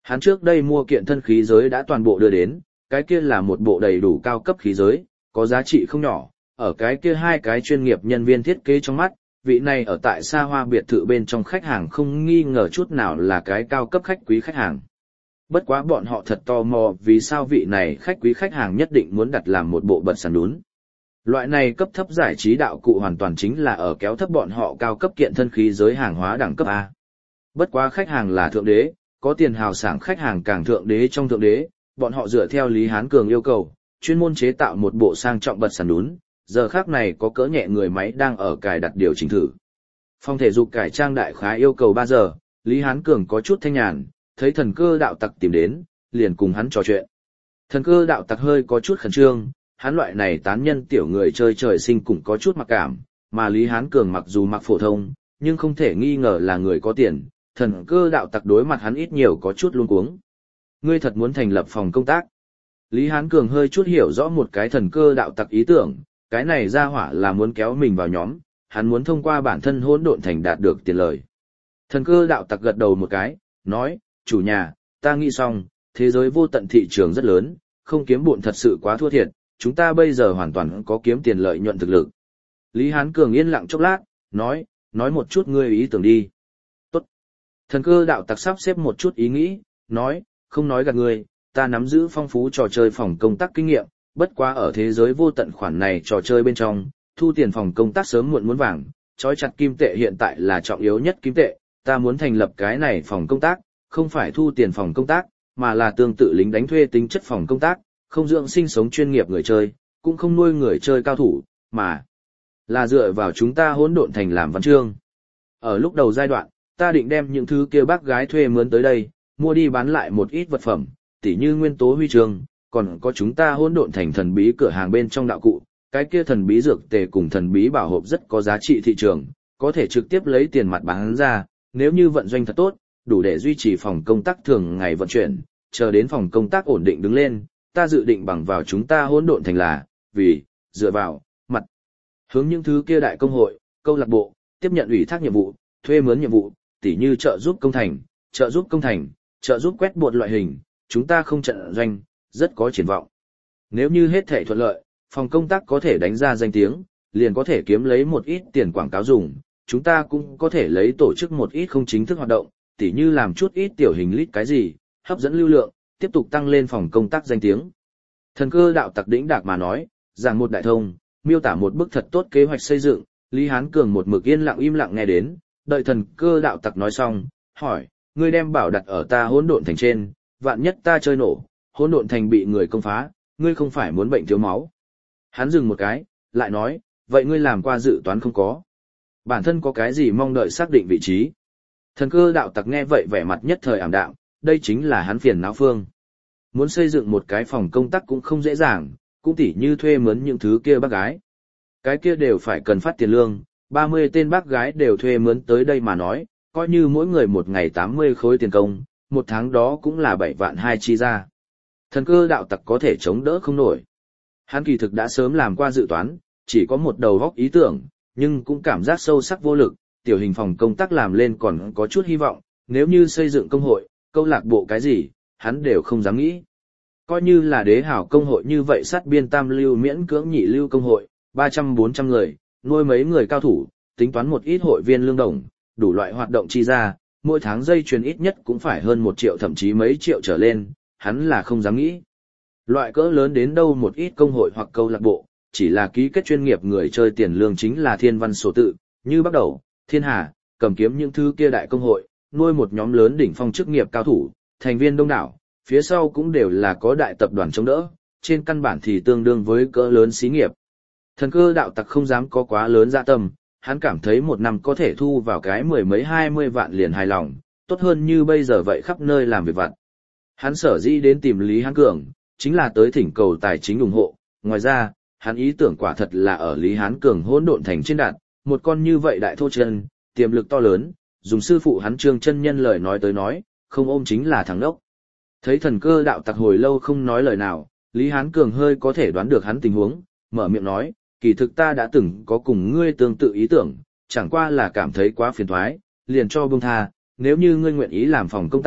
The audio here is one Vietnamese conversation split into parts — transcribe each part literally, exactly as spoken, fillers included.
Hắn trước đây mua kiện thân khí giới đã toàn bộ đưa đến, cái kia là một bộ đầy đủ cao cấp khí giới, có giá trị không nhỏ, ở cái kia hai cái chuyên nghiệp nhân viên thiết kế trong mắt, vị này ở tại xa hoa biệt thự bên trong khách hàng không nghi ngờ chút nào là cái cao cấp khách quý khách hàng. Bất quá bọn họ thật tò mò vì sao vị này khách quý khách hàng nhất định muốn đặt làm một bộ bật sàn đún. Loại này cấp thấp giải trí đạo cụ hoàn toàn chính là ở kéo thấp bọn họ cao cấp kiện thân khí giới hàng hóa đẳng cấp A. Bất quá khách hàng là thượng đế, có tiền hào sảng khách hàng càng thượng đế trong thượng đế, bọn họ dựa theo Lý Hán Cường yêu cầu, chuyên môn chế tạo một bộ sang trọng bật sàn đún, giờ khác này có cỡ nhẹ người máy đang ở cài đặt điều chỉnh thử. Phòng thể dục cải trang đại khái yêu cầu ba giờ, Lý Hán Cường có chút thanh nhàn, thấy thần cơ đạo tặc tìm đến, liền cùng hắn trò chuyện. Thần cơ đạo tặc hơi có chút khẩn trương, hắn loại này tán nhân tiểu người chơi trời sinh cũng có chút mặc cảm, mà Lý Hán Cường mặc dù mặc phổ thông, nhưng không thể nghi ngờ là người có tiền, thần cơ đạo tặc đối mặt hắn ít nhiều có chút luống cuống. Ngươi thật muốn thành lập phòng công tác? Lý Hán Cường hơi chút hiểu rõ một cái thần cơ đạo tặc ý tưởng, cái này ra hỏa là muốn kéo mình vào nhóm, hắn muốn thông qua bản thân hỗn độn thành đạt được tiền lời. Thần cơ đạo tặc gật đầu một cái, nói, chủ nhà, ta nghĩ xong, thế giới vô tận thị trường rất lớn, không kiếm bộn thật sự quá thua thiệt, chúng ta bây giờ hoàn toàn có kiếm tiền lợi nhuận thực lực. Lý Hán Cường yên lặng chốc lát, nói, nói một chút ngươi ý tưởng đi. Tốt. Thần cơ đạo tặc sắp xếp một chút ý nghĩ, nói, không nói gạt ngươi, ta nắm giữ phong phú trò chơi phòng công tác kinh nghiệm, bất quá ở thế giới vô tận khoản này trò chơi bên trong, thu tiền phòng công tác sớm muộn muốn vàng, trói chặt kim tệ hiện tại là trọng yếu nhất kim tệ, ta muốn thành lập cái này phòng công tác, không phải thu tiền phòng công tác, mà là tương tự lính đánh thuê tính chất phòng công tác, không dưỡng sinh sống chuyên nghiệp người chơi, cũng không nuôi người chơi cao thủ, mà là dựa vào chúng ta hỗn độn thành làm văn chương. Ở lúc đầu giai đoạn, ta định đem những thứ kia bác gái thuê mướn tới đây, mua đi bán lại một ít vật phẩm, tỉ như nguyên tố huy chương, còn có chúng ta hỗn độn thành thần bí cửa hàng bên trong đạo cụ, cái kia thần bí dược tề cùng thần bí bảo hộp rất có giá trị thị trường, có thể trực tiếp lấy tiền mặt bán ra, nếu như vận doanh thật tốt, đủ để duy trì phòng công tác thường ngày vận chuyển, chờ đến phòng công tác ổn định đứng lên, ta dự định bằng vào chúng ta hỗn độn thành là, vì, dựa vào, mặt, hướng những thứ kia đại công hội, câu lạc bộ, tiếp nhận ủy thác nhiệm vụ, thuê mướn nhiệm vụ, tỉ như trợ giúp công thành, trợ giúp công thành, trợ giúp quét bột loại hình, chúng ta không trận doanh, rất có triển vọng. Nếu như hết thể thuận lợi, phòng công tác có thể đánh ra danh tiếng, liền có thể kiếm lấy một ít tiền quảng cáo dùng, chúng ta cũng có thể lấy tổ chức một ít không chính thức hoạt động, tỉ như làm chút ít tiểu hình lít cái gì, hấp dẫn lưu lượng, tiếp tục tăng lên phòng công tác danh tiếng. Thần cơ đạo tặc đĩnh đạc mà nói, giảng một đại thông, miêu tả một bức thật tốt kế hoạch xây dựng, Lý Hán Cường một mực yên lặng im lặng nghe đến, đợi thần cơ đạo tặc nói xong, hỏi, ngươi đem bảo đặt ở ta hỗn độn thành trên, vạn nhất ta chơi nổ, hỗn độn thành bị người công phá, ngươi không phải muốn bệnh thiếu máu. Hắn dừng một cái, lại nói, vậy ngươi làm qua dự toán không có? Bản thân có cái gì mong đợi xác định vị trí? Thần cơ đạo tặc nghe vậy vẻ mặt nhất thời ảm đạm, đây chính là hắn phiền não phương. Muốn xây dựng một cái phòng công tác cũng không dễ dàng, cũng tỉ như thuê mướn những thứ kia bác gái. Cái kia đều phải cần phát tiền lương, ba mươi tên bác gái đều thuê mướn tới đây mà nói, coi như mỗi người một ngày tám mươi khối tiền công, một tháng đó cũng là bảy vạn hai chi ra. Thần cơ đạo tặc có thể chống đỡ không nổi. Hắn kỳ thực đã sớm làm qua dự toán, chỉ có một đầu góc ý tưởng, nhưng cũng cảm giác sâu sắc vô lực, tiểu hình phòng công tác làm lên còn có chút hy vọng, nếu như xây dựng công hội, câu lạc bộ cái gì, hắn đều không dám nghĩ. Coi như là đế hảo công hội như vậy sát biên tam lưu miễn cưỡng nhị lưu công hội, ba trăm bốn trăm người, nuôi mấy người cao thủ, tính toán một ít hội viên lương đồng, đủ loại hoạt động chi ra, mỗi tháng dây chuyền ít nhất cũng phải hơn một triệu thậm chí mấy triệu trở lên, hắn là không dám nghĩ. Loại cỡ lớn đến đâu một ít công hội hoặc câu lạc bộ, chỉ là ký kết chuyên nghiệp người chơi tiền lương chính là thiên văn số tự, như bắt đầu, thiên hà, cầm kiếm những thứ kia đại công hội, nuôi một nhóm lớn đỉnh phong chức nghiệp cao thủ, thành viên đông đảo, phía sau cũng đều là có đại tập đoàn chống đỡ, trên căn bản thì tương đương với cỡ lớn xí nghiệp. Thần cơ đạo tặc không dám có quá lớn dạ tâm, hắn cảm thấy một năm có thể thu vào cái mười mấy hai mươi vạn liền hài lòng, tốt hơn như bây giờ vậy khắp nơi làm việc vặt. Hắn sở dĩ đến tìm Lý Hán Cường, chính là tới thỉnh cầu tài chính ủng hộ, ngoài ra, hắn ý tưởng quả thật là ở Lý Hán Cường hỗn độn thành trên đạn, một con như vậy đại thô chân, tiềm lực to lớn, dùng sư phụ hắn Trương chân nhân lời nói tới nói, không ôm chính là thằng đốc. Thấy thần cơ đạo tặc hồi lâu không nói lời nào, Lý Hán Cường hơi có thể đoán được hắn tình huống, mở miệng nói, kỳ thực ta đã từng có cùng ngươi tương tự ý tưởng, chẳng qua là cảm thấy quá phiền toái, liền cho buông tha, nếu như ngươi nguyện ý làm phòng công tác,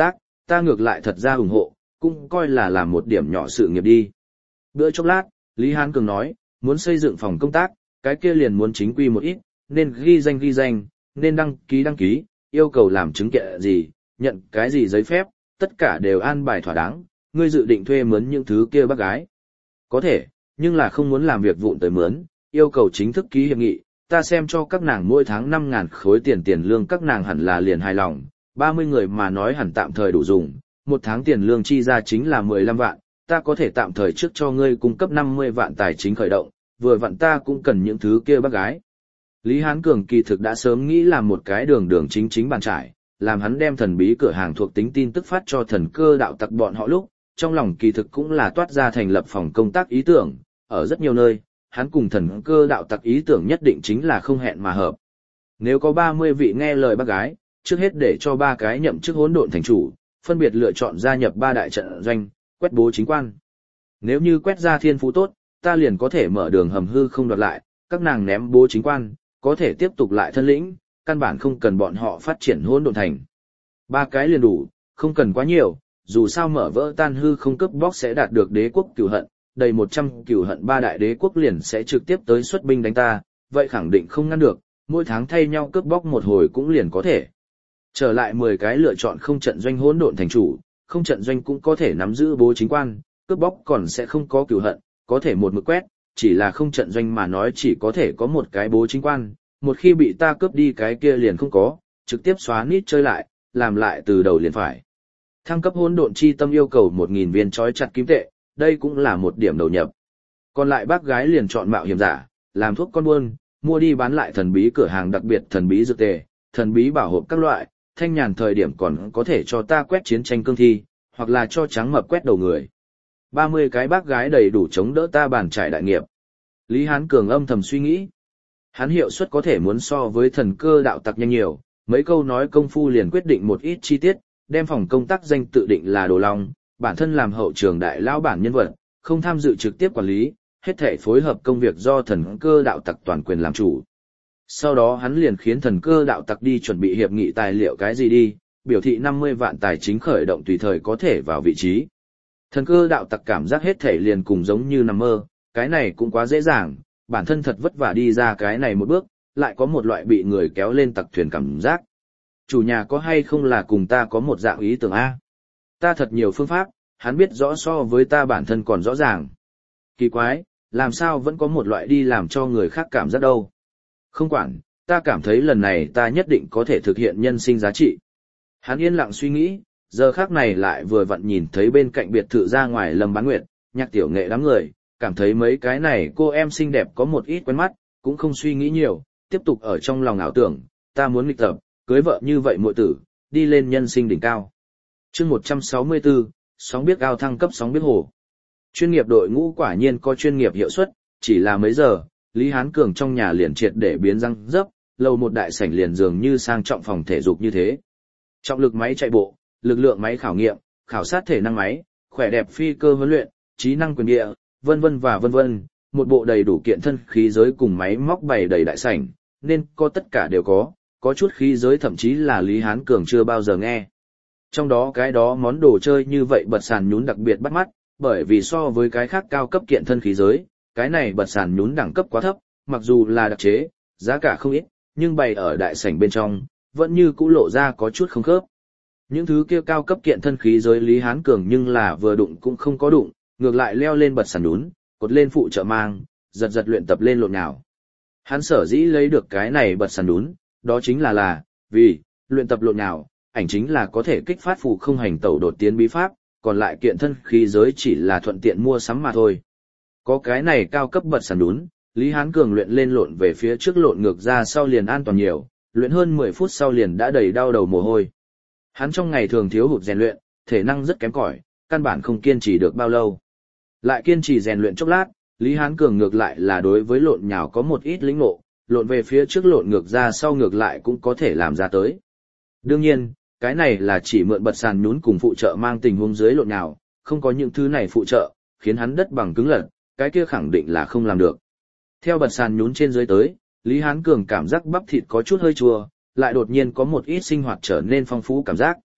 ta ngược lại thật ra ủng hộ, cũng coi là làm một điểm nhỏ sự nghiệp đi. Bữa chốc lát, Lý Hán Cường nói, muốn xây dựng phòng công tác, cái kia liền muốn chính quy một ít, nên ghi danh ghi danh, nên đăng ký đăng ký, yêu cầu làm chứng kiện gì, nhận cái gì giấy phép, tất cả đều an bài thỏa đáng, ngươi dự định thuê mướn những thứ kia bác gái. Có thể, nhưng là không muốn làm việc vụn tới mướn, yêu cầu chính thức ký hiệp nghị, ta xem cho các nàng mỗi tháng năm ngàn khối tiền tiền lương các nàng hẳn là liền hài lòng, ba mươi người mà nói hẳn tạm thời đủ dùng, một tháng tiền lương chi ra chính là mười lăm vạn, ta có thể tạm thời trước cho ngươi cung cấp năm mươi vạn tài chính khởi động, vừa vặn ta cũng cần những thứ kia bác gái. Lý Hán Cường kỳ thực đã sớm nghĩ làm một cái đường đường chính chính bàn trải, làm hắn đem thần bí cửa hàng thuộc tính tin tức phát cho thần cơ đạo tặc bọn họ lúc, trong lòng kỳ thực cũng là toát ra thành lập phòng công tác ý tưởng, ở rất nhiều nơi, hắn cùng thần cơ đạo tặc ý tưởng nhất định chính là không hẹn mà hợp. Nếu có ba mươi vị nghe lời bác gái, trước hết để cho ba cái nhậm chức hỗn độn thành chủ, phân biệt lựa chọn gia nhập ba đại trận doanh, quét bố chính quan. Nếu như quét ra thiên phú tốt, ta liền có thể mở đường hầm hư không đoạt lại, các nàng ném bố chính quan, có thể tiếp tục lại thân lĩnh, căn bản không cần bọn họ phát triển hỗn độn thành. Ba cái liền đủ, không cần quá nhiều, dù sao mở vỡ tan hư không cướp bóc sẽ đạt được đế quốc cửu hận, đầy một trăm cửu hận ba đại đế quốc liền sẽ trực tiếp tới xuất binh đánh ta, vậy khẳng định không ngăn được, mỗi tháng thay nhau cướp bóc một hồi cũng liền có thể. Trở lại mười cái lựa chọn không trận doanh hỗn độn thành chủ, không trận doanh cũng có thể nắm giữ bố chính quan, cướp bóc còn sẽ không có cửu hận, có thể một mực quét, chỉ là không trận doanh mà nói chỉ có thể có một cái bố chính quan, một khi bị ta cướp đi cái kia liền không có, trực tiếp xóa nít chơi lại, làm lại từ đầu liền phải. Thăng cấp hỗn độn chi tâm yêu cầu một nghìn viên trói chặt kim tệ, đây cũng là một điểm đầu nhập. Còn lại bác gái liền chọn mạo hiểm giả, làm thuốc con buôn, mua đi bán lại thần bí cửa hàng đặc biệt thần bí dược tề, thần bí bảo hộp các loại, thanh nhàn thời điểm còn có thể cho ta quét chiến tranh cương thi, hoặc là cho trắng mập quét đầu người. ba mươi cái bác gái đầy đủ chống đỡ ta bàn trải đại nghiệp. Lý Hán Cường âm thầm suy nghĩ. Hắn hiệu suất có thể muốn so với thần cơ đạo tặc nhanh nhiều, mấy câu nói công phu liền quyết định một ít chi tiết, đem phòng công tác danh tự định là Đồ Long, bản thân làm hậu trường đại lão bản nhân vật, không tham dự trực tiếp quản lý, hết thể phối hợp công việc do thần cơ đạo tặc toàn quyền làm chủ. Sau đó hắn liền khiến thần cơ đạo tặc đi chuẩn bị hiệp nghị tài liệu cái gì đi, biểu thị năm mươi vạn tài chính khởi động tùy thời có thể vào vị trí. Thần cơ đạo tặc cảm giác hết thể liền cùng giống như nằm mơ, cái này cũng quá dễ dàng, bản thân thật vất vả đi ra cái này một bước, lại có một loại bị người kéo lên tặc thuyền cảm giác. Chủ nhà có hay không là cùng ta có một dạng ý tưởng A. Ta thật nhiều phương pháp, hắn biết rõ so với ta bản thân còn rõ ràng. Kỳ quái, làm sao vẫn có một loại đi làm cho người khác cảm giác đâu. Không quản, ta cảm thấy lần này ta nhất định có thể thực hiện nhân sinh giá trị. Hắn yên lặng suy nghĩ, giờ khác này lại vừa vặn nhìn thấy bên cạnh biệt thự ra ngoài Lâm Bán Nguyệt, nhạc tiểu nghệ đám người, cảm thấy mấy cái này cô em xinh đẹp có một ít quen mắt, cũng không suy nghĩ nhiều, tiếp tục ở trong lòng ảo tưởng, ta muốn nghịch tập, cưới vợ như vậy muội tử, đi lên nhân sinh đỉnh cao. Chương một trăm sáu mươi tư, sóng biết ao thăng cấp sóng biết hồ. Chuyên nghiệp đội ngũ quả nhiên có chuyên nghiệp hiệu suất, chỉ là mấy giờ, Lý Hán Cường trong nhà liền triệt để biến răng dấp, lầu một đại sảnh liền dường như sang trọng phòng thể dục như thế. Trọng lực máy chạy bộ, lực lượng máy khảo nghiệm, khảo sát thể năng máy, khỏe đẹp phi cơ huấn luyện, trí năng quyền địa, vân vân và vân vân, một bộ đầy đủ kiện thân khí giới cùng máy móc bày đầy đại sảnh, nên có tất cả đều có, có chút khí giới thậm chí là Lý Hán Cường chưa bao giờ nghe. Trong đó cái đó món đồ chơi như vậy bật sàn nhún đặc biệt bắt mắt, bởi vì so với cái khác cao cấp kiện thân khí giới, cái này bật sàn nhún đẳng cấp quá thấp, mặc dù là đặc chế, giá cả không ít, nhưng bày ở đại sảnh bên trong, vẫn như cũ lộ ra có chút không khớp. Những thứ kia cao cấp kiện thân khí giới Lý Hán Cường nhưng là vừa đụng cũng không có đụng, ngược lại leo lên bật sàn nhún, cột lên phụ trợ mang, giật giật luyện tập lên lộn nhào. Hắn sở dĩ lấy được cái này bật sàn nhún, đó chính là là, vì, luyện tập lộn nhào, ảnh chính là có thể kích phát phụ không hành tẩu đột tiến bí pháp, còn lại kiện thân khí giới chỉ là thuận tiện mua sắm mà thôi. Có cái này cao cấp bật sàn nhún, Lý Hán Cường luyện lên lộn về phía trước lộn ngược ra sau liền an toàn nhiều, luyện hơn mười phút sau liền đã đầy đau đầu mồ hôi. Hắn trong ngày thường thiếu hụt rèn luyện, thể năng rất kém cỏi, căn bản không kiên trì được bao lâu. Lại kiên trì rèn luyện chốc lát, Lý Hán Cường ngược lại là đối với lộn nhào có một ít lĩnh ngộ, lộn về phía trước lộn ngược ra sau ngược lại cũng có thể làm ra tới. Đương nhiên, cái này là chỉ mượn bật sàn nhún cùng phụ trợ mang tình huống dưới lộn nhào, không có những thứ này phụ trợ, khiến hắn đất bằng cứng lật, cái kia khẳng định là không làm được. Theo bật sàn nhún trên dưới tới, Lý Hán Cường cảm giác bắp thịt có chút hơi chua, lại đột nhiên có một ít sinh hoạt trở nên phong phú cảm giác.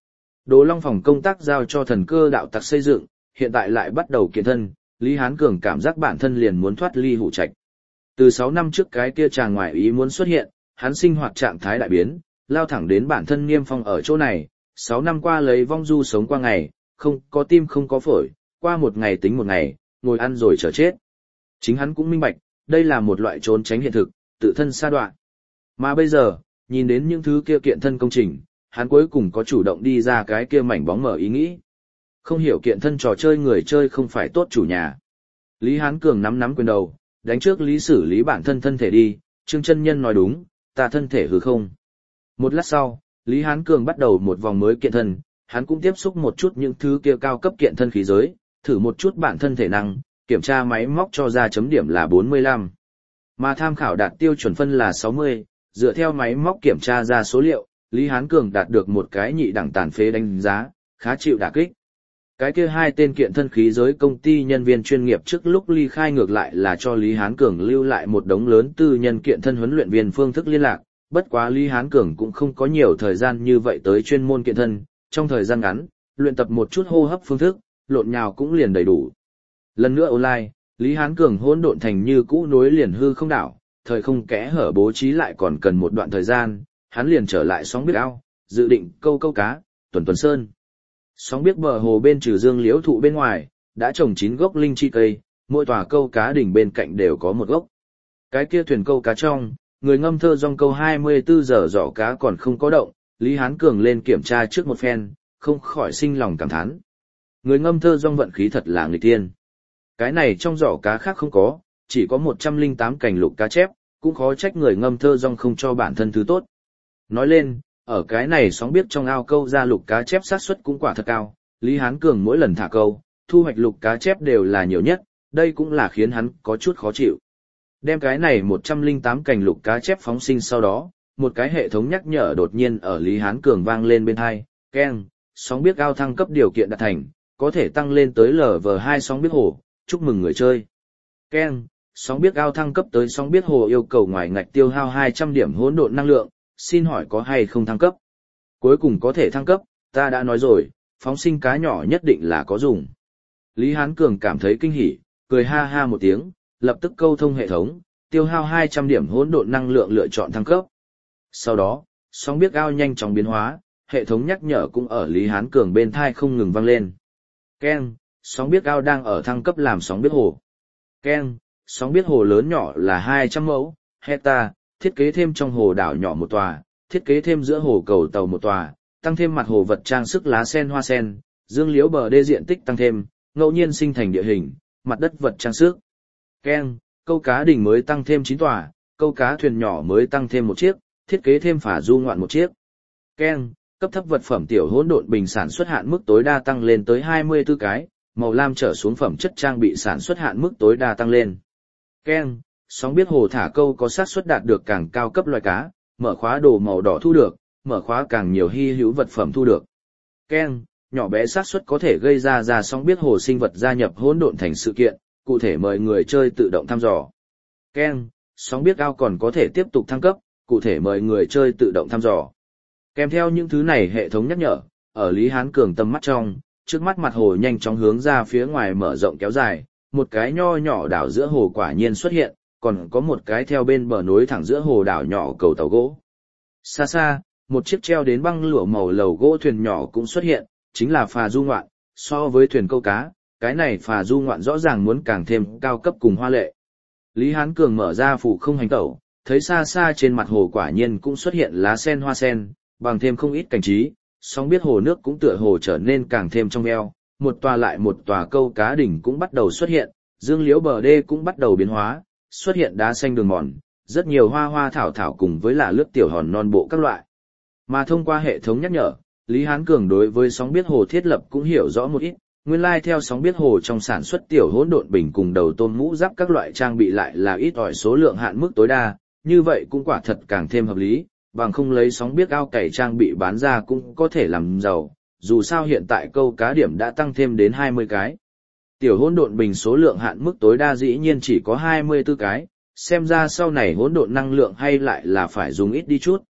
Đồ Long phòng công tác giao cho thần cơ đạo tặc xây dựng, hiện tại lại bắt đầu kiện thân, Lý Hán Cường cảm giác bản thân liền muốn thoát ly hủ trạch. Từ sáu năm trước cái kia chàng ngoại ý muốn xuất hiện, hắn sinh hoạt trạng thái đại biến, lao thẳng đến bản thân Niêm Phong ở chỗ này, sáu năm qua lấy vong du sống qua ngày, không có tim không có phổi, qua một ngày tính một ngày, ngồi ăn rồi chờ chết. Chính hắn cũng minh bạch, đây là một loại trốn tránh hiện thực, tự thân sa đoạn. Mà bây giờ, nhìn đến những thứ kia kiện thân công trình, hắn cuối cùng có chủ động đi ra cái kia mảnh bóng mở ý nghĩ. Không hiểu kiện thân trò chơi người chơi không phải tốt chủ nhà. Lý Hán Cường nắm nắm quyền đầu, đánh trước lý xử lý bản thân thân thể đi, Trương chân nhân nói đúng, ta thân thể hư không. Một lát sau, Lý Hán Cường bắt đầu một vòng mới kiện thân, hắn cũng tiếp xúc một chút những thứ kia cao cấp kiện thân khí giới, thử một chút bản thân thể năng, kiểm tra máy móc cho ra chấm điểm là bốn mươi lăm. Mà tham khảo đạt tiêu chuẩn phân là sáu mươi, dựa theo máy móc kiểm tra ra số liệu, Lý Hán Cường đạt được một cái nhị đẳng tàn phế đánh giá, khá chịu đả kích. Cái kia hai tên kiện thân khí giới công ty nhân viên chuyên nghiệp trước lúc ly khai ngược lại là cho Lý Hán Cường lưu lại một đống lớn tư nhân kiện thân huấn luyện viên phương thức liên lạc, bất quá Lý Hán Cường cũng không có nhiều thời gian như vậy tới chuyên môn kiện thân, trong thời gian ngắn, luyện tập một chút hô hấp phương thức, lộn nhào cũng liền đầy đủ. Lần nữa online, Lý Hán Cường hỗn độn thành như cũ nối liền hư không đảo, thời không kẽ hở bố trí lại còn cần một đoạn thời gian, hắn liền trở lại sóng biết ao, dự định câu câu cá, tuần tuần sơn. Sóng biết bờ hồ bên trừ dương liễu thụ bên ngoài, đã trồng chín gốc linh chi cây, mỗi tòa câu cá đỉnh bên cạnh đều có một gốc. Cái kia thuyền câu cá trong, người ngâm thơ dong câu hai mươi bốn giờ giỏ cá còn không có động, Lý Hán Cường lên kiểm tra trước một phen, không khỏi sinh lòng cảm thán. Người ngâm thơ dong vận khí thật là người tiên. Cái này trong giỏ cá khác không có, chỉ có một trăm lẻ tám cành lục cá chép, cũng khó trách người ngâm thơ dong không cho bản thân thứ tốt. Nói lên, ở cái này sóng biết trong ao câu ra lục cá chép xác suất cũng quả thật cao, Lý Hán Cường mỗi lần thả câu, thu hoạch lục cá chép đều là nhiều nhất, đây cũng là khiến hắn có chút khó chịu. Đem cái này một trăm lẻ tám cành lục cá chép phóng sinh sau đó, một cái hệ thống nhắc nhở đột nhiên ở Lý Hán Cường vang lên bên tai, keng, sóng biết ao thăng cấp điều kiện đạt thành, có thể tăng lên tới lờ vê hai sóng biết hồ, chúc mừng người chơi. Keng, sóng biết ao thăng cấp tới sóng biết hồ yêu cầu ngoài ngạch tiêu hao hai trăm điểm hỗn độn năng lượng, xin hỏi có hay không thăng cấp? Cuối cùng có thể thăng cấp, ta đã nói rồi, phóng sinh cá nhỏ nhất định là có dùng. Lý Hán Cường cảm thấy kinh hỉ, cười ha ha một tiếng, lập tức câu thông hệ thống, tiêu hao hai trăm điểm hỗn độn năng lượng lựa chọn thăng cấp. Sau đó, sóng biết ao nhanh chóng biến hóa, hệ thống nhắc nhở cũng ở Lý Hán Cường bên thai không ngừng vang lên. Keng, sóng biết ao đang ở thăng cấp làm sóng biết hồ. Keng, sóng biết hồ lớn nhỏ là hai trăm mẫu, hecta, thiết kế thêm trong hồ đảo nhỏ một tòa, thiết kế thêm giữa hồ cầu tàu một tòa, tăng thêm mặt hồ vật trang sức lá sen hoa sen, dương liễu bờ đê diện tích tăng thêm, ngẫu nhiên sinh thành địa hình, mặt đất vật trang sức. Keng, câu cá đình mới tăng thêm chín tòa, câu cá thuyền nhỏ mới tăng thêm một chiếc, thiết kế thêm phả du ngoạn một chiếc. Keng, cấp thấp vật phẩm tiểu hỗn độn bình sản xuất hạn mức tối đa tăng lên tới hai mươi tư cái, màu lam trở xuống phẩm chất trang bị sản xuất hạn mức tối đa tăng lên. Keng, sóng biết hồ thả câu có xác suất đạt được càng cao cấp loài cá, mở khóa đồ màu đỏ thu được, mở khóa càng nhiều hy hữu vật phẩm thu được. Keng, nhỏ bé xác suất có thể gây ra ra sóng biết hồ sinh vật gia nhập hỗn độn thành sự kiện, cụ thể mời người chơi tự động thăm dò. Keng, sóng biết ao còn có thể tiếp tục thăng cấp, cụ thể mời người chơi tự động thăm dò. Kèm theo những thứ này hệ thống nhắc nhở, ở Lý Hán Cường tầm mắt trong, trước mắt mặt hồ nhanh chóng hướng ra phía ngoài mở rộng kéo dài, một cái nho nhỏ đảo giữa hồ quả nhiên xuất hiện, còn có một cái theo bên bờ nối thẳng giữa hồ đảo nhỏ cầu tàu gỗ. Xa xa, một chiếc treo đến băng lụa màu lầu gỗ thuyền nhỏ cũng xuất hiện, chính là phà du ngoạn, so với thuyền câu cá, cái này phà du ngoạn rõ ràng muốn càng thêm cao cấp cùng hoa lệ. Lý Hán Cường mở ra phủ không hành tẩu, thấy xa xa trên mặt hồ quả nhiên cũng xuất hiện lá sen hoa sen, bằng thêm không ít cảnh trí, sóng biết hồ nước cũng tựa hồ trở nên càng thêm trong veo, một tòa lại một tòa câu cá đỉnh cũng bắt đầu xuất hiện, dương liễu bờ đê cũng bắt đầu biến hóa, xuất hiện đá xanh đường mòn, rất nhiều hoa hoa thảo thảo cùng với là lướt tiểu hòn non bộ các loại. Mà thông qua hệ thống nhắc nhở, Lý Hán Cường đối với sóng biết hồ thiết lập cũng hiểu rõ một ít, nguyên lai theo sóng biết hồ trong sản xuất tiểu hỗn độn bình cùng đầu tôm mũ giáp các loại trang bị lại là ít ỏi số lượng hạn mức tối đa, như vậy cũng quả thật càng thêm hợp lý, bằng không lấy sóng biết ao cày trang bị bán ra cũng có thể làm giàu, dù sao hiện tại câu cá điểm đã tăng thêm đến hai mươi cái. Tiểu hỗn độn bình số lượng hạn mức tối đa dĩ nhiên chỉ có hai mươi tư cái, xem ra sau này hỗn độn năng lượng hay lại là phải dùng ít đi chút,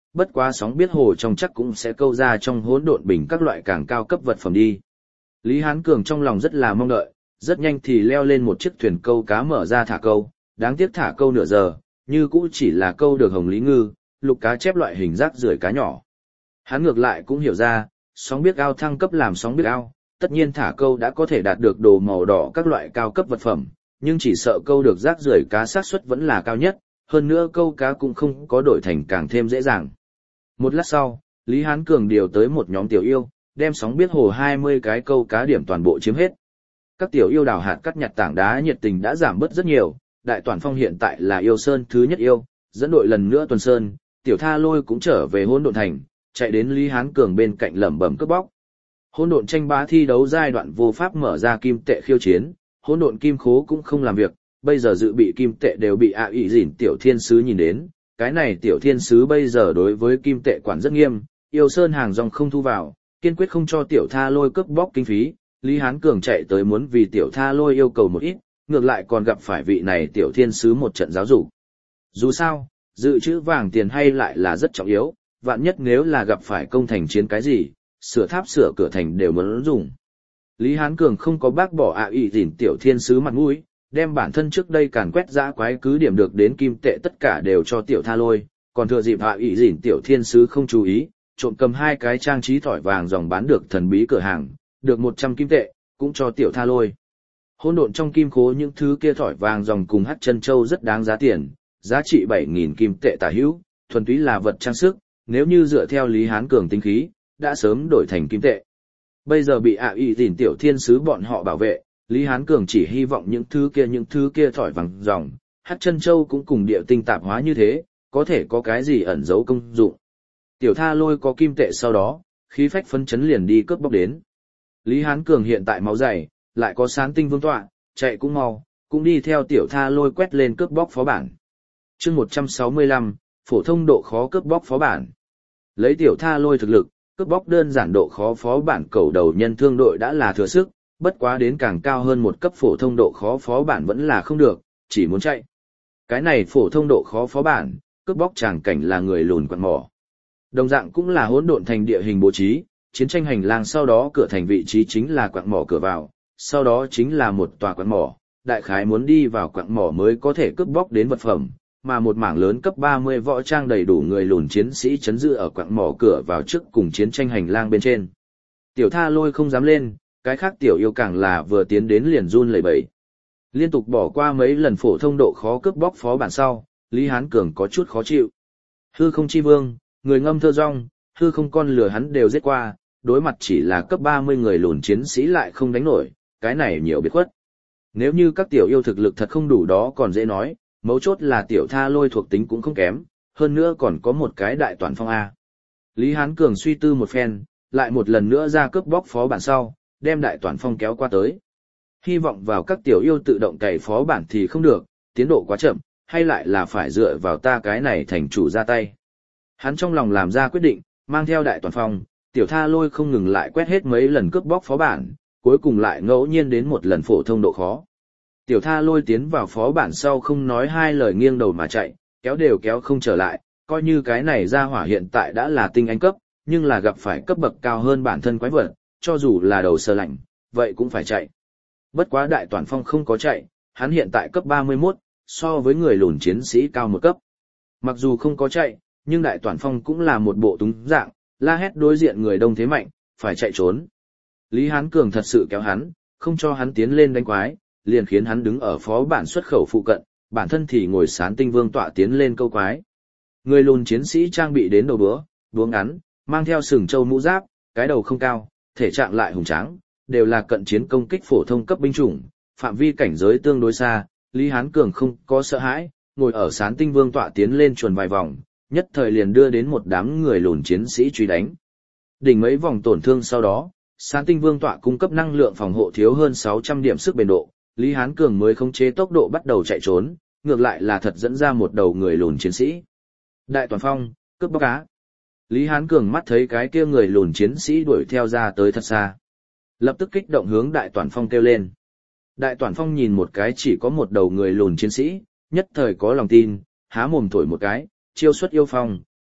bất quá sóng biết hồ trong chắc cũng sẽ câu ra trong hỗn độn bình các loại càng cao cấp vật phẩm đi. Lý Hán Cường trong lòng rất là mong đợi, rất nhanh thì leo lên một chiếc thuyền câu cá mở ra thả câu, đáng tiếc thả câu nửa giờ, như cũ chỉ là câu được hồng lý ngư, lục cá chép loại hình rác rưởi cá nhỏ. Hắn ngược lại cũng hiểu ra, sóng biết ao thăng cấp làm sóng biết ao, tất nhiên thả câu đã có thể đạt được đồ màu đỏ các loại cao cấp vật phẩm, nhưng chỉ sợ câu được rác rưởi cá xác suất vẫn là cao nhất, hơn nữa câu cá cũng không có đổi thành càng thêm dễ dàng. Một lát sau, Lý Hán Cường điều tới một nhóm tiểu yêu, đem sóng biết hồ hai mươi cái câu cá điểm toàn bộ chiếm hết. Các tiểu yêu đào hạt cắt nhặt tảng đá nhiệt tình đã giảm bớt rất nhiều, Đại Toàn Phong hiện tại là yêu sơn thứ nhất yêu, dẫn đội lần nữa tuần sơn, Tiểu Tha Lôi cũng trở về Hỗn Độn Thành, chạy đến Lý Hán Cường bên cạnh lẩm bẩm cướp bóc. Hỗn độn tranh bá thi đấu giai đoạn vô pháp mở ra kim tệ khiêu chiến, hỗn độn kim khố cũng không làm việc, bây giờ dự bị kim tệ đều bị ạ ỷ dỉn tiểu thiên sứ nhìn đến, cái này tiểu thiên sứ bây giờ đối với kim tệ quản rất nghiêm, yêu sơn hàng dòng không thu vào, kiên quyết không cho Tiểu Tha Lôi cướp bóc kinh phí. Lý Hán Cường chạy tới muốn vì Tiểu Tha Lôi yêu cầu một ít, ngược lại còn gặp phải vị này tiểu thiên sứ một trận giáo dục. Dù sao, dự trữ vàng tiền hay lại là rất trọng yếu, vạn nhất nếu là gặp phải công thành chiến cái gì, sửa tháp sửa cửa thành đều muốn dùng. Lý Hán Cường không có bác bỏ ạ ỷ dỉn tiểu thiên sứ mặt mũi, đem bản thân trước đây càn quét dã quái cứ điểm được đến kim tệ tất cả đều cho Tiểu Tha Lôi, còn thừa dịp ạ ỷ dỉn tiểu thiên sứ không chú ý, trộm cầm hai cái trang trí thỏi vàng dòng bán được thần bí cửa hàng, được một trăm kim tệ, cũng cho Tiểu Tha Lôi. Hỗn độn trong kim khố những thứ kia thỏi vàng dòng cùng hắc chân châu rất đáng giá tiền, giá trị bảy nghìn kim tệ tả hữu, thuần túy là vật trang sức, nếu như dựa theo Lý Hán Cường tính khí, đã sớm đổi thành kim tệ. Bây giờ bị ạ ỷ dỉn tiểu thiên sứ bọn họ bảo vệ, Lý Hán Cường chỉ hy vọng những thứ kia những thứ kia thỏi vàng dòng, hắc chân châu cũng cùng địa tinh tạp hóa như thế, có thể có cái gì ẩn giấu công dụng. Tiểu Tha Lôi có kim tệ sau đó, khí phách phấn chấn liền đi cướp bóc đến. Lý Hán Cường hiện tại máu dày, lại có Sán Tinh Vương tọa, chạy cũng mau, cũng đi theo Tiểu Tha Lôi quét lên cướp bóc phó bản. Chương một trăm sáu mươi lăm, phổ thông độ khó cướp bóc phó bản. Lấy Tiểu Tha Lôi thực lực, cướp bóc đơn giản độ khó phó bản cầu đầu nhân thương đội đã là thừa sức, bất quá đến càng cao hơn một cấp phổ thông độ khó phó bản vẫn là không được, chỉ muốn chạy. Cái này phổ thông độ khó phó bản, cướp bóc tràng cảnh là người lùn quặn mỏ. Đồng dạng cũng là hỗn độn thành địa hình bố trí, chiến tranh hành lang sau đó cửa thành vị trí chính là quặng mỏ cửa vào, sau đó chính là một tòa quặng mỏ, đại khái muốn đi vào quặng mỏ mới có thể cướp bóc đến vật phẩm, mà một mảng lớn cấp ba mươi võ trang đầy đủ người lùn chiến sĩ chấn giữ ở quặng mỏ cửa vào trước cùng chiến tranh hành lang bên trên. Tiểu Tha Lôi không dám lên, cái khác tiểu yêu càng là vừa tiến đến liền run lẩy bẩy. Liên tục bỏ qua mấy lần phổ thông độ khó cướp bóc phó bản sau, Lý Hán Cường có chút khó chịu. Hư không chi vương, người ngâm thơ rong, hư không con lừa hắn đều giết qua, đối mặt chỉ là cấp ba mươi người lùn chiến sĩ lại không đánh nổi, cái này nhiều biệt khuất. Nếu như các tiểu yêu thực lực thật không đủ đó còn dễ nói, mấu chốt là Tiểu Tha Lôi thuộc tính cũng không kém, hơn nữa còn có một cái Đại Toàn Phong A. Lý Hán Cường suy tư một phen, lại một lần nữa ra cướp bóc phó bản sau, đem Đại Toàn Phong kéo qua tới. Hy vọng vào các tiểu yêu tự động cày phó bản thì không được, tiến độ quá chậm, hay lại là phải dựa vào ta cái này thành chủ ra tay. Hắn trong lòng làm ra quyết định, mang theo Đại Toàn Phong, Tiểu Tha Lôi không ngừng lại quét hết mấy lần cướp bóc phó bản, cuối cùng lại ngẫu nhiên đến một lần phổ thông độ khó. Tiểu Tha Lôi tiến vào phó bản sau không nói hai lời nghiêng đầu mà chạy, kéo đều kéo không trở lại, coi như cái này ra hỏa hiện tại đã là tinh anh cấp, nhưng là gặp phải cấp bậc cao hơn bản thân quái vật, cho dù là đầu sơ lạnh, vậy cũng phải chạy. Bất quá Đại Toàn Phong không có chạy, hắn hiện tại cấp ba mươi mốt, so với người lùn chiến sĩ cao một cấp. Mặc dù không có chạy, nhưng Đại Toàn Phong cũng là một bộ túng dạng, la hét đối diện người đông thế mạnh, phải chạy trốn. Lý Hán Cường thật sự kéo hắn, không cho hắn tiến lên đánh quái, liền khiến hắn đứng ở phó bản xuất khẩu phụ cận, bản thân thì ngồi Sán Tinh Vương tọa tiến lên câu quái. Người lùn chiến sĩ trang bị đến đầu búa, búa ngắn, mang theo sừng trâu mũ giáp, cái đầu không cao, thể trạng lại hùng tráng, đều là cận chiến công kích phổ thông cấp binh chủng, phạm vi cảnh giới tương đối xa, Lý Hán Cường không có sợ hãi, ngồi ở Sán Tinh Vương tọa tiến lên chuồn vài vòng, nhất thời liền đưa đến một đám người lùn chiến sĩ truy đánh. Đỉnh mấy vòng tổn thương sau đó, Sán Tinh Vương tọa cung cấp năng lượng phòng hộ thiếu hơn sáu trăm điểm sức bền độ, Lý Hán Cường mới khống chế tốc độ bắt đầu chạy trốn, ngược lại là thật dẫn ra một đầu người lùn chiến sĩ. Đại Toàn Phong, cướp bóc cá. Lý Hán Cường mắt thấy cái kia người lùn chiến sĩ đuổi theo ra tới thật xa. Lập tức kích động hướng Đại Toàn Phong kêu lên. Đại Toàn Phong nhìn một cái chỉ có một đầu người lùn chiến sĩ, nhất thời có lòng tin, há mồm thổi một cái, chiêu xuất yêu phong,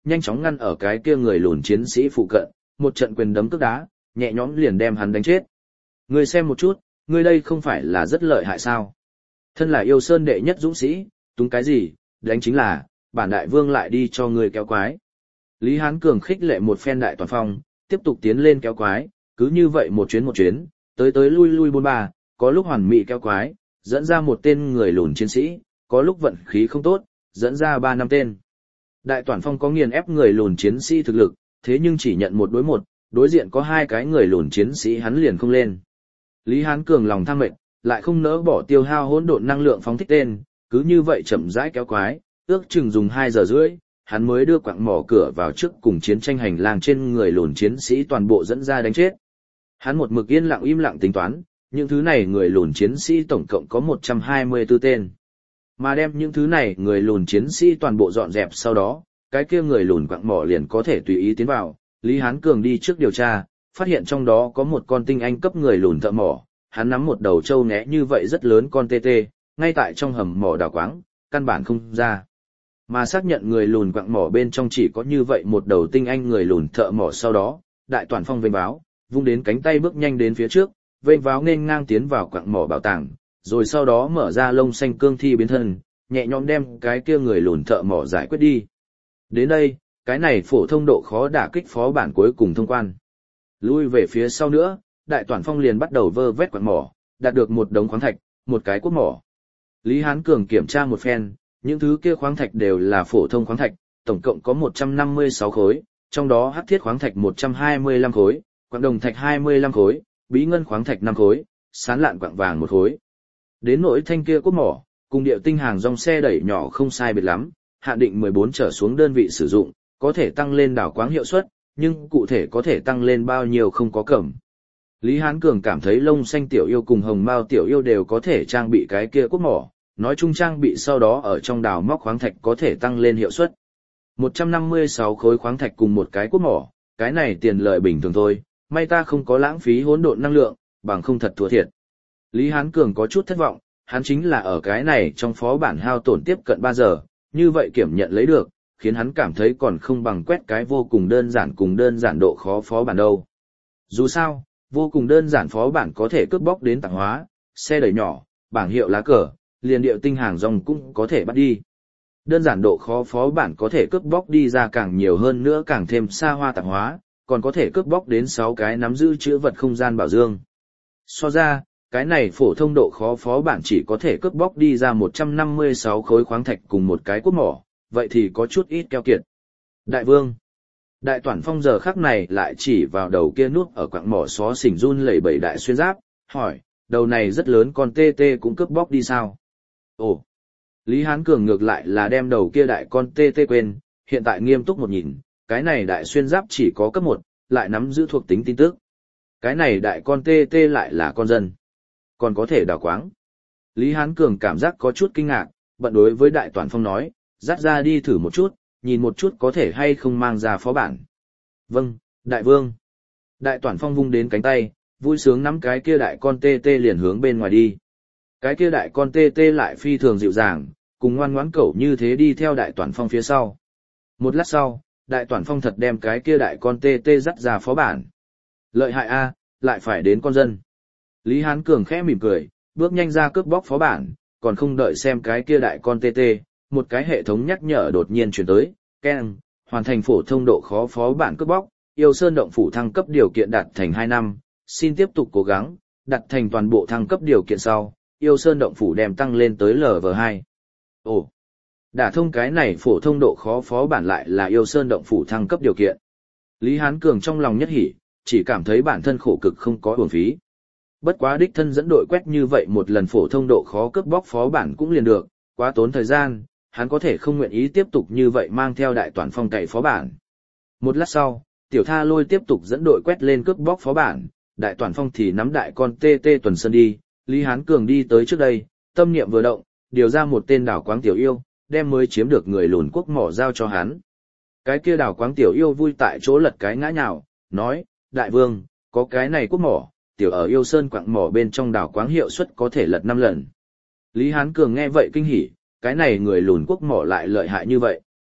nhanh chóng ngăn ở cái kia người lùn chiến sĩ phụ cận, một trận quyền đấm cước đá, nhẹ nhõm liền đem hắn đánh chết. Ngươi xem một chút, ngươi đây không phải là rất lợi hại sao? Thân là yêu sơn đệ nhất dũng sĩ, túng cái gì, đánh chính là, bản đại vương lại đi cho ngươi kéo quái. Lý Hán Cường khích lệ một phen Đại Toàn Phong, tiếp tục tiến lên kéo quái, cứ như vậy một chuyến một chuyến, tới tới lui lui bốn ba, có lúc hoàn mỹ kéo quái, dẫn ra một tên người lùn chiến sĩ, có lúc vận khí không tốt, dẫn ra ba năm tên. Đại Toàn Phong có nghiền ép người lùn chiến sĩ thực lực, thế nhưng chỉ nhận một đối một, đối diện có hai cái người lùn chiến sĩ hắn liền không lên. Lý Hán Cường lòng tham mệnh, lại không nỡ bỏ tiêu hao hỗn độn năng lượng phóng thích tên, cứ như vậy chậm rãi kéo quái, ước chừng dùng hai giờ rưỡi, hắn mới đưa quặng mỏ cửa vào trước cùng chiến tranh hành lang trên người lùn chiến sĩ toàn bộ dẫn ra đánh chết. Hắn một mực yên lặng im lặng tính toán, những thứ này người lùn chiến sĩ tổng cộng có một trăm hai mươi tư tên. Mà đem những thứ này người lùn chiến sĩ toàn bộ dọn dẹp sau đó, cái kia người lùn quặng mỏ liền có thể tùy ý tiến vào. Lý Hán Cường đi trước điều tra, phát hiện trong đó có một con tinh anh cấp người lùn thợ mỏ, hắn nắm một đầu trâu né như vậy rất lớn con tê tê, ngay tại trong hầm mỏ đào quáng, căn bản không ra. Mà xác nhận người lùn quặng mỏ bên trong chỉ có như vậy một đầu tinh anh người lùn thợ mỏ sau đó, Đại Toàn Phong vênh váo, vung đến cánh tay bước nhanh đến phía trước, vênh váo nên ngang tiến vào quặng mỏ bảo tàng, rồi sau đó mở ra lông xanh cương thi biến thân, nhẹ nhõm đem cái kia người lùn thợ mỏ giải quyết đi. Đến đây, cái này phổ thông độ khó đả kích phó bản cuối cùng thông quan. Lui về phía sau nữa, Đại Toàn Phong liền bắt đầu vơ vét quặng mỏ, đạt được một đống khoáng thạch, một cái cuốc mỏ. Lý Hán Cường kiểm tra một phen, những thứ kia khoáng thạch đều là phổ thông khoáng thạch, tổng cộng có một trăm năm mươi sáu khối, trong đó hắc thiết khoáng thạch một trăm hai mươi lăm khối, quặng đồng thạch hai mươi lăm khối, bí ngân khoáng thạch năm khối, sán lạn quặng vàng một khối. Đến nỗi thanh kia cuốc mỏ, cùng điệu tinh hàng dòng xe đẩy nhỏ không sai biệt lắm, hạn định mười bốn trở xuống đơn vị sử dụng, có thể tăng lên đảo quáng hiệu suất, nhưng cụ thể có thể tăng lên bao nhiêu không có cẩm. Lý Hán Cường cảm thấy lông xanh tiểu yêu cùng hồng mao tiểu yêu đều có thể trang bị cái kia cuốc mỏ, nói chung trang bị sau đó ở trong đào móc khoáng thạch có thể tăng lên hiệu suất. một trăm năm mươi sáu khối khoáng thạch cùng một cái cuốc mỏ, cái này tiền lợi bình thường thôi, may ta không có lãng phí hỗn độn năng lượng, bằng không thật thua thiệt. Lý Hán Cường có chút thất vọng, hắn chính là ở cái này trong phó bản hao tổn tiếp cận ba giờ, như vậy kiểm nhận lấy được, khiến hắn cảm thấy còn không bằng quét cái vô cùng đơn giản cùng đơn giản độ khó phó bản đâu. Dù sao, vô cùng đơn giản phó bản có thể cướp bóc đến tảng hóa, xe đẩy nhỏ, bảng hiệu lá cờ, liền điệu tinh hàng rong cũng có thể bắt đi. Đơn giản độ khó phó bản có thể cướp bóc đi ra càng nhiều hơn nữa càng thêm xa hoa tảng hóa, còn có thể cướp bóc đến sáu cái nắm giữ chữ vật không gian bảo dương. So ra, cái này phổ thông độ khó phó bản chỉ có thể cướp bóc đi ra một trăm năm mươi sáu khối khoáng thạch cùng một cái cuốc mỏ, vậy thì có chút ít keo kiệt. Đại vương, Đại Toàn Phong giờ khắc này lại chỉ vào đầu kia núp ở quặng mỏ xó xỉnh run lẩy bẩy đại xuyên giáp, hỏi, đầu này rất lớn con tê tê cũng cướp bóc đi sao? Ồ, Lý Hán Cường ngược lại là đem đầu kia đại con tê tê quên, hiện tại nghiêm túc một nhìn, cái này đại xuyên giáp chỉ có cấp một, lại nắm giữ thuộc tính tin tức. Cái này đại con tê tê lại là con dân, còn có thể đào quáng. Lý Hán Cường cảm giác có chút kinh ngạc, bận đối với Đại Toàn Phong nói, dắt ra đi thử một chút, nhìn một chút có thể hay không mang ra phó bản. Vâng, đại vương. Đại Toàn Phong vung đến cánh tay, vui sướng nắm cái kia đại con tê tê liền hướng bên ngoài đi. Cái kia đại con tê tê lại phi thường dịu dàng, cùng ngoan ngoãn cẩu như thế đi theo Đại Toàn Phong phía sau. Một lát sau, Đại Toàn Phong thật đem cái kia đại con tê tê dắt ra phó bản. Lợi hại a, lại phải đến con dân. Lý Hán Cường khẽ mỉm cười, bước nhanh ra cướp bóc phó bản, còn không đợi xem cái kia đại con tê tê, một cái hệ thống nhắc nhở đột nhiên truyền tới, keng, hoàn thành phổ thông độ khó phó bản cướp bóc, yêu sơn động phủ thăng cấp điều kiện đạt thành hai năm, xin tiếp tục cố gắng, đạt thành toàn bộ thăng cấp điều kiện sau, yêu sơn động phủ đem tăng lên tới lờ vê hai. Ồ, đả thông cái này phổ thông độ khó phó bản lại là yêu sơn động phủ thăng cấp điều kiện. Lý Hán Cường trong lòng nhất hỉ, chỉ cảm thấy bản thân khổ cực không có uổng phí. Bất quá đích thân dẫn đội quét như vậy một lần phổ thông độ khó cướp bóc phó bản cũng liền được, quá tốn thời gian, hắn có thể không nguyện ý tiếp tục như vậy mang theo Đại Toàn Phong cày phó bản. Một lát sau, Tiểu Tha Lôi tiếp tục dẫn đội quét lên cướp bóc phó bản, Đại Toàn Phong thì nắm đại con tê tê tuần sơn đi, Lý Hán Cường đi tới trước đây, tâm niệm vừa động, điều ra một tên đảo quáng tiểu yêu, đem mới chiếm được người lùn quốc mỏ giao cho hắn. Cái kia đảo quáng tiểu yêu vui tại chỗ lật cái ngã nhào, nói, đại vương, có cái này quốc mỏ, tiểu ở yêu sơn quặng mỏ bên trong đảo quáng hiệu suất có thể lật năm lần. Lý Hán Cường nghe vậy kinh hỉ, cái này người lùn quốc mỏ lại lợi hại như vậy.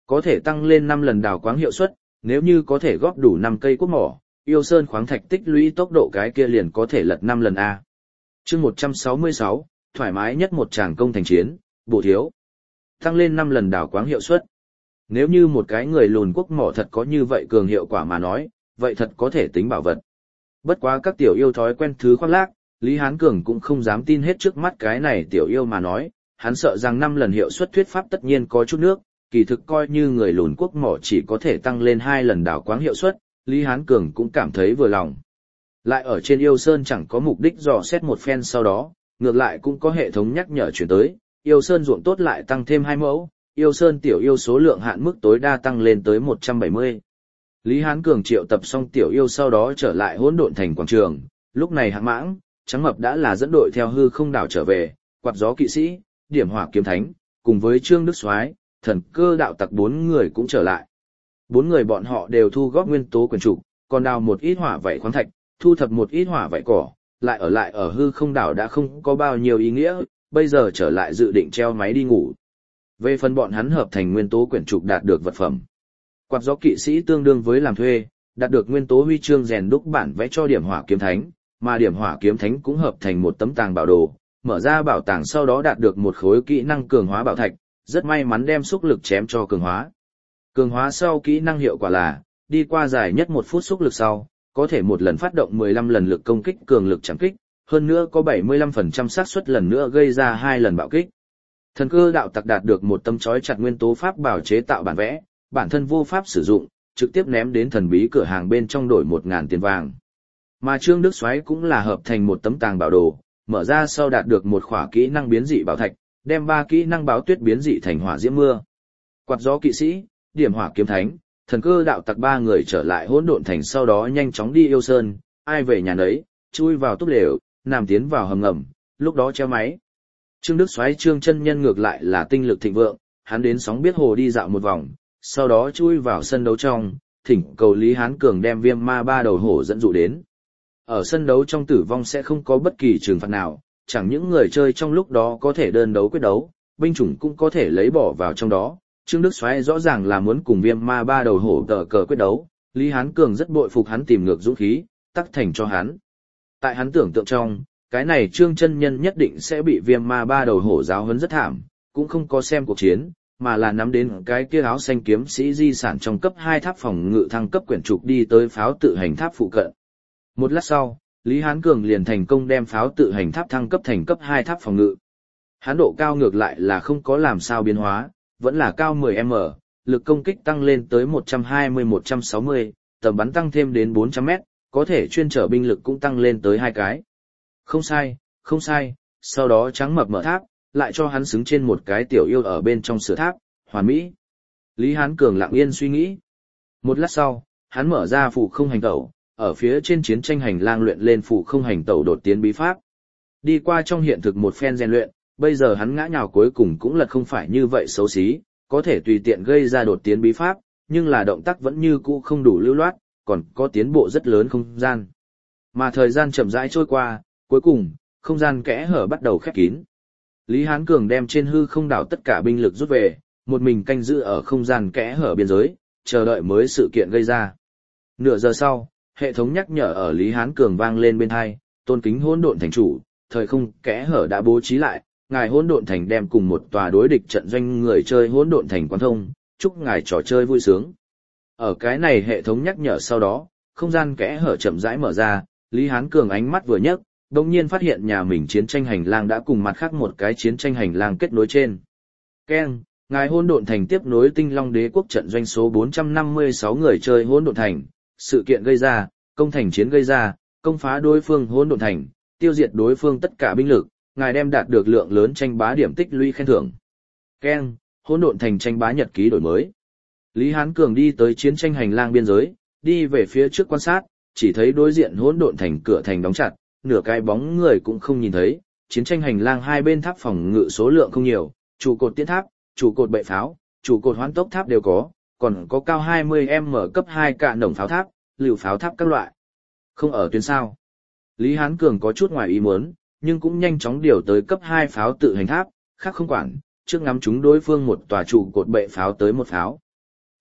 Có thể tăng lên năm lần đào quáng hiệu suất, nếu như có thể góp đủ năm cây quốc mỏ, yêu sơn khoáng thạch tích lũy tốc độ cái kia liền có thể lật năm lần A. chương một trăm sáu mươi sáu, thoải mái nhất một tràng công thành chiến, bổ thiếu. Tăng lên năm lần đào quáng hiệu suất. Nếu như một cái người lùn quốc mỏ thật có như vậy cường hiệu quả mà nói, vậy thật có thể tính bảo vật. Bất quá các tiểu yêu thói quen thứ khoác lác, Lý Hán Cường cũng không dám tin hết trước mắt cái này tiểu yêu mà nói, hắn sợ rằng năm lần hiệu suất thuyết pháp tất nhiên có chút nước, kỳ thực coi như người lùn quốc mỏ chỉ có thể tăng lên hai lần đào quáng hiệu suất, Lý Hán Cường cũng cảm thấy vừa lòng. Lại ở trên yêu sơn chẳng có mục đích dò xét một phen sau đó, ngược lại cũng có hệ thống nhắc nhở chuyển tới, yêu sơn ruộng tốt lại tăng thêm hai mẫu, yêu sơn tiểu yêu số lượng hạn mức tối đa tăng lên tới một trăm bảy mươi. Lý Hán Cường triệu tập xong tiểu yêu sau đó trở lại hỗn độn thành quảng trường, lúc này Hạng Mãng, Trắng Mập đã là dẫn đội theo hư không đảo trở về, Quạt Gió kỵ sĩ, Điểm Hỏa kiếm thánh, cùng với Trương Đức Soái, Thần Cơ đạo tặc bốn người cũng trở lại. Bốn người bọn họ đều thu góp nguyên tố quyền trục, còn đào một ít hỏa vảy khoáng thạch, thu thập một ít hỏa vảy cỏ, lại ở lại ở hư không đảo đã không có bao nhiêu ý nghĩa, bây giờ trở lại dự định treo máy đi ngủ. Về phần bọn hắn hợp thành nguyên tố quyển trục đạt được vật phẩm. Quạt Gió kỵ sĩ tương đương với làm thuê, đạt được nguyên tố huy chương rèn đúc bản vẽ cho Điểm Hỏa kiếm thánh, mà Điểm Hỏa kiếm thánh cũng hợp thành một tấm tàng bảo đồ, mở ra bảo tàng sau đó đạt được một khối kỹ năng cường hóa bảo thạch, rất may mắn đem xúc lực chém cho cường hóa. Cường hóa sau kỹ năng hiệu quả là, đi qua dài nhất một phút xúc lực sau, có thể một lần phát động mười lăm lần lực công kích cường lực chạm kích, hơn nữa có bảy mươi lăm phần trăm xác suất lần nữa gây ra hai lần bạo kích. Thần Cơ đạo tặc đạt được một tấm chói chặt nguyên tố pháp bảo chế tạo bản vẽ, bản thân vô pháp sử dụng, trực tiếp ném đến thần bí cửa hàng bên trong đổi một ngàn tiền vàng. Mà Trương Đức Soái cũng là hợp thành một tấm tàng bảo đồ, mở ra sau đạt được một khỏa kỹ năng biến dị bảo thạch, đem ba kỹ năng báo tuyết biến dị thành hỏa diễm mưa. Quạt Gió kỵ sĩ, Điểm Hỏa kiếm thánh, Thần Cơ đạo tặc ba người trở lại hỗn độn thành sau đó nhanh chóng đi yêu sơn, ai về nhà nấy, chui vào túp lều, nằm tiến vào hầm ngầm, lúc đó treo máy. Trương Đức Soái Trương chân nhân ngược lại là tinh lực thịnh vượng, hắn đến sóng biết hồ đi dạo một vòng, sau đó chui vào sân đấu trong, thỉnh cầu Lý Hán Cường đem viêm ma ba đầu hổ dẫn dụ đến. Ở sân đấu trong tử vong sẽ không có bất kỳ trừng phạt nào, chẳng những người chơi trong lúc đó có thể đơn đấu quyết đấu, binh chủng cũng có thể lấy bỏ vào trong đó. Trương Đức Soái rõ ràng là muốn cùng viêm ma ba đầu hổ tờ cờ quyết đấu, Lý Hán Cường rất bội phục hắn tìm ngược dũng khí, tắc thành cho hắn. Tại hắn tưởng tượng trong, cái này Trương chân nhân nhất định sẽ bị viêm ma ba đầu hổ giáo huấn rất thảm, cũng không có xem cuộc chiến, mà là nắm đến cái kia áo xanh kiếm sĩ di sản trong cấp hai tháp phòng ngự thăng cấp quyển trục đi tới pháo tự hành tháp phụ cận. Một lát sau, Lý Hán Cường liền thành công đem pháo tự hành tháp thăng cấp thành cấp hai tháp phòng ngự. Hắn độ cao ngược lại là không có làm sao biến hóa, vẫn là cao mười mét, lực công kích tăng lên tới một trăm hai mươi một trăm sáu mươi, tầm bắn tăng thêm đến bốn trăm mét, có thể chuyên trở binh lực cũng tăng lên tới hai cái. Không sai, không sai, sau đó Trắng Mập mở tháp, lại cho hắn xứng trên một cái tiểu yêu ở bên trong sửa tháp, hoàn mỹ. Lý Hán Cường lặng yên suy nghĩ. Một lát sau, hắn mở ra phù không hành tẩu, ở phía trên chiến tranh hành lang luyện lên phù không hành tẩu đột tiến bí pháp. Đi qua trong hiện thực một phen rèn luyện, bây giờ hắn ngã nhào cuối cùng cũng lật không phải như vậy xấu xí, có thể tùy tiện gây ra đột tiến bí pháp, nhưng là động tác vẫn như cũ không đủ lưu loát, còn có tiến bộ rất lớn không gian. Mà thời gian chậm rãi trôi qua, cuối cùng, không gian kẽ hở bắt đầu khép kín. Lý Hán Cường đem trên hư không đảo tất cả binh lực rút về, một mình canh giữ ở không gian kẽ hở biên giới, chờ đợi mới sự kiện gây ra. Nửa giờ sau, hệ thống nhắc nhở ở Lý Hán Cường vang lên bên tai, tôn kính hỗn độn thành chủ, thời không kẽ hở đã bố trí lại, ngài hỗn độn thành đem cùng một tòa đối địch trận doanh người chơi hỗn độn thành quan thông, chúc ngài trò chơi vui sướng. Ở cái này hệ thống nhắc nhở sau đó, không gian kẽ hở chậm rãi mở ra, Lý Hán Cường ánh mắt vừa nhấc, đồng nhiên phát hiện nhà mình chiến tranh hành lang đã cùng mặt khác một cái chiến tranh hành lang kết nối trên. Keng, ngài hỗn độn thành tiếp nối Tinh Long Đế quốc trận doanh số bốn trăm năm mươi sáu người chơi hỗn độn thành, sự kiện gây ra, công thành chiến gây ra, công phá đối phương hỗn độn thành, tiêu diệt đối phương tất cả binh lực, ngài đem đạt được lượng lớn tranh bá điểm tích lũy khen thưởng. Keng, hỗn độn thành tranh bá nhật ký đổi mới. Lý Hán Cường đi tới chiến tranh hành lang biên giới, đi về phía trước quan sát, chỉ thấy đối diện hỗn độn thành cửa thành đóng chặt, nửa cái bóng người cũng không nhìn thấy, chiến tranh hành lang hai bên tháp phòng ngự số lượng không nhiều, trụ cột tiến tháp, trụ cột bệ pháo, trụ cột hoán tốc tháp đều có, còn có cao hai mươi mét cấp hai cạn đồng pháo tháp, lựu pháo tháp các loại. Không ở tuyến sao. Lý Hán Cường có chút ngoài ý muốn, nhưng cũng nhanh chóng điều tới cấp hai pháo tự hành tháp, khác không quản, trước ngắm chúng đối phương một tòa trụ cột bệ pháo tới một pháo.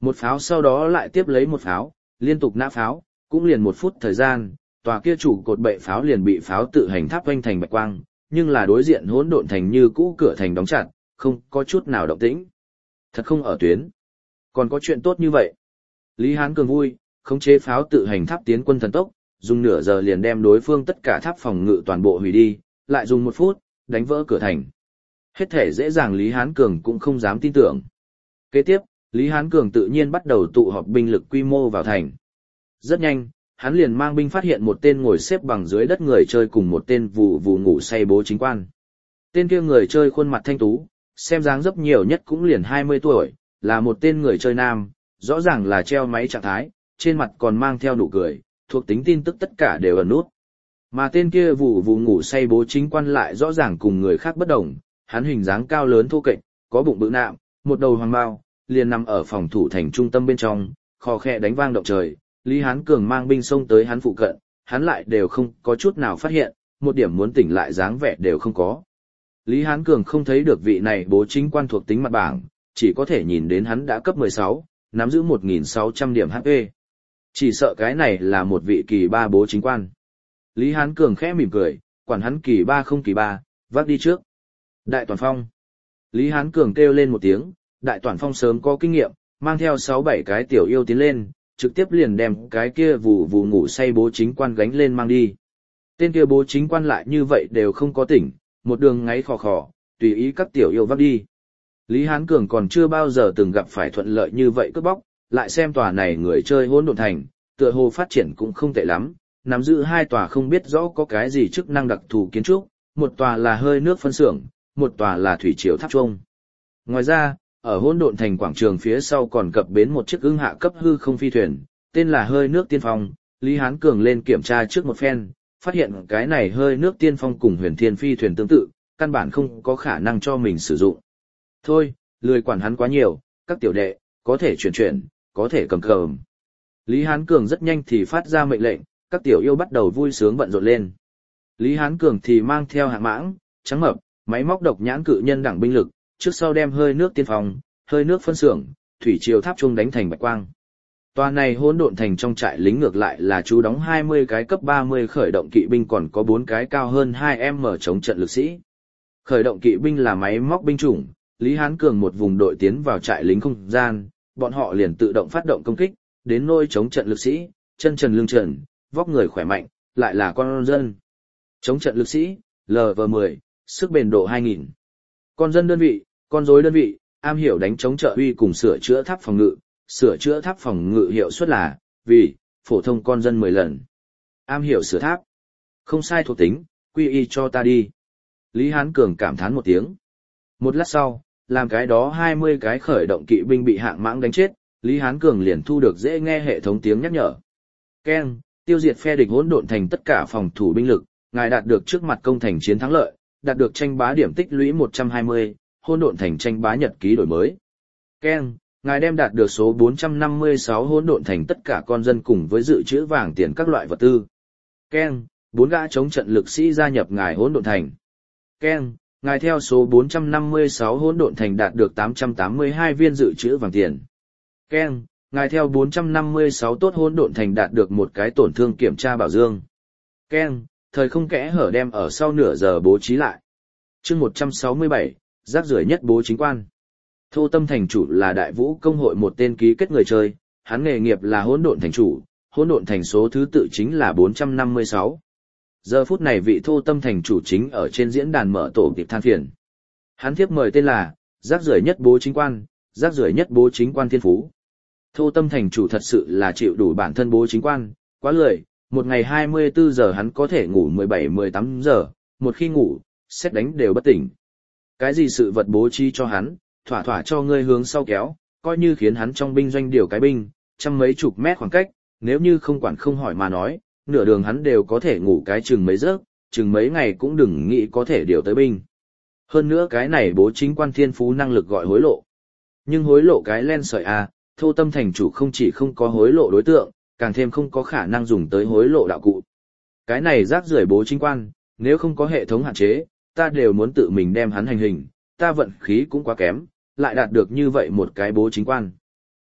Một pháo sau đó lại tiếp lấy một pháo, liên tục nã pháo, cũng liền một phút thời gian, tòa kia chủ cột bệ pháo liền bị pháo tự hành tháp vanh thành bạch quang, nhưng là đối diện hỗn độn thành như cũ cửa thành đóng chặt, không có chút nào động tĩnh. Thật không ở tuyến. Còn có chuyện tốt như vậy. Lý Hán Cường vui, khống chế pháo tự hành tháp tiến quân thần tốc, dùng nửa giờ liền đem đối phương tất cả tháp phòng ngự toàn bộ hủy đi, lại dùng một phút, đánh vỡ cửa thành. Hết thể dễ dàng Lý Hán Cường cũng không dám tin tưởng. Kế tiếp, Lý Hán Cường tự nhiên bắt đầu tụ họp binh lực quy mô vào thành. Rất nhanh, hắn liền mang binh phát hiện một tên ngồi xếp bằng dưới đất người chơi cùng một tên vù vù ngủ say bố chính quan. Tên kia người chơi khuôn mặt thanh tú, xem dáng dấp nhiều nhất cũng liền hai mươi tuổi, là một tên người chơi nam, rõ ràng là treo máy trạng thái, trên mặt còn mang theo nụ cười, thuộc tính tin tức tất cả đều ẩn nút. Mà tên kia vù vù ngủ say bố chính quan lại rõ ràng cùng người khác bất đồng, hắn hình dáng cao lớn thô kệch, có bụng bự nạm, một đầu hoàng bao, liền nằm ở phòng thủ thành trung tâm bên trong, khò khẽ đánh vang động trời. Lý Hán Cường mang binh xông tới hắn phụ cận, hắn lại đều không có chút nào phát hiện, một điểm muốn tỉnh lại dáng vẻ đều không có. Lý Hán Cường không thấy được vị này bố chính quan thuộc tính mặt bảng, chỉ có thể nhìn đến hắn đã cấp mười sáu, nắm giữ một nghìn sáu trăm điểm hát pê. Chỉ sợ cái này là một vị kỳ ba bố chính quan. Lý Hán Cường khẽ mỉm cười, quản hắn kỳ ba không kỳ ba, vác đi trước. Đại Toàn Phong. Lý Hán Cường kêu lên một tiếng, Đại Toàn Phong sớm có kinh nghiệm, mang theo sáu bảy cái tiểu yêu tiến lên, trực tiếp liền đem cái kia vù vù ngủ say bố chính quan gánh lên mang đi. Tên kia bố chính quan lại như vậy đều không có tỉnh, một đường ngáy khò khò, tùy ý các tiểu yêu vác đi. Lý Hán Cường còn chưa bao giờ từng gặp phải thuận lợi như vậy cướp bóc, lại xem tòa này người chơi hỗn độn thành, tựa hồ phát triển cũng không tệ lắm, nắm giữ hai tòa không biết rõ có cái gì chức năng đặc thù kiến trúc, một tòa là hơi nước phân xưởng, một tòa là thủy triều tháp chuông. Ngoài ra, ở hỗn độn thành quảng trường phía sau còn cập bến một chiếc ưng hạ cấp hư không phi thuyền, tên là hơi nước tiên phong. Lý Hán Cường lên kiểm tra trước một phen, phát hiện cái này hơi nước tiên phong cùng huyền thiên phi thuyền tương tự, căn bản không có khả năng cho mình sử dụng. Thôi, lười quản hắn quá nhiều, các tiểu đệ, có thể chuyển chuyển, có thể cầm cầm. Lý Hán Cường rất nhanh thì phát ra mệnh lệnh, các tiểu yêu bắt đầu vui sướng bận rộn lên. Lý Hán Cường thì mang theo hạng mãng, trắng mập, máy móc độc nhãn cự nhân đẳng binh lực, trước sau đem hơi nước tiên phong, hơi nước phân xưởng, thủy triều tháp chuông đánh thành bạch quang. Tòa này hỗn độn thành trong trại lính ngược lại là chú đóng hai mươi cái cấp ba mươi khởi động kỵ binh, còn có bốn cái cao hơn hai mét chống trận lực sĩ. Khởi động kỵ binh là máy móc binh chủng, Lý Hán Cường một vùng đội tiến vào trại lính không gian, bọn họ liền tự động phát động công kích, đến nôi chống trận lực sĩ, chân trần lưng trần, vóc người khỏe mạnh, lại là con dân. Chống trận lực sĩ, L V mười, sức bền độ hai nghìn. Con dân đơn vị, con rối đơn vị, am hiểu đánh chống trợ uy cùng sửa chữa tháp phòng ngự, sửa chữa tháp phòng ngự hiệu suất là, vì, phổ thông con dân mười lần. Am hiểu sửa tháp. Không sai thuộc tính, quy y cho ta đi. Lý Hán Cường cảm thán một tiếng. Một lát sau, làm cái đó hai mươi cái khởi động kỵ binh bị hạng mãng đánh chết, Lý Hán Cường liền thu được dễ nghe hệ thống tiếng nhắc nhở. Keng, tiêu diệt phe địch hỗn độn thành tất cả phòng thủ binh lực, ngài đạt được trước mặt công thành chiến thắng lợi, đạt được tranh bá điểm tích lũy một trăm hai mươi, hỗn độn thành tranh bá nhật ký đổi mới. Keng, ngài đem đạt được số bốn trăm năm mươi sáu hỗn độn thành tất cả con dân cùng với dự trữ vàng tiền các loại vật tư. Keng, bốn gã chống trận lực sĩ gia nhập ngài hỗn độn thành. Keng, ngài theo số bốn trăm năm mươi sáu hỗn độn thành đạt được tám trăm tám mươi hai viên dự trữ vàng tiền. Keng, ngài theo bốn trăm năm mươi sáu tốt hỗn độn thành đạt được một cái tổn thương kiểm tra bảo dương. Keng, thời không kẽ hở đem ở sau nửa giờ bố trí lại. Chương một trăm sáu mươi bảy, rác rưởi nhất bố chính quan. Thô Tâm thành chủ là Đại Vũ công hội một tên ký kết người chơi, hắn nghề nghiệp là hỗn độn thành chủ, hỗn độn thành số thứ tự chính là bốn trăm năm mươi sáu. Giờ phút này vị Thô Tâm thành chủ chính ở trên diễn đàn mở tổ tiệp than phiền. Hắn thiếp mời tên là rác rưởi nhất bố chính quan, rác rưởi nhất bố chính quan thiên phú. Thô Tâm thành chủ thật sự là chịu đủ bản thân bố chính quan, quá lười, một ngày hai mươi bốn giờ hắn có thể ngủ mười bảy mười tám giờ, một khi ngủ, xét đánh đều bất tỉnh. Cái gì sự vật bố trí cho hắn, thỏa thỏa cho ngươi hướng sau kéo, coi như khiến hắn trong binh doanh điều cái binh, trăm mấy chục mét khoảng cách, nếu như không quản không hỏi mà nói, nửa đường hắn đều có thể ngủ cái chừng mấy giấc, chừng mấy ngày cũng đừng nghĩ có thể điều tới binh. Hơn nữa cái này bố chính quan thiên phú năng lực gọi hối lộ. Nhưng hối lộ cái len sợi à, Thô Tâm thành chủ không chỉ không có hối lộ đối tượng, càng thêm không có khả năng dùng tới hối lộ đạo cụ. Cái này rác rưởi bố chính quan, nếu không có hệ thống hạn chế, ta đều muốn tự mình đem hắn hành hình, ta vận khí cũng quá kém, lại đạt được như vậy một cái bố chính quan.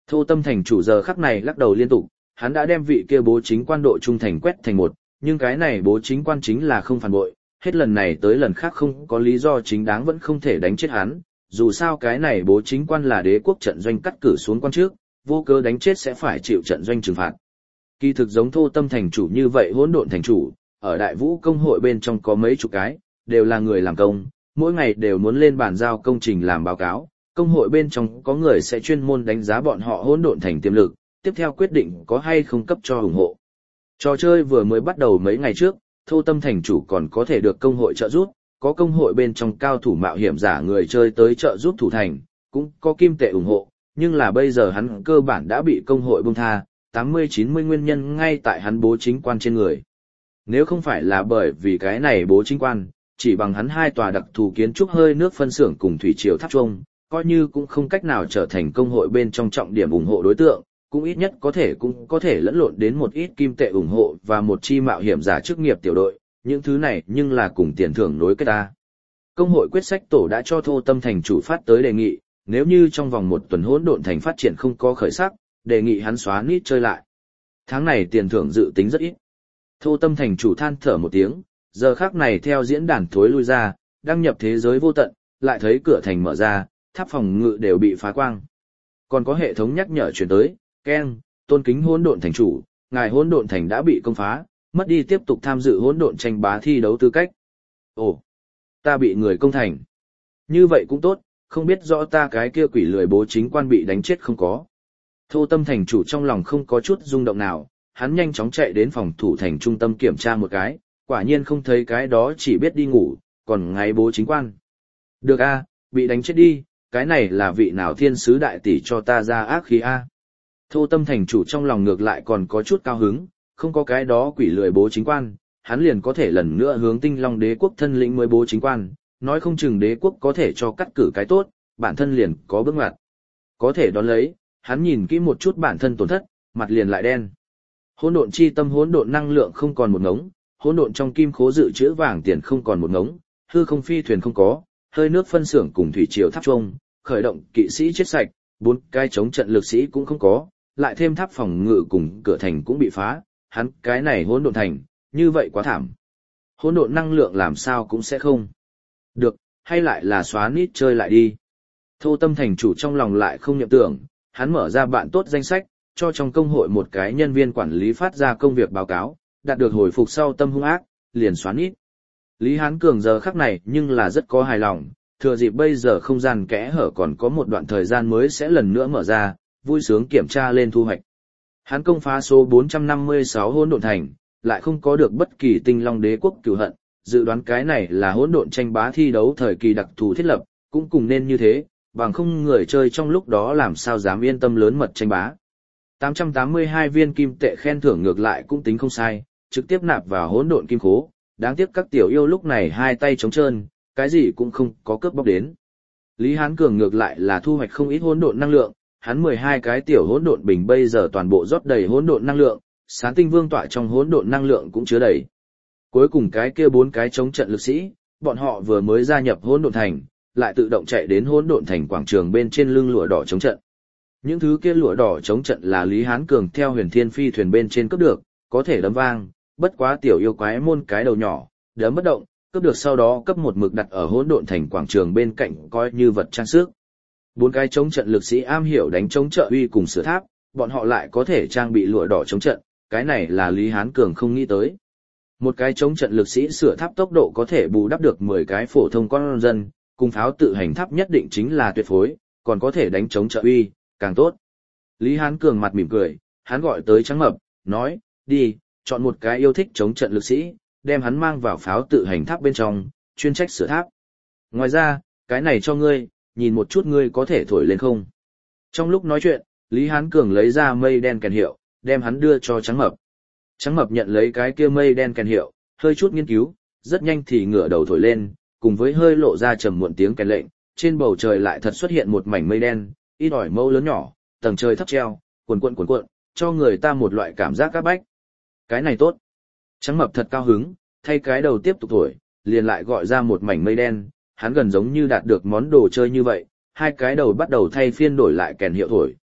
Thô Tâm thành chủ giờ khắc này lắc đầu liên tục, hắn đã đem vị kia bố chính quan độ trung thành quét thành một, nhưng cái này bố chính quan chính là không phản bội, hết lần này tới lần khác không có lý do chính đáng vẫn không thể đánh chết hắn, dù sao cái này bố chính quan là đế quốc trận doanh cắt cử xuống quan trước, vô cớ đánh chết sẽ phải chịu trận doanh trừng phạt. Kỳ thực giống Thô Tâm thành chủ như vậy hỗn độn thành chủ, ở Đại Vũ công hội bên trong có mấy chục cái, đều là người làm công, mỗi ngày đều muốn lên bàn giao công trình làm báo cáo, công hội bên trong có người sẽ chuyên môn đánh giá bọn họ hỗn độn thành tiềm lực, tiếp theo quyết định có hay không cấp cho ủng hộ. Trò chơi vừa mới bắt đầu mấy ngày trước, Thô Tâm thành chủ còn có thể được công hội trợ giúp, có công hội bên trong cao thủ mạo hiểm giả người chơi tới trợ giúp thủ thành, cũng có kim tệ ủng hộ, nhưng là bây giờ hắn cơ bản đã bị công hội buông tha, tám mươi chín mươi nguyên nhân ngay tại hắn bố chính quan trên người. Nếu không phải là bởi vì cái này bố chính quan, chỉ bằng hắn hai tòa đặc thù kiến trúc hơi nước phân xưởng cùng thủy triều tháp trung, coi như cũng không cách nào trở thành công hội bên trong trọng điểm ủng hộ đối tượng, cũng ít nhất có thể cũng có thể lẫn lộn đến một ít kim tệ ủng hộ và một chi mạo hiểm giả chức nghiệp tiểu đội, những thứ này nhưng là cùng tiền thưởng nối kết ta. Công hội quyết sách tổ đã cho Thô Tâm thành chủ phát tới đề nghị, nếu như trong vòng một tuần hỗn độn thành phát triển không có khởi sắc, đề nghị hắn xóa nít chơi lại. Tháng này tiền thưởng dự tính rất ít. Thô Tâm thành chủ than thở một tiếng, giờ khác này theo diễn đàn thối lui ra, đăng nhập thế giới vô tận, lại thấy cửa thành mở ra, tháp phòng ngự đều bị phá quang. Còn có hệ thống nhắc nhở chuyển tới, keng, tôn kính hỗn độn thành chủ, ngài hỗn độn thành đã bị công phá, mất đi tiếp tục tham dự hỗn độn tranh bá thi đấu tư cách. Ồ, ta bị người công thành. Như vậy cũng tốt, không biết rõ ta cái kia quỷ lười bố chính quan bị đánh chết không có. Thô Tâm thành chủ trong lòng không có chút rung động nào, hắn nhanh chóng chạy đến phòng thủ thành trung tâm kiểm tra một cái, quả nhiên không thấy cái đó chỉ biết đi ngủ, còn ngay bố chính quan. Được a, bị đánh chết đi, cái này là vị nào thiên sứ đại tỷ cho ta ra ác khí a. Thô Tâm thành chủ trong lòng ngược lại còn có chút cao hứng, không có cái đó quỷ lười bố chính quan, hắn liền có thể lần nữa hướng Tinh Long đế quốc thân lĩnh mới bố chính quan, nói không chừng đế quốc có thể cho cắt cử cái tốt, bản thân liền có bước ngoặt. Có thể đón lấy, hắn nhìn kỹ một chút bản thân tổn thất, mặt liền lại đen. Hỗn độn chi tâm hỗn độn năng lượng không còn một ngống, hỗn độn trong kim khố dự trữ vàng tiền không còn một ngống, hư không phi thuyền không có, hơi nước phân xưởng cùng thủy triều tháp trung, khởi động kỵ sĩ chết sạch, bốn cái chống trận lực sĩ cũng không có, lại thêm tháp phòng ngự cùng cửa thành cũng bị phá, hắn cái này hỗn độn thành, như vậy quá thảm. Hỗn độn năng lượng làm sao cũng sẽ không được, hay lại là xóa nít chơi lại đi. Thô Tâm thành chủ trong lòng lại không nhậm tưởng, hắn mở ra bạn tốt danh sách, cho trong công hội một cái nhân viên quản lý phát ra công việc báo cáo, đạt được hồi phục sau tâm hung ác, liền xóa nít. Lý Hán Cường giờ khắc này nhưng là rất có hài lòng, thừa dịp bây giờ không gian kẽ hở còn có một đoạn thời gian mới sẽ lần nữa mở ra, vui sướng kiểm tra lên thu hoạch. Hắn công phá số bốn trăm năm mươi sáu hỗn độn thành, lại không có được bất kỳ Tinh Long đế quốc cửu hận, dự đoán cái này là hỗn độn tranh bá thi đấu thời kỳ đặc thù thiết lập, cũng cùng nên như thế, bằng không người chơi trong lúc đó làm sao dám yên tâm lớn mật tranh bá. tám trăm tám mươi hai viên kim tệ khen thưởng ngược lại cũng tính không sai, trực tiếp nạp vào hỗn độn kim khố, đáng tiếc các tiểu yêu lúc này hai tay trống trơn, cái gì cũng không có cướp bóc đến. Lý Hán Cường ngược lại là thu hoạch không ít hỗn độn năng lượng, hắn mười hai cái tiểu hỗn độn bình bây giờ toàn bộ rót đầy hỗn độn năng lượng, Sán Tinh Vương tọa trong hỗn độn năng lượng cũng chứa đầy. Cuối cùng cái kia bốn cái chống trận lực sĩ, bọn họ vừa mới gia nhập hỗn độn thành, lại tự động chạy đến hỗn độn thành quảng trường bên trên lưng lụa đỏ chống trận. Những thứ kia lụa đỏ chống trận là Lý Hán Cường theo Huyền Thiên Phi thuyền bên trên cướp được, có thể đấm vang, bất quá tiểu yêu quái môn cái đầu nhỏ, đấm bất động, cướp được sau đó cấp một mực đặt ở hỗn độn thành quảng trường bên cạnh coi như vật trang sức. Bốn cái chống trận lực sĩ am hiểu đánh chống trợ uy cùng sửa tháp, bọn họ lại có thể trang bị lụa đỏ chống trận, cái này là Lý Hán Cường không nghĩ tới. Một cái chống trận lực sĩ sửa tháp tốc độ có thể bù đắp được mười cái phổ thông con dân, cùng pháo tự hành tháp nhất định chính là tuyệt phối, còn có thể đánh chống trợ uy, càng tốt. Lý Hán Cường mặt mỉm cười, hắn gọi tới Trắng Mập, nói, đi, chọn một cái yêu thích chống trận lực sĩ, đem hắn mang vào pháo tự hành tháp bên trong, chuyên trách sửa tháp. Ngoài ra, cái này cho ngươi, nhìn một chút ngươi có thể thổi lên không. Trong lúc nói chuyện, Lý Hán Cường lấy ra mây đen kèn hiệu, đem hắn đưa cho Trắng Mập. Trắng Mập nhận lấy cái kia mây đen kèn hiệu, hơi chút nghiên cứu, rất nhanh thì ngửa đầu thổi lên, cùng với hơi lộ ra trầm muộn tiếng kèn lệnh, trên bầu trời lại thật xuất hiện một mảnh mây đen, ít ỏi mâu lớn nhỏ, tầng trời thấp treo, cuồn cuộn cuồn cuộn, cho người ta một loại cảm giác áp bách. Cái này tốt. Trắng Mập thật cao hứng, thay cái đầu tiếp tục thổi, liền lại gọi ra một mảnh mây đen, hắn gần giống như đạt được món đồ chơi như vậy, hai cái đầu bắt đầu thay phiên đổi lại kèn hiệu thổi,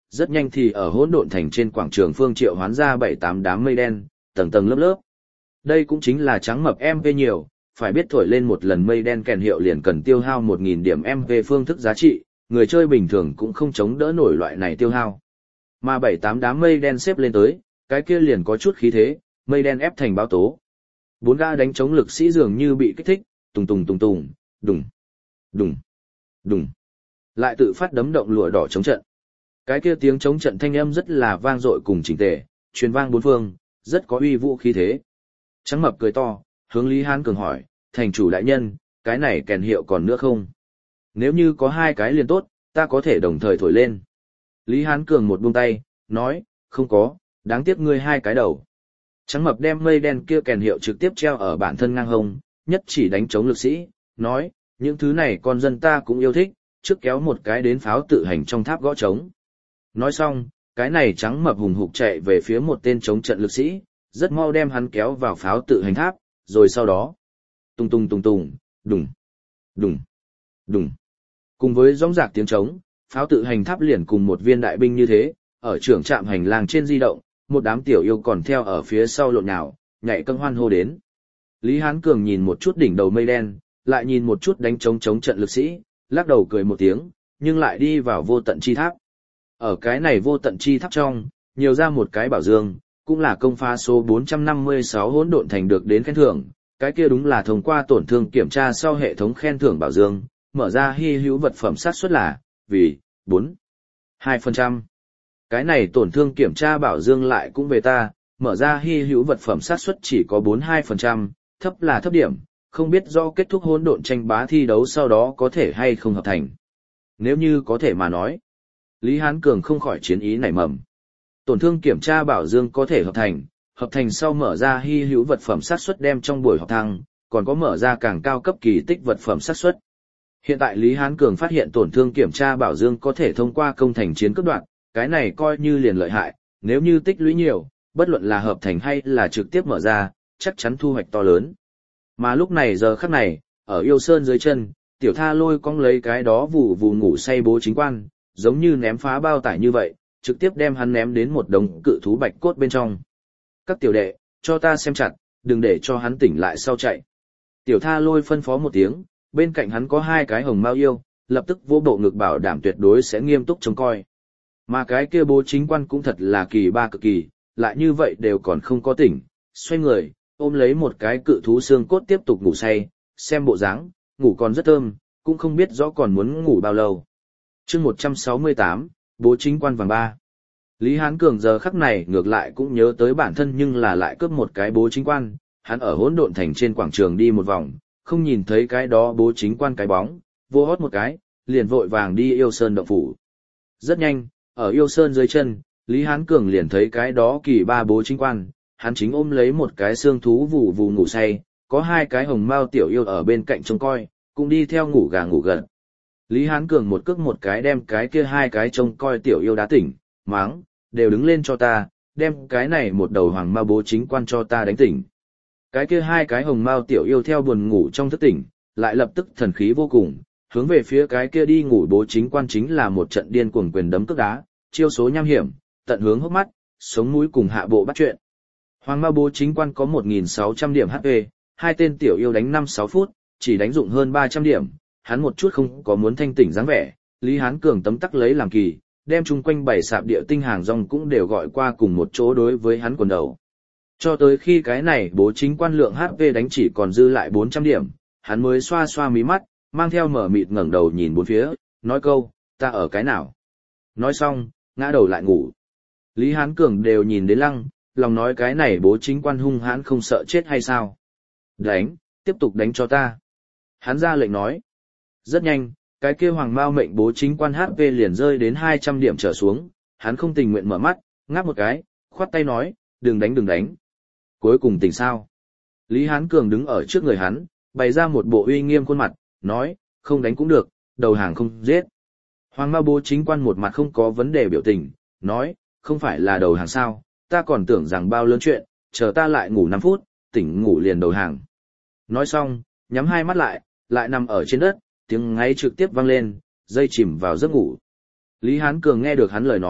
rất nhanh thì ở hỗn độn thành trên quảng trường phương triệu hoán ra bảy tám đám mây đen, tầng tầng lớp lớp. Đây cũng chính là trắng mập em pê nhiều, phải biết thổi lên một lần mây đen kèn hiệu liền cần tiêu hao một nghìn điểm em pê phương thức giá trị, người chơi bình thường cũng không chống đỡ nổi loại này tiêu hao. Mà bảy tám đám mây đen xếp lên tới, cái kia liền có chút khí thế, mây đen ép thành báo tố. Bốn gã đánh chống lực sĩ dường như bị kích thích, tùng tùng tùng tùng, đùng, đùng, đùng. Lại tự phát đấm động lụa đỏ chống trận. Cái kia tiếng chống trận thanh âm rất là vang dội cùng chỉnh tề, truyền vang bốn phương, rất có uy vũ khí thế. Trắng mập cười to, hướng Lý Hán Cường hỏi, thành chủ đại nhân, cái này kèn hiệu còn nữa không? Nếu như có hai cái liền tốt, ta có thể đồng thời thổi lên. Lý Hán Cường một buông tay, nói, không có, đáng tiếc ngươi hai cái đầu. Trắng mập đem mây đen kia kèn hiệu trực tiếp treo ở bản thân ngang hông, nhất chỉ đánh chống lực sĩ, nói, những thứ này con dân ta cũng yêu thích, trước kéo một cái đến pháo tự hành trong tháp gõ trống. Nói xong, cái này trắng mập hùng hục chạy về phía một tên chống trận lực sĩ, rất mau đem hắn kéo vào pháo tự hành tháp, rồi sau đó, tung tung tung tung, đùng, đùng, đùng. Cùng với rõng rạc tiếng trống, pháo tự hành tháp liền cùng một viên đại binh như thế, ở trưởng trạm hành lang trên di động, một đám tiểu yêu còn theo ở phía sau lộn nhào, nhảy cân hoan hô đến. Lý Hán Cường nhìn một chút đỉnh đầu mây đen, lại nhìn một chút đánh trống chống trận lực sĩ, lắc đầu cười một tiếng, nhưng lại đi vào vô tận chi tháp. Ở cái này vô tận chi tháp trong, nhiều ra một cái bảo dương, cũng là công phá số bốn trăm năm mươi sáu hỗn độn thành được đến khen thưởng, cái kia đúng là thông qua tổn thương kiểm tra sau hệ thống khen thưởng bảo dương, mở ra hy hữu vật phẩm xác suất là, vì, bốn, hai phần trăm. Cái này tổn thương kiểm tra bảo dương lại cũng về ta, mở ra hy hữu vật phẩm xác suất chỉ có bốn mươi hai phần trăm, thấp là thấp điểm, không biết do kết thúc hỗn độn tranh bá thi đấu sau đó có thể hay không hợp thành. Nếu như có thể mà nói, Lý Hán Cường không khỏi chiến ý nảy mầm. Tổn thương kiểm tra bảo dương có thể hợp thành, hợp thành sau mở ra hy hữu vật phẩm xác suất đem trong buổi họp thăng, còn có mở ra càng cao cấp kỳ tích vật phẩm xác suất. Hiện tại Lý Hán Cường phát hiện tổn thương kiểm tra bảo dương có thể thông qua công thành chiến cướp đoạn, cái này coi như liền lợi hại, nếu như tích lũy nhiều, bất luận là hợp thành hay là trực tiếp mở ra, chắc chắn thu hoạch to lớn. Mà lúc này giờ khắc này, ở yêu sơn dưới chân, tiểu tha lôi cong lấy cái đó vù vù ngủ say bố chính quan, giống như ném phá bao tải như vậy, trực tiếp đem hắn ném đến một đống cự thú bạch cốt bên trong. Các tiểu đệ, cho ta xem chặt, đừng để cho hắn tỉnh lại sau chạy. Tiểu tha lôi phân phó một tiếng, bên cạnh hắn có hai cái hồng mao yêu, lập tức vỗ bộ ngực bảo đảm tuyệt đối sẽ nghiêm túc trông coi. Mà cái kia bố chính quan cũng thật là kỳ ba cực kỳ, lại như vậy đều còn không có tỉnh, xoay người, ôm lấy một cái cự thú xương cốt tiếp tục ngủ say, xem bộ dáng, ngủ còn rất thơm, cũng không biết rõ còn muốn ngủ bao lâu. Chương một trăm sáu mươi tám, bố chính quan vàng ba. Lý Hán Cường giờ khắc này ngược lại cũng nhớ tới bản thân nhưng là lại cướp một cái bố chính quan, hắn ở hỗn độn thành trên quảng trường đi một vòng, không nhìn thấy cái đó bố chính quan cái bóng, vô hót một cái, liền vội vàng đi yêu sơn động phủ. Rất nhanh, ở yêu sơn dưới chân, Lý Hán Cường liền thấy cái đó kỳ ba bố chính quan, hắn chính ôm lấy một cái xương thú vù vù ngủ say, có hai cái hồng mao tiểu yêu ở bên cạnh trông coi, cũng đi theo ngủ gà ngủ gật. Lý Hán Cường một cước một cái đem cái kia hai cái trông coi tiểu yêu đá tỉnh, máng, đều đứng lên cho ta, đem cái này một đầu hoàng mao bố chính quan cho ta đánh tỉnh. Cái kia hai cái hồng mao tiểu yêu theo buồn ngủ trong thức tỉnh, lại lập tức thần khí vô cùng, hướng về phía cái kia đi ngủ bố chính quan chính là một trận điên cuồng quyền đấm cước đá, chiêu số nham hiểm, tận hướng hốc mắt, sống mũi cùng hạ bộ bắt chuyện. Hoàng mao bố chính quan có một nghìn sáu trăm điểm hát pê, hai tên tiểu yêu đánh năm sáu phút, chỉ đánh dụng hơn ba trăm điểm, hắn một chút không có muốn thanh tỉnh dáng vẻ, Lý Hán Cường tấm tắc lấy làm kỳ, đem chung quanh bảy sạp địa tinh hàng rong cũng đều gọi qua cùng một chỗ đối với hắn quần đầu. Cho tới khi cái này bố chính quan lượng hát pê đánh chỉ còn dư lại bốn trăm điểm, hắn mới xoa xoa mí mắt, mang theo mở mịt ngẩng đầu nhìn bốn phía, nói câu, ta ở cái nào? Nói xong, ngã đầu lại ngủ. Lý Hán Cường đều nhìn đến lăng, lòng nói cái này bố chính quan hung hãn không sợ chết hay sao? Đánh, tiếp tục đánh cho ta. Hắn ra lệnh nói. Rất nhanh, cái kia hoàng mao mệnh bố chính quan hát pê liền rơi đến hai trăm điểm trở xuống, hắn không tình nguyện mở mắt, ngáp một cái, khoát tay nói, đừng đánh đừng đánh. Cuối cùng tỉnh sao? Lý Hán Cường đứng ở trước người hắn, bày ra một bộ uy nghiêm khuôn mặt, nói, không đánh cũng được, đầu hàng không giết. Hoàng mao bố chính quan một mặt không có vấn đề biểu tình, nói, không phải là đầu hàng sao, ta còn tưởng rằng bao lớn chuyện, chờ ta lại ngủ năm phút, tỉnh ngủ liền đầu hàng. Nói xong, nhắm hai mắt lại, lại nằm ở trên đất, tiếng ngáy trực tiếp vang lên, dây chìm vào giấc ngủ. Lý Hán Cường nghe được hắn lời nói,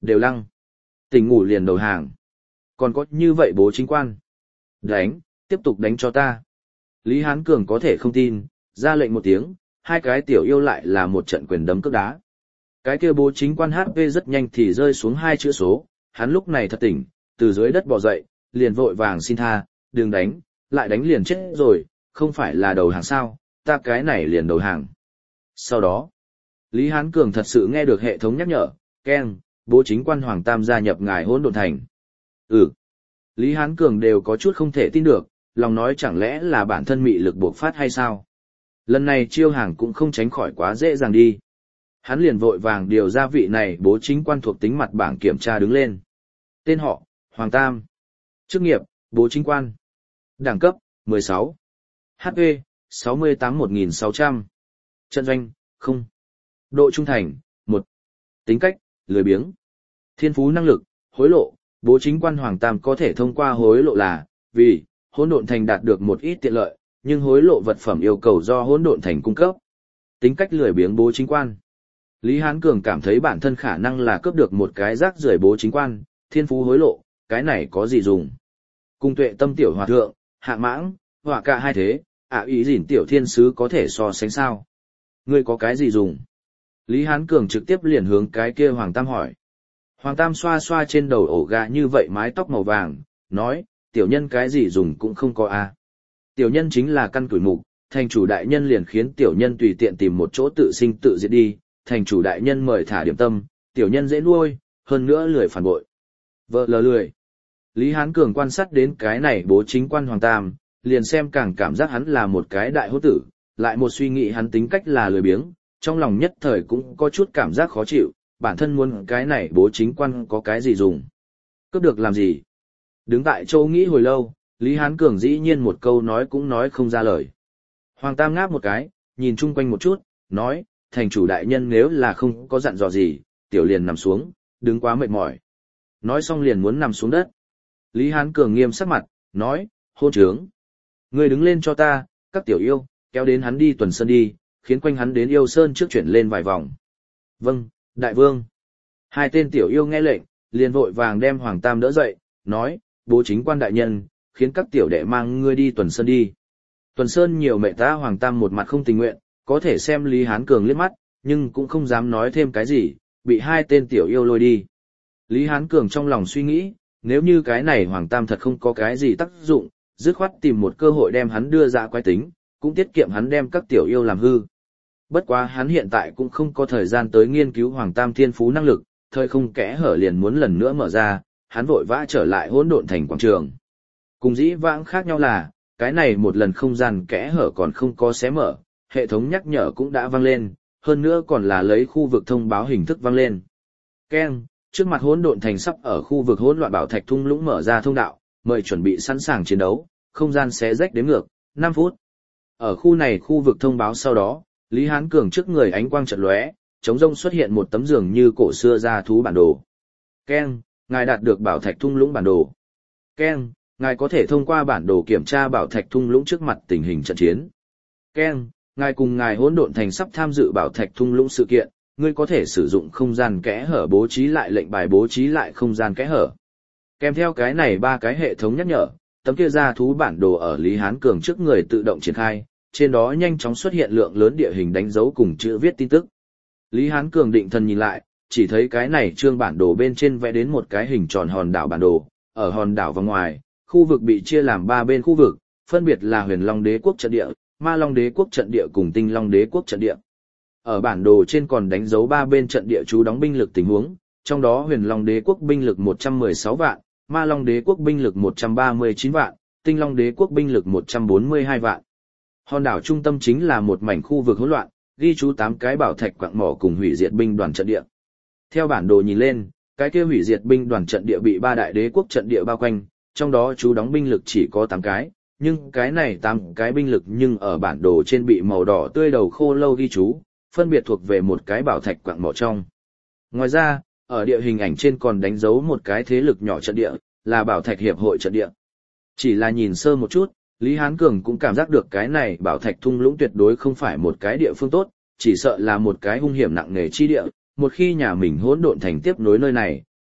Đều lăng. Tỉnh ngủ liền đầu hàng. Còn có như vậy bố chính quan. Đánh, tiếp tục đánh cho ta. Lý Hán Cường có thể không tin, ra lệnh một tiếng, hai cái tiểu yêu lại là một trận quyền đấm cước đá. Cái kia bố chính quan hát pê rất nhanh thì rơi xuống hai chữ số, hắn lúc này thật tỉnh, từ dưới đất bò dậy, liền vội vàng xin tha, đừng đánh, lại đánh liền chết rồi, không phải là đầu hàng sao, ta cái này liền đầu hàng. Sau đó, Lý Hán Cường thật sự nghe được hệ thống nhắc nhở, keng, bố chính quan Hoàng Tam gia nhập ngài Hỗn Độn Thành. Ừ. Lý Hán Cường đều có chút không thể tin được, lòng nói chẳng lẽ là bản thân mị lực bộc phát hay sao? Lần này chiêu hàng cũng không tránh khỏi quá dễ dàng đi. Hắn liền vội vàng điều ra vị này bố chính quan thuộc tính mặt bảng kiểm tra đứng lên. Tên họ, Hoàng Tam. Chức nghiệp, bố chính quan. Đẳng cấp, mười sáu. hát pê, sáu mươi tám một nghìn sáu trăm. Trận doanh, không. Độ trung thành, một. Tính cách, lười biếng. Thiên phú năng lực, hối lộ. Bố chính quan Hoàng Tam có thể thông qua hối lộ là, vì, Hỗn Độn Thành đạt được một ít tiện lợi, nhưng hối lộ vật phẩm yêu cầu do Hỗn Độn Thành cung cấp. Tính cách lười biếng bố chính quan. Lý Hán Cường cảm thấy bản thân khả năng là cướp được một cái rác rưởi bố chính quan, thiên phú hối lộ, cái này có gì dùng. Cung tuệ tâm tiểu hòa thượng, hạ mãng, họa cả hai thế, ạ ý gìn tiểu thiên sứ có thể so sánh sao. Ngươi có cái gì dùng? Lý Hán Cường trực tiếp liền hướng cái kia Hoàng Tam hỏi. Hoàng Tam xoa xoa trên đầu ổ gà như vậy mái tóc màu vàng, nói, tiểu nhân cái gì dùng cũng không có a. Tiểu nhân chính là căn tuổi mục, thành chủ đại nhân liền khiến tiểu nhân tùy tiện tìm một chỗ tự sinh tự diệt đi, thành chủ đại nhân mời thả điểm tâm, tiểu nhân dễ nuôi, hơn nữa lười phản bội. Vợ lờ lười. Lý Hán Cường quan sát đến cái này bố chính quan Hoàng Tam, liền xem càng cảm giác hắn là một cái đại hốt tử, lại một suy nghĩ hắn tính cách là lười biếng, trong lòng nhất thời cũng có chút cảm giác khó chịu, bản thân muốn cái này bố chính quan có cái gì dùng. Cướp được làm gì? Đứng tại châu nghĩ hồi lâu, Lý Hán Cường dĩ nhiên một câu nói cũng nói không ra lời. Hoàng Tam ngáp một cái, nhìn chung quanh một chút, nói, thành chủ đại nhân nếu là không có dặn dò gì, tiểu liền nằm xuống, đứng quá mệt mỏi. Nói xong liền muốn nằm xuống đất. Lý Hán Cường nghiêm sắc mặt, nói, hôn trướng. Người đứng lên cho ta, các tiểu yêu, kéo đến hắn đi tuần sơn đi, khiến quanh hắn đến yêu sơn trước chuyển lên vài vòng. Vâng, đại vương. Hai tên tiểu yêu nghe lệnh, liền vội vàng đem Hoàng Tam đỡ dậy, nói, bố chính quan đại nhân, khiến các tiểu đệ mang ngươi đi tuần sơn đi. Tuần sơn nhiều mẹ ta Hoàng Tam một mặt không tình nguyện, có thể xem Lý Hán Cường liếc mắt, nhưng cũng không dám nói thêm cái gì, bị hai tên tiểu yêu lôi đi. Lý Hán Cường trong lòng suy nghĩ, nếu như cái này Hoàng Tam thật không có cái gì tác dụng, dứt khoát tìm một cơ hội đem hắn đưa ra quái tính, cũng tiết kiệm hắn đem các tiểu yêu làm hư. Bất quá hắn hiện tại cũng không có thời gian tới nghiên cứu Hoàng Tam thiên phú năng lực, thời không kẽ hở liền muốn lần nữa mở ra, hắn vội vã trở lại Hỗn Độn Thành quảng trường. Cùng dĩ vãng khác nhau là, cái này một lần không gian kẽ hở còn không có xé mở, hệ thống nhắc nhở cũng đã vang lên, hơn nữa còn là lấy khu vực thông báo hình thức vang lên. Keng, trước mặt Hỗn Độn Thành sắp ở khu vực hỗn loạn bảo thạch thung lũng mở ra thông đạo, mời chuẩn bị sẵn sàng chiến đấu, không gian xé rách đếm ngược, năm phút. Ở khu này khu vực thông báo sau đó, Lý Hán Cường trước người ánh quang chợt lóe, trống rông xuất hiện một tấm giường như cổ xưa gia thú bản đồ. Keng, ngài đạt được bảo thạch thung lũng bản đồ. Keng, ngài có thể thông qua bản đồ kiểm tra bảo thạch thung lũng trước mặt tình hình trận chiến. Keng, ngài cùng ngài Hỗn Độn Thành sắp tham dự bảo thạch thung lũng sự kiện, ngươi có thể sử dụng không gian kẽ hở bố trí lại lệnh bài bố trí lại không gian kẽ hở. Kèm theo cái này ba cái hệ thống nhắc nhở, tấm kia gia thú bản đồ ở Lý Hán Cường trước người tự động triển khai, trên đó nhanh chóng xuất hiện lượng lớn địa hình đánh dấu cùng chữ viết tin tức. Lý Hán Cường định thần nhìn lại, chỉ thấy cái này trương bản đồ bên trên vẽ đến một cái hình tròn hòn đảo bản đồ, ở hòn đảo và ngoài, khu vực bị chia làm ba bên khu vực, phân biệt là Huyền Long Đế quốc trận địa, Ma Long Đế quốc trận địa cùng Tinh Long Đế quốc trận địa. Ở bản đồ trên còn đánh dấu ba bên trận địa trú đóng binh lực tình huống, trong đó Huyền Long Đế quốc binh lực một trăm mười sáu vạn, Ma Long Đế quốc binh lực một trăm ba mươi chín vạn, Tinh Long Đế quốc binh lực một trăm bốn mươi hai vạn. Hòn đảo trung tâm chính là một mảnh khu vực hỗn loạn, ghi chú tám cái bảo thạch quặng mỏ cùng hủy diệt binh đoàn trận địa. Theo bản đồ nhìn lên, cái kia hủy diệt binh đoàn trận địa bị ba đại đế quốc trận địa bao quanh, trong đó trú đóng binh lực chỉ có tám cái, nhưng cái này tám cái binh lực nhưng ở bản đồ trên bị màu đỏ tươi đầu khô lâu ghi chú, phân biệt thuộc về một cái bảo thạch quặng mỏ trong. Ngoài ra, ở địa hình ảnh trên còn đánh dấu một cái thế lực nhỏ trận địa, là bảo thạch hiệp hội trận địa. Chỉ là nhìn sơ một chút, Lý Hán Cường cũng cảm giác được cái này bảo thạch thung lũng tuyệt đối không phải một cái địa phương tốt, chỉ sợ là một cái hung hiểm nặng nề chi địa, một khi nhà mình Hỗn Độn Thành tiếp nối nơi này,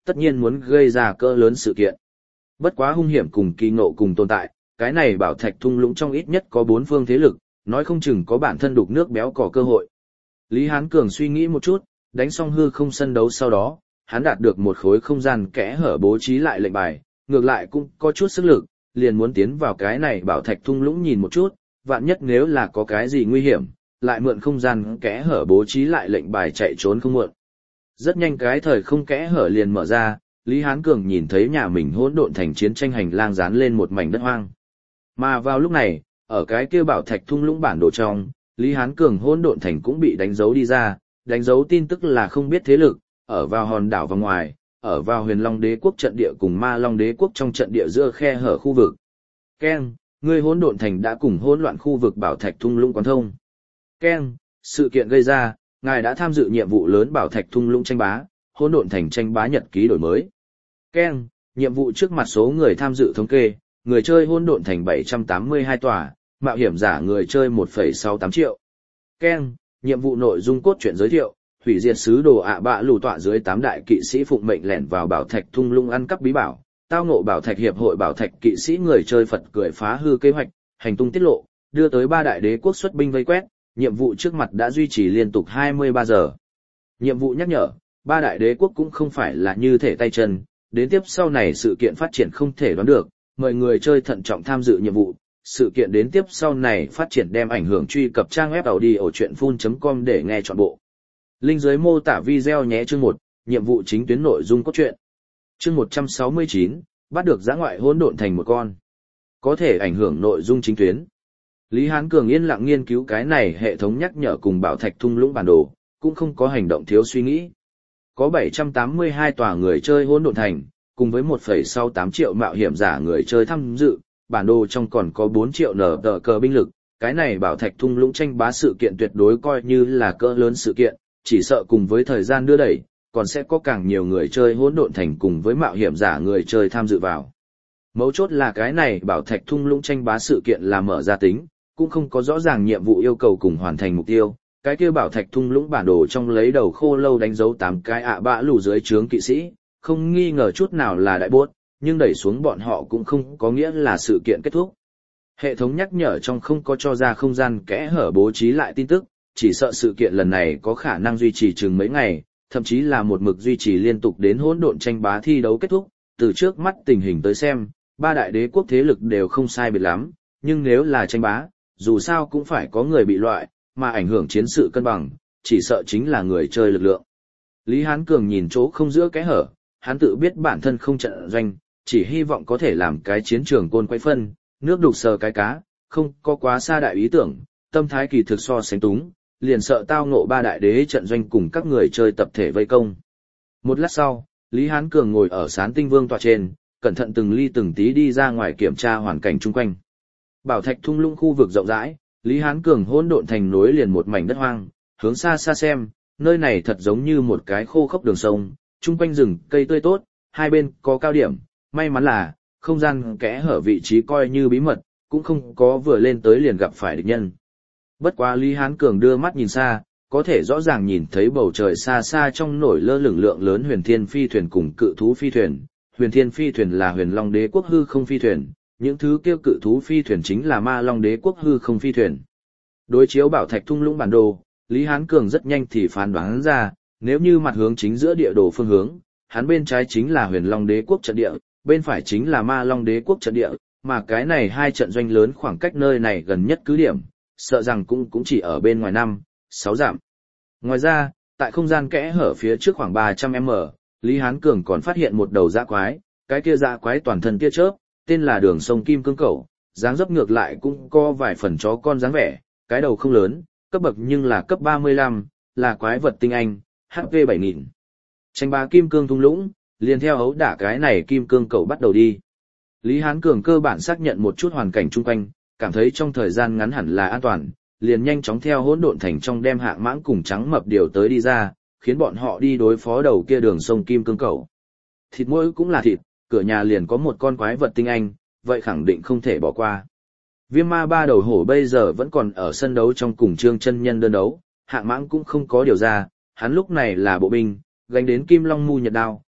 tất nhiên muốn gây ra cỡ lớn sự kiện. Bất quá hung hiểm cùng kỳ ngộ cùng tồn tại, cái này bảo thạch thung lũng trong ít nhất có bốn phương thế lực, nói không chừng có bản thân đục nước béo cò cơ hội. Lý Hán Cường suy nghĩ một chút, đánh xong hư không sân đấu sau đó, hắn đạt được một khối không gian kẽ hở bố trí lại lệnh bài, ngược lại cũng có chút sức lực, liền muốn tiến vào cái này bảo thạch thung lũng nhìn một chút, vạn nhất nếu là có cái gì nguy hiểm, lại mượn không gian kẽ hở bố trí lại lệnh bài chạy trốn không muộn. Rất nhanh cái thời không kẽ hở liền mở ra, Lý Hán Cường nhìn thấy nhà mình hỗn độn thành chiến tranh hành lang dán lên một mảnh đất hoang. Mà vào lúc này, ở cái kia bảo thạch thung lũng bản đồ trong, Lý Hán Cường hỗn độn thành cũng bị đánh dấu đi ra, đánh dấu tin tức là không biết thế lực, ở vào hòn đảo và ngoài, ở vào Huyền Long Đế quốc trận địa cùng Ma Long Đế quốc trong trận địa giữa khe hở khu vực. Keng, người hỗn độn thành đã cùng hỗn loạn khu vực bảo thạch thung lũng quán thông. Keng, sự kiện gây ra, ngài đã tham dự nhiệm vụ lớn bảo thạch thung lũng tranh bá, hỗn độn thành tranh bá nhật ký đổi mới. Keng, nhiệm vụ trước mặt số người tham dự thống kê, người chơi hỗn độn thành bảy trăm tám mươi hai tòa, mạo hiểm giả người chơi một phẩy sáu tám triệu. Keng, nhiệm vụ nội dung cốt truyện giới thiệu, hủy diệt sứ đồ ạ bạ lù tọa dưới tám đại kỵ sĩ phụng mệnh lẻn vào bảo thạch thung lũng ăn cắp bí bảo, tao ngộ bảo thạch hiệp hội bảo thạch kỵ sĩ người chơi Phật cười phá hư kế hoạch, hành tung tiết lộ, đưa tới ba đại đế quốc xuất binh vây quét, nhiệm vụ trước mặt đã duy trì liên tục hai mươi ba giờ. Nhiệm vụ nhắc nhở, ba đại đế quốc cũng không phải là như thể tay chân, đến tiếp sau này sự kiện phát triển không thể đoán được, mời người chơi thận trọng tham dự nhiệm vụ. Sự kiện đến tiếp sau này phát triển đem ảnh hưởng truy cập trang web audiochuyenphun chấm com để nghe trọn bộ. Link dưới mô tả video nhé. Chương một, nhiệm vụ chính tuyến nội dung cốt truyện. Chương một trăm sáu mươi chín, bắt được dã ngoại hỗn độn thành một con. Có thể ảnh hưởng nội dung chính tuyến. Lý Hán Cường yên lặng nghiên cứu cái này hệ thống nhắc nhở cùng bảo thạch thung lũng bản đồ, cũng không có hành động thiếu suy nghĩ. Có bảy trăm tám mươi hai tòa người chơi hỗn độn thành, cùng với một phẩy sáu tám triệu mạo hiểm giả người chơi tham dự, bản đồ trong còn có bốn triệu nở tờ cờ binh lực, cái này bảo thạch thung lũng tranh bá sự kiện tuyệt đối coi như là cỡ lớn sự kiện, chỉ sợ cùng với thời gian đưa đẩy, còn sẽ có càng nhiều người chơi hỗn độn thành cùng với mạo hiểm giả người chơi tham dự vào. Mấu chốt là cái này bảo thạch thung lũng tranh bá sự kiện là mở ra tính, cũng không có rõ ràng nhiệm vụ yêu cầu cùng hoàn thành mục tiêu. Cái kia bảo thạch thung lũng bản đồ trong lấy đầu khô lâu đánh dấu tám cái ạ bạ lù dưới trướng kỵ sĩ, không nghi ngờ chút nào là đại bốt, nhưng đẩy xuống bọn họ cũng không có nghĩa là sự kiện kết thúc. Hệ thống nhắc nhở trong không có cho ra không gian kẽ hở bố trí lại tin tức, chỉ sợ sự kiện lần này có khả năng duy trì chừng mấy ngày, thậm chí là một mực duy trì liên tục đến hỗn độn tranh bá thi đấu kết thúc. Từ trước mắt tình hình tới xem, ba đại đế quốc thế lực đều không sai biệt lắm, nhưng nếu là tranh bá, dù sao cũng phải có người bị loại, mà ảnh hưởng chiến sự cân bằng, chỉ sợ chính là người chơi lực lượng. Lý Hán Cường nhìn chỗ không giữa kẽ hở, hắn tự biết bản thân không trận doanh, chỉ hy vọng có thể làm cái chiến trường côn quay phân, nước đục sờ cái cá, không có quá xa đại ý tưởng, tâm thái kỳ thực so sánh túng, liền sợ tao ngộ ba đại đế trận doanh cùng các người chơi tập thể vây công. Một lát sau, Lý Hán Cường ngồi ở Sán Tinh Vương tọa trên, cẩn thận từng ly từng tí đi ra ngoài kiểm tra hoàn cảnh chung quanh. Bảo thạch thung lũng khu vực rộng rãi, Lý Hán Cường hỗn độn thành nối liền một mảnh đất hoang, hướng xa xa xem, nơi này thật giống như một cái khô khốc đường sông, chung quanh rừng cây tươi tốt, hai bên có cao điểm, may mắn là không gian kẽ hở vị trí coi như bí mật, cũng không có vừa lên tới liền gặp phải địch nhân. Bất quá Lý Hán Cường đưa mắt nhìn xa, có thể rõ ràng nhìn thấy bầu trời xa xa trong nổi lơ lửng lượng lớn huyền thiên phi thuyền cùng cự thú phi thuyền. Huyền thiên phi thuyền là Huyền Long Đế quốc hư không phi thuyền, những thứ kêu cự thú phi thuyền chính là Ma Long Đế quốc hư không phi thuyền. Đối chiếu bảo thạch thung lũng bản đồ, Lý Hán Cường rất nhanh thì phán đoán ra, nếu như mặt hướng chính giữa địa đồ phương hướng, hắn bên trái chính là Huyền Long Đế quốc trận địa, bên phải chính là Ma Long Đế quốc trận địa, mà cái này hai trận doanh lớn khoảng cách nơi này gần nhất cứ điểm, sợ rằng cũng cũng chỉ ở bên ngoài năm, sáu dặm. Ngoài ra, tại không gian kẽ hở phía trước khoảng ba trăm mét, Lý Hán Cường còn phát hiện một đầu dã quái, cái kia dã quái toàn thân tia chớp, tên là Đường Sông Kim Cương Cẩu, dáng dấp ngược lại cũng có vài phần chó con dáng vẻ, cái đầu không lớn, cấp bậc nhưng là cấp ba mươi lăm, là quái vật tinh anh, hát pê bảy nghìn. Tranh bá Kim Cương thung lũng, liền theo ấu đả cái này Kim Cương Cẩu bắt đầu đi. Lý Hán Cường cơ bản xác nhận một chút hoàn cảnh chung quanh, cảm thấy trong thời gian ngắn hẳn là an toàn, liền nhanh chóng theo hỗn độn thành trong đem hạng mãng cùng trắng mập điều tới đi ra, khiến bọn họ đi đối phó đầu kia Đường Sông Kim Cương Cẩu. Thịt mỗi cũng là thịt, cửa nhà liền có một con quái vật tinh anh, vậy khẳng định không thể bỏ qua. Viêm ma ba đầu hổ bây giờ vẫn còn ở sân đấu trong cùng Trương chân nhân đơn đấu, hạng mãng cũng không có điều ra, hắn lúc này là bộ binh, gánh đến Kim Long Mu Nhật Đao,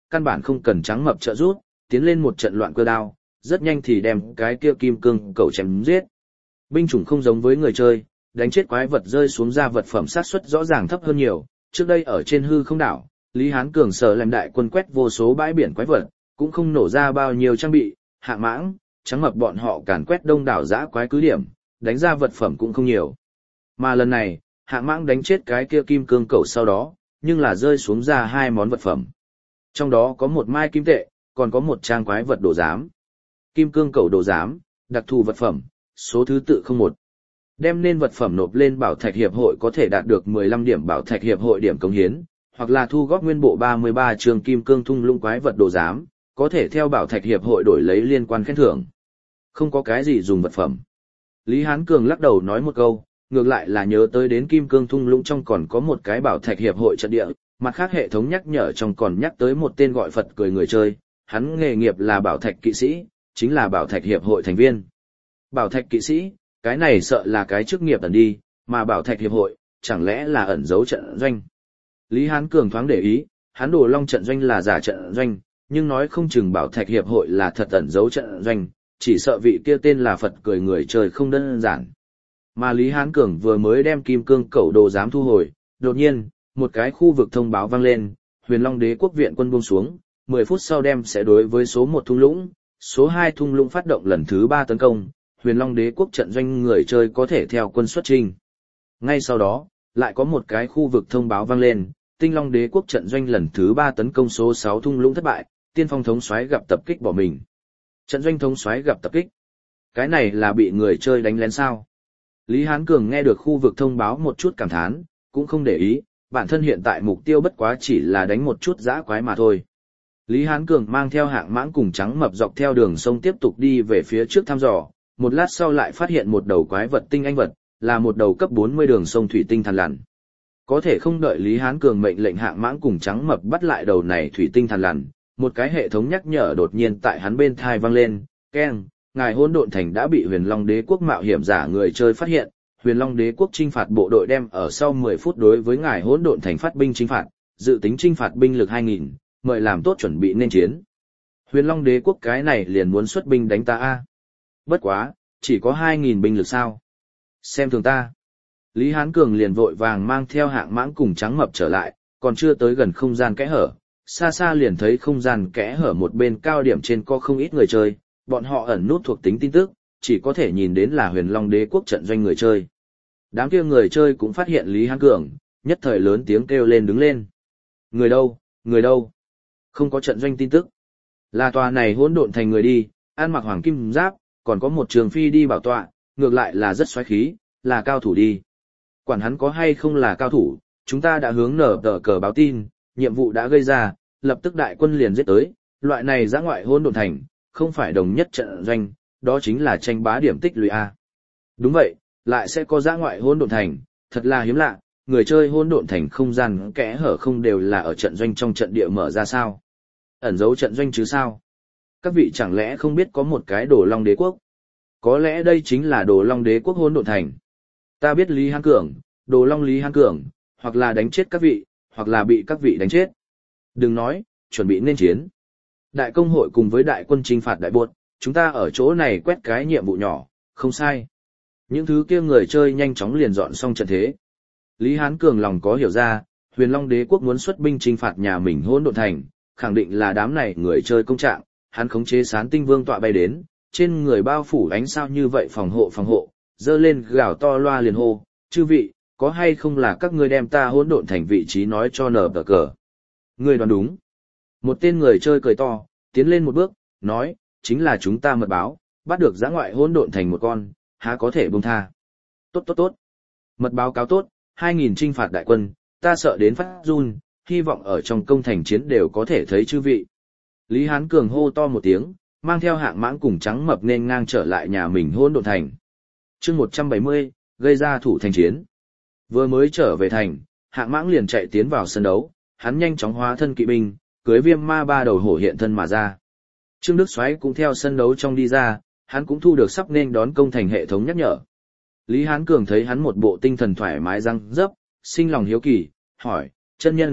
căn bản không cần Trắng Mập trợ giúp, tiến lên một trận loạn cơ đao, rất nhanh thì đem cái kia kim cương cầu chém giết. Binh chủng không giống với người chơi, đánh chết quái vật rơi xuống ra vật phẩm sát suất rõ ràng thấp hơn nhiều, trước đây ở trên hư không đảo, Lý Hán Cường sở làm đại quân quét vô số bãi biển quái vật, cũng không nổ ra bao nhiêu trang bị, Hạng Mãng, Trắng Mập bọn họ càn quét đông đảo dã quái cứ điểm, đánh ra vật phẩm cũng không nhiều. Mà lần này, Hạng Mãng đánh chết cái kia kim cương cẩu sau đó, nhưng là rơi xuống ra hai món vật phẩm. Trong đó có một mai kim tệ, còn có một trang quái vật đồ giám. Kim cương cẩu đồ giám, đặc thù vật phẩm, số thứ tự không một. Đem nên vật phẩm nộp lên bảo thạch hiệp hội có thể đạt được mười lăm điểm bảo thạch hiệp hội điểm cống hiến, hoặc là thu góp nguyên bộ ba mươi ba trường kim cương thung lũng quái vật đồ giám, có thể theo bảo thạch hiệp hội đổi lấy liên quan khen thưởng. Không có cái gì dùng vật phẩm. Lý Hán Cường lắc đầu nói một câu, ngược lại là nhớ tới đến kim cương thung lũng trong còn có một cái bảo thạch hiệp hội trận địa, mặt khác hệ thống nhắc nhở trong còn nhắc tới một tên gọi Phật cười người chơi, hắn nghề nghiệp là bảo thạch kỵ sĩ, chính là bảo thạch hiệp hội thành viên. Bảo thạch kỵ sĩ, cái này sợ là cái chức nghiệp ẩn đi, mà bảo thạch hiệp hội, chẳng lẽ là ẩn giấu trận doanh. Lý Hán Cường thoáng để ý, hắn Đồ Long trận doanh là giả trận doanh, nhưng nói không chừng bảo thạch hiệp hội là thật ẩn giấu trận doanh, chỉ sợ vị kia tên là Phật cười người chơi không đơn giản. Mà Lý Hán Cường vừa mới đem kim cương cẩu đồ giám thu hồi, đột nhiên, một cái khu vực thông báo vang lên, Huyền Long Đế quốc viện quân buông xuống, mười phút sau đem sẽ đối với số một thung lũng, số hai thung lũng phát động lần thứ ba tấn công, Huyền Long Đế quốc trận doanh người chơi có thể theo quân xuất trình. Ngay sau đó, lại có một cái khu vực thông báo vang lên, Tinh Long Đế quốc trận doanh lần thứ ba tấn công số sáu thung lũng thất bại, Tiên Phong thống soái gặp tập kích bỏ mình. Trận doanh thống soái gặp tập kích. Cái này là bị người chơi đánh lén sao? Lý Hán Cường nghe được khu vực thông báo một chút cảm thán, cũng không để ý, bản thân hiện tại mục tiêu bất quá chỉ là đánh một chút dã quái mà thôi. Lý Hán Cường mang theo Hạng Mãng cùng Trắng Mập dọc theo đường sông tiếp tục đi về phía trước thăm dò, một lát sau lại phát hiện một đầu quái vật tinh anh vật, là một đầu cấp bốn mươi đường sông thủy tinh thằn lằn. Có thể không đợi Lý Hán Cường mệnh lệnh Hạng Mãng cùng Trắng Mập bắt lại đầu này thủy tinh thằn lằn, một cái hệ thống nhắc nhở đột nhiên tại hắn bên tai vang lên, keng, ngài Hỗn Độn Thành đã bị Huyền Long Đế quốc mạo hiểm giả người chơi phát hiện, Huyền Long Đế quốc trinh phạt bộ đội đem ở sau mười phút đối với ngài Hỗn Độn Thành phát binh trinh phạt, dự tính trinh phạt binh lực hai nghìn, mời làm tốt chuẩn bị nên chiến. Huyền Long Đế quốc cái này liền muốn xuất binh đánh ta a. Bất quá, chỉ có hai nghìn binh lực sao? Xem thường ta. Lý Hán Cường liền vội vàng mang theo Hạng Mãng cùng Trắng Mập trở lại, còn chưa tới gần không gian kẽ hở, xa xa liền thấy không gian kẽ hở một bên cao điểm trên có không ít người chơi, bọn họ ẩn nút thuộc tính tin tức, chỉ có thể nhìn đến là Huyền Long Đế quốc trận doanh người chơi. Đám kia người chơi cũng phát hiện Lý Hán Cường, nhất thời lớn tiếng kêu lên đứng lên. Người đâu, người đâu? Không có trận doanh tin tức. Là tòa này Hỗn Độn Thành người đi, ăn mặc hoàng kim giáp, còn có một trường phi đi bảo tọa, ngược lại là rất xoáy khí, là cao thủ đi. Quản hắn có hay không là cao thủ, chúng ta đã hướng nở tờ cờ báo tin, nhiệm vụ đã gây ra, lập tức đại quân liền giết tới, loại này giã ngoại Hỗn Độn Thành, không phải đồng nhất trận doanh, đó chính là tranh bá điểm tích lũy A. Đúng vậy, lại sẽ có giã ngoại Hỗn Độn Thành, thật là hiếm lạ, người chơi Hỗn Độn Thành không gian kẽ hở không đều là ở trận doanh trong trận địa mở ra sao? Ẩn giấu trận doanh chứ sao? Các vị chẳng lẽ không biết có một cái Đồ Long Đế quốc? Có lẽ đây chính là Đồ Long Đế quốc Hỗn Độn Thành. Ta biết Lý Hán Cường, Đồ Long Lý Hán Cường, hoặc là đánh chết các vị, hoặc là bị các vị đánh chết. Đừng nói, chuẩn bị nên chiến. Đại công hội cùng với đại quân chinh phạt đại buột, chúng ta ở chỗ này quét cái nhiệm vụ nhỏ, không sai. Những thứ kia người chơi nhanh chóng liền dọn xong trận thế. Lý Hán Cường lòng có hiểu ra, Huyền Long Đế quốc muốn xuất binh chinh phạt nhà mình Hỗn Độn Thành, khẳng định là đám này người chơi công trạng, hắn khống chế Sán Tinh Vương tọa bay đến, trên người bao phủ ánh sao như vậy phòng hộ phòng hộ, dơ lên gào to loa liền hô, chư vị, có hay không là các ngươi đem ta Hỗn Độn Thành vị trí nói cho nở tờ cờ. Ngươi đoán đúng. Một tên người chơi cười to, tiến lên một bước, nói, chính là chúng ta mật báo, bắt được giã ngoại Hỗn Độn Thành một con, há có thể buông tha. Tốt tốt tốt. Mật báo cáo tốt, hai nghìn trinh phạt đại quân, ta sợ đến phát run, hy vọng ở trong công thành chiến đều có thể thấy chư vị. Lý Hán Cường hô to một tiếng, mang theo Hạng Mãng cùng Trắng Mập nên ngang trở lại nhà mình Hỗn Độn Thành. Chương một trăm bảy mươi, gây ra thủ thành chiến. Vừa mới trở về thành, Hạng Mãng liền chạy tiến vào sân đấu, hắn nhanh chóng hóa thân kỵ binh, cưới Viêm Ma ba đầu hổ hiện thân mà ra. Trương Đức Soái cũng theo sân đấu trong đi ra, hắn cũng thu được sắp nên đón công thành hệ thống nhắc nhở. Lý Hán Cường thấy hắn một bộ tinh thần thoải mái răng dấp, sinh lòng hiếu kỳ, hỏi, chân nhân,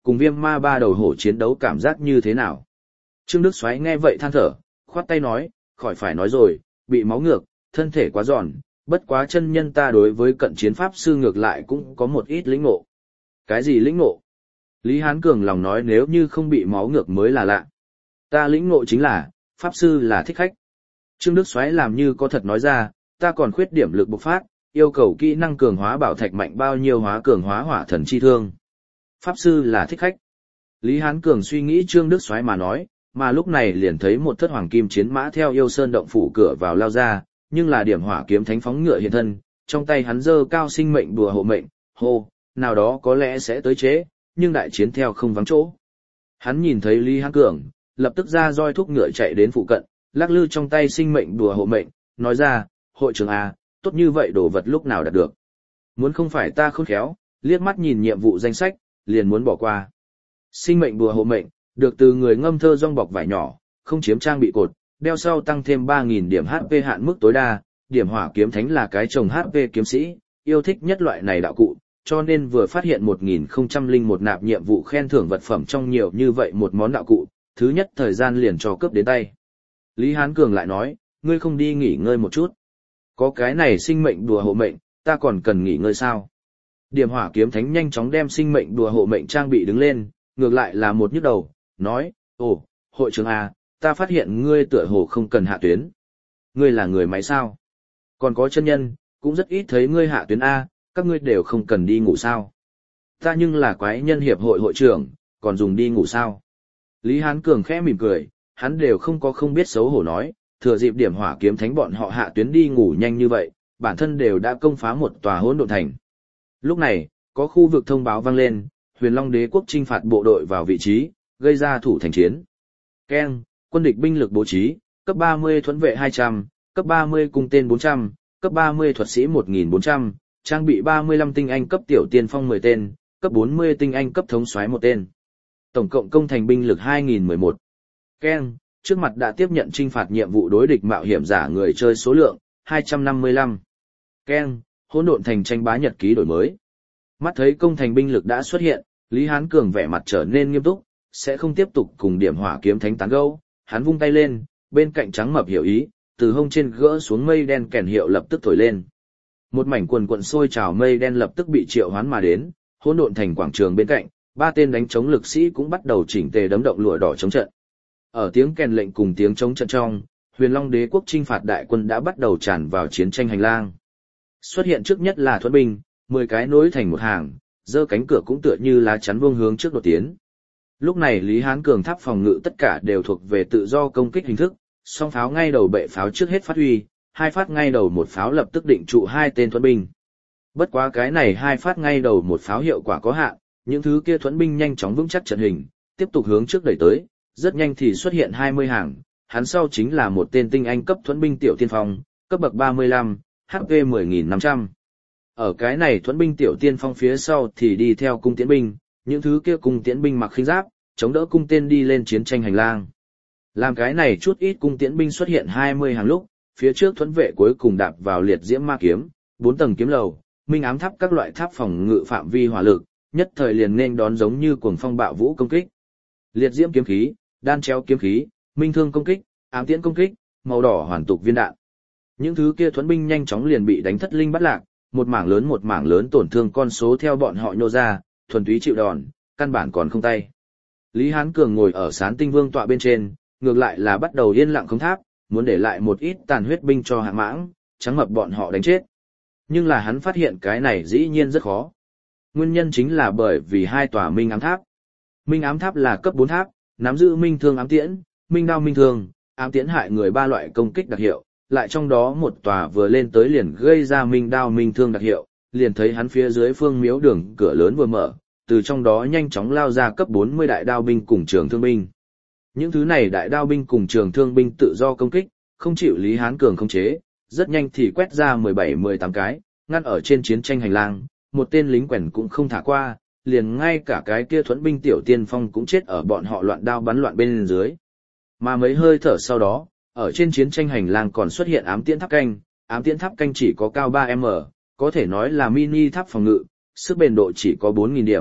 cùng viêm ma ba đầu hổ chiến đấu cảm giác như thế nào? Trương Đức Soái nghe vậy than thở, khoát tay nói, khỏi phải nói rồi, bị máu ngược, thân thể quá giòn, bất quá chân nhân ta đối với cận chiến pháp sư ngược lại cũng có một ít lĩnh ngộ. Cái gì lĩnh ngộ? Lý Hán Cường lòng nói nếu như không bị máu ngược mới là lạ. Ta lĩnh ngộ chính là, pháp sư là thích khách. Trương Đức Soái làm như có thật nói ra, ta còn khuyết điểm lực bộc phát, yêu cầu kỹ năng cường hóa bảo thạch mạnh bao nhiêu hóa cường hóa hỏa thần chi thương. Pháp sư là thích khách. Lý Hán Cường suy nghĩ Trương Đức Soái mà nói, mà lúc này liền thấy một thất hoàng kim chiến mã theo yêu sơn động phủ cửa vào lao ra, nhưng là điểm hỏa kiếm thánh phóng ngựa hiện thân, trong tay hắn giơ cao sinh mệnh đùa hộ mệnh, hô, nào đó có lẽ sẽ tới chế, nhưng đại chiến theo không vắng chỗ. Hắn nhìn thấy Lý Hán Cường, lập tức ra roi thúc ngựa chạy đến phụ cận, lắc lư trong tay sinh mệnh đùa hộ mệnh, nói ra, hội trưởng à, tốt như vậy đồ vật lúc nào đạt được. Muốn không phải ta khôn khéo, liếc mắt nhìn nhiệm vụ danh sách, liền muốn bỏ qua. Sinh mệnh đùa hộ mệnh, được từ người ngâm thơ rong bọc vải nhỏ, không chiếm trang bị cột, đeo sau tăng thêm ba nghìn điểm hát pê hạn mức tối đa, điểm hỏa kiếm thánh là cái chồng hát pê kiếm sĩ, yêu thích nhất loại này đạo cụ, cho nên vừa phát hiện một nghìn không trăm lẻ một nạp nhiệm vụ khen thưởng vật phẩm trong nhiều như vậy một món đạo cụ, thứ nhất thời gian liền cho cướp đến tay. Lý Hán Cường lại nói, ngươi không đi nghỉ ngơi một chút. Có cái này sinh mệnh đùa hộ mệnh, ta còn cần nghỉ ngơi sao? Điểm hỏa kiếm thánh nhanh chóng đem sinh mệnh đùa hộ mệnh trang bị đứng lên, ngược lại là một nhức đầu, nói, ồ, hội trưởng à, ta phát hiện ngươi tựa hồ không cần hạ tuyến. Ngươi là người máy sao? Còn có chân nhân, cũng rất ít thấy ngươi hạ tuyến A, các ngươi đều không cần đi ngủ sao? Ta nhưng là quái nhân hiệp hội hội trưởng, còn dùng đi ngủ sao? Lý Hán Cường khẽ mỉm cười, hắn đều không có không biết xấu hổ nói, thừa dịp điểm hỏa kiếm thánh bọn họ hạ tuyến đi ngủ nhanh như vậy, bản thân đều đã công phá một tòa hỗn độn thành. Lúc này, có khu vực thông báo vang lên, Huyền Long Đế quốc chinh phạt bộ đội vào vị trí, gây ra thủ thành chiến. Keng, quân địch binh lực bố trí, cấp ba mươi thuẫn vệ hai trăm, cấp ba mươi cung tên bốn trăm, cấp ba mươi thuật sĩ một nghìn bốn trăm, trang bị ba mươi lăm tinh anh cấp tiểu tiên phong mười tên, cấp bốn mươi tinh anh cấp thống soái một tên. Tổng cộng công thành binh lực hai nghìn mười một. Keng, trước mặt đã tiếp nhận chinh phạt nhiệm vụ đối địch mạo hiểm giả người chơi số lượng, hai trăm năm mươi lăm. Keng, hỗn độn thành tranh bá nhật ký đổi mới. Mắt thấy công thành binh lực đã xuất hiện, Lý Hán Cường vẻ mặt trở nên nghiêm túc, sẽ không tiếp tục cùng điểm hỏa kiếm thánh tán gẫu, hắn vung tay lên, bên cạnh trắng mập hiểu ý, từ hông trên gỡ xuống mây đen kèn hiệu lập tức thổi lên. Một mảnh quần quần sôi trào mây đen lập tức bị triệu hoán mà đến, hỗn độn thành quảng trường bên cạnh, ba tên đánh chống lực sĩ cũng bắt đầu chỉnh tề đấm động lụa đỏ chống trận. Ở tiếng kèn lệnh cùng tiếng chống trận trong, Huyền Long Đế quốc chinh phạt đại quân đã bắt đầu tràn vào chiến tranh hành lang. Xuất hiện trước nhất là thuẫn binh, mười cái nối thành một hàng, giơ cánh cửa cũng tựa như lá chắn vuông hướng trước đột tiến. Lúc này Lý Hán Cường tháp phòng ngự tất cả đều thuộc về tự do công kích hình thức, song pháo ngay đầu bệ pháo trước hết phát huy, hai phát ngay đầu một pháo lập tức định trụ hai tên thuẫn binh. Bất quá cái này hai phát ngay đầu một pháo hiệu quả có hạn, những thứ kia thuẫn binh nhanh chóng vững chắc trận hình, tiếp tục hướng trước đẩy tới, rất nhanh thì xuất hiện hai mươi hàng, hắn sau chính là một tên tinh anh cấp thuẫn binh tiểu tiên phong, cấp bậc ba mươi lăm, hát pê mười nghìn năm trăm. Ở cái này thuẫn binh tiểu tiên phong phía sau thì đi theo cung tiễn binh, những thứ kia cung tiễn binh mặc khinh giáp, chống đỡ cung tên đi lên chiến tranh hành lang. Làm cái này chút ít cung tiễn binh xuất hiện hai mươi hàng lúc, phía trước thuẫn vệ cuối cùng đạp vào liệt diễm ma kiếm, bốn tầng kiếm lầu, minh ám tháp các loại tháp phòng ngự phạm vi hỏa lực, nhất thời liền nên đón giống như cuồng phong bạo vũ công kích. Liệt diễm kiếm khí, đan chéo kiếm khí, minh thương công kích, ám tiễn công kích, màu đỏ hoàn tục viên đạn. Những thứ kia thuẫn binh nhanh chóng liền bị đánh thất linh bắt lạc, một mảng lớn một mảng lớn tổn thương con số theo bọn họ nhô ra, thuần túy chịu đòn, căn bản còn không tay. Lý Hán Cường ngồi ở Sán Tinh Vương tọa bên trên, ngược lại là bắt đầu yên lặng khống tháp, muốn để lại một ít tàn huyết binh cho hạng mãng, trắng mập bọn họ đánh chết. Nhưng là hắn phát hiện cái này dĩ nhiên rất khó. Nguyên nhân chính là bởi vì hai tòa minh ám tháp. Minh ám tháp là cấp bốn tháp, nắm giữ minh thương ám tiễn, minh đao minh thương, ám tiễn hại người ba loại công kích đặc hiệu, lại trong đó một tòa vừa lên tới liền gây ra minh đao minh thương đặc hiệu, liền thấy hắn phía dưới phương miếu đường cửa lớn vừa mở, từ trong đó nhanh chóng lao ra cấp bốn mươi đại đao binh cùng trường thương binh. Những thứ này đại đao binh cùng trường thương binh tự do công kích, không chịu Lý Hán Cường khống chế, rất nhanh thì quét ra mười bảy mười tám cái, ngăn ở trên chiến tranh hành lang, một tên lính quèn cũng không thả qua, liền ngay cả cái kia thuẫn binh tiểu tiên phong cũng chết ở bọn họ loạn đao bắn loạn bên dưới. Mà mấy hơi thở sau đó, ở trên chiến tranh hành lang còn xuất hiện ám tiễn tháp canh, ám tiễn tháp canh chỉ có cao ba mét, có thể nói là mini tháp phòng ngự, sức bền độ chỉ có bốn nghìn điểm,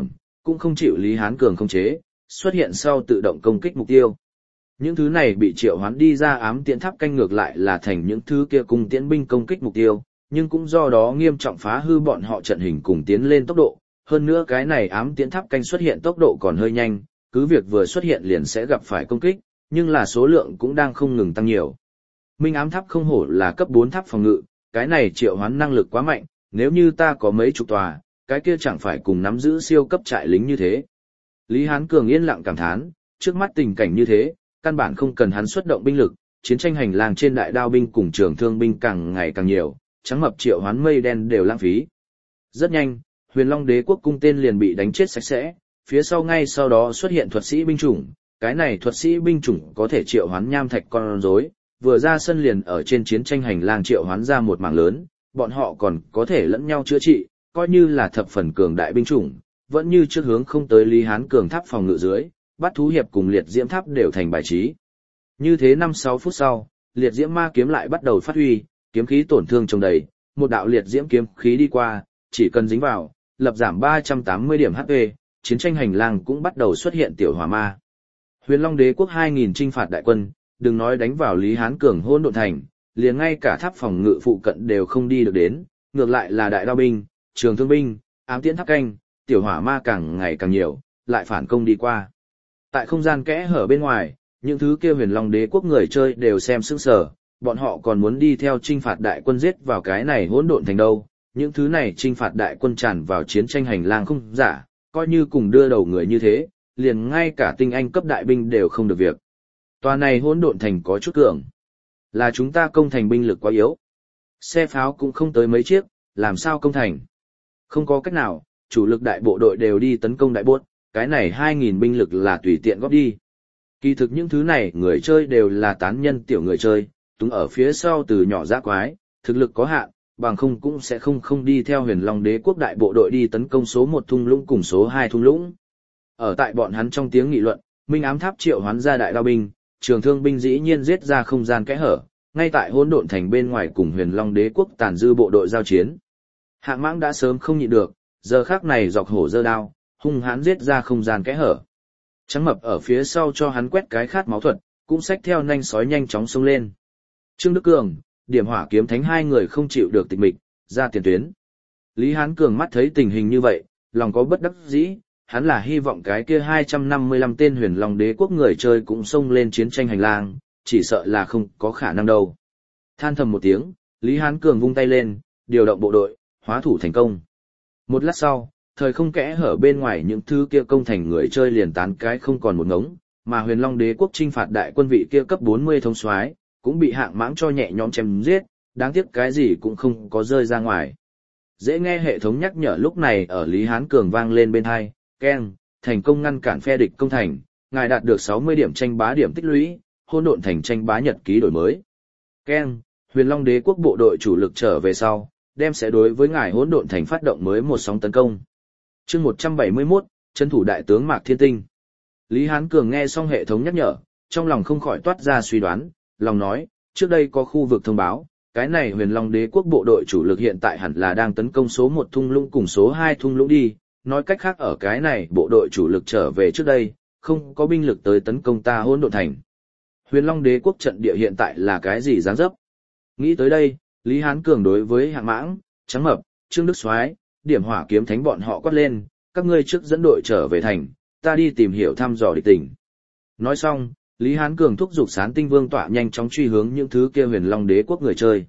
cũng không chịu Lý Hán Cường khống chế, xuất hiện sau tự động công kích mục tiêu. Những thứ này bị triệu hoán đi ra ám tiễn tháp canh ngược lại là thành những thứ kia cùng tiễn binh công kích mục tiêu, nhưng cũng do đó nghiêm trọng phá hư bọn họ trận hình cùng tiến lên tốc độ. Hơn nữa cái này ám tiễn tháp canh xuất hiện tốc độ còn hơi nhanh, cứ việc vừa xuất hiện liền sẽ gặp phải công kích, nhưng là số lượng cũng đang không ngừng tăng nhiều. Minh ám tháp không hổ là cấp bốn tháp phòng ngự, cái này triệu hoán năng lực quá mạnh, nếu như ta có mấy chục tòa, cái kia chẳng phải cùng nắm giữ siêu cấp trại lính như thế. Lý Hán Cường yên lặng cảm thán, trước mắt tình cảnh như thế, căn bản không cần hắn xuất động binh lực, chiến tranh hành lang trên đại đao binh cùng trường thương binh càng ngày càng nhiều, trắng mập triệu hoán mây đen đều lãng phí. Rất nhanh, Huyền Long Đế quốc cung tên liền bị đánh chết sạch sẽ, phía sau ngay sau đó xuất hiện thuật sĩ binh chủng, cái này thuật sĩ binh chủng có thể triệu hoán nham thạch con rối, vừa ra sân liền ở trên chiến tranh hành lang triệu hoán ra một mảng lớn, bọn họ còn có thể lẫn nhau chữa trị, coi như là thập phần cường đại binh chủng, vẫn như trước hướng không tới Lý Hán Cường tháp phòng ngự dưới, bắt thú hiệp cùng liệt diễm tháp đều thành bài trí. Như thế năm sáu phút sau, liệt diễm ma kiếm lại bắt đầu phát huy, kiếm khí tổn thương trồng đầy, một đạo liệt diễm kiếm khí đi qua, chỉ cần dính vào, lập giảm ba trăm tám mươi điểm hát pê, chiến tranh hành lang cũng bắt đầu xuất hiện tiểu hỏa ma. Huyền Long Đế quốc hai nghìn chinh phạt đại quân, đừng nói đánh vào Lý Hán Cường hôn độn thành, liền ngay cả tháp phòng ngự phụ cận đều không đi được đến, ngược lại là đại đao binh, trường thương binh, ám tiễn tháp canh, tiểu hỏa ma càng ngày càng nhiều, lại phản công đi qua. Tại không gian kẽ hở bên ngoài, những thứ kia Huyền Long Đế quốc người chơi đều xem sững sờ, bọn họ còn muốn đi theo chinh phạt đại quân giết vào cái này hỗn độn thành đâu, những thứ này chinh phạt đại quân tràn vào chiến tranh hành lang không giả, coi như cùng đưa đầu người như thế, liền ngay cả tinh anh cấp đại binh đều không được việc. Tòa này hỗn độn thành có chút cường, là chúng ta công thành binh lực quá yếu. Xe pháo cũng không tới mấy chiếc, làm sao công thành? Không có cách nào, chủ lực đại bộ đội đều đi tấn công đại bốt, cái này hai nghìn binh lực là tùy tiện góp đi. Kỳ thực những thứ này người chơi đều là tán nhân tiểu người chơi, túng ở phía sau từ nhỏ dã quái, thực lực có hạn, bằng không cũng sẽ không không đi theo Huyền Long Đế quốc đại bộ đội đi tấn công số một thung lũng cùng số hai thung lũng. Ở tại bọn hắn trong tiếng nghị luận, Minh ám tháp triệu hoán ra đại đao binh, trường thương binh dĩ nhiên giết ra không gian kẽ hở, ngay tại hỗn độn thành bên ngoài cùng Huyền Long Đế quốc tàn dư bộ đội giao chiến. Hạng Mãng đã sớm không nhịn được, giờ khắc này dọc hổ giơ đao, hung hãn giết ra không gian kẽ hở. Trắng mập ở phía sau cho hắn quét cái khát máu thuật, cũng xách theo nanh sói nhanh chóng xông lên. Trương Đức Cường, Điểm Hỏa Kiếm Thánh hai người không chịu được tịch mịch, ra tiền tuyến. Lý Hán Cường mắt thấy tình hình như vậy, lòng có bất đắc dĩ, hắn là hy vọng cái kia hai trăm năm mươi lăm tên Huyền Long Đế quốc người chơi cũng xông lên chiến tranh hành lang, chỉ sợ là không có khả năng đâu. Than thầm một tiếng, Lý Hán Cường vung tay lên, điều động bộ đội, hóa thủ thành công. Một lát sau, thời không kẽ hở bên ngoài những thứ kia công thành người chơi liền tán cái không còn một ngống, mà Huyền Long Đế quốc chinh phạt đại quân vị kia cấp bốn mươi thống soái cũng bị Hạng Mãng cho nhẹ nhõm chém giết, đáng tiếc cái gì cũng không có rơi ra ngoài. Dễ nghe hệ thống nhắc nhở lúc này ở Lý Hán Cường vang lên bên tai, keng, thành công ngăn cản phe địch công thành, ngài đạt được sáu mươi điểm tranh bá điểm tích lũy, hỗn độn thành tranh bá nhật ký đổi mới. Keng, Huyền Long Đế quốc bộ đội chủ lực trở về sau, đem sẽ đối với ngài hỗn độn thành phát động mới một sóng tấn công. Chương một trăm bảy mươi mốt, trấn thủ đại tướng Mạc Thiên Tinh. Lý Hán Cường nghe xong hệ thống nhắc nhở, trong lòng không khỏi toát ra suy đoán, lòng nói, trước đây có khu vực thông báo, cái này Huyền Long Đế quốc bộ đội chủ lực hiện tại hẳn là đang tấn công số một thung lũng cùng số hai thung lũng đi, nói cách khác ở cái này bộ đội chủ lực trở về trước đây, không có binh lực tới tấn công ta hỗn độn thành. Huyền Long Đế quốc trận địa hiện tại là cái gì dáng dấp? Nghĩ tới đây, Lý Hán Cường đối với Hạng Mãng, Trắng Mập, Trương Đức Soái, Điểm Hỏa Kiếm Thánh bọn họ quát lên, các ngươi trước dẫn đội trở về thành, ta đi tìm hiểu thăm dò địch tình. Nói xong, Lý Hán Cường thúc giục Sán Tinh Vương tọa nhanh chóng truy hướng những thứ kia Huyền Long Đế quốc người chơi.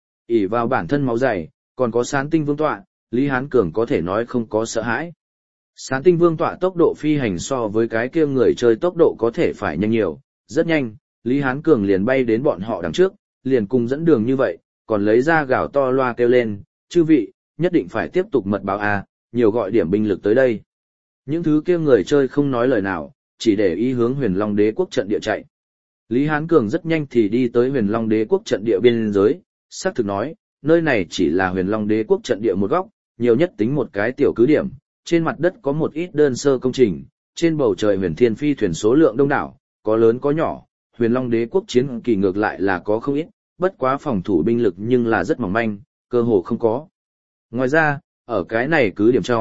ỷ vào bản thân máu dày, còn có Sán Tinh Vương tọa, Lý Hán Cường có thể nói không có sợ hãi. Sán Tinh Vương tọa tốc độ phi hành so với cái kia người chơi tốc độ có thể phải nhanh nhiều, rất nhanh, Lý Hán Cường liền bay đến bọn họ đằng trước, liền cùng dẫn đường như vậy, còn lấy ra gào to loa kêu lên, chư vị, nhất định phải tiếp tục mật báo a, nhiều gọi điểm binh lực tới đây. Những thứ kia người chơi không nói lời nào, chỉ để ý hướng Huyền Long Đế quốc trận địa chạy. Lý Hán Cường rất nhanh thì đi tới Huyền Long Đế quốc trận địa biên giới, xác thực nói, nơi này chỉ là Huyền Long Đế quốc trận địa một góc, nhiều nhất tính một cái tiểu cứ điểm, trên mặt đất có một ít đơn sơ công trình, trên bầu trời huyền thiên phi thuyền số lượng đông đảo, có lớn có nhỏ, Huyền Long Đế quốc chiến kỳ ngược lại là có không ít, bất quá phòng thủ binh lực nhưng là rất mỏng manh, cơ hồ không có. Ngoài ra, ở cái này cứ điểm trong,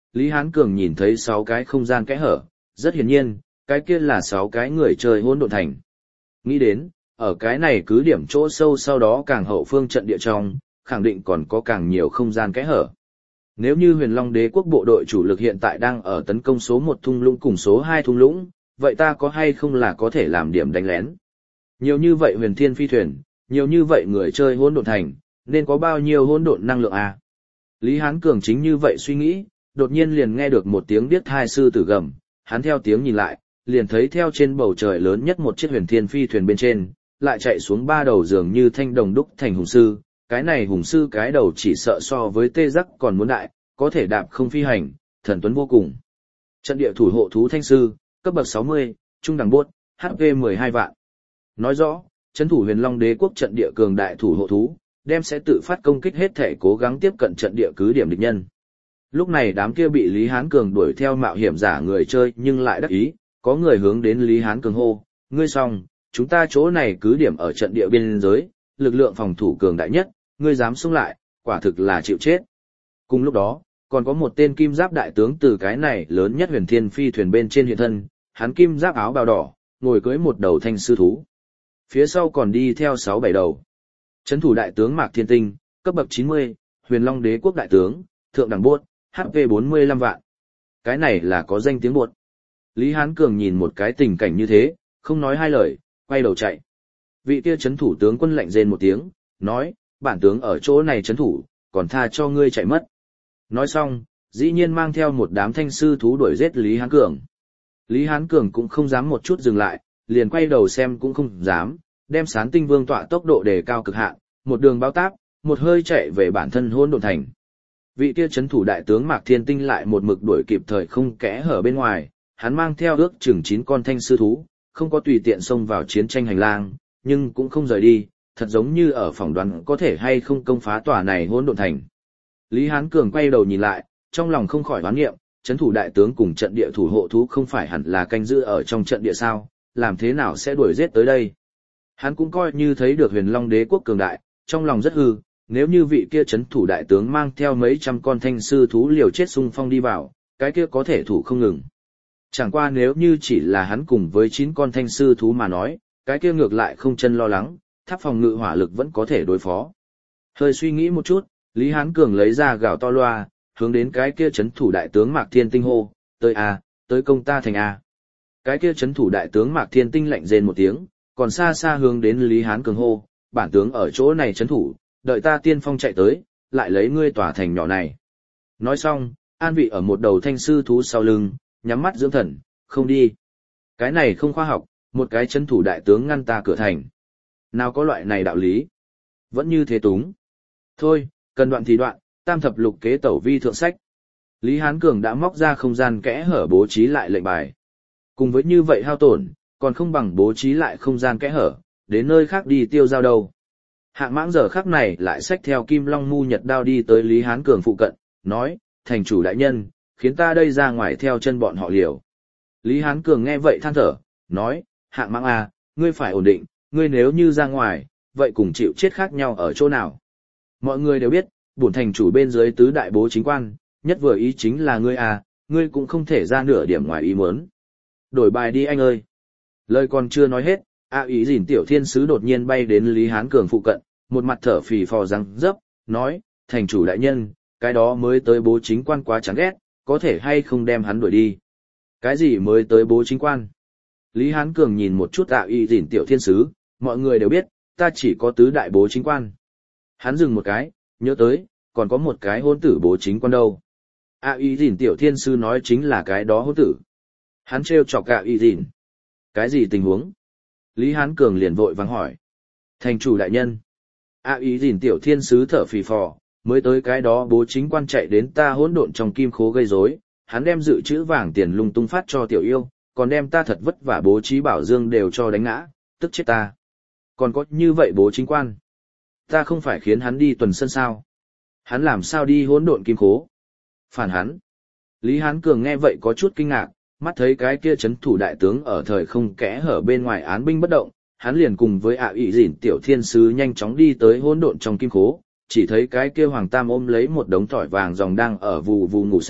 Lý Hán Cường nhìn thấy sáu cái không gian kẽ hở, rất hiển nhiên, cái kia là sáu cái người chơi hỗn độn thành. Nghĩ đến, ở cái này cứ điểm chỗ sâu sau đó càng hậu phương trận địa trong, khẳng định còn có càng nhiều không gian kẽ hở. Nếu như Huyền Long Đế quốc bộ đội chủ lực hiện tại đang ở tấn công số một thung lũng cùng số hai thung lũng, vậy ta có hay không là có thể làm điểm đánh lén? Nhiều như vậy huyền thiên phi thuyền, nhiều như vậy người chơi hỗn độn thành, nên có bao nhiêu hỗn độn năng lượng à? Lý Hán Cường chính như vậy suy nghĩ, đột nhiên liền nghe được một tiếng điếc thai sư tử gầm, hắn theo tiếng nhìn lại, liền thấy theo trên bầu trời lớn nhất một chiếc huyền thiên phi thuyền bên trên, lại chạy xuống ba đầu dường như thanh đồng đúc thành hùng sư, cái này hùng sư cái đầu chỉ sợ so với tê giác còn muốn đại, có thể đạp không phi hành, thần tuấn vô cùng. Trận địa thủ hộ thú thanh sư, cấp bậc sáu mươi, trung đẳng bốt, hát pê mười hai vạn. Nói rõ, trấn thủ Huyền Long Đế quốc trận địa cường đại thủ hộ thú, đem sẽ tự phát công kích hết thể cố gắng tiếp cận trận địa cứ điểm địch nhân. Lúc này đám kia bị Lý Hán Cường đuổi theo mạo hiểm giả người chơi nhưng lại đắc ý, có người hướng đến Lý Hán Cường hô, ngươi xong, chúng ta chỗ này cứ điểm ở trận địa biên giới, lực lượng phòng thủ cường đại nhất, ngươi dám xông lại, quả thực là chịu chết. Cùng lúc đó, còn có một tên kim giáp đại tướng từ cái này lớn nhất huyền thiên phi thuyền bên trên hiện thân, hắn kim giáp áo bào đỏ, ngồi cưỡi một đầu thanh sư thú. Phía sau còn đi theo sáu bảy đầu. Trấn thủ đại tướng Mạc Thiên Tinh, cấp bậc chín mươi, Huyền Long Đế quốc đại tướng, thượng đẳng bốt, hát pê bốn mươi lăm vạn. Cái này là có danh tiếng bột. Lý Hán Cường nhìn một cái tình cảnh như thế, không nói hai lời, quay đầu chạy. Vị kia trấn thủ tướng quân lạnh rên một tiếng, nói, bản tướng ở chỗ này trấn thủ, còn tha cho ngươi chạy mất. Nói xong, dĩ nhiên mang theo một đám thanh sư thú đuổi giết Lý Hán Cường. Lý Hán Cường cũng không dám một chút dừng lại, liền quay đầu xem cũng không dám, đem Sán Tinh Vương tọa tốc độ đề cao cực hạn, một đường bao táp, một hơi chạy về bản thân hỗn độn thành. Vị kia trấn thủ đại tướng Mạc Thiên Tinh lại một mực đuổi kịp thời không kẽ hở bên ngoài, hắn mang theo ước chừng chín con thanh sư thú, không có tùy tiện xông vào chiến tranh hành lang, nhưng cũng không rời đi, thật giống như ở phỏng đoán có thể hay không công phá tòa này hỗn độn thành. Lý Hán Cường quay đầu nhìn lại, trong lòng không khỏi đoán nghiệm, trấn thủ đại tướng cùng trận địa thủ hộ thú không phải hẳn là canh giữ ở trong trận địa sao, làm thế nào sẽ đuổi giết tới đây. Hắn cũng coi như thấy được Huyền Long Đế quốc cường đại, trong lòng rất hư, nếu như vị kia trấn thủ đại tướng mang theo mấy trăm con thanh sư thú liều chết xung phong đi vào, cái kia có thể thủ không ngừng. Chẳng qua nếu như chỉ là hắn cùng với chín con thanh sư thú mà nói, cái kia ngược lại không chân lo lắng, tháp phòng ngự hỏa lực vẫn có thể đối phó. Hơi suy nghĩ một chút, Lý Hán Cường lấy ra gào to loa, hướng đến cái kia trấn thủ đại tướng Mạc Thiên Tinh hô, tới a, tới công ta thành a. Cái kia trấn thủ đại tướng Mạc Thiên Tinh lạnh rên một tiếng, còn xa xa hướng đến Lý Hán Cường hô, bản tướng ở chỗ này trấn thủ, đợi ta tiên phong chạy tới, lại lấy ngươi tỏa thành nhỏ này. Nói xong, an vị ở một đầu thanh sư thú sau lưng, nhắm mắt dưỡng thần, không đi. Cái này không khoa học, một cái trấn thủ đại tướng ngăn ta cửa thành. Nào có loại này đạo lý? Vẫn như thế túng. Thôi, cần đoạn thì đoạn, tam thập lục kế tẩu vi thượng sách. Lý Hán Cường đã móc ra không gian kẽ hở bố trí lại lệnh bài. Cùng với như vậy hao tổn, còn không bằng bố trí lại không gian kẽ hở, đến nơi khác đi tiêu giao đâu. Hạng Mãng giờ khắc này lại xách theo Kim Long Mu Nhật đao đi tới Lý Hán Cường phụ cận, nói, thành chủ đại nhân, khiến ta đây ra ngoài theo chân bọn họ liều. Lý Hán Cường nghe vậy than thở, nói, Hạng Mãng à, ngươi phải ổn định, ngươi nếu như ra ngoài, vậy cùng chịu chết khác nhau ở chỗ nào. Mọi người đều biết, bổn thành chủ bên dưới tứ đại bố chính quan, nhất vừa ý chính là ngươi à, ngươi cũng không thể ra nửa điểm ngoài ý muốn. Đổi bài đi anh ơi. Lời còn chưa nói hết, A Ý Dìn tiểu thiên sứ đột nhiên bay đến Lý Hán Cường phụ cận, một mặt thở phì phò răng dấp, nói, thành chủ đại nhân, cái đó mới tới bố chính quan quá chán ghét, có thể hay không đem hắn đuổi đi. Cái gì mới tới bố chính quan? Lý Hán Cường nhìn một chút A Ý Dìn tiểu thiên sứ, mọi người đều biết, ta chỉ có tứ đại bố chính quan. Hắn dừng một cái, nhớ tới, còn có một cái hôn tử bố chính quan đâu. A Ý Dìn tiểu thiên sứ nói chính là cái đó hôn tử. Hắn trêu chọc A Ý Dìn. Cái gì tình huống? Lý Hán Cường liền vội vàng hỏi. Thành chủ đại nhân. A Ý Dìn tiểu thiên sứ thở phì phò, mới tới cái đó bố chính quan chạy đến ta hỗn độn trong kim khố gây rối, hắn đem dự trữ vàng tiền lung tung phát cho tiểu yêu, còn đem ta thật vất vả bố trí bảo dương đều cho đánh ngã, tức chết ta. Còn có như vậy bố chính quan. Ta không phải khiến hắn đi tuần sân sao? Hắn làm sao đi hỗn độn kim khố? Phản hắn. Lý Hán Cường nghe vậy có chút kinh ngạc, mắt thấy cái kia trấn thủ đại tướng ở thời không kẽ hở bên ngoài án binh bất động, hắn liền cùng với ạ ỷ dỉn tiểu thiên sứ nhanh chóng đi tới hỗn độn trong kim khố, chỉ thấy cái kia hoàng tam ôm lấy một đống tỏi vàng dòng đang ở vù vù ngủ say,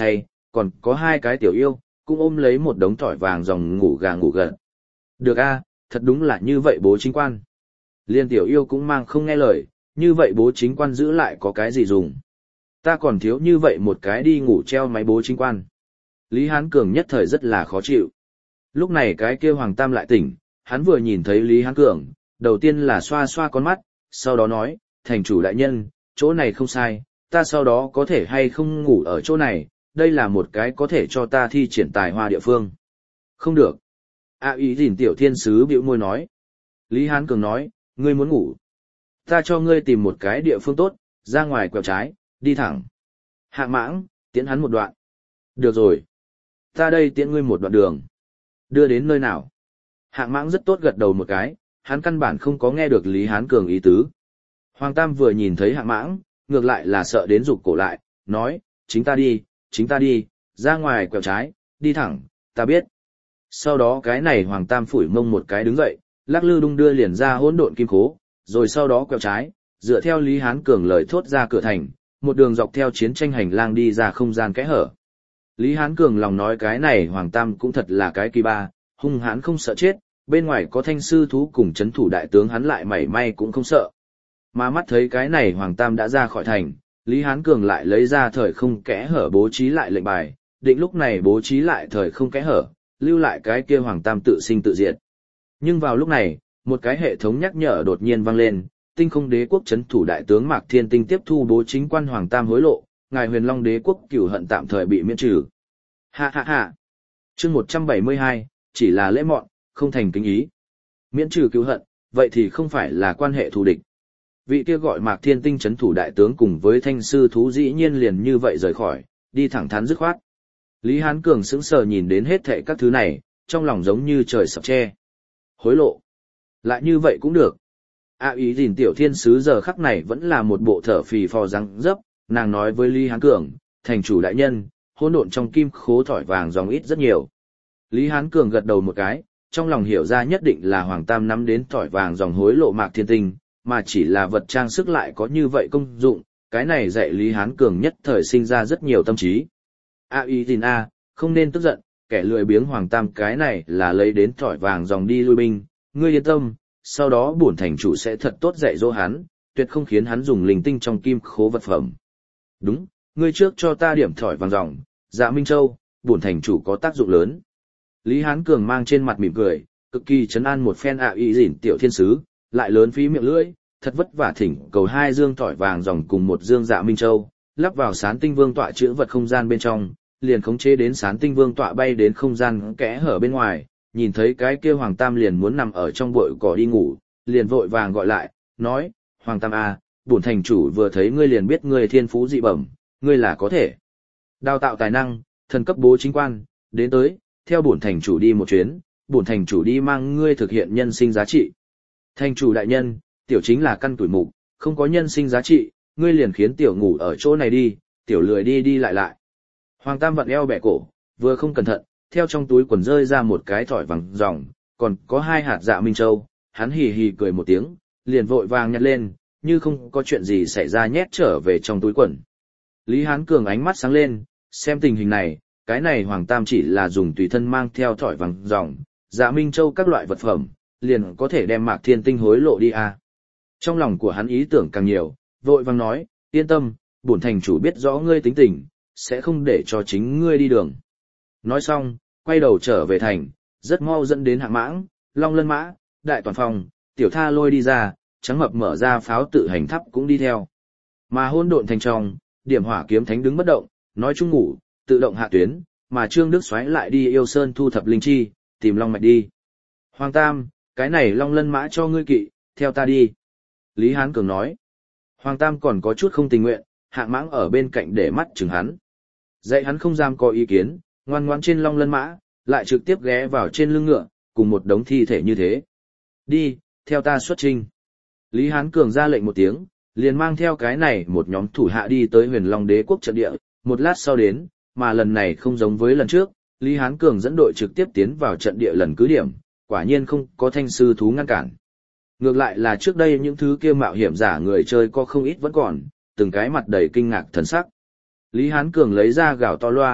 còn có hai cái tiểu yêu, cũng ôm lấy một đống tỏi vàng dòng ngủ gà ngủ gật. Được a, thật đúng là như vậy bố chính quan. Liên tiểu yêu cũng mang không nghe lời, như vậy bố chính quan giữ lại có cái gì dùng. Ta còn thiếu như vậy một cái đi ngủ treo máy bố chính quan. Lý Hán Cường nhất thời rất là khó chịu. Lúc này cái kia Hoàng Tam lại tỉnh, hắn vừa nhìn thấy Lý Hán Cường, đầu tiên là xoa xoa con mắt, sau đó nói, thành chủ đại nhân, chỗ này không sai, ta sau đó có thể hay không ngủ ở chỗ này, đây là một cái có thể cho ta thi triển tài hoa địa phương. Không được. A ý gìn tiểu thiên sứ bĩu môi nói. Lý Hán Cường nói, ngươi muốn ngủ. Ta cho ngươi tìm một cái địa phương tốt, ra ngoài quẹo trái, đi thẳng. Hạng mãng, tiễn hắn một đoạn. Được rồi. Ta đây tiễn ngươi một đoạn đường. Đưa đến nơi nào? Hạng mãng rất tốt gật đầu một cái, hắn căn bản không có nghe được Lý Hán Cường ý tứ. Hoàng Tam vừa nhìn thấy hạng mãng, ngược lại là sợ đến rụt cổ lại, nói, chính ta đi, chính ta đi, ra ngoài quẹo trái, đi thẳng, ta biết. Sau đó cái này Hoàng Tam phủi mông một cái đứng dậy, lắc lư đung đưa liền ra hỗn độn kim khố, rồi sau đó quẹo trái, dựa theo Lý Hán Cường lời thốt ra cửa thành, một đường dọc theo chiến tranh hành lang đi ra không gian kẽ hở. Lý Hán Cường lòng nói cái này Hoàng Tam cũng thật là cái kỳ ba, hung hãn không sợ chết, bên ngoài có thanh sư thú cùng chấn thủ đại tướng hắn lại mảy may cũng không sợ. Mà mắt thấy cái này Hoàng Tam đã ra khỏi thành, Lý Hán Cường lại lấy ra thời không kẽ hở bố trí lại lệnh bài, định lúc này bố trí lại thời không kẽ hở, lưu lại cái kia Hoàng Tam tự sinh tự diệt. Nhưng vào lúc này, một cái hệ thống nhắc nhở đột nhiên vang lên, Tinh Không Đế quốc chấn thủ đại tướng Mạc Thiên Tinh tiếp thu bố chính quan Hoàng Tam hối lộ, ngài Huyền Long Đế quốc cửu hận tạm thời bị miễn trừ. Ha ha ha. Chương một trăm bảy mươi hai, chỉ là lễ mọn, không thành kính ý. Miễn trừ cửu hận, vậy thì không phải là quan hệ thù địch. Vị kia gọi Mạc Thiên Tinh chấn thủ đại tướng cùng với thanh sư thú dĩ nhiên liền như vậy rời khỏi, đi thẳng thắn dứt khoát. Lý Hán Cường sững sờ nhìn đến hết thảy các thứ này, trong lòng giống như trời sập tre. Hối lộ. Lại như vậy cũng được. A ý gìn tiểu thiên sứ giờ khắc này vẫn là một bộ thở phì phò răng dấp, nàng nói với Lý Hán Cường, thành chủ đại nhân, hỗn độn trong kim khố thỏi vàng dòng ít rất nhiều. Lý Hán Cường gật đầu một cái, trong lòng hiểu ra nhất định là Hoàng Tam nắm đến thỏi vàng dòng hối lộ Mạc Thiên Tinh, mà chỉ là vật trang sức lại có như vậy công dụng, cái này dạy Lý Hán Cường nhất thời sinh ra rất nhiều tâm trí. A ý gìn a, không nên tức giận, kẻ lười biếng Hoàng Tam cái này là lấy đến thỏi vàng dòng đi lui binh, ngươi yên tâm, sau đó bổn thành chủ sẽ thật tốt dạy dỗ hắn, tuyệt không khiến hắn dùng linh tinh trong kim khố vật phẩm. Đúng, ngươi trước cho ta điểm thỏi vàng dòng, Dạ Minh Châu, bổn thành chủ có tác dụng lớn. Lý Hán Cường mang trên mặt mỉm cười, cực kỳ trấn an một phen ạ ý dỉn tiểu thiên sứ, lại lớn phí miệng lưỡi, thật vất vả thỉnh cầu hai dương thỏi vàng dòng cùng một dương Dạ Minh Châu, lắp vào Sán Tinh Vương tọa chữ vật không gian bên trong, liền khống chế đến Sán Tinh Vương tọa bay đến không gian kẽ hở bên ngoài, nhìn thấy cái kia Hoàng Tam liền muốn nằm ở trong bụi cỏ đi ngủ, liền vội vàng gọi lại, nói, Hoàng Tam à, bổn thành chủ vừa thấy ngươi liền biết ngươi thiên phú dị bẩm, ngươi là có thể đào tạo tài năng, thần cấp bố chính quan, đến tới, theo bổn thành chủ đi một chuyến, bổn thành chủ đi mang ngươi thực hiện nhân sinh giá trị. Thành chủ đại nhân, tiểu chính là căn tuổi mục, không có nhân sinh giá trị, ngươi liền khiến tiểu ngủ ở chỗ này đi, tiểu lười đi đi lại lại. Hoàng Tam vặn eo bẻ cổ, vừa không cẩn thận, theo trong túi quần rơi ra một cái thỏi vàng ròng, còn có hai hạt Dạ Minh Châu, hắn hì hì cười một tiếng, liền vội vàng nhặt lên, như không có chuyện gì xảy ra nhét trở về trong túi quần. Lý Hán Cường ánh mắt sáng lên, xem tình hình này, cái này Hoàng Tam chỉ là dùng tùy thân mang theo thỏi vàng ròng, Dạ Minh Châu các loại vật phẩm, liền có thể đem Mạc Thiên Tinh hối lộ đi à. Trong lòng của hắn ý tưởng càng nhiều, vội vàng nói, yên tâm, bổn thành chủ biết rõ ngươi tính tình, sẽ không để cho chính ngươi đi đường. Nói xong, quay đầu trở về thành, rất mau dẫn đến Hạng Mãng, Long Lân Mã, Đại Toàn Phong, Tiểu Tha Lôi đi ra, Trắng Mập mở ra pháo tự hành thắp cũng đi theo. Mà hôn độn thành trong, Điểm Hỏa Kiếm Thánh đứng bất động, nói chung ngủ, tự động hạ tuyến, mà Trương Đức Soái lại đi Yêu Sơn thu thập linh chi, tìm Long Mạch đi. Hoàng Tam, cái này Long Lân Mã cho ngươi kỵ, theo ta đi. Lý Hán Cường nói. Hoàng Tam còn có chút không tình nguyện, Hạng Mãng ở bên cạnh để mắt chừng hắn. Dạy hắn không dám có ý kiến, ngoan ngoãn trên Long Lân Mã, lại trực tiếp ghé vào trên lưng ngựa, cùng một đống thi thể như thế. Đi, theo ta xuất chinh. Lý Hán Cường ra lệnh một tiếng, liền mang theo cái này một nhóm thủ hạ đi tới Huyền Long Đế quốc trận địa, một lát sau đến, mà lần này không giống với lần trước, Lý Hán Cường dẫn đội trực tiếp tiến vào trận địa lần cứ điểm, quả nhiên không có thanh sư thú ngăn cản. Ngược lại là trước đây những thứ kia mạo hiểm giả người chơi có không ít vẫn còn, từng cái mặt đầy kinh ngạc thần sắc. Lý Hán Cường lấy ra gạo to loa,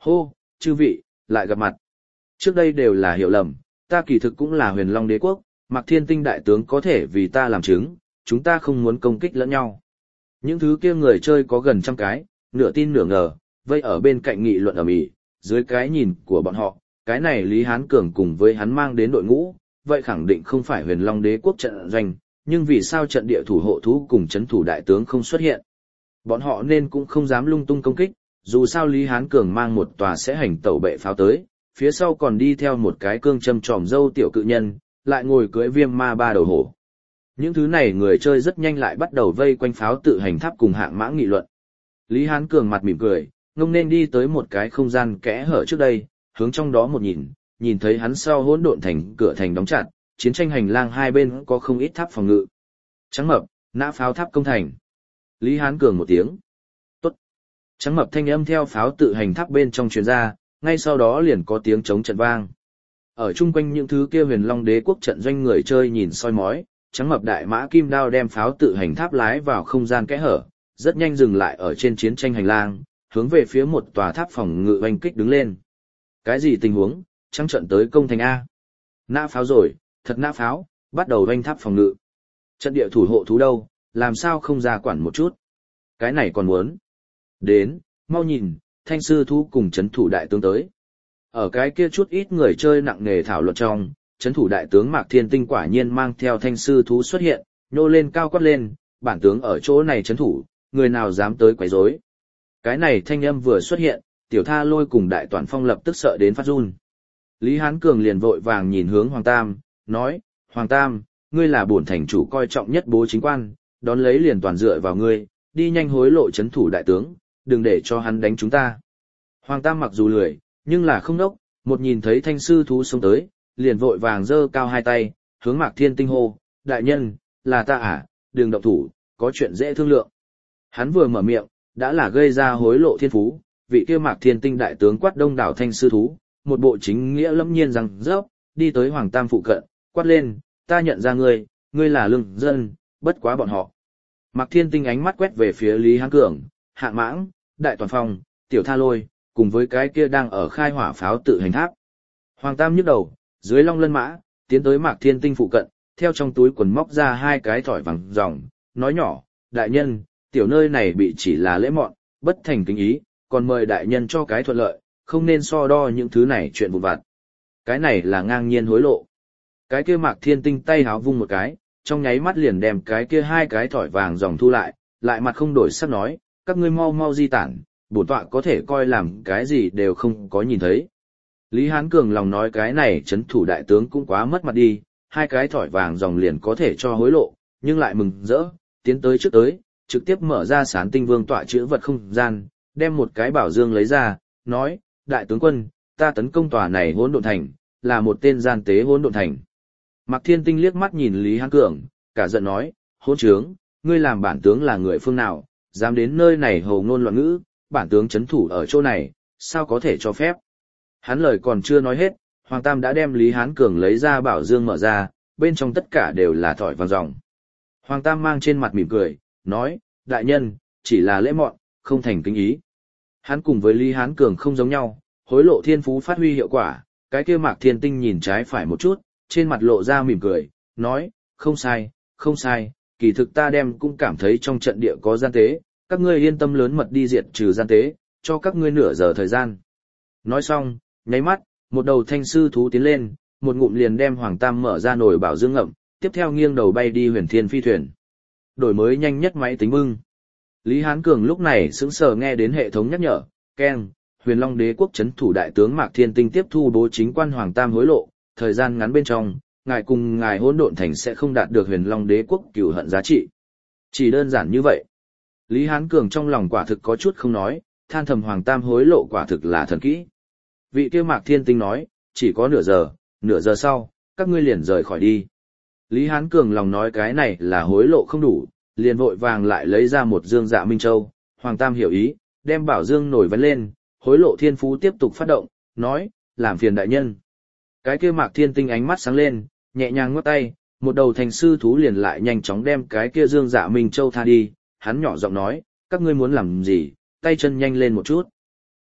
Hô, chư vị, lại gặp mặt. Trước đây đều là hiểu lầm, ta kỳ thực cũng là huyền long đế quốc, Mạc Thiên Tinh đại tướng có thể vì ta làm chứng, chúng ta không muốn công kích lẫn nhau. Những thứ kia người chơi có gần trăm cái, nửa tin nửa ngờ, vây ở bên cạnh nghị luận ầm ĩ, dưới cái nhìn của bọn họ, cái này Lý Hán Cường cùng với hắn mang đến đội ngũ, vậy khẳng định không phải huyền long đế quốc trận doanh, nhưng vì sao trận địa thủ hộ thú cùng chấn thủ đại tướng không xuất hiện? Bọn họ nên cũng không dám lung tung công kích, dù sao Lý Hán Cường mang một tòa sẽ hành tẩu bệ pháo tới, phía sau còn đi theo một cái cương châm tròm dâu tiểu cự nhân, lại ngồi cưỡi viêm ma ba đầu hổ. Những thứ này người chơi rất nhanh lại bắt đầu vây quanh pháo tự hành tháp cùng hạng mã nghị luận. Lý Hán Cường mặt mỉm cười, ngông nên đi tới một cái không gian kẽ hở trước đây, hướng trong đó một nhìn, nhìn thấy hắn sau hỗn độn thành cửa thành đóng chặt, chiến tranh hành lang hai bên có không ít tháp phòng ngự. Trắng mập, nã pháo tháp công thành. Lý Hán Cường một tiếng. Tốt. Trắng mập thanh âm theo pháo tự hành tháp bên trong truyền ra, ngay sau đó liền có tiếng trống trận vang. Ở chung quanh những thứ kia huyền long đế quốc trận doanh người chơi nhìn soi mói, trắng mập đại mã kim đao đem pháo tự hành tháp lái vào không gian kẽ hở, rất nhanh dừng lại ở trên chiến tranh hành lang, hướng về phía một tòa tháp phòng ngự oanh kích đứng lên. Cái gì tình huống, trắng trận tới công thành A. Nã pháo rồi, thật nã pháo, bắt đầu oanh tháp phòng ngự. Trận địa thủ hộ thú đâu, làm sao không ra quản một chút. Cái này còn muốn. Đến, mau nhìn, thanh sư thú cùng chấn thủ đại tướng tới. Ở cái kia chút ít người chơi nặng nề thảo luận trong, chấn thủ đại tướng Mạc Thiên Tinh quả nhiên mang theo thanh sư thú xuất hiện, nhô lên cao quát lên, bản tướng ở chỗ này chấn thủ, người nào dám tới quấy rối. Cái này thanh âm vừa xuất hiện, Tiểu Tha Lôi cùng Đại Toàn Phong lập tức sợ đến phát run. Lý Hán Cường liền vội vàng nhìn hướng Hoàng Tam, nói, Hoàng Tam, ngươi là bổn thành chủ coi trọng nhất bố chính quan, đón lấy liền toàn dựa vào ngươi, đi nhanh hối lộ chấn thủ đại tướng, đừng để cho hắn đánh chúng ta. Hoàng Tam mặc dù lười, nhưng là không nốc, một nhìn thấy thanh sư thú xông tới, liền vội vàng giơ cao hai tay, hướng Mạc Thiên Tinh hô, đại nhân, là ta à, đừng động thủ, có chuyện dễ thương lượng. Hắn vừa mở miệng, đã là gây ra hối lộ thiên phú, vị kia Mạc Thiên Tinh đại tướng quát đông đảo thanh sư thú, một bộ chính nghĩa lâm nhiên rằng rớp, đi tới Hoàng Tam phụ cận, quát lên, ta nhận ra ngươi, ngươi là lương dân, bất quá bọn họ. Mạc Thiên Tinh ánh mắt quét về phía Lý Hán Cường, Hạng Mãng, Đại Toàn Phong, Tiểu Tha Lôi, cùng với cái kia đang ở khai hỏa pháo tự hành tháp. Hoàng Tam nhức đầu, dưới long lân mã, tiến tới Mạc Thiên Tinh phụ cận, theo trong túi quần móc ra hai cái thỏi vàng ròng, nói nhỏ, đại nhân, tiểu nơi này bị chỉ là lễ mọn, bất thành kính ý, còn mời đại nhân cho cái thuận lợi, không nên so đo những thứ này chuyện vụn vặt. Cái này là ngang nhiên hối lộ. Cái kia Mạc Thiên Tinh tay háo vung một cái, trong nháy mắt liền đem cái kia hai cái thỏi vàng dòng thu lại, lại mặt không đổi sắc nói, các ngươi mau mau di tản, bổn tọa có thể coi làm cái gì đều không có nhìn thấy. Lý Hán Cường lòng nói cái này chấn thủ đại tướng cũng quá mất mặt đi, hai cái thỏi vàng dòng liền có thể cho hối lộ, nhưng lại mừng rỡ, tiến tới trước tới, trực tiếp mở ra Sán Tinh Vương tọa chữ vật không gian, đem một cái bảo dương lấy ra, nói, đại tướng quân, ta tấn công tòa này hỗn độn thành, là một tên gian tế hỗn độn thành. Mạc Thiên Tinh liếc mắt nhìn Lý Hán Cường, cả giận nói, hỗn trướng, ngươi làm bản tướng là người phương nào, dám đến nơi này hồ ngôn loạn ngữ, bản tướng chấn thủ ở chỗ này, sao có thể cho phép. Hắn lời còn chưa nói hết, Hoàng Tam đã đem Lý Hán Cường lấy ra bảo dương mở ra, bên trong tất cả đều là thỏi vàng ròng. Hoàng Tam mang trên mặt mỉm cười, nói, đại nhân, chỉ là lễ mọn, không thành kính ý. Hắn cùng với Lý Hán Cường không giống nhau, hối lộ thiên phú phát huy hiệu quả, cái kia Mạc Thiên Tinh nhìn trái phải một chút, trên mặt lộ ra mỉm cười, nói, không sai, không sai, kỳ thực ta đem cũng cảm thấy trong trận địa có gian tế, các ngươi yên tâm lớn mật đi diệt trừ gian tế, cho các ngươi nửa giờ thời gian. Nói xong, nháy mắt, một đầu thanh sư thú tiến lên, một ngụm liền đem Hoàng Tam mở ra nồi bảo dương ngậm, tiếp theo nghiêng đầu bay đi huyền thiên phi thuyền. Đổi mới nhanh nhất máy tính bưng. Lý Hán Cường lúc này sững sờ nghe đến hệ thống nhắc nhở, keng, huyền long đế quốc chấn thủ đại tướng Mạc Thiên Tinh tiếp thu bố chính quan Hoàng Tam hối lộ, thời gian ngắn bên trong, ngài cùng ngài hỗn độn thành sẽ không đạt được huyền long đế quốc cửu hận giá trị. Chỉ đơn giản như vậy. Lý Hán Cường trong lòng quả thực có chút không nói, than thầm Hoàng Tam hối lộ quả thực là thần kỹ. Vị kia Mạc Thiên Tinh nói, chỉ có nửa giờ, nửa giờ sau, các ngươi liền rời khỏi đi. Lý Hán Cường lòng nói cái này là hối lộ không đủ, liền vội vàng lại lấy ra một dương dạ Minh Châu. Hoàng Tam hiểu ý, đem bảo dương nổi vấn lên, hối lộ thiên phú tiếp tục phát động, nói, làm phiền đại nhân. Cái kia Mạc Thiên Tinh ánh mắt sáng lên, nhẹ nhàng ngoắc tay, một đầu thành sư thú liền lại nhanh chóng đem cái kia dương dạ Minh Châu tha đi, hắn nhỏ giọng nói, các ngươi muốn làm gì, tay chân nhanh lên một chút.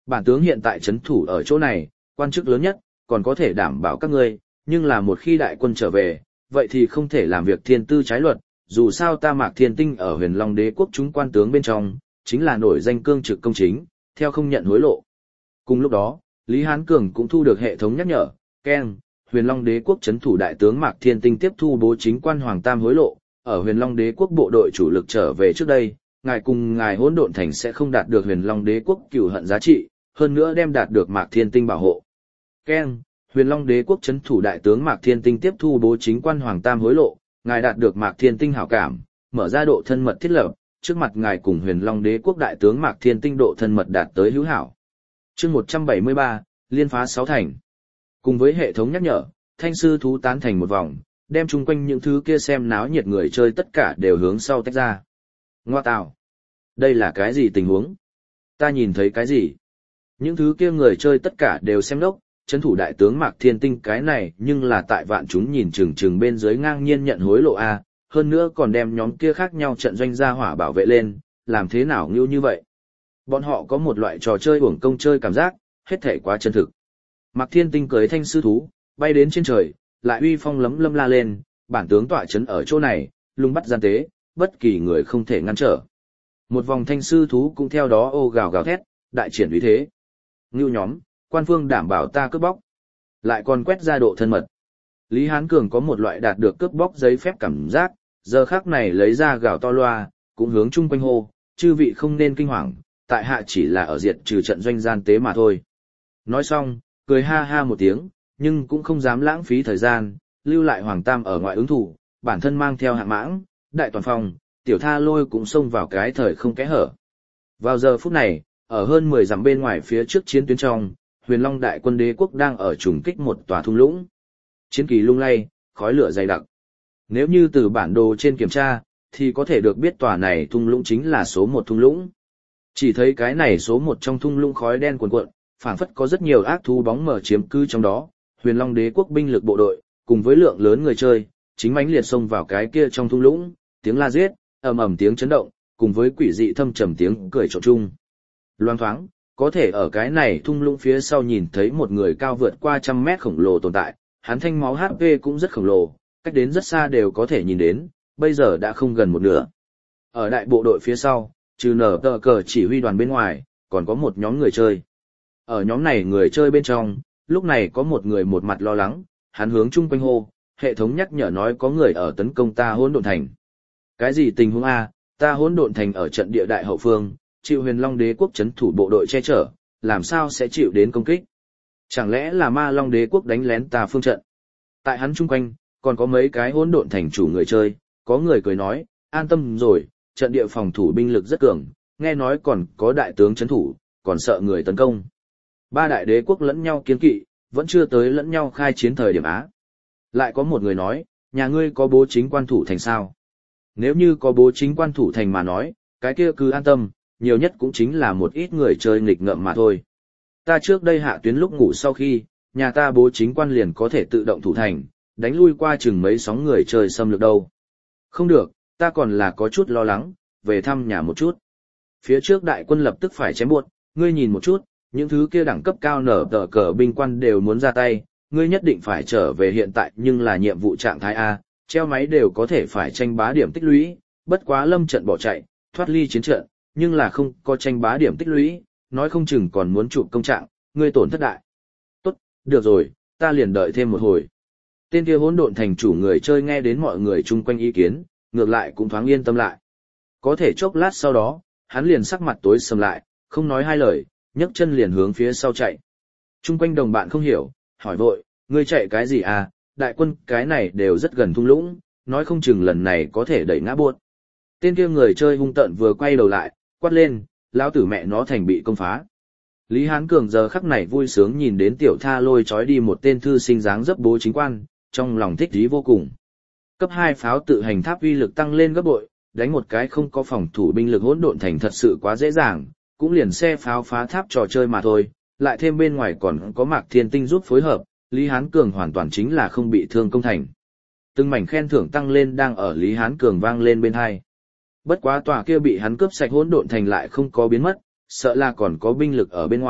Bản tướng hiện tại trấn thủ ở chỗ này, quan chức lớn nhất, còn có thể đảm bảo các ngươi, nhưng là một khi đại quân trở về, vậy thì không thể làm việc thiên tư trái luật, dù sao ta Mạc Thiên Tinh ở Huyền Long Đế quốc chúng quan tướng bên trong, chính là nổi danh cương trực công chính, theo không nhận hối lộ. Cùng lúc đó, Lý Hán Cường cũng thu được hệ thống nhắc nhở, keng, Huyền Long Đế quốc trấn thủ đại tướng Mạc Thiên Tinh tiếp thu bố chính quan Hoàng Tam hối lộ, ở Huyền Long Đế quốc bộ đội chủ lực trở về trước đây, ngài cùng ngài Hỗn Độn Thành sẽ không đạt được Huyền Long Đế quốc cửu hận giá trị, hơn nữa đem đạt được Mạc Thiên Tinh bảo hộ. Keng, Huyền Long Đế quốc trấn thủ đại tướng Mạc Thiên Tinh tiếp thu bố chính quan Hoàng Tam hối lộ, ngài đạt được Mạc Thiên Tinh hảo cảm, mở ra độ thân mật thiết lập, trước mặt ngài cùng Huyền Long Đế quốc đại tướng Mạc Thiên Tinh độ thân mật đạt tới hữu hảo. Chương một trăm bảy mươi ba, liên phá sáu thành. Cùng với hệ thống nhắc nhở, thanh sư thú tán thành một vòng, đem chung quanh những thứ kia xem náo nhiệt người chơi tất cả đều hướng sau tách ra. Ngoa tạo! Đây là cái gì tình huống? Ta nhìn thấy cái gì? Những thứ kia người chơi tất cả đều xem đốc, trấn thủ đại tướng Mạc Thiên Tinh cái này nhưng là tại vạn chúng nhìn chừng chừng bên dưới ngang nhiên nhận hối lộ A, hơn nữa còn đem nhóm kia khác nhau trận doanh gia hỏa bảo vệ lên, làm thế nào ngưu như vậy? Bọn họ có một loại trò chơi uổng công chơi cảm giác, hết thể quá chân thực. Mạc Thiên Tinh cưới thanh sư thú, bay đến trên trời, lại uy phong lấm lâm la lên, bản tướng tọa trấn ở chỗ này, lùng bắt gian tế, bất kỳ người không thể ngăn trở. Một vòng thanh sư thú cũng theo đó ô gào gào thét, đại triển uy thế. Ngưu nhóm, quan phương đảm bảo ta cướp bóc. Lại còn quét ra độ thân mật. Lý Hán Cường có một loại đạt được cướp bóc giấy phép cảm giác, giờ khắc này lấy ra gào to loa, cũng hướng chung quanh hô, chư vị không nên kinh hoàng, tại hạ chỉ là ở diệt trừ trận doanh gian tế mà thôi. Nói xong, cười ha ha một tiếng, nhưng cũng không dám lãng phí thời gian, lưu lại Hoàng Tam ở ngoại ứng thủ, bản thân mang theo hạng mãng, đại toàn phòng, tiểu tha lôi cũng xông vào cái thời không kẽ hở. Vào giờ phút này, ở hơn mười dặm bên ngoài phía trước chiến tuyến trong, Huyền Long đại quân đế quốc đang ở trùng kích một tòa thung lũng. Chiến kỳ lung lay, khói lửa dày đặc. Nếu như từ bản đồ trên kiểm tra, thì có thể được biết tòa này thung lũng chính là số một thung lũng. Chỉ thấy cái này số một trong thung lũng khói đen cuồn cuộn, phảng phất có rất nhiều ác thú bóng mờ chiếm cư trong đó. Huyền Long đế quốc binh lực bộ đội, cùng với lượng lớn người chơi, chính mãnh liệt xông vào cái kia trong thung lũng, tiếng la giết, ầm ầm tiếng chấn động, cùng với quỷ dị thâm trầm tiếng cười trộn chung. Loang thoáng, có thể ở cái này thung lũng phía sau nhìn thấy một người cao vượt qua trăm mét khổng lồ tồn tại, hắn thanh máu hát pê cũng rất khổng lồ, cách đến rất xa đều có thể nhìn đến, bây giờ đã không gần một nửa. Ở đại bộ đội phía sau, trừ nở tờ cờ chỉ huy đoàn bên ngoài, còn có một nhóm người chơi. Ở nhóm này người chơi bên trong, lúc này có một người một mặt lo lắng, hắn hướng chung quanh hô, hệ thống nhắc nhở nói có người ở tấn công ta Hỗn Độn Thành. Cái gì tình huống A, ta Hỗn Độn Thành ở trận địa đại hậu phương, chịu Huyền Long đế quốc trấn thủ bộ đội che chở, làm sao sẽ chịu đến công kích? Chẳng lẽ là Ma Long đế quốc đánh lén ta phương trận? Tại hắn chung quanh, còn có mấy cái Hỗn Độn Thành chủ người chơi, có người cười nói, an tâm rồi, trận địa phòng thủ binh lực rất cường, nghe nói còn có đại tướng trấn thủ, còn sợ người tấn công. Ba đại đế quốc lẫn nhau kiên kỵ, vẫn chưa tới lẫn nhau khai chiến thời điểm Á. Lại có một người nói, nhà ngươi có bố chính quan thủ thành sao? Nếu như có bố chính quan thủ thành mà nói, cái kia cứ an tâm, nhiều nhất cũng chính là một ít người chơi nghịch ngợm mà thôi. Ta trước đây hạ tuyến lúc ngủ sau khi, nhà ta bố chính quan liền có thể tự động thủ thành, đánh lui qua chừng mấy sóng người chơi xâm lược đâu. Không được, ta còn là có chút lo lắng, về thăm nhà một chút. Phía trước đại quân lập tức phải chém buộc, ngươi nhìn một chút, những thứ kia đẳng cấp cao nở tờ cờ binh quan đều muốn ra tay, ngươi nhất định phải trở về hiện tại nhưng là nhiệm vụ trạng thái A, treo máy đều có thể phải tranh bá điểm tích lũy, bất quá lâm trận bỏ chạy, thoát ly chiến trận, nhưng là không có tranh bá điểm tích lũy, nói không chừng còn muốn chụp công trạng, ngươi tổn thất đại. Tốt, được rồi, ta liền đợi thêm một hồi. Tên kia Hỗn Độn Thành chủ người chơi nghe đến mọi người chung quanh ý kiến, ngược lại cũng thoáng yên tâm lại. Có thể chốc lát sau đó, hắn liền sắc mặt tối sầm lại, không nói hai lời, nhấc chân liền hướng phía sau chạy. Chung quanh đồng bạn không hiểu, hỏi vội, ngươi chạy cái gì à, đại quân cái này đều rất gần thung lũng, nói không chừng lần này có thể đẩy ngã buốt. Tên kia người chơi hung tợn vừa quay đầu lại, quát lên, lão tử mẹ nó thành bị công phá. Lý Hán Cường giờ khắc này vui sướng nhìn đến tiểu tha lôi trói đi một tên thư sinh dáng dấp bố chính quan, trong lòng thích thú vô cùng. Cấp hai pháo tự hành tháp uy lực tăng lên gấp bội, đánh một cái không có phòng thủ binh lực Hỗn Độn Thành thật sự quá dễ dàng, cũng liền xe pháo phá tháp trò chơi mà thôi, lại thêm bên ngoài còn có Mạc Thiên Tinh giúp phối hợp, Lý Hán Cường hoàn toàn chính là không bị thương công thành. Từng mảnh khen thưởng tăng lên đang ở Lý Hán Cường vang lên bên hai. Bất quá tòa kia bị hắn cướp sạch Hỗn Độn Thành lại không có biến mất, sợ là còn có binh lực ở bên ngoài,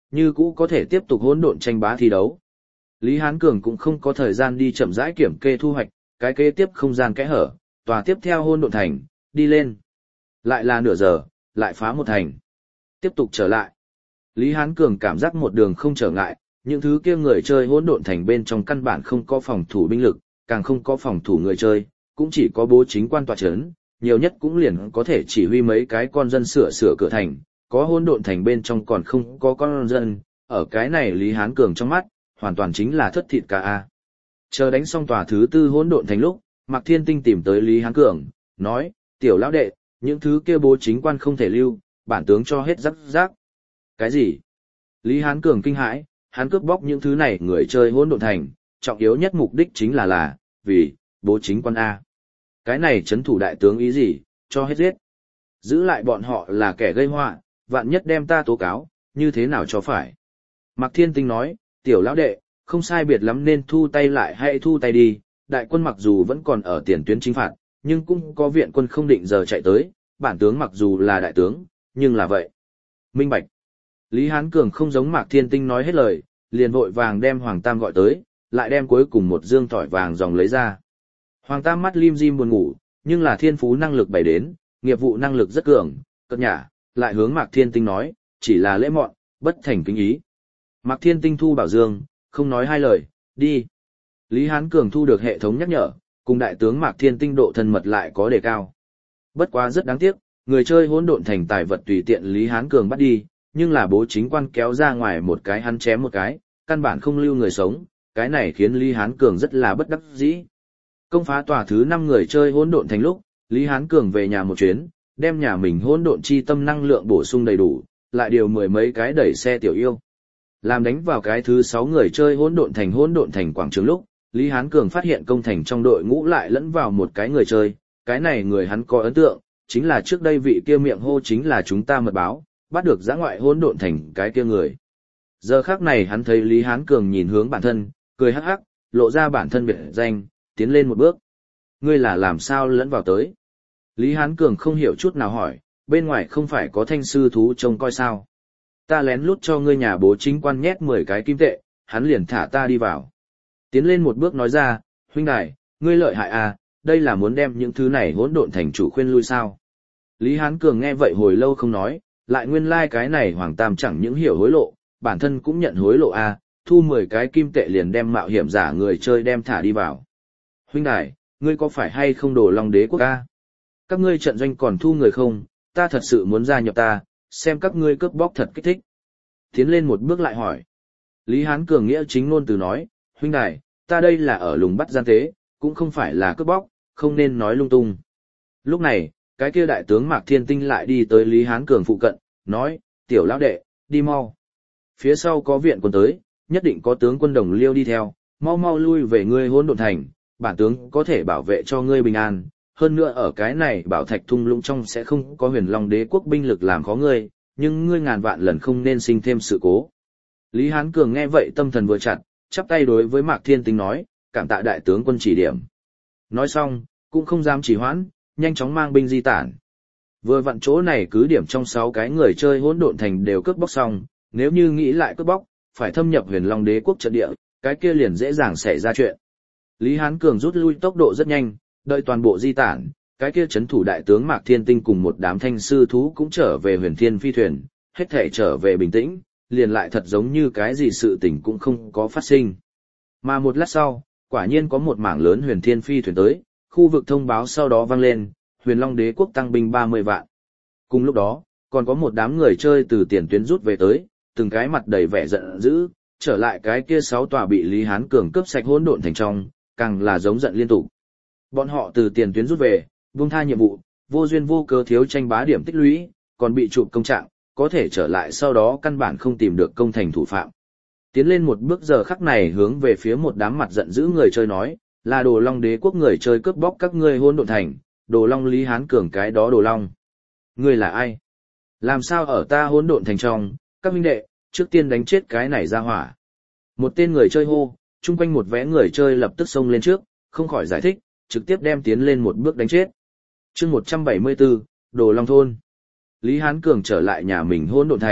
như cũ có thể tiếp tục hỗn độn tranh bá thi đấu. Lý Hán Cường cũng không có thời gian đi chậm rãi kiểm kê thu hoạch, cái kế tiếp không gian kẽ hở, tòa tiếp theo hỗn độn thành, đi lên. Lại là nửa giờ, lại phá một thành. Tiếp tục trở lại. Lý Hán Cường cảm giác một đường không trở ngại, những thứ kia người chơi hỗn độn thành bên trong căn bản không có phòng thủ binh lực, càng không có phòng thủ người chơi, cũng chỉ có bố chính quan tòa chấn, nhiều nhất cũng liền có thể chỉ huy mấy cái con dân sửa sửa cửa thành, có hỗn độn thành bên trong còn không có con dân, ở cái này Lý Hán Cường trong mắt, hoàn toàn chính là thất thịt ca a. Chờ đánh xong tòa thứ tư hỗn độn thành lúc, Mạc Thiên Tinh tìm tới Lý Hán Cường, nói, tiểu lão đệ, những thứ kia bố chính quan không thể lưu, bản tướng cho hết rắc rác. Cái gì? Lý Hán Cường kinh hãi, hắn cướp bóc những thứ này người chơi hỗn độn thành, trọng yếu nhất mục đích chính là là, vì, bố chính quan A. Cái này chấn thủ đại tướng ý gì, cho hết giết. Giữ lại bọn họ là kẻ gây họa, vạn nhất đem ta tố cáo, như thế nào cho phải. Mạc Thiên Tinh nói, tiểu lão đệ, không sai biệt lắm nên thu tay lại hay thu tay đi, đại quân mặc dù vẫn còn ở tiền tuyến chính phạt, nhưng cũng có viện quân không định giờ chạy tới, bản tướng mặc dù là đại tướng, nhưng là vậy. Minh bạch. Lý Hán Cường không giống Mạc Thiên Tinh nói hết lời, liền vội vàng đem Hoàng Tam gọi tới, lại đem cuối cùng một dương tỏi vàng dòng lấy ra. Hoàng Tam mắt lim dim buồn ngủ, nhưng là thiên phú năng lực bày đến, nghiệp vụ năng lực rất cường, cất nhả, lại hướng Mạc Thiên Tinh nói, chỉ là lễ mọn, bất thành kính ý. Mạc Thiên Tinh thu bảo dương, không nói hai lời, đi. Lý Hán Cường thu được hệ thống nhắc nhở, cùng đại tướng Mạc Thiên Tinh độ thân mật lại có đề cao. Bất quá rất đáng tiếc, người chơi hỗn độn thành tài vật tùy tiện Lý Hán Cường bắt đi, nhưng là bố chính quan kéo ra ngoài một cái hắn chém một cái, căn bản không lưu người sống, cái này khiến Lý Hán Cường rất là bất đắc dĩ. Công phá tòa thứ năm người chơi hỗn độn thành lúc, Lý Hán Cường về nhà một chuyến, đem nhà mình hỗn độn chi tâm năng lượng bổ sung đầy đủ, lại điều mười mấy cái đẩy xe tiểu yêu. Làm đánh vào cái thứ sáu người chơi hỗn độn thành hỗn độn thành quảng trường lúc, Lý Hán Cường phát hiện công thành trong đội ngũ lại lẫn vào một cái người chơi, cái này người hắn có ấn tượng, chính là trước đây vị kia miệng hô chính là chúng ta mật báo, bắt được giã ngoại hỗn độn thành cái kia người. Giờ khắc này hắn thấy Lý Hán Cường nhìn hướng bản thân, cười hắc hắc, lộ ra bản thân biệt danh, tiến lên một bước. Ngươi là làm sao lẫn vào tới? Lý Hán Cường không hiểu chút nào hỏi, bên ngoài không phải có thanh sư thú trông coi sao? Ta lén lút cho ngươi nhà bố chính quan nhét mười cái kim tệ, hắn liền thả ta đi vào. Tiến lên một bước nói ra, huynh đài, ngươi lợi hại à, đây là muốn đem những thứ này hỗn độn thành chủ khuyên lui sao? Lý Hán Cường nghe vậy hồi lâu không nói, lại nguyên lai like cái này Hoàng Tam chẳng những hiểu hối lộ, bản thân cũng nhận hối lộ à, thu mười cái kim tệ liền đem mạo hiểm giả người chơi đem thả đi vào. Huynh đài, ngươi có phải hay không đổ Long Đế quốc a? Các ngươi trận doanh còn thu người không, ta thật sự muốn gia nhập ta, xem các ngươi cướp bóc thật kích thích. Tiến lên một bước lại hỏi. Lý Hán Cường nghĩa chính ngôn từ nói, huynh đài, ta đây là ở lùng bắt gian tế, cũng không phải là cướp bóc, không nên nói lung tung. Lúc này, cái kia đại tướng Mạc Thiên Tinh lại đi tới Lý Hán Cường phụ cận, nói, tiểu lão đệ, đi mau. Phía sau có viện quân tới, nhất định có tướng quân đồng liêu đi theo, mau mau lui về ngươi hỗn độn thành, bản tướng có thể bảo vệ cho ngươi bình an. Hơn nữa ở cái này bảo thạch thung lũng trong sẽ không có huyền long đế quốc binh lực làm khó ngươi, nhưng ngươi ngàn vạn lần không nên sinh thêm sự cố. Lý Hán Cường nghe vậy tâm thần vừa chặt, chắp tay đối với Mạc Thiên Tinh nói, cảm tạ đại tướng quân chỉ điểm. Nói xong, cũng không dám trì hoãn, nhanh chóng mang binh di tản. Vừa vặn chỗ này cứ điểm trong sáu cái người chơi hỗn độn thành đều cướp bóc xong, nếu như nghĩ lại cướp bóc, phải thâm nhập huyền long đế quốc trận địa, cái kia liền dễ dàng xảy ra chuyện. Lý Hán Cường rút lui tốc độ rất nhanh, đợi toàn bộ di tản, cái kia chấn thủ đại tướng Mạc Thiên Tinh cùng một đám thanh sư thú cũng trở về huyền thiên phi thuyền, hết thể trở về bình tĩnh, liền lại thật giống như cái gì sự tình cũng không có phát sinh. Mà một lát sau, quả nhiên có một mảng lớn huyền thiên phi thuyền tới, khu vực thông báo sau đó vang lên, huyền long đế quốc tăng binh ba mươi vạn. Cùng lúc đó, còn có một đám người chơi từ tiền tuyến rút về tới, từng cái mặt đầy vẻ giận dữ, trở lại cái kia sáu tòa bị Lý Hán Cường cướp sạch hỗn độn thành trong, càng là giống giận liên tục. Bọn họ từ tiền tuyến rút về, buông tha nhiệm vụ, vô duyên vô cớ thiếu tranh bá điểm tích lũy, còn bị chụp công trạng, có thể trở lại sau đó căn bản không tìm được công thành thủ phạm. Tiến lên một bước giờ khắc này hướng về phía một đám mặt giận dữ người chơi nói, là Đồ Long đế quốc người chơi cướp bóc các ngươi hỗn độn thành, Đồ Long Lý Hán Cường cái đó Đồ Long. Ngươi là ai? Làm sao ở ta hỗn độn thành trong, các huynh đệ, trước tiên đánh chết cái này ra hỏa. Một tên người chơi hô, chung quanh một vẽ người chơi lập tức xông lên trước, không khỏi giải thích, trực tiếp đem tiến lên một bước đánh chết. Chương một trăm bảy mươi tư, Đồ Long thôn. Lý Hán Cường trở lại nhà mình hỗn độn thành,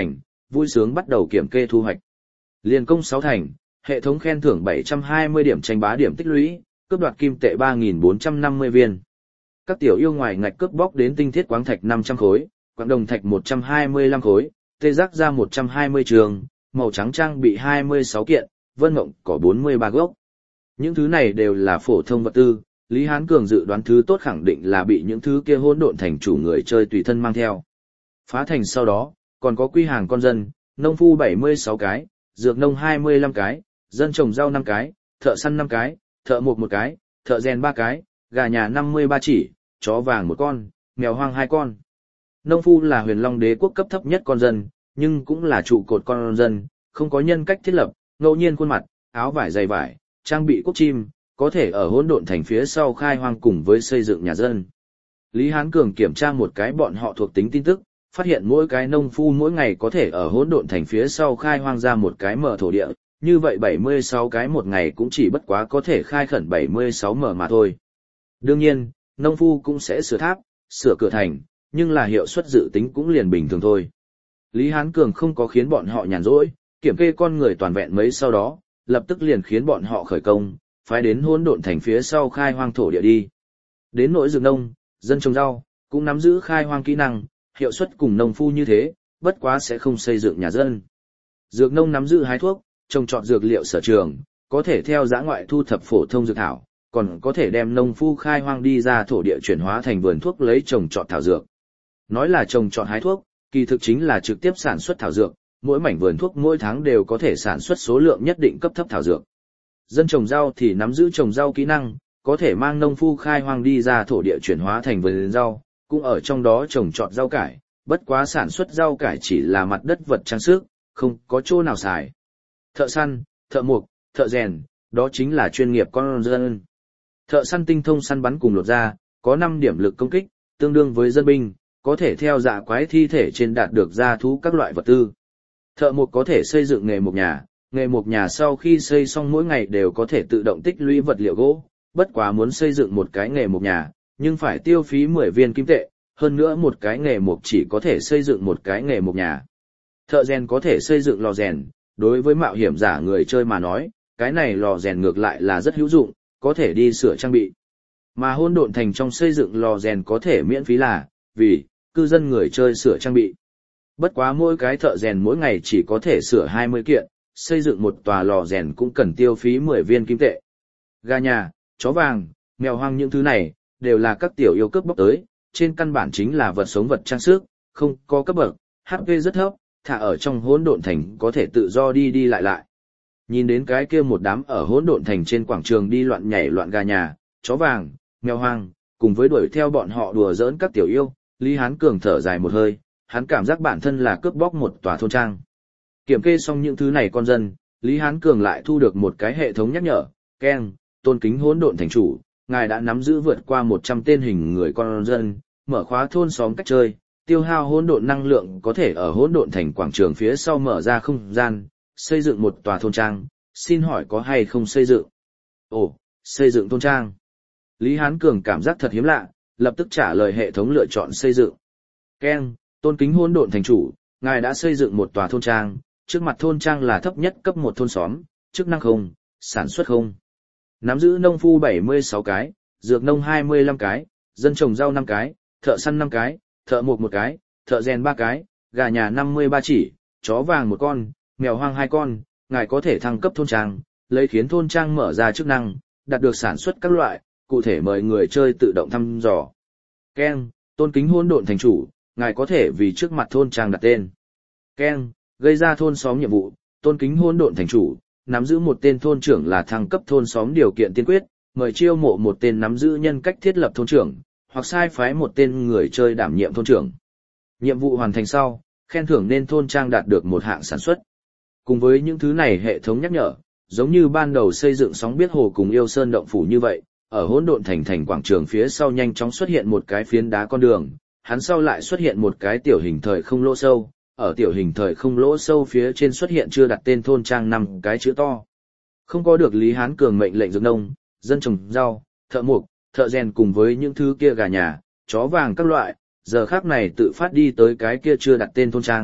vui sướng bắt đầu kiểm kê thu hoạch. Liên công sáu thành, hệ thống khen thưởng bảy trăm hai mươi điểm tranh bá điểm tích lũy, cướp đoạt kim tệ ba nghìn bốn trăm năm mươi viên. Các tiểu yêu ngoài ngạch cướp bóc đến tinh thiết quáng thạch năm trăm khối, quặng đồng thạch một trăm hai mươi lăm khối, tê giác ra một trăm hai mươi trường, màu trắng trang bị hai mươi sáu kiện, vân mộng có bốn mươi ba gốc. Những thứ này đều là phổ thông vật tư, Lý Hán Cường dự đoán thứ tốt khẳng định là bị những thứ kia hỗn độn thành chủ người chơi tùy thân mang theo. Phá thành sau đó, còn có quy hàng con dân, nông phu bảy mươi sáu cái, dược nông hai mươi lăm cái, dân trồng rau năm cái, thợ săn năm cái, thợ mộc một cái, thợ rèn ba cái, gà nhà năm mươi ba chỉ, chó vàng một con, mèo hoang hai con. Nông phu là huyền long đế quốc cấp thấp nhất con dân, nhưng cũng là trụ cột con dân, không có nhân cách thiết lập, ngẫu nhiên khuôn mặt, áo vải dày vải, trang bị cốc chim, có thể ở hỗn độn thành phía sau khai hoang cùng với xây dựng nhà dân. Lý Hán Cường kiểm tra một cái bọn họ thuộc tính tin tức, phát hiện mỗi cái nông phu mỗi ngày có thể ở hỗn độn thành phía sau khai hoang ra một cái mở thổ địa, như vậy bảy mươi sáu cái một ngày cũng chỉ bất quá có thể khai khẩn bảy mươi sáu mở mà thôi. Đương nhiên, nông phu cũng sẽ sửa tháp, sửa cửa thành, nhưng là hiệu suất dự tính cũng liền bình thường thôi. Lý Hán Cường không có khiến bọn họ nhàn rỗi, kiểm kê con người toàn vẹn mấy sau đó, lập tức liền khiến bọn họ khởi công, phái đến hỗn độn thành phía sau khai hoang thổ địa đi. Đến nỗi dược nông, dân trồng rau, cũng nắm giữ khai hoang kỹ năng, hiệu suất cùng nông phu như thế, bất quá sẽ không xây dựng nhà dân. Dược nông nắm giữ hái thuốc, trồng trọt dược liệu sở trường, có thể theo dã ngoại thu thập phổ thông dược thảo, còn có thể đem nông phu khai hoang đi ra thổ địa chuyển hóa thành vườn thuốc lấy trồng trọt thảo dược. Nói là trồng trọt hái thuốc, kỳ thực chính là trực tiếp sản xuất thảo dược, mỗi mảnh vườn thuốc mỗi tháng đều có thể sản xuất số lượng nhất định cấp thấp thảo dược. Dân trồng rau thì nắm giữ trồng rau kỹ năng, có thể mang nông phu khai hoang đi ra thổ địa chuyển hóa thành vườn rau, cũng ở trong đó trồng trọt rau cải, bất quá sản xuất rau cải chỉ là mặt đất vật trang sức, không có chỗ nào xài. Thợ săn, thợ mộc, thợ rèn, đó chính là chuyên nghiệp con dân. Thợ săn tinh thông săn bắn cùng lột da, có năm điểm lực công kích, tương đương với dân binh, có thể theo dạ quái thi thể trên đạt được gia thú các loại vật tư. Thợ mộc có thể xây dựng nghề mộc nhà, nghề mộc nhà sau khi xây xong mỗi ngày đều có thể tự động tích lũy vật liệu gỗ, bất quá muốn xây dựng một cái nghề mộc nhà, nhưng phải tiêu phí mười viên kim tệ, hơn nữa một cái nghề mộc chỉ có thể xây dựng một cái nghề mộc nhà. Thợ rèn có thể xây dựng lò rèn, đối với mạo hiểm giả người chơi mà nói, cái này lò rèn ngược lại là rất hữu dụng, có thể đi sửa trang bị. Mà hỗn độn thành trong xây dựng lò rèn có thể miễn phí là, vì, cư dân người chơi sửa trang bị. Bất quá mỗi cái thợ rèn mỗi ngày chỉ có thể sửa hai mươi kiện, xây dựng một tòa lò rèn cũng cần tiêu phí mười viên kim tệ. Gà nhà, chó vàng, mèo hoang những thứ này, đều là các tiểu yêu cướp bóc tới, trên căn bản chính là vật sống vật trang sức, không có cấp bậc, hát pê rất thấp, thả ở trong hỗn độn thành có thể tự do đi đi lại lại. Nhìn đến cái kia một đám ở hỗn độn thành trên quảng trường đi loạn nhảy loạn gà nhà, chó vàng, mèo hoang, cùng với đuổi theo bọn họ đùa giỡn các tiểu yêu, Lý Hán Cường thở dài một hơi, hắn cảm giác bản thân là cướp bóc một tòa thôn trang. Kiểm kê xong những thứ này con dân, Lý Hán Cường lại thu được một cái hệ thống nhắc nhở, keng, tôn kính hỗn độn thành chủ, ngài đã nắm giữ vượt qua một trăm tên hình người con dân, mở khóa thôn xóm cách chơi, tiêu hao hỗn độn năng lượng có thể ở hỗn độn thành quảng trường phía sau mở ra không gian, xây dựng một tòa thôn trang, xin hỏi có hay không xây dựng? Ồ, xây dựng thôn trang. Lý Hán Cường cảm giác thật hiếm lạ, lập tức trả lời hệ thống lựa chọn xây dựng. Keng, tôn kính hỗn độn thành chủ, ngài đã xây dựng một tòa thôn trang, trước mặt thôn trang là thấp nhất cấp một thôn xóm, chức năng không, sản xuất không. Nắm giữ nông phu bảy mươi sáu cái, dược nông hai mươi lăm cái, dân trồng rau năm cái, thợ săn năm cái, thợ mộc một cái, thợ rèn ba cái, gà nhà năm mươi ba chỉ, chó vàng một con, mèo hoang hai con, ngài có thể thăng cấp thôn trang, lấy khiến thôn trang mở ra chức năng, đạt được sản xuất các loại, cụ thể mời người chơi tự động thăm dò. Keng, tôn kính hỗn độn thành chủ, ngài có thể vì trước mặt thôn trang đặt tên. Keng, gây ra thôn xóm nhiệm vụ, tôn kính hỗn độn thành chủ, nắm giữ một tên thôn trưởng là thăng cấp thôn xóm điều kiện tiên quyết, mời chiêu mộ một tên nắm giữ nhân cách thiết lập thôn trưởng, hoặc sai phái một tên người chơi đảm nhiệm thôn trưởng. Nhiệm vụ hoàn thành sau, khen thưởng nên thôn trang đạt được một hạng sản xuất. Cùng với những thứ này hệ thống nhắc nhở, giống như ban đầu xây dựng sóng biết hồ cùng yêu sơn động phủ như vậy, ở hỗn độn thành thành quảng trường phía sau nhanh chóng xuất hiện một cái phiến đá con đường, hắn sau lại xuất hiện một cái tiểu hình thời không lỗ sâu, ở tiểu hình thời không lỗ sâu phía trên xuất hiện chưa đặt tên thôn trang năm cái chữ to. Không có được Lý Hán Cường mệnh lệnh dược nông, dân trồng rau, thợ mộc, thợ rèn cùng với những thứ kia gà nhà, chó vàng các loại, giờ khác này tự phát đi tới cái kia chưa đặt tên thôn trang,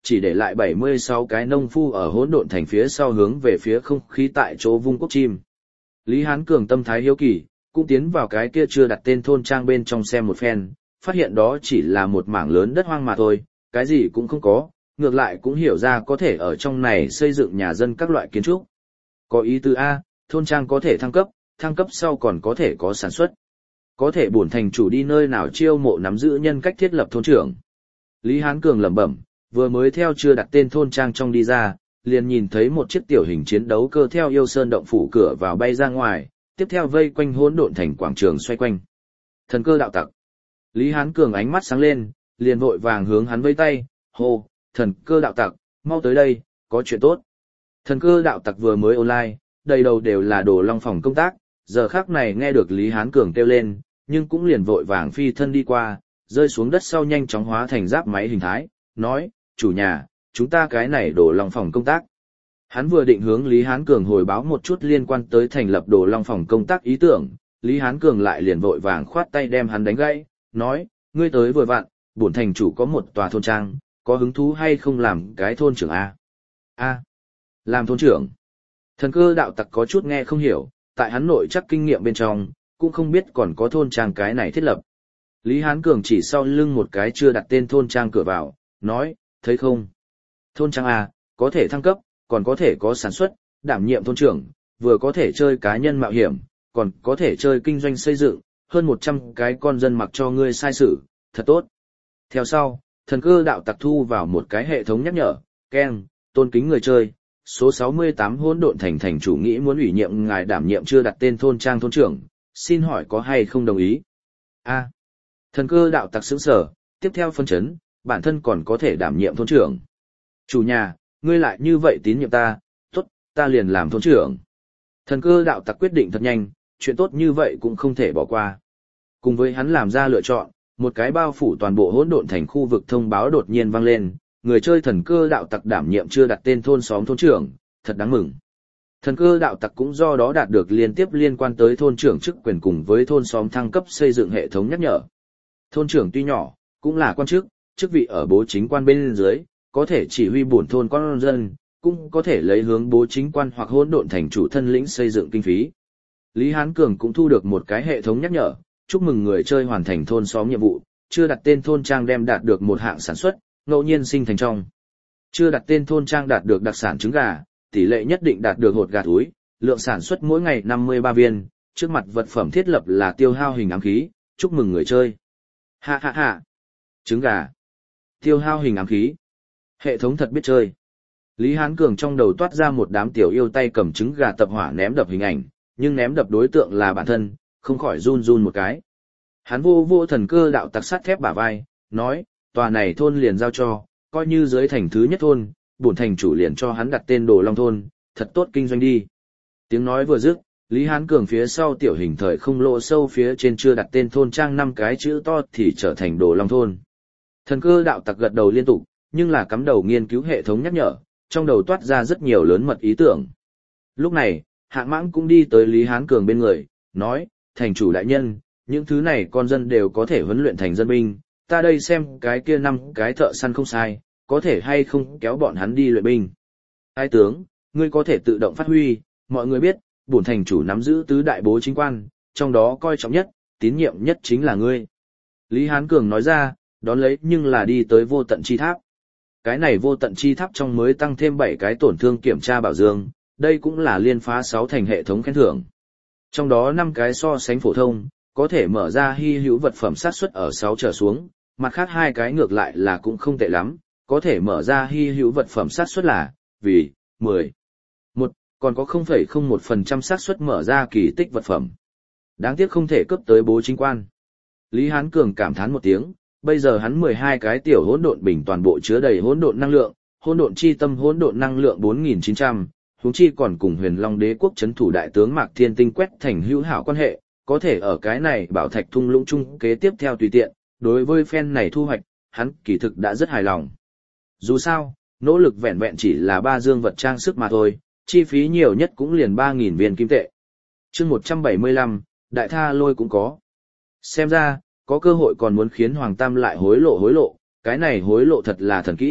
chỉ để lại bảy mươi sáu cái nông phu ở hỗn độn thành phía sau hướng về phía không khí tại chỗ vung quốc chim. Lý Hán Cường tâm thái hiếu kỳ, cũng tiến vào cái kia chưa đặt tên thôn trang bên trong xem một phen, phát hiện đó chỉ là một mảng lớn đất hoang mà thôi, cái gì cũng không có, ngược lại cũng hiểu ra có thể ở trong này xây dựng nhà dân các loại kiến trúc. Có ý tứ A, thôn trang có thể thăng cấp, thăng cấp sau còn có thể có sản xuất. Có thể bổn thành chủ đi nơi nào chiêu mộ nắm giữ nhân cách thiết lập thôn trưởng. Lý Hán Cường lẩm bẩm, vừa mới theo chưa đặt tên thôn trang trong đi ra, liền nhìn thấy một chiếc tiểu hình chiến đấu cơ theo yêu sơn động phủ cửa vào bay ra ngoài, tiếp theo vây quanh hỗn độn thành quảng trường xoay quanh. Thần cơ đạo tặc. Lý Hán Cường ánh mắt sáng lên, liền vội vàng hướng hắn vây tay, hô, thần cơ đạo tặc, mau tới đây, có chuyện tốt. Thần cơ đạo tặc vừa mới online, đầy đầu đều là đồ long phòng công tác, giờ khắc này nghe được Lý Hán Cường kêu lên, nhưng cũng liền vội vàng phi thân đi qua, rơi xuống đất sau nhanh chóng hóa thành giáp máy hình thái, nói, chủ nhà, chúng ta cái này đồ long phòng công tác. Hắn vừa định hướng Lý Hán Cường hồi báo một chút liên quan tới thành lập đồ long phòng công tác ý tưởng, Lý Hán Cường lại liền vội vàng khoát tay đem hắn đánh gãy, nói, ngươi tới vừa vặn, bổn thành chủ có một tòa thôn trang, có hứng thú hay không làm cái thôn trưởng A? A. Làm thôn trưởng. Thần cơ đạo tặc có chút nghe không hiểu, tại hắn nội chắc kinh nghiệm bên trong, cũng không biết còn có thôn trang cái này thiết lập. Lý Hán Cường chỉ sau lưng một cái chưa đặt tên thôn trang cửa vào, nói, thấy không? Thôn trang A, có thể thăng cấp, còn có thể có sản xuất, đảm nhiệm thôn trưởng, vừa có thể chơi cá nhân mạo hiểm, còn có thể chơi kinh doanh xây dựng, hơn một trăm cái con dân mặc cho ngươi sai sự, thật tốt. Theo sau, thần cơ đạo tặc thu vào một cái hệ thống nhắc nhở, keng, tôn kính người chơi, số sáu mươi tám hỗn độn thành thành chủ nghĩ muốn ủy nhiệm ngài đảm nhiệm chưa đặt tên thôn trang thôn trưởng, xin hỏi có hay không đồng ý? A. Thần cơ đạo tặc sững sở, tiếp theo phân chấn, bản thân còn có thể đảm nhiệm thôn trưởng. Chủ nhà, ngươi lại như vậy tín nhiệm ta, tốt, ta liền làm thôn trưởng. Thần cơ đạo tặc quyết định thật nhanh, chuyện tốt như vậy cũng không thể bỏ qua. Cùng với hắn làm ra lựa chọn, một cái bao phủ toàn bộ hỗn độn thành khu vực thông báo đột nhiên vang lên, người chơi thần cơ đạo tặc đảm nhiệm chưa đặt tên thôn xóm thôn trưởng, thật đáng mừng. Thần cơ đạo tặc cũng do đó đạt được liên tiếp liên quan tới thôn trưởng chức quyền cùng với thôn xóm thăng cấp xây dựng hệ thống nhắc nhở. Thôn trưởng tuy nhỏ, cũng là quan chức, chức vị ở bố chính quan bên dưới, có thể chỉ huy bổn thôn con dân, cũng có thể lấy hướng bố chính quan hoặc hỗn độn thành chủ thân lĩnh xây dựng kinh phí. Lý Hán Cường cũng thu được một cái hệ thống nhắc nhở, chúc mừng người chơi hoàn thành thôn xóm nhiệm vụ, chưa đặt tên thôn trang đem đạt được một hạng sản xuất, ngẫu nhiên sinh thành trong. Chưa đặt tên thôn trang đạt được đặc sản trứng gà, tỷ lệ nhất định đạt được hột gà túi, lượng sản xuất mỗi ngày năm mươi ba viên, trước mặt vật phẩm thiết lập là tiêu hao hình ám khí, chúc mừng người chơi. Ha ha ha. Trứng gà. Tiêu hao hình ám khí. Hệ thống thật biết chơi. Lý Hán Cường trong đầu toát ra một đám tiểu yêu tay cầm trứng gà tập hỏa ném đập hình ảnh, nhưng ném đập đối tượng là bản thân, không khỏi run run một cái. Hắn vô vô thần cơ đạo tặc sắt thép bả vai, nói, tòa này thôn liền giao cho, coi như dưới thành thứ nhất thôn, bổn thành chủ liền cho hắn đặt tên Đồ Long thôn, thật tốt kinh doanh đi. Tiếng nói vừa dứt, Lý Hán Cường phía sau tiểu hình thời không lộ sâu phía trên chưa đặt tên thôn trang năm cái chữ to thì trở thành Đồ Long thôn. Thần cơ đạo tặc gật đầu liên tục, nhưng là cắm đầu nghiên cứu hệ thống nhắc nhở, trong đầu toát ra rất nhiều lớn mật ý tưởng. Lúc này, Hạng Mãng cũng đi tới Lý Hán Cường bên người, nói, thành chủ đại nhân, những thứ này con dân đều có thể huấn luyện thành dân binh, ta đây xem cái kia năm cái thợ săn không sai, có thể hay không kéo bọn hắn đi luyện binh. Ai tướng, ngươi có thể tự động phát huy, mọi người biết, bổn thành chủ nắm giữ tứ đại bố chính quan, trong đó coi trọng nhất, tín nhiệm nhất chính là ngươi. Lý Hán Cường nói ra, đón lấy nhưng là đi tới vô tận chi tháp. Cái này vô tận chi tháp trong mới tăng thêm bảy cái tổn thương kiểm tra bảo dương, đây cũng là liên phá sáu thành hệ thống khen thưởng. Trong đó năm cái so sánh phổ thông, có thể mở ra hy hữu vật phẩm sát suất ở sáu trở xuống, mặt khác hai cái ngược lại là cũng không tệ lắm, có thể mở ra hy hữu vật phẩm sát suất là, vì, mười. Một, còn có không phẩy không một phần trăm xác suất mở ra kỳ tích vật phẩm. Đáng tiếc không thể cấp tới bố chính quan. Lý Hán Cường cảm thán một tiếng, bây giờ hắn mười hai cái tiểu hỗn độn bình toàn bộ chứa đầy hỗn độn năng lượng, hỗn độn chi tâm hỗn độn năng lượng bốn nghìn chín trăm, huống chi còn cùng Huyền Long Đế quốc trấn thủ đại tướng Mạc Thiên Tinh quét thành hữu hảo quan hệ, có thể ở cái này bảo thạch thung lũng chung kế tiếp theo tùy tiện, đối với phen này thu hoạch, hắn kỳ thực đã rất hài lòng. Dù sao, nỗ lực vẹn vẹn chỉ là ba dương vật trang sức mà thôi, chi phí nhiều nhất cũng liền ba nghìn viên kim tệ. Chương một trăm bảy mươi lăm, đại tha lôi cũng có. Xem ra, có cơ hội còn muốn khiến Hoàng Tam lại hối lộ hối lộ, cái này hối lộ thật là thần kỹ,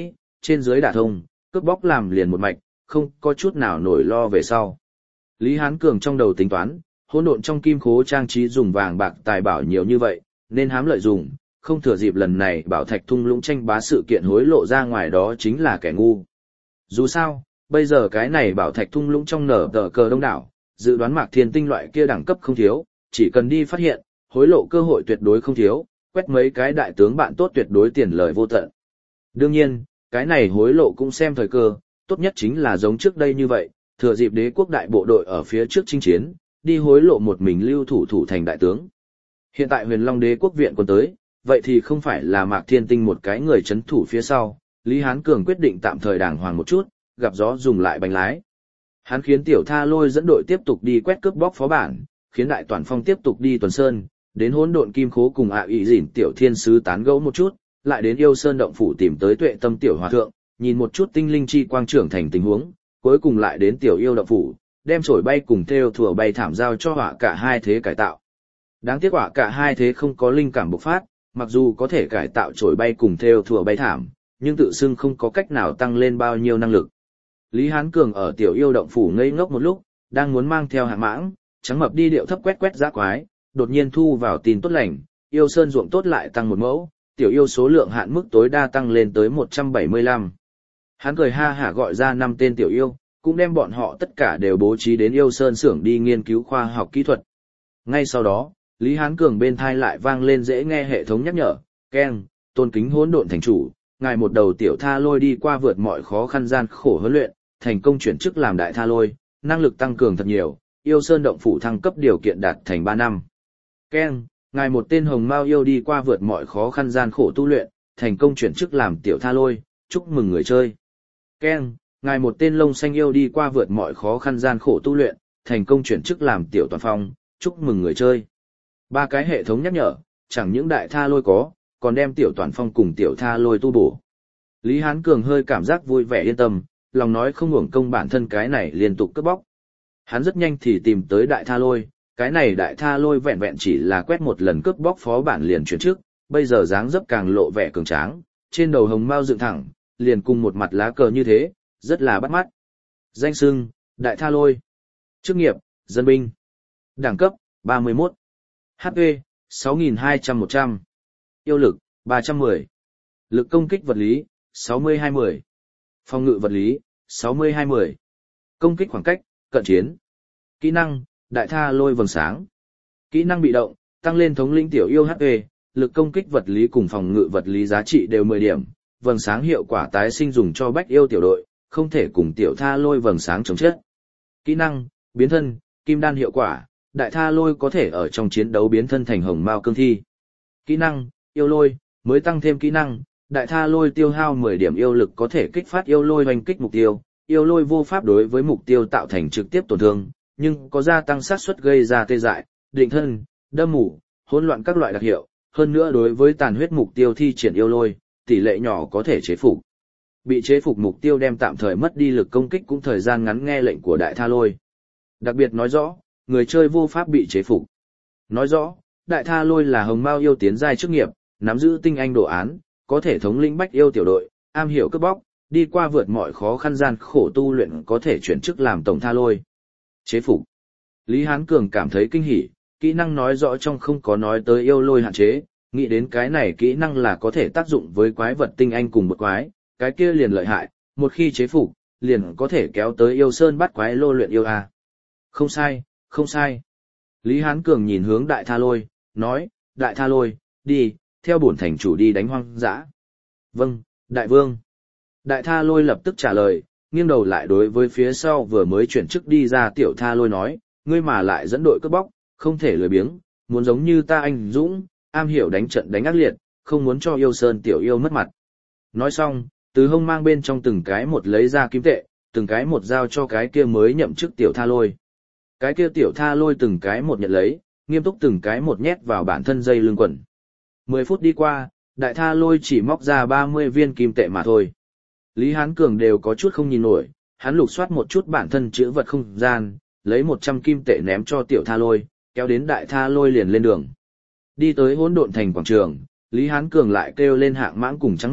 trên dưới đả thông, cướp bóc làm liền một mạch, không có chút nào nổi lo về sau. Lý Hán Cường trong đầu tính toán, hỗn độn trong kim khố trang trí dùng vàng bạc tài bảo nhiều như vậy, nên hám lợi dùng, không thừa dịp lần này bảo thạch thung lũng tranh bá sự kiện hối lộ ra ngoài đó chính là kẻ ngu. Dù sao, bây giờ cái này bảo thạch thung lũng trong nở tờ cờ đông đảo, dự đoán Mạc Thiên Tinh loại kia đẳng cấp không thiếu, chỉ cần đi phát hiện, hối lộ cơ hội tuyệt đối không thiếu, quét mấy cái đại tướng bạn tốt tuyệt đối tiền lời vô tận. Đương nhiên, cái này hối lộ cũng xem thời cơ, tốt nhất chính là giống trước đây như vậy, thừa dịp đế quốc đại bộ đội ở phía trước chinh chiến, đi hối lộ một mình lưu thủ thủ thành đại tướng. Hiện tại Huyền Long đế quốc viện còn tới, vậy thì không phải là Mạc Thiên Tinh một cái người chấn thủ phía sau, Lý Hán Cường quyết định tạm thời đàng hoàng một chút, gặp gió dùng lại bánh lái. Hắn khiến Tiểu Tha Lôi dẫn đội tiếp tục đi quét cướp bóc phó bản, khiến Đại Toàn Phong tiếp tục đi tuần sơn, đến Hỗn Độn Kim Khố cùng ạ à ỷ dỉn Tiểu Thiên Sứ tán gẫu một chút, lại đến Yêu Sơn động phủ tìm tới Tuệ Tâm Tiểu Hòa thượng, nhìn một chút tinh linh chi quang trưởng thành tình huống, cuối cùng lại đến Tiểu Yêu động phủ, đem chổi bay cùng theo thủa bay thảm giao cho họa cả hai thế cải tạo. Đáng tiếc họa cả hai thế không có linh cảm bộc phát, mặc dù có thể cải tạo chổi bay cùng theo thủa bay thảm, nhưng tự xưng không có cách nào tăng lên bao nhiêu năng lực. Lý Hán Cường ở Tiểu Yêu động phủ ngây ngốc một lúc, đang muốn mang theo Hạ Mãng, Trắng Mập đi điệu thấp quét quét dã quái, đột nhiên thu vào tin tốt lành, Yêu Sơn ruộng tốt lại tăng một mẫu, Tiểu Yêu số lượng hạn mức tối đa tăng lên tới một trăm bảy mươi lăm. Hắn cười ha hả gọi ra năm tên Tiểu Yêu, cũng đem bọn họ tất cả đều bố trí đến Yêu Sơn xưởng đi nghiên cứu khoa học kỹ thuật. Ngay sau đó, Lý Hán Cường bên thai lại vang lên dễ nghe hệ thống nhắc nhở, keng, tôn kính hỗn độn thành chủ, ngài một đầu Tiểu Tha Lôi đi qua vượt mọi khó khăn gian khổ huấn luyện, thành công chuyển chức làm Đại Tha Lôi, năng lực tăng cường thật nhiều, Yêu Sơn động phủ thăng cấp điều kiện đạt thành ba năm. Keng, ngài một tên hồng mao yêu đi qua vượt mọi khó khăn gian khổ tu luyện, thành công chuyển chức làm Tiểu Tha Lôi, chúc mừng người chơi. Keng, ngài một tên lông xanh yêu đi qua vượt mọi khó khăn gian khổ tu luyện, thành công chuyển chức làm Tiểu Toàn Phong, chúc mừng người chơi. Ba cái hệ thống nhắc nhở, chẳng những Đại Tha Lôi có, còn đem Tiểu Toàn Phong cùng Tiểu Tha Lôi tu bổ. Lý Hán Cường hơi cảm giác vui vẻ yên tâm, lòng nói không uổng công bản thân cái này liên tục cướp bóc. Hắn rất nhanh thì tìm tới Đại Tha Lôi, cái này Đại Tha Lôi vẹn vẹn chỉ là quét một lần cướp bóc phó bản liền chuyển trước, bây giờ dáng dấp càng lộ vẻ cường tráng, trên đầu hồng mao dựng thẳng, liền cùng một mặt lá cờ như thế, rất là bắt mắt. Danh xưng, Đại Tha Lôi. Chức nghiệp, dân binh. Đẳng cấp, ba mươi mốt. hát pê, sáu nghìn hai trăm một trăm. Yêu lực, ba trăm mười. Lực công kích vật lý, sáu mươi hai mười. Phòng ngự vật lý, sáu mươi hai mười. Công kích khoảng cách, cận chiến. Kỹ năng, Đại Tha Lôi vầng sáng. Kỹ năng bị động, tăng lên thống lĩnh Tiểu Yêu hát pê, lực công kích vật lý cùng phòng ngự vật lý giá trị đều mười điểm. Vầng sáng hiệu quả tái sinh dùng cho bách yêu tiểu đội, không thể cùng Tiểu Tha Lôi vầng sáng chống chết. Kỹ năng, biến thân, kim đan hiệu quả, Đại Tha Lôi có thể ở trong chiến đấu biến thân thành hồng mao cương thi. Kỹ năng, yêu lôi, mới tăng thêm kỹ năng, Đại Tha Lôi tiêu hao mười điểm yêu lực có thể kích phát yêu lôi hoành kích mục tiêu, yêu lôi vô pháp đối với mục tiêu tạo thành trực tiếp tổn thương, nhưng có gia tăng xác suất gây ra tê dại, định thân, đâm mù, hỗn loạn các loại đặc hiệu, hơn nữa đối với tàn huyết mục tiêu thi triển yêu lôi, tỷ lệ nhỏ có thể chế phục. Bị chế phục mục tiêu đem tạm thời mất đi lực công kích cũng thời gian ngắn nghe lệnh của Đại Tha Lôi. Đặc biệt nói rõ, người chơi vô pháp bị chế phục. Nói rõ, Đại Tha Lôi là hồng mao yêu tiến giai chức nghiệp, nắm giữ tinh anh đồ án, có thể thống lĩnh bách yêu tiểu đội, am hiểu cướp bóc, đi qua vượt mọi khó khăn gian khổ tu luyện có thể chuyển chức làm tổng Tha Lôi. Chế phục. Lý Hán Cường cảm thấy kinh hỉ, kỹ năng nói rõ trong không có nói tới yêu lôi hạn chế, nghĩ đến cái này kỹ năng là có thể tác dụng với quái vật tinh anh cùng một quái, cái kia liền lợi hại, một khi chế phục, liền có thể kéo tới yêu sơn bắt quái lô luyện yêu a. Không sai, không sai. Lý Hán Cường nhìn hướng Đại Tha Lôi, nói, Đại Tha Lôi, đi, theo bổn thành chủ đi đánh hoang dã. Vâng, Đại Vương. Đại Tha Lôi lập tức trả lời, nghiêng đầu lại đối với phía sau vừa mới chuyển chức đi ra Tiểu Tha Lôi nói, ngươi mà lại dẫn đội cướp bóc, không thể lười biếng, muốn giống như ta anh dũng, am hiểu đánh trận đánh ác liệt, không muốn cho yêu sơn tiểu yêu mất mặt. Nói xong, từ hông mang bên trong từng cái một lấy ra kim tệ, từng cái một giao cho cái kia mới nhậm chức Tiểu Tha Lôi. Cái kia Tiểu Tha Lôi từng cái một nhận lấy, nghiêm túc từng cái một nhét vào bản thân dây lưng quần. Mười phút đi qua, Đại Tha Lôi chỉ móc ra ba mươi viên kim tệ mà thôi. Lý Hán Cường đều có chút không nhìn nổi, hắn lục soát một chút bản thân chữ vật không gian, lấy một trăm kim tệ ném cho Tiểu Tha Lôi, kéo đến Đại Tha Lôi liền lên đường. Đi tới Hỗn Độn thành quảng trường, Lý Hán Cường lại kêu lên Hạng Mãng cùng Trắng Mập,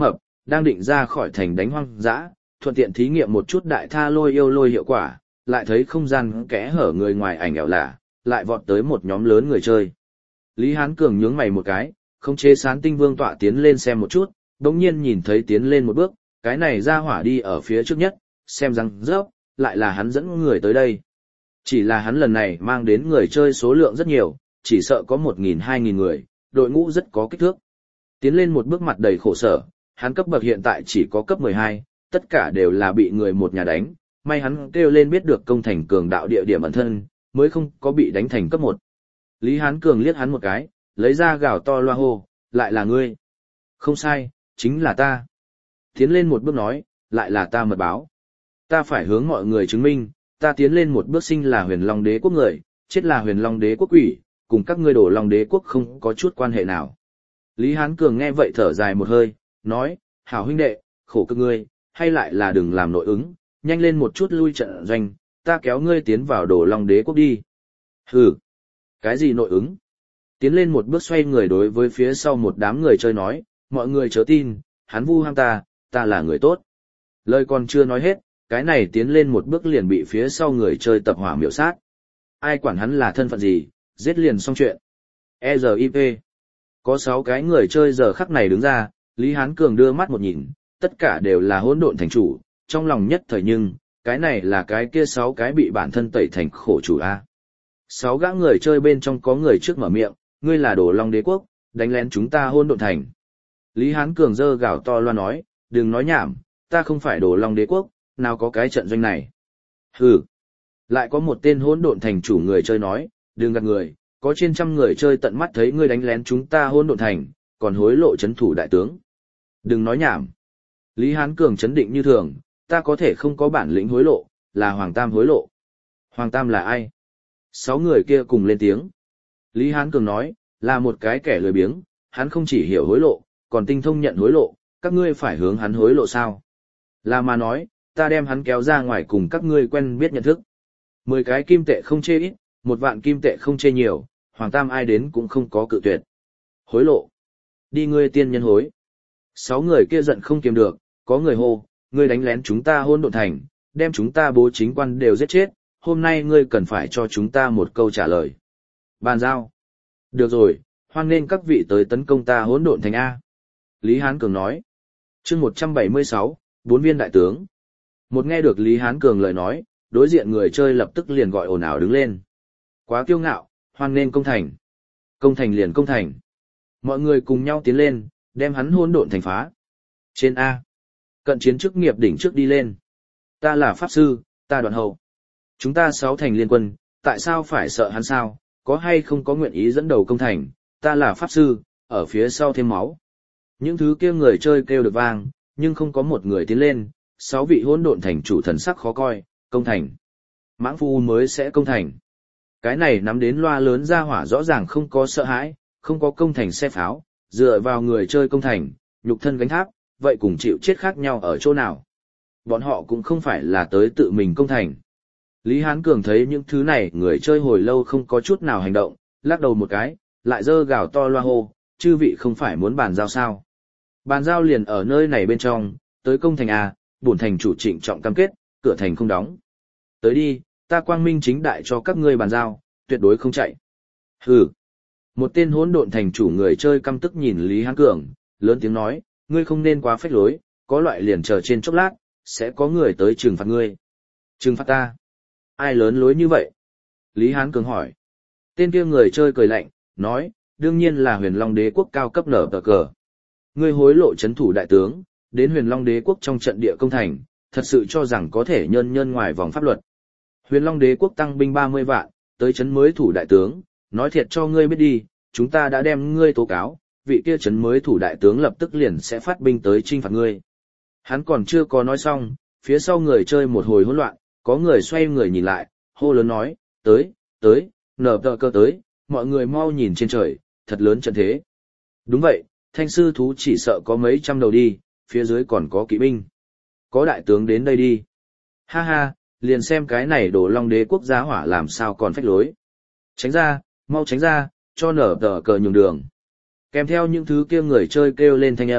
đang định ra khỏi thành đánh hoang dã, thuận tiện thí nghiệm một chút đại tha lôi yêu lôi hiệu quả, lại thấy không gian kẽ hở người ngoài ảnh ẻo lạ, lại vọt tới một nhóm lớn người chơi. Lý Hán Cường nhướng mày một cái, không chế Sán Tinh Vương tọa tiến lên xem một chút, đống nhiên nhìn thấy tiến lên một bước, cái này ra hỏa đi ở phía trước nhất, xem răng rớp, lại là hắn dẫn người tới đây. Chỉ là hắn lần này mang đến người chơi số lượng rất nhiều, chỉ sợ có một nghìn hai nghìn người, đội ngũ rất có kích thước. Tiến lên một bước mặt đầy khổ sở, hắn cấp bậc hiện tại chỉ có cấp mười hai, tất cả đều là bị người một nhà đánh, may hắn kêu lên biết được công thành cường đạo địa điểm ẩn thân, mới không có bị đánh thành cấp một. Lý Hán Cường liếc hắn một cái, lấy ra gào to loa hô, lại là ngươi. Không sai, chính là ta. Tiến lên một bước nói, lại là ta mật báo. Ta phải hướng mọi người chứng minh, ta tiến lên một bước sinh là huyền long đế quốc người, chết là huyền long đế quốc quỷ, cùng các ngươi đổ long đế quốc không có chút quan hệ nào. Lý Hán Cường nghe vậy thở dài một hơi, nói, hảo huynh đệ, khổ cực ngươi, hay lại là đừng làm nội ứng, nhanh lên một chút lui trận doanh, ta kéo ngươi tiến vào đổ long đế quốc đi. Hừ, cái gì nội ứng? Tiến lên một bước xoay người đối với phía sau một đám người chơi nói, mọi người chớ tin, hắn vu ham ta, ta là người tốt. Lời còn chưa nói hết, cái này tiến lên một bước liền bị phía sau người chơi tập hỏa miểu sát. Ai quản hắn là thân phận gì, giết liền xong chuyện. e rờ i pê. Có sáu cái người chơi giờ khắc này đứng ra, Lý Hán Cường đưa mắt một nhìn, tất cả đều là hỗn độn thành chủ, trong lòng nhất thời nhưng, cái này là cái kia sáu cái bị bản thân tẩy thành khổ chủ a. Sáu gã người chơi bên trong có người trước mở miệng, ngươi là Đồ Long Đế quốc, đánh lén chúng ta hỗn độn thành. Lý Hán Cường giơ gào to loa nói, đừng nói nhảm, ta không phải Đồ Long Đế quốc, nào có cái trận doanh này. Hừ. Lại có một tên hỗn độn thành chủ người chơi nói, đừng gạt người, có trên trăm người chơi tận mắt thấy ngươi đánh lén chúng ta hỗn độn thành, còn hối lộ chấn thủ đại tướng. Đừng nói nhảm. Lý Hán Cường chấn định như thường, ta có thể không có bản lĩnh hối lộ, là Hoàng Tam hối lộ. Hoàng Tam là ai? Sáu người kia cùng lên tiếng. Lý Hán Cường nói, là một cái kẻ lười biếng, hắn không chỉ hiểu hối lộ, còn tinh thông nhận hối lộ, các ngươi phải hướng hắn hối lộ sao? Là mà nói, ta đem hắn kéo ra ngoài cùng các ngươi quen biết nhận thức. Mười cái kim tệ không chê ít, một vạn kim tệ không chê nhiều, Hoàng Tam ai đến cũng không có cự tuyệt. Hối lộ. Đi ngươi tiên nhân hối. Sáu người kia giận không kiềm được, có người hô, ngươi đánh lén chúng ta hôn độn thành, đem chúng ta bố chính quan đều giết chết, hôm nay ngươi cần phải cho chúng ta một câu trả lời. Bàn giao. Được rồi, hoan nghênh các vị tới tấn công ta hỗn độn thành A. Lý Hán Cường nói. Chương một trăm bảy mươi sáu, bốn viên đại tướng. Một nghe được Lý Hán Cường lời nói, đối diện người chơi lập tức liền gọi ồn ào đứng lên. Quá kiêu ngạo, hoan nghênh công thành. Công thành liền công thành. Mọi người cùng nhau tiến lên, đem hắn hỗn độn thành phá. Trên A. Cận chiến chức nghiệp đỉnh trước đi lên. Ta là pháp sư, ta đoạn hậu. Chúng ta sáu thành liên quân, tại sao phải sợ hắn sao, có hay không có nguyện ý dẫn đầu công thành, ta là pháp sư, ở phía sau thêm máu. Những thứ kia người chơi kêu được vang, nhưng không có một người tiến lên, sáu vị hỗn độn thành chủ thần sắc khó coi, công thành. Mãng phu mới sẽ công thành. Cái này nắm đến loa lớn ra hỏa rõ ràng không có sợ hãi, không có công thành xe pháo, dựa vào người chơi công thành, nhục thân gánh tháp, vậy cùng chịu chết khác nhau ở chỗ nào. Bọn họ cũng không phải là tới tự mình công thành. Lý Hán Cường thấy những thứ này người chơi hồi lâu không có chút nào hành động, lắc đầu một cái, lại dơ gào to loa hô, chư vị không phải muốn bàn giao sao. Bàn giao liền ở nơi này bên trong, tới công thành A, bổn thành chủ trịnh trọng cam kết, cửa thành không đóng. Tới đi, ta quang minh chính đại cho các ngươi bàn giao, tuyệt đối không chạy. Hừ. Một tên hỗn độn thành chủ người chơi căm tức nhìn Lý Hán Cường, lớn tiếng nói, ngươi không nên quá phách lối, có loại liền chờ trên chốc lát, sẽ có người tới trừng phạt ngươi. Trừng phạt ta? Ai lớn lối như vậy? Lý Hán Cường hỏi. Tên kia người chơi cười lạnh, nói, đương nhiên là huyền long đế quốc cao cấp nở tờ cờ. Ngươi hối lộ chấn thủ đại tướng, đến huyền long đế quốc trong trận địa công thành, thật sự cho rằng có thể nhân nhân ngoài vòng pháp luật. Huyền long đế quốc tăng binh ba mươi vạn, tới chấn mới thủ đại tướng, nói thiệt cho ngươi biết đi, chúng ta đã đem ngươi tố cáo, vị kia chấn mới thủ đại tướng lập tức liền sẽ phát binh tới trinh phạt ngươi. Hắn còn chưa có nói xong, phía sau người chơi một hồi hỗn loạn, có người xoay người nhìn lại, hô lớn nói, tới, tới, nở tờ cơ tới, mọi người mau nhìn trên trời, thật lớn trận thế. Đúng vậy, thanh sư thú chỉ sợ có mấy trăm đầu đi, phía dưới còn có kỵ binh. Có đại tướng đến đây đi. Ha ha, liền xem cái này đổ long đế quốc giá hỏa làm sao còn phách lối. Tránh ra, mau tránh ra, cho nở tờ cờ nhường đường. Kèm theo những thứ kia người chơi kêu lên thanh âm,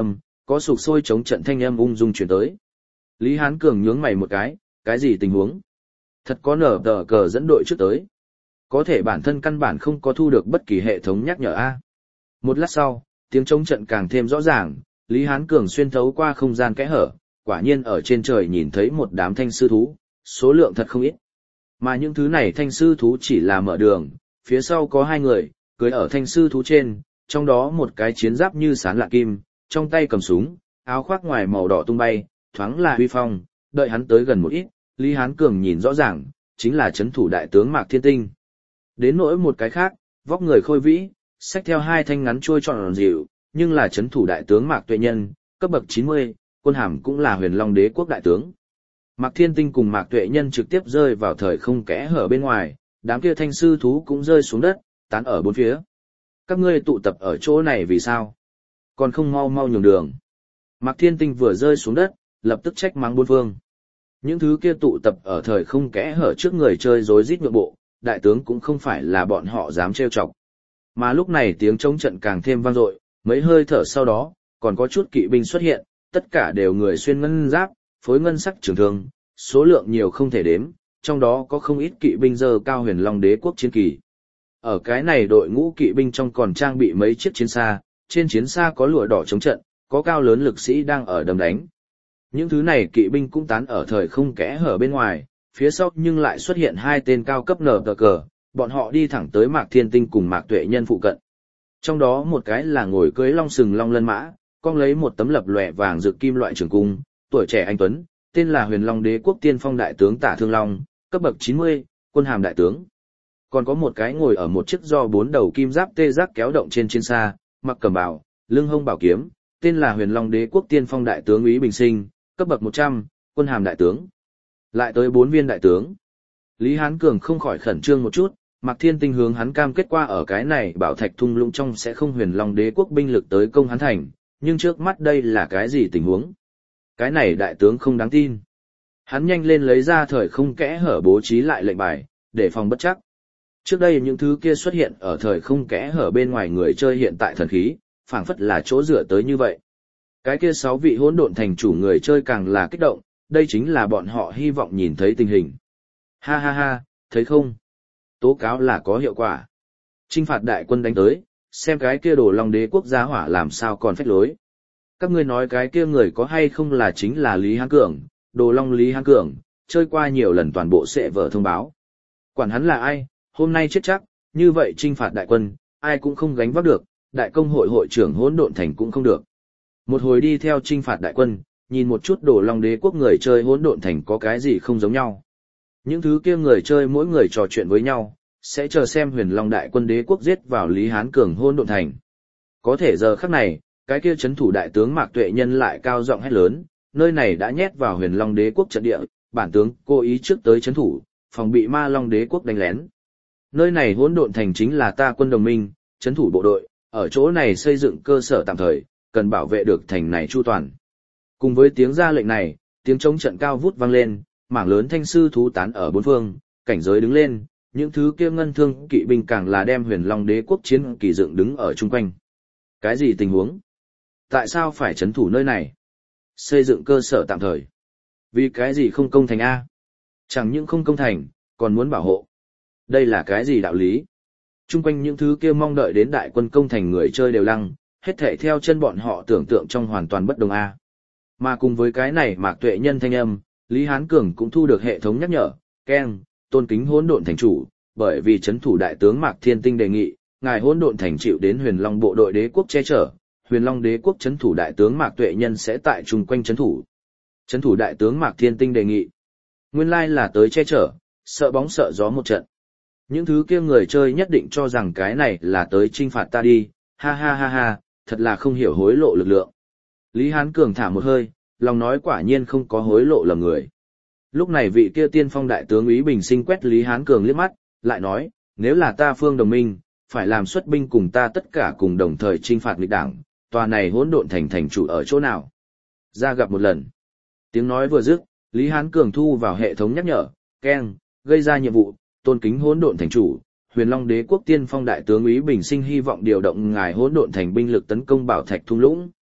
có sục sôi chống trận thanh âm ung dung chuyển tới. Lý Hán Cường nhướng mày một cái, cái gì tình huống? Thật có nở tờ cờ dẫn đội trước tới. Có thể bản thân căn bản không có thu được bất kỳ hệ thống nhắc nhở A. Một lát sau, tiếng chống trận càng thêm rõ ràng, Lý Hán Cường xuyên thấu qua không gian kẽ hở, quả nhiên ở trên trời nhìn thấy một đám thanh sư thú, số lượng thật không ít. Mà những thứ này thanh sư thú chỉ là mở đường, phía sau có hai người, cưỡi ở thanh sư thú trên, trong đó một cái chiến giáp như sán lạ kim, trong tay cầm súng, áo khoác ngoài màu đỏ tung bay, thoáng là huy phong, đợi hắn tới gần một ít, Lý Hán Cường nhìn rõ ràng, chính là chấn thủ đại tướng Mạc Thiên Tinh. Đến nỗi một cái khác, vóc người khôi vĩ, xách theo hai thanh ngắn trôi tròn dịu, nhưng là chấn thủ đại tướng Mạc Tuệ Nhân, cấp bậc chín mươi, quân hàm cũng là Huyền Long Đế quốc đại tướng. Mạc Thiên Tinh cùng Mạc Tuệ Nhân trực tiếp rơi vào thời không kẽ hở bên ngoài, đám kia thanh sư thú cũng rơi xuống đất, tán ở bốn phía. Các ngươi tụ tập ở chỗ này vì sao? Còn không mau mau nhường đường. Mạc Thiên Tinh vừa rơi xuống đất, lập tức trách mắng bốn phương. Những thứ kia tụ tập ở thời không kẽ hở trước người chơi rối rít nhượng bộ, đại tướng cũng không phải là bọn họ dám trêu chọc. Mà lúc này tiếng chống trận càng thêm vang dội, mấy hơi thở sau đó, còn có chút kỵ binh xuất hiện, tất cả đều người xuyên ngân giáp, phối ngân sắc trường thương, số lượng nhiều không thể đếm, trong đó có không ít kỵ binh dơ cao Huyền Long Đế quốc chiến kỳ. Ở cái này đội ngũ kỵ binh trong còn trang bị mấy chiếc chiến xa, trên chiến xa có lụa đỏ chống trận, có cao lớn lực sĩ đang ở đầm đánh. Những thứ này kỵ binh cũng tán ở thời không kẽ hở bên ngoài, phía sau nhưng lại xuất hiện hai tên cao cấp nở tờ cờ, bọn họ đi thẳng tới Mạc Thiên Tinh cùng Mạc Tuệ Nhân phụ cận. Trong đó một cái là ngồi cưới long sừng long lân mã, cong lấy một tấm lập lòe vàng rực kim loại trường cung, tuổi trẻ anh tuấn, tên là Huyền Long Đế quốc tiên phong đại tướng Tả Thương Long, cấp bậc chín mươi, quân hàm đại tướng. Còn có một cái ngồi ở một chiếc do bốn đầu kim giáp tê giác kéo động trên chiến xa, mặc cẩm bào, lưng hông bảo kiếm, tên là Huyền Long Đế quốc tiên phong đại tướng Úy Bình Sinh, cấp bậc một trăm, quân hàm đại tướng. Lại tới bốn viên đại tướng. Lý Hán Cường không khỏi khẩn trương một chút, Mạc Thiên Tinh hướng hắn cam kết qua ở cái này bảo thạch thung lũng trong sẽ không Huyền Long Đế quốc binh lực tới công hắn thành, nhưng trước mắt đây là cái gì tình huống? Cái này đại tướng không đáng tin. Hắn nhanh lên lấy ra thời không kẽ hở bố trí lại lệnh bài, để phòng bất chắc. Trước đây những thứ kia xuất hiện ở thời không kẽ hở bên ngoài người chơi hiện tại thần khí, phảng phất là chỗ dựa tới như vậy. Cái kia sáu vị hỗn độn thành chủ người chơi càng là kích động, đây chính là bọn họ hy vọng nhìn thấy tình hình. Ha ha ha, thấy không? Tố cáo là có hiệu quả. Chinh phạt đại quân đánh tới, xem cái kia Đồ Long Đế quốc gia hỏa làm sao còn phách lối. Các ngươi nói cái kia người có hay không là chính là Lý Hán Cường, Đồ Long Lý Hán Cường, chơi qua nhiều lần toàn bộ sẽ vở thông báo. Quản hắn là ai, hôm nay chết chắc, như vậy chinh phạt đại quân, ai cũng không gánh vác được, đại công hội hội trưởng hỗn độn thành cũng không được. Một hồi đi theo chinh phạt đại quân, nhìn một chút Đồ Long Đế quốc người chơi hỗn độn thành có cái gì không giống nhau. Những thứ kia người chơi mỗi người trò chuyện với nhau, sẽ chờ xem Huyền Long đại quân đế quốc giết vào Lý Hán Cường hỗn độn thành. Có thể giờ khắc này, cái kia chấn thủ đại tướng Mạc Tuệ Nhân lại cao giọng hét lớn, nơi này đã nhét vào Huyền Long đế quốc trận địa, bản tướng cố ý trước tới chấn thủ, phòng bị Ma Long đế quốc đánh lén. Nơi này hỗn độn thành chính là ta quân đồng minh, chấn thủ bộ đội, ở chỗ này xây dựng cơ sở tạm thời, cần bảo vệ được thành này chu toàn. Cùng với tiếng ra lệnh này, tiếng chống trận cao vút vang lên, mảng lớn thanh sư thú tán ở bốn phương, cảnh giới đứng lên, những thứ kia ngân thương kỵ binh càng là đem Huyền Long đế quốc chiến kỳ dựng đứng ở chung quanh. Cái gì tình huống? Tại sao phải trấn thủ nơi này? Xây dựng cơ sở tạm thời. Vì cái gì không công thành A? Chẳng những không công thành, còn muốn bảo hộ. Đây là cái gì đạo lý? Chung quanh những thứ kia mong đợi đến đại quân công thành người chơi đều lăng, hết thể theo chân bọn họ tưởng tượng trong hoàn toàn bất đồng A. Mà cùng với cái này Mạc Tuệ Nhân thanh âm, Lý Hán Cường cũng thu được hệ thống nhắc nhở, keng, tôn kính hỗn độn thành chủ, bởi vì chấn thủ đại tướng Mạc Thiên Tinh đề nghị, ngài hỗn độn thành chịu đến Huyền Long bộ đội đế quốc che chở, Huyền Long đế quốc chấn thủ đại tướng Mạc Tuệ Nhân sẽ tại chung quanh chấn thủ. Chấn thủ đại tướng Mạc Thiên Tinh đề nghị. Nguyên lai là tới che chở, sợ bóng sợ gió một trận. Những thứ kia người chơi nhất định cho rằng cái này là tới trinh phạt ta đi, ha ha ha ha, thật là không hiểu hối lộ lực lượng. Lý Hán Cường thả một hơi, lòng nói quả nhiên không có hối lộ lầm người. Lúc này vị kia tiên phong đại tướng Úy Bình Sinh quét Lý Hán Cường liếc mắt, lại nói, nếu là ta phương đồng minh, phải làm xuất binh cùng ta tất cả cùng đồng thời trinh phạt nghịch đảng, tòa này hỗn độn thành thành chủ ở chỗ nào? Ra gặp một lần. Tiếng nói vừa dứt, Lý Hán Cường thu vào hệ thống nhắc nhở, keng, gây ra nhiệm vụ, tôn kính hỗn độn thành chủ, Huyền Long đế quốc tiên phong đại tướng Úy Bình Sinh hy vọng điều động ngài hỗn độn thành binh lực tấn công bảo thạch thung lũng.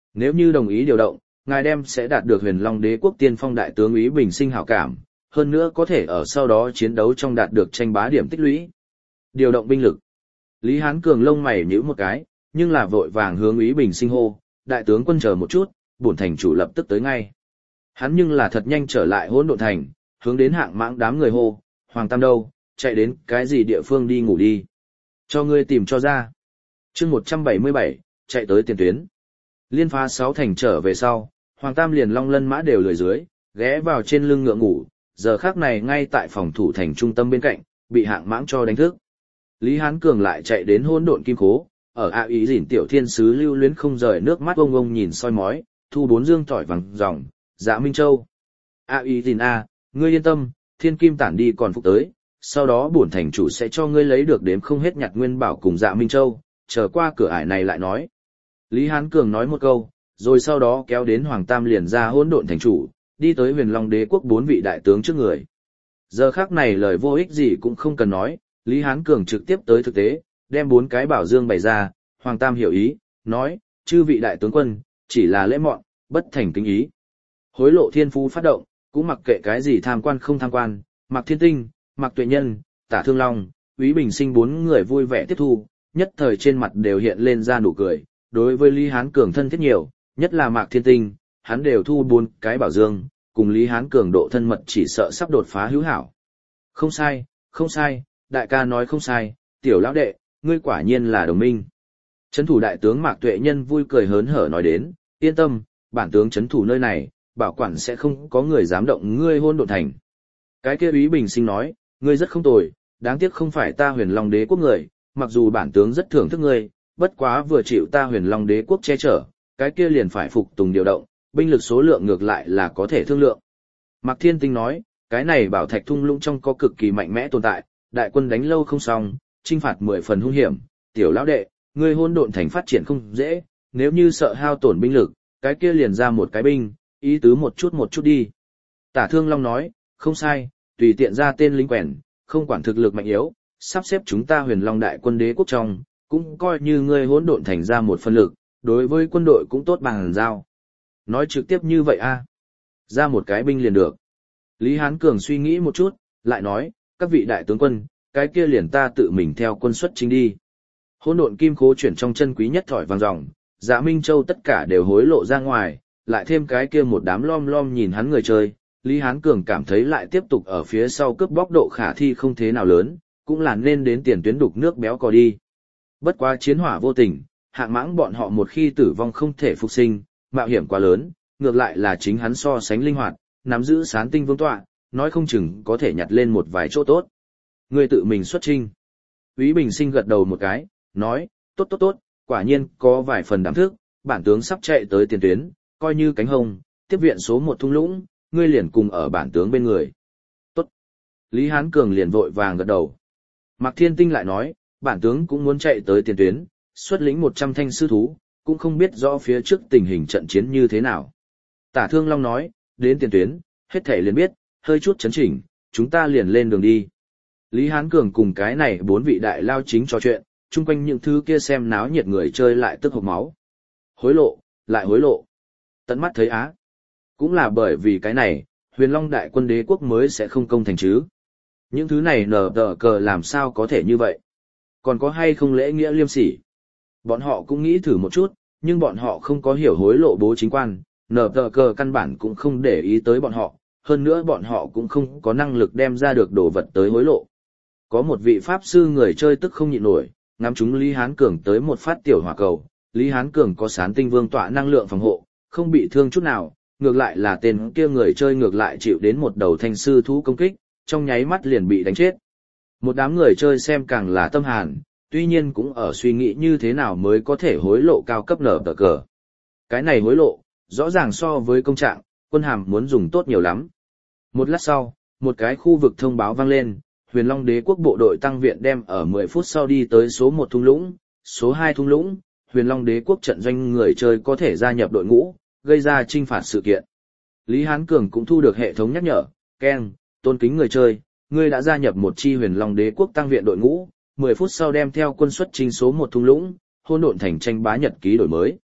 Nếu như đồng ý điều động, ngài đem sẽ đạt được Huyền Long Đế quốc tiên phong đại tướng Úy Bình Sinh hảo cảm, hơn nữa có thể ở sau đó chiến đấu trong đạt được tranh bá điểm tích lũy. Điều động binh lực. Lý Hán Cường lông mày nhíu một cái, nhưng là vội vàng hướng Úy Bình Sinh hô, đại tướng quân chờ một chút, bổn thành chủ lập tức tới ngay. Hắn nhưng là thật nhanh trở lại Hỗn Độn thành, hướng đến Hạng Mãng đám người hô, Hoàng Tam đâu, chạy đến cái gì địa phương đi ngủ đi. Cho ngươi tìm cho ra. Chương một trăm bảy mươi bảy, chạy tới tiền tuyến. Liên phá sáu thành trở về sau, Hoàng Tam liền long lân mã đều lười dưới, ghé vào trên lưng ngựa ngủ, giờ khắc này ngay tại phòng thủ thành trung tâm bên cạnh, bị Hạng Mãng cho đánh thức. Lý Hán Cường lại chạy đến Hỗn Độn kim khố, ở A Ý Dĩn tiểu thiên sứ lưu luyến không rời nước mắt ông ông nhìn soi mói, thu bốn dương tỏi vàng ròng, Dạ Minh Châu. A Ý Dĩn a, ngươi yên tâm, thiên kim tản đi còn phục tới, sau đó bổn thành chủ sẽ cho ngươi lấy được đếm không hết nhặt nguyên bảo cùng Dạ Minh Châu, chờ qua cửa ải này lại nói. Lý Hán Cường nói một câu, rồi sau đó kéo đến Hoàng Tam liền ra Hỗn Độn thành chủ, đi tới Huyền Long Đế quốc bốn vị đại tướng trước người. Giờ khắc này lời vô ích gì cũng không cần nói, Lý Hán Cường trực tiếp tới thực tế, đem bốn cái bảo dương bày ra, Hoàng Tam hiểu ý, nói, chư vị đại tướng quân, chỉ là lễ mọn, bất thành kính ý. Hối lộ thiên phú phát động, cũng mặc kệ cái gì tham quan không tham quan, Mạc Thiên Tinh, Mạc Tuệ Nhân, Tả Thương Long, Úy Bình Sinh bốn người vui vẻ tiếp thu, nhất thời trên mặt đều hiện lên ra nụ cười, đối với Lý Hán Cường thân thiết nhiều, nhất là Mạc Thiên Tinh, hắn đều thu bốn cái bảo dương, cùng Lý Hán Cường độ thân mật chỉ sợ sắp đột phá hữu hảo. Không sai, không sai, đại ca nói không sai, tiểu lão đệ, ngươi quả nhiên là đồng minh. Trấn thủ đại tướng Mạc Tuệ Nhân vui cười hớn hở nói đến, yên tâm, bản tướng trấn thủ nơi này, bảo quản sẽ không có người dám động ngươi Hỗn Độn thành. Cái kia Úy Bình Sinh nói, ngươi rất không tồi, đáng tiếc không phải ta Huyền Long Đế quốc người, mặc dù bản tướng rất thưởng thức ngươi, bất quá vừa chịu ta Huyền Long Đế quốc che chở, cái kia liền phải phục tùng điều động, binh lực số lượng ngược lại là có thể thương lượng. Mạc Thiên Tinh nói, cái này bảo thạch thung lũng trong có cực kỳ mạnh mẽ tồn tại, đại quân đánh lâu không xong, chinh phạt mười phần hung hiểm, tiểu lão đệ, ngươi Hỗn Độn thành phát triển không dễ, nếu như sợ hao tổn binh lực, cái kia liền ra một cái binh, ý tứ một chút một chút đi. Tả Thương Long nói, không sai, tùy tiện ra tên lính quèn, không quản thực lực mạnh yếu, sắp xếp chúng ta Huyền Long đại quân đế quốc trong, cũng coi như ngươi Hỗn Độn thành ra một phần lực, đối với quân đội cũng tốt bằng giao. Nói trực tiếp như vậy a, ra một cái binh liền được. Lý Hán Cường suy nghĩ một chút, lại nói, các vị đại tướng quân, cái kia liền ta tự mình theo quân xuất chính đi. Hỗn Độn kim khố chuyển trong chân quý nhất thỏi vàng ròng, Dạ Minh Châu tất cả đều hối lộ ra ngoài, lại thêm cái kia một đám lom lom nhìn hắn người chơi, Lý Hán Cường cảm thấy lại tiếp tục ở phía sau cướp bóc độ khả thi không thế nào lớn, cũng là nên đến tiền tuyến đục nước béo cò đi. Bất quá chiến hỏa vô tình, Hạng Mãng bọn họ một khi tử vong không thể phục sinh, mạo hiểm quá lớn, ngược lại là chính hắn so sánh linh hoạt, nắm giữ sán tinh vương tọa, nói không chừng có thể nhặt lên một vài chỗ tốt. Người tự mình xuất chinh. Úy Bình Sinh gật đầu một cái, nói, tốt tốt tốt, quả nhiên có vài phần đảm thức, bản tướng sắp chạy tới tiền tuyến, coi như cánh hồng, tiếp viện số một thung lũng, ngươi liền cùng ở bản tướng bên người. Tốt. Lý Hán Cường liền vội vàng gật đầu. Mạc Thiên Tinh lại nói, bản tướng cũng muốn chạy tới tiền tuyến, xuất lĩnh một trăm thanh sư thú, cũng không biết rõ phía trước tình hình trận chiến như thế nào. Tả Thương Long nói, đến tiền tuyến, hết thể liền biết, hơi chút chấn chỉnh, chúng ta liền lên đường đi. Lý Hán Cường cùng cái này bốn vị đại lao chính trò chuyện, chung quanh những thứ kia xem náo nhiệt người chơi lại tức hộc máu. Hối lộ, lại hối lộ. Tận mắt thấy á. Cũng là bởi vì cái này, Huyền Long đại quân đế quốc mới sẽ không công thành chứ. Những thứ này nở tờ cờ làm sao có thể như vậy. Còn có hay không lễ nghĩa liêm sỉ. Bọn họ cũng nghĩ thử một chút, nhưng bọn họ không có hiểu hối lộ bố chính quan, nở tờ cờ căn bản cũng không để ý tới bọn họ, hơn nữa bọn họ cũng không có năng lực đem ra được đồ vật tới hối lộ. Có một vị pháp sư người chơi tức không nhịn nổi, ngắm chúng Lý Hán Cường tới một phát tiểu hỏa cầu, Lý Hán Cường có sán tinh vương tọa năng lượng phòng hộ, không bị thương chút nào, ngược lại là tên kia người chơi ngược lại chịu đến một đầu thanh sư thú công kích, trong nháy mắt liền bị đánh chết. Một đám người chơi xem càng là tâm hàn, tuy nhiên cũng ở suy nghĩ như thế nào mới có thể hối lộ cao cấp nở tờ cờ. Cái này hối lộ, rõ ràng so với công trạng, quân hàm muốn dùng tốt nhiều lắm. Một lát sau, một cái khu vực thông báo vang lên, Huyền Long đế quốc bộ đội tăng viện đem ở mười phút sau đi tới số một thung lũng, số hai thung lũng, Huyền Long đế quốc trận doanh người chơi có thể gia nhập đội ngũ, gây ra trinh phạt sự kiện. Lý Hán Cường cũng thu được hệ thống nhắc nhở, keng, tôn kính người chơi, ngươi đã gia nhập một chi Huyền Long đế quốc tăng viện đội ngũ, mười phút sau đem theo quân xuất chinh số một thung lũng, Hỗn Độn thành tranh bá nhật ký đổi mới.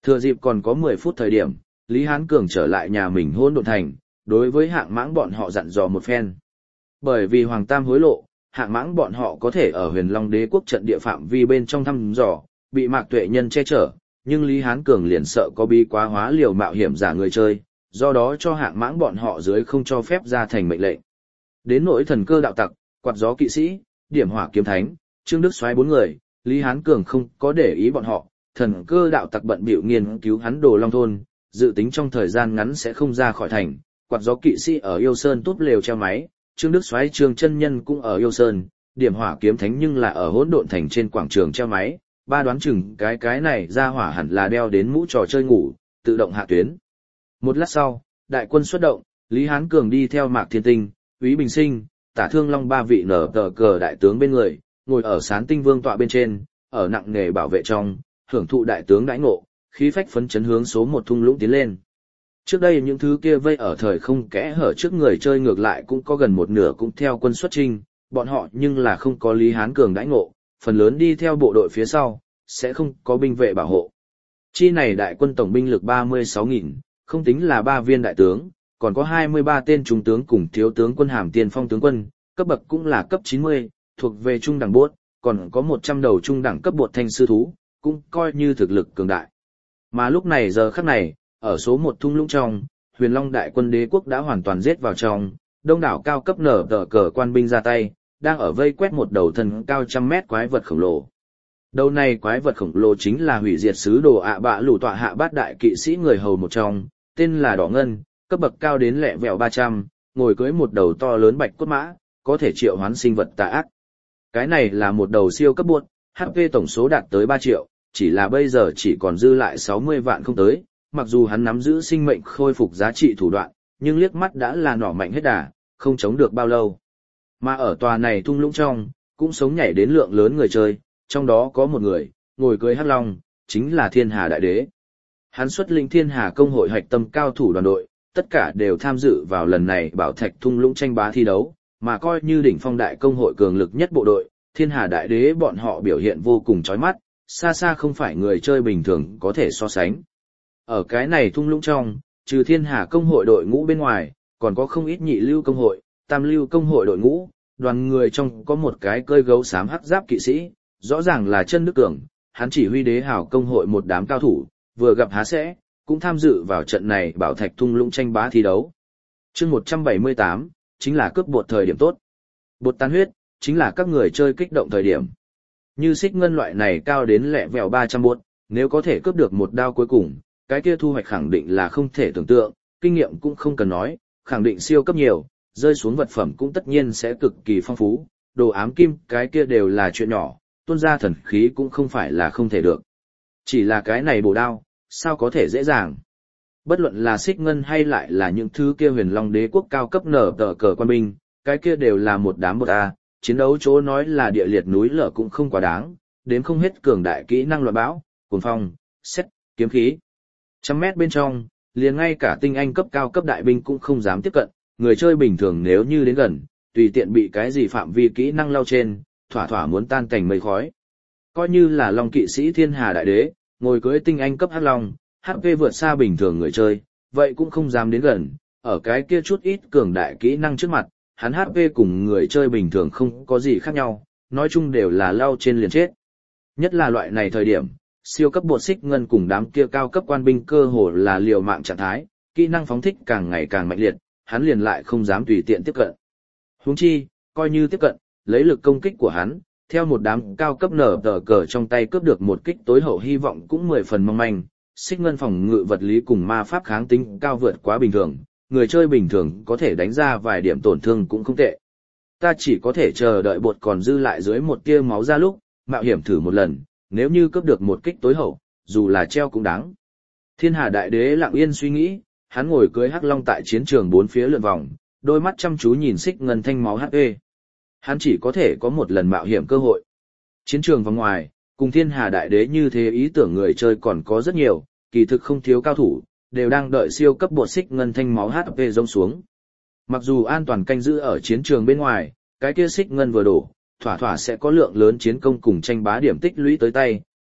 Thừa dịp còn có mười phút thời điểm, Lý Hán Cường trở lại nhà mình Hỗn Độn Thành, đối với Hạng Mãng bọn họ dặn dò một phen. Bởi vì Hoàng Tam hối lộ, Hạng Mãng bọn họ có thể ở Huyền Long Đế quốc trận địa phạm vi bên trong thăm dò, bị Mạc Tuệ Nhân che chở, nhưng Lý Hán Cường liền sợ có bi quá hóa liều mạo hiểm giả người chơi, do đó cho Hạng Mãng bọn họ dưới không cho phép ra thành mệnh lệnh. Đến nỗi thần cơ đạo tặc, quạt gió kỵ sĩ, điểm hỏa kiếm thánh, Trương Đức Soái bốn người, Lý Hán Cường không có để ý bọn họ, thần cơ đạo tặc bận bịu nghiên cứu hắn Đồ Long thôn, dự tính trong thời gian ngắn sẽ không ra khỏi thành, quạt gió kỵ sĩ ở Yêu Sơn túp lều treo máy, Trương Đức Soái Trương chân nhân cũng ở Yêu Sơn, điểm hỏa kiếm thánh nhưng là ở Hỗn Độn Thành trên quảng trường treo máy, ba đoán chừng cái cái này ra hỏa hẳn là đeo đến mũ trò chơi ngủ, tự động hạ tuyến. Một lát sau, đại quân xuất động, Lý Hán Cường đi theo Mạc Thiên Tinh, Úy Bình Sinh, Tả Thương Long ba vị nở tờ cờ đại tướng bên người, ngồi ở Sán Tinh Vương tọa bên trên, ở nặng nghề bảo vệ trong, hưởng thụ đại tướng đãi ngộ, khí phách phấn chấn hướng số một thung lũng tiến lên. Trước đây những thứ kia vây ở thời không kẽ hở trước người chơi ngược lại cũng có gần một nửa cũng theo quân xuất chinh, bọn họ nhưng là không có Lý Hán Cường đãi ngộ, phần lớn đi theo bộ đội phía sau, sẽ không có binh vệ bảo hộ. Chi này đại quân tổng binh lực ba mươi sáu nghìn, không tính là ba viên đại tướng, còn có hai mươi ba tên trung tướng cùng thiếu tướng quân hàm tiền phong tướng quân, cấp bậc cũng là cấp chín mươi, thuộc về trung đẳng bốt, còn có một trăm đầu trung đẳng cấp bột thanh sư thú, cũng coi như thực lực cường đại. Mà lúc này giờ khắc này, ở số một thung lũng trong, Huyền Long đại quân đế quốc đã hoàn toàn giết vào trong, đông đảo cao cấp nở tờ cờ quan binh ra tay, đang ở vây quét một đầu thân cao trăm mét quái vật khổng lồ. Đầu này quái vật khổng lồ chính là hủy diệt sứ đồ ạ bạ lù tọa hạ bát đại kỵ sĩ người hầu một trong, tên là Đỏ Ngân, cấp bậc cao đến lẹ vẹo ba trăm, ngồi cưỡi một đầu to lớn bạch cốt mã, có thể triệu hoán sinh vật tà ác. Cái này là một đầu siêu cấp buốt, hát pê tổng số đạt tới ba triệu, chỉ là bây giờ chỉ còn dư lại sáu mươi vạn không tới, mặc dù hắn nắm giữ sinh mệnh khôi phục giá trị thủ đoạn, nhưng liếc mắt đã là nỏ mạnh hết đà, không chống được bao lâu. Mà ở tòa này thung lũng trong, cũng sống nhảy đến lượng lớn người chơi, trong đó có một người, ngồi cưới hắc long, chính là Thiên Hà Đại Đế. Hắn xuất lĩnh Thiên Hà công hội hạch tâm cao thủ đoàn đội, tất cả đều tham dự vào lần này bảo thạch thung lũng tranh bá thi đấu, mà coi như đỉnh phong đại công hội cường lực nhất bộ đội, Thiên Hà Đại Đế bọn họ biểu hiện vô cùng chói mắt, xa xa không phải người chơi bình thường có thể so sánh. Ở cái này thung lũng trong, trừ Thiên Hà công hội đội ngũ bên ngoài, còn có không ít nhị lưu công hội, tam lưu công hội đội ngũ, đoàn người trong có một cái cơi gấu xám hắc giáp kỵ sĩ, rõ ràng là Chân Đức Cường, hắn chỉ huy đế hảo công hội một đám cao thủ, vừa gặp há sẽ, cũng tham dự vào trận này bảo thạch thung lũng tranh bá thi đấu. Chương một trăm bảy mươi tám, chính là cướp bột thời điểm tốt. Bột tan huyết, chính là các người chơi kích động thời điểm. Như xích ngân loại này cao đến lẹ vèo ba trăm bột, nếu có thể cướp được một đao cuối cùng, cái kia thu hoạch khẳng định là không thể tưởng tượng, kinh nghiệm cũng không cần nói, khẳng định siêu cấp nhiều, rơi xuống vật phẩm cũng tất nhiên sẽ cực kỳ phong phú, đồ ám kim cái kia đều là chuyện nhỏ, tuôn ra thần khí cũng không phải là không thể được. Chỉ là cái này bổ đao, sao có thể dễ dàng. Bất luận là xích ngân hay lại là những thứ kia Huyền Long đế quốc cao cấp nở tờ cờ quan binh, cái kia đều là một đám bột A, chiến đấu chỗ nói là địa liệt núi lở cũng không quá đáng, đến không hết cường đại kỹ năng loạn bão, cuồng phong, xét, kiếm khí. Trăm mét bên trong, liền ngay cả tinh anh cấp cao cấp đại binh cũng không dám tiếp cận, người chơi bình thường nếu như đến gần, tùy tiện bị cái gì phạm vi kỹ năng lao trên, thỏa thỏa muốn tan cảnh mây khói. Coi như là Long kỵ sĩ Thiên Hà Đại Đế, ngồi cưới tinh anh cấp hắc long, hát pê vượt xa bình thường người chơi, vậy cũng không dám đến gần, ở cái kia chút ít cường đại kỹ năng trước mặt, hắn hát pê cùng người chơi bình thường không có gì khác nhau, nói chung đều là lao trên liền chết. Nhất là loại này thời điểm, siêu cấp bột xích ngân cùng đám kia cao cấp quan binh cơ hồ là liều mạng trạng thái, kỹ năng phóng thích càng ngày càng mạnh liệt, hắn liền lại không dám tùy tiện tiếp cận. Huống chi, coi như tiếp cận, lấy lực công kích của hắn, theo một đám cao cấp nở tờ cờ trong tay cướp được một kích tối hậu hy vọng cũng mười phần mong manh, xích ngân phòng ngự vật lý cùng ma pháp kháng tính cao vượt quá bình thường, người chơi bình thường có thể đánh ra vài điểm tổn thương cũng không tệ. Ta chỉ có thể chờ đợi bột còn dư lại dưới một tia máu ra lúc, mạo hiểm thử một lần, nếu như cướp được một kích tối hậu, dù là treo cũng đáng. Thiên Hà Đại Đế lặng yên suy nghĩ, hắn ngồi cưới hắc long tại chiến trường bốn phía lượn vòng, đôi mắt chăm chú nhìn xích ngân thanh máu hát pê. Hắn chỉ có thể có một lần mạo hiểm cơ hội. Chiến trường vòng ngoài, cùng Thiên Hà Đại Đế như thế ý tưởng người chơi còn có rất nhiều, kỳ thực không thiếu cao thủ, đều đang đợi siêu cấp bột xích ngân thanh máu hát pê rông xuống. Mặc dù an toàn canh giữ ở chiến trường bên ngoài, cái kia xích ngân vừa đổ, thỏa thỏa sẽ có lượng lớn chiến công cùng tranh bá điểm tích lũy tới tay,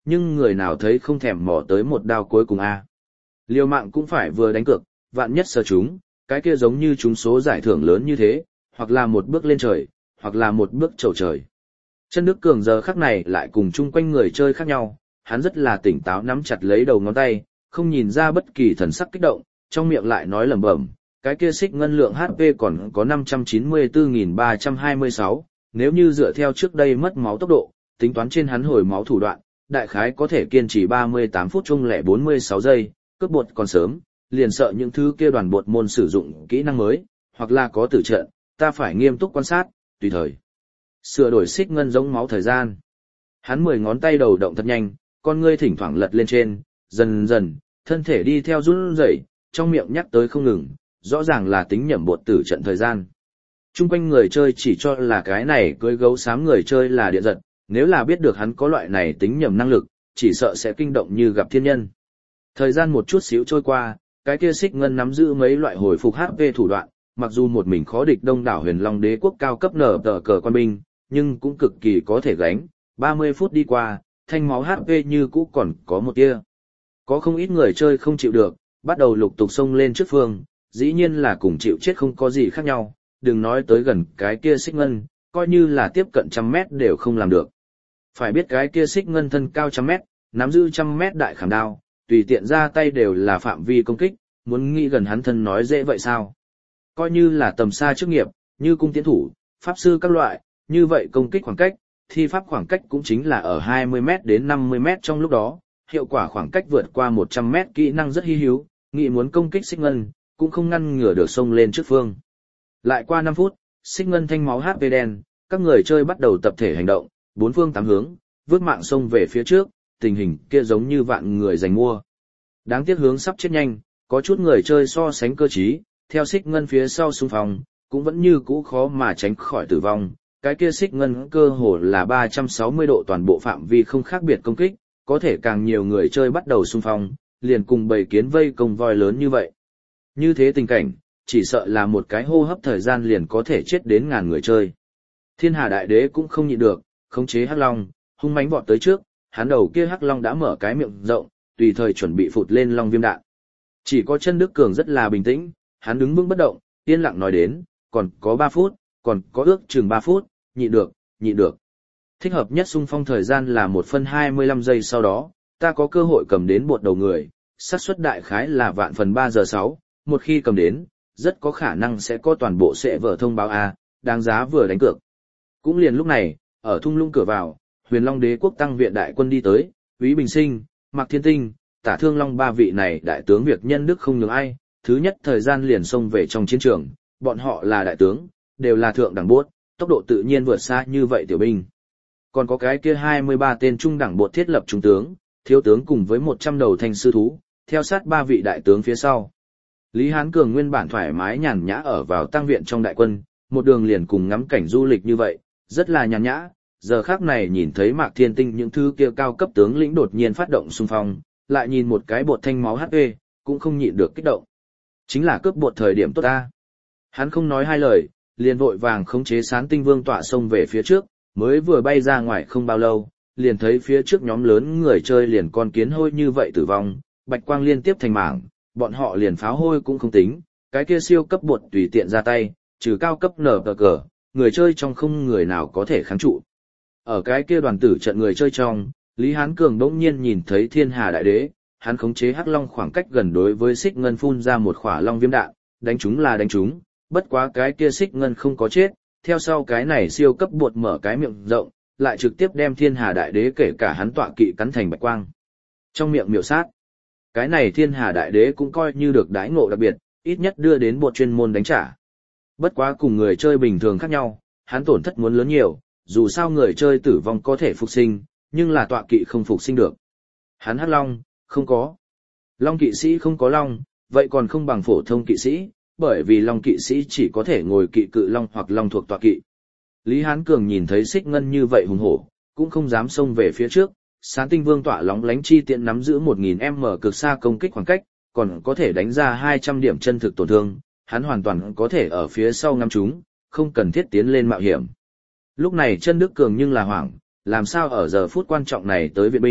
nhưng người nào thấy không thèm mò tới một đao cuối cùng a. Liều mạng cũng phải vừa đánh cược, vạn nhất sờ chúng, cái kia giống như chúng số giải thưởng lớn như thế, hoặc là một bước lên trời, hoặc là một bước chầu trời. Chân Đức Cường giờ khắc này lại cùng chung quanh người chơi khác nhau, hắn rất là tỉnh táo nắm chặt lấy đầu ngón tay, không nhìn ra bất kỳ thần sắc kích động, trong miệng lại nói lẩm bẩm, cái kia xích ngân lượng hát pê còn có năm trăm chín mươi tư nghìn ba trăm hai mươi sáu, nếu như dựa theo trước đây mất máu tốc độ, tính toán trên hắn hồi máu thủ đoạn, đại khái có thể kiên trì ba mươi tám phút chung lẻ bốn mươi sáu giây, cướp bột còn sớm, liền sợ những thứ kia đoàn bột môn sử dụng kỹ năng mới, hoặc là có tử trận, ta phải nghiêm túc quan sát, tùy thời sửa đổi xích ngân giống máu thời gian. Hắn mười ngón tay đầu động thật nhanh, con ngươi thỉnh thoảng lật lên trên, dần dần, thân thể đi theo run rẩy, trong miệng nhắc tới không ngừng, rõ ràng là tính nhẩm bột tử trận thời gian. Trung quanh người chơi chỉ cho là cái này cưới gấu xám người chơi là điện giật, nếu là biết được hắn có loại này tính nhẩm năng lực, chỉ sợ sẽ kinh động như gặp thiên nhân. Thời gian một chút xíu trôi qua, cái kia xích ngân nắm giữ mấy loại hồi phục hát pê thủ đoạn, mặc dù một mình khó địch đông đảo huyền long đế quốc cao cấp nở tờ cờ quan binh, nhưng cũng cực kỳ có thể gánh. ba mươi phút đi qua, thanh máu hát pê như cũ còn có một tia. Có không ít người chơi không chịu được, bắt đầu lục tục xông lên trước phương, dĩ nhiên là cùng chịu chết không có gì khác nhau, đừng nói tới gần cái kia xích ngân, coi như là tiếp cận trăm mét đều không làm được. Phải biết cái kia xích ngân thân cao trăm mét, nắm giữ trăm mét đại khảm đao, tùy tiện ra tay đều là phạm vi công kích, muốn nghĩ gần hắn thân nói dễ vậy sao? Coi như là tầm xa chức nghiệp, như cung tiến thủ, pháp sư các loại, như vậy công kích khoảng cách, thi pháp khoảng cách cũng chính là ở hai mươi mét đến năm mươi mét trong lúc đó, hiệu quả khoảng cách vượt qua một trăm mét kỹ năng rất hi hữu, nghĩ muốn công kích xích ngân, cũng không ngăn ngừa được xông lên trước phương. Lại qua năm phút, xích ngân thanh máu hát pê đen, các người chơi bắt đầu tập thể hành động, bốn phương tám hướng, vứt mạng xông về phía trước, tình hình kia giống như vạn người giành mua. Đáng tiếc hướng sắp chết nhanh, có chút người chơi so sánh cơ trí, theo xích ngân phía sau xung phong, cũng vẫn như cũ khó mà tránh khỏi tử vong. Cái kia xích ngân cơ hồ là ba trăm sáu mươi độ toàn bộ phạm vi không khác biệt công kích, có thể càng nhiều người chơi bắt đầu xung phong, liền cùng bầy kiến vây công voi lớn như vậy. Như thế tình cảnh, chỉ sợ là một cái hô hấp thời gian liền có thể chết đến ngàn người chơi. Thiên Hà Đại Đế cũng không nhịn được, khống chế hắc long, hung mãnh vọt tới trước, hắn đầu kia hắc long đã mở cái miệng rộng, tùy thời chuẩn bị phụt lên long viêm đạn. Chỉ có Chân Đức Cường rất là bình tĩnh, hắn đứng vững bất động, yên lặng nói đến, còn có ba phút, còn có ước chừng ba phút, nhịn được, nhịn được. Thích hợp nhất xung phong thời gian là một phân hai mươi lăm giây sau đó, ta có cơ hội cầm đến bột đầu người, xác suất đại khái là vạn phần ba giờ sáu, một khi cầm đến, rất có khả năng sẽ có toàn bộ sẽ vở thông báo A, đáng giá vừa đánh cược. Cũng liền lúc này, ở thung lũng cửa vào, Huyền Long Đế quốc tăng viện đại quân đi tới, Úy Bình Sinh, Mạc Thiên Tinh, Tả Thương Long ba vị này đại tướng việc nhân đức không nhường ai, thứ nhất thời gian liền xông về trong chiến trường, bọn họ là đại tướng, đều là thượng đẳng bốt, tốc độ tự nhiên vượt xa như vậy tiểu binh. Còn có cái kia hai mươi ba tên trung đẳng bột thiết lập trung tướng, thiếu tướng cùng với một trăm đầu thanh sư thú, theo sát ba vị đại tướng phía sau. Lý Hán Cường nguyên bản thoải mái nhàn nhã ở vào tăng viện trong đại quân, một đường liền cùng ngắm cảnh du lịch như vậy, rất là nhàn nhã. Giờ khác này nhìn thấy Mạc Thiên Tinh những thứ kia cao cấp tướng lĩnh đột nhiên phát động xung phong, lại nhìn một cái bột thanh máu hát pê, cũng không nhịn được kích động. Chính là cướp bột thời điểm tốt ta. Hắn không nói hai lời, liền vội vàng khống chế Sán Tinh Vương tọa xông về phía trước, mới vừa bay ra ngoài không bao lâu, liền thấy phía trước nhóm lớn người chơi liền con kiến hôi như vậy tử vong, bạch quang liên tiếp thành mảng, bọn họ liền pháo hôi cũng không tính, cái kia siêu cấp bột tùy tiện ra tay, trừ cao cấp nở tờ cờ, người chơi trong không người nào có thể kháng trụ. Ở cái kia đoàn tử trận người chơi trong, Lý Hán Cường đỗng nhiên nhìn thấy Thiên Hà Đại Đế, hắn khống chế hắc long khoảng cách gần đối với xích ngân phun ra một khỏa long viêm đạn, đánh chúng là đánh chúng, bất quá cái kia xích ngân không có chết, theo sau cái này siêu cấp bột mở cái miệng rộng, lại trực tiếp đem Thiên Hà Đại Đế kể cả hắn tọa kỵ cắn thành bạch quang. Trong miệng miểu sát. Cái này Thiên Hà Đại Đế cũng coi như được đãi ngộ đặc biệt, ít nhất đưa đến bột chuyên môn đánh trả. Bất quá cùng người chơi bình thường khác nhau, hắn tổn thất muốn lớn nhiều, dù sao người chơi tử vong có thể phục sinh, nhưng là tọa kỵ không phục sinh được. Hắn hắc long, không có. Long kỵ sĩ không có long, vậy còn không bằng phổ thông kỵ sĩ, bởi vì long kỵ sĩ chỉ có thể ngồi kỵ cự long hoặc long thuộc tọa kỵ. Lý Hán Cường nhìn thấy xích ngân như vậy hùng hổ, cũng không dám xông về phía trước. Sán Tinh Vương tọa lóng lánh chi tiện nắm giữ một nghìn mét cực xa công kích khoảng cách, còn có thể đánh ra hai trăm điểm chân thực tổn thương, hắn hoàn toàn có thể ở phía sau ngắm chúng, không cần thiết tiến lên mạo hiểm. Lúc này Chân Đức Cường nhưng là hoảng, làm sao ở giờ phút quan trọng này tới viện binh,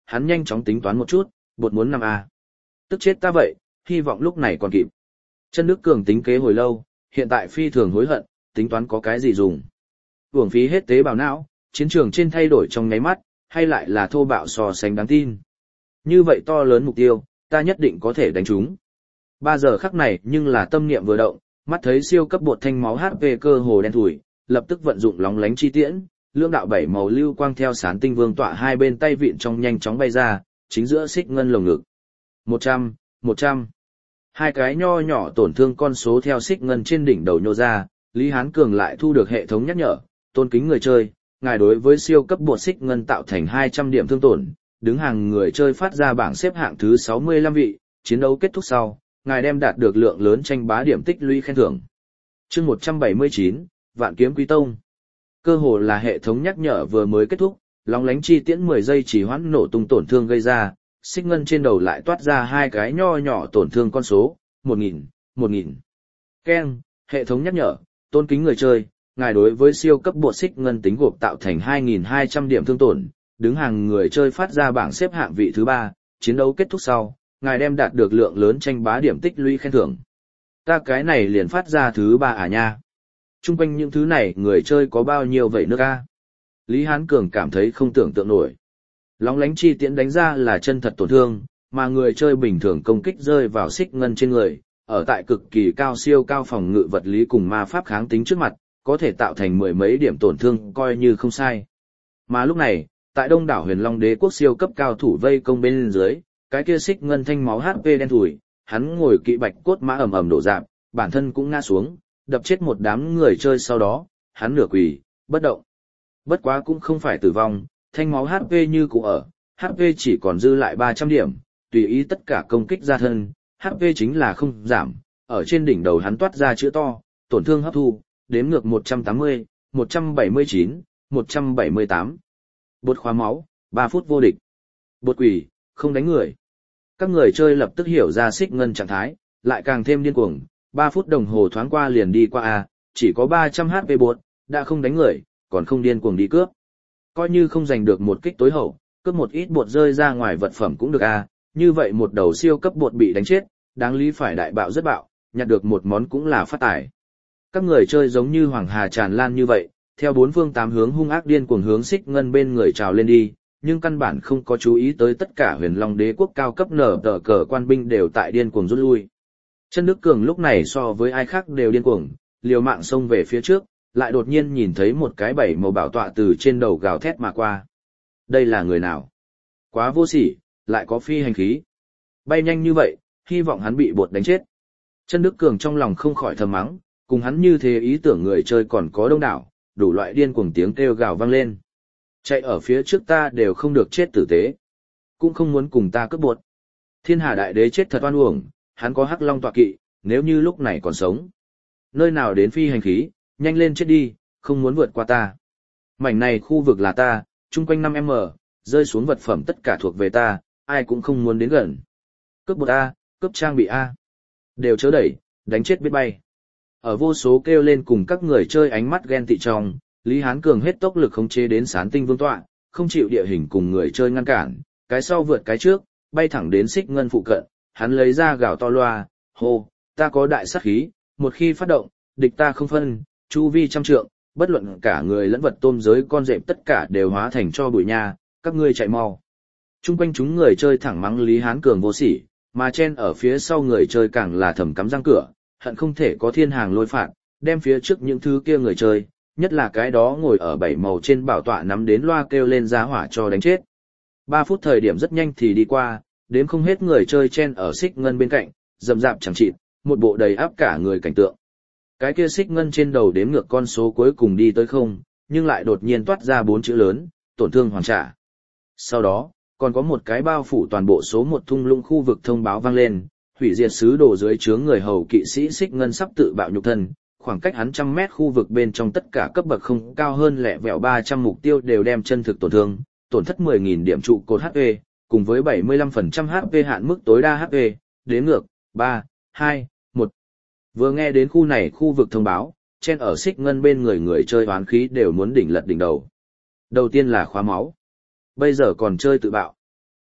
hắn nhanh chóng tính toán một chút, bột muốn năm A. Tức chết ta vậy, hy vọng lúc này còn kịp. Chân Đức Cường tính kế hồi lâu, hiện tại phi thường hối hận, tính toán có cái gì dùng. Uổng phí hết tế bào não, chiến trường trên thay đổi trong nháy mắt, hay lại là thô bạo so sánh đáng tin. Như vậy to lớn mục tiêu, ta nhất định có thể đánh trúng. Ba giờ khắc này nhưng là tâm niệm vừa động, mắt thấy siêu cấp bột thanh máu hát pê cơ hồ đen thủi, lập tức vận dụng lóng lánh chi tiễn, lưỡng đạo bảy màu lưu quang theo Sán Tinh Vương tọa hai bên tay vịn trong nhanh chóng bay ra, chính giữa xích ngân lồng ngực. một trăm, một trăm. Hai cái nho nhỏ tổn thương con số theo xích ngân trên đỉnh đầu nhô ra, Lý Hán Cường lại thu được hệ thống nhắc nhở, tôn kính người chơi, ngài đối với siêu cấp bột xích ngân tạo thành hai trăm điểm thương tổn, đứng hàng người chơi phát ra bảng xếp hạng thứ sáu mươi lăm vị, chiến đấu kết thúc sau, ngài đem đạt được lượng lớn tranh bá điểm tích lũy khen thưởng. Chương một trăm bảy mươi chín, Vạn Kiếm Quý Tông. Cơ hồ là hệ thống nhắc nhở vừa mới kết thúc, lóng lánh chi tiễn mười giây chỉ hoãn nổ tung tổn thương gây ra, xích ngân trên đầu lại toát ra hai cái nho nhỏ tổn thương con số, một nghìn, một nghìn. Keng, hệ thống nhắc nhở, tôn kính người chơi, ngài đối với siêu cấp bột xích ngân tính gộp tạo thành hai nghìn hai trăm điểm thương tổn, đứng hàng người chơi phát ra bảng xếp hạng vị thứ ba, chiến đấu kết thúc sau, ngài đem đạt được lượng lớn tranh bá điểm tích lũy khen thưởng. Ta cái này liền phát ra thứ ba à nha. Trung quanh những thứ này người chơi có bao nhiêu vậy nước a? Lý Hán Cường cảm thấy không tưởng tượng nổi. Lóng lánh chi tiễn đánh ra là chân thật tổn thương, mà người chơi bình thường công kích rơi vào xích ngân trên người, ở tại cực kỳ cao siêu cao phòng ngự vật lý cùng ma pháp kháng tính trước mặt, có thể tạo thành mười mấy điểm tổn thương coi như không sai. Mà lúc này, tại đông đảo Huyền Long Đế quốc siêu cấp cao thủ vây công bên dưới, cái kia xích ngân thanh máu hát pê đen thủi, hắn ngồi kỵ bạch cốt mã ầm ầm đổ rạp, bản thân cũng ngã xuống, đập chết một đám người chơi sau đó, hắn nửa quỳ, bất động. Bất quá cũng không phải tử vong, thanh máu hát pê như cũ ở, hát pê chỉ còn dư lại ba trăm điểm, tùy ý tất cả công kích ra thân, hát pê chính là không giảm, ở trên đỉnh đầu hắn toát ra chữ to, tổn thương hấp thu, đếm ngược một trăm tám mươi, một trăm bảy mươi chín, một trăm bảy mươi tám. Bột khóa máu, ba phút vô địch. Bột quỷ, không đánh người. Các người chơi lập tức hiểu ra xích ngân trạng thái, lại càng thêm điên cuồng, ba phút đồng hồ thoáng qua liền đi qua a, chỉ có ba trăm hát pê bột, đã không đánh người, còn không điên cuồng đi cướp. Coi như không giành được một kích tối hậu, cướp một ít bột rơi ra ngoài vật phẩm cũng được a, như vậy một đầu siêu cấp bột bị đánh chết, đáng lý phải đại bạo rất bạo, nhặt được một món cũng là phát tài. Các người chơi giống như hoàng hà tràn lan như vậy, theo bốn phương tám hướng hung ác điên cuồng hướng xích ngân bên người trào lên đi, nhưng căn bản không có chú ý tới tất cả Huyền Long Đế quốc cao cấp nở tờ cờ quan binh đều tại điên cuồng rút lui. Chân Đức Cường lúc này so với ai khác đều điên cuồng, liều mạng xông về phía trước, lại đột nhiên nhìn thấy một cái bảy màu bảo tọa từ trên đầu gào thét mà qua. Đây là người nào? Quá vô sỉ, lại có phi hành khí. Bay nhanh như vậy, hy vọng hắn bị bột đánh chết. Chân Đức Cường trong lòng không khỏi thầm mắng, cùng hắn như thế ý tưởng người chơi còn có đông đảo, đủ loại điên cuồng tiếng kêu gào vang lên. Chạy ở phía trước ta đều không được chết tử tế, cũng không muốn cùng ta cướp bột. Thiên Hà Đại Đế chết thật oan uổng, hắn có Hắc Long tọa kỵ, nếu như lúc này còn sống. Nơi nào đến phi hành khí, nhanh lên chết đi, không muốn vượt qua ta. Mảnh này khu vực là ta, chung quanh năm mét, rơi xuống vật phẩm tất cả thuộc về ta, ai cũng không muốn đến gần. Cướp bột A, cướp trang bị A. Đều chớ đẩy, đánh chết biết bay. Ở vô số kêu lên cùng các người chơi ánh mắt ghen tị trong, Lý Hán Cường hết tốc lực khống chế đến Sán Tinh Vương tọa, không chịu địa hình cùng người chơi ngăn cản, cái sau vượt cái trước, bay thẳng đến xích ngân phụ cận, hắn lấy ra gào to loa, hô, ta có đại sát khí, một khi phát động, địch ta không phân, chu vi trăm trượng, bất luận cả người lẫn vật tôm giới con rệp tất cả đều hóa thành cho bụi nha, các ngươi chạy mau. Trung quanh chúng người chơi thẳng mắng Lý Hán Cường vô sỉ, mà chen ở phía sau người chơi càng là thầm cắm răng cửa, hận không thể có thiên hàng lôi phạt, đem phía trước những thứ kia người chơi, nhất là cái đó ngồi ở bảy màu trên bảo tọa nắm đến loa kêu lên giá hỏa cho đánh chết. Ba phút thời điểm rất nhanh thì đi qua, đến không hết người chơi chen ở xích ngân bên cạnh, rậm rạp chẳng chịt, một bộ đầy áp cả người cảnh tượng. Cái kia xích ngân trên đầu đếm ngược con số cuối cùng đi tới không, nhưng lại đột nhiên toát ra bốn chữ lớn, tổn thương hoàn trả. Sau đó, còn có một cái bao phủ toàn bộ số một thung lũng khu vực thông báo vang lên, hủy diệt sứ đồ dưới trướng người hầu kỵ sĩ xích ngân sắp tự bạo nhục thân, khoảng cách hắn trăm mét khu vực bên trong tất cả cấp bậc không cao hơn lẻ vẹo ba trăm mục tiêu đều đem chân thực tổn thương, tổn thất mười nghìn điểm trụ cột hát pê, cùng với bảy mươi lăm phần trăm hát pê hạn mức tối đa hát pê, đếm ngược, ba, hai, một. Vừa nghe đến khu này khu vực thông báo, chen ở xích ngân bên người người chơi hoán khí đều muốn đỉnh lật đỉnh đầu. Đầu tiên là khóa máu. Bây giờ còn chơi tự bạo.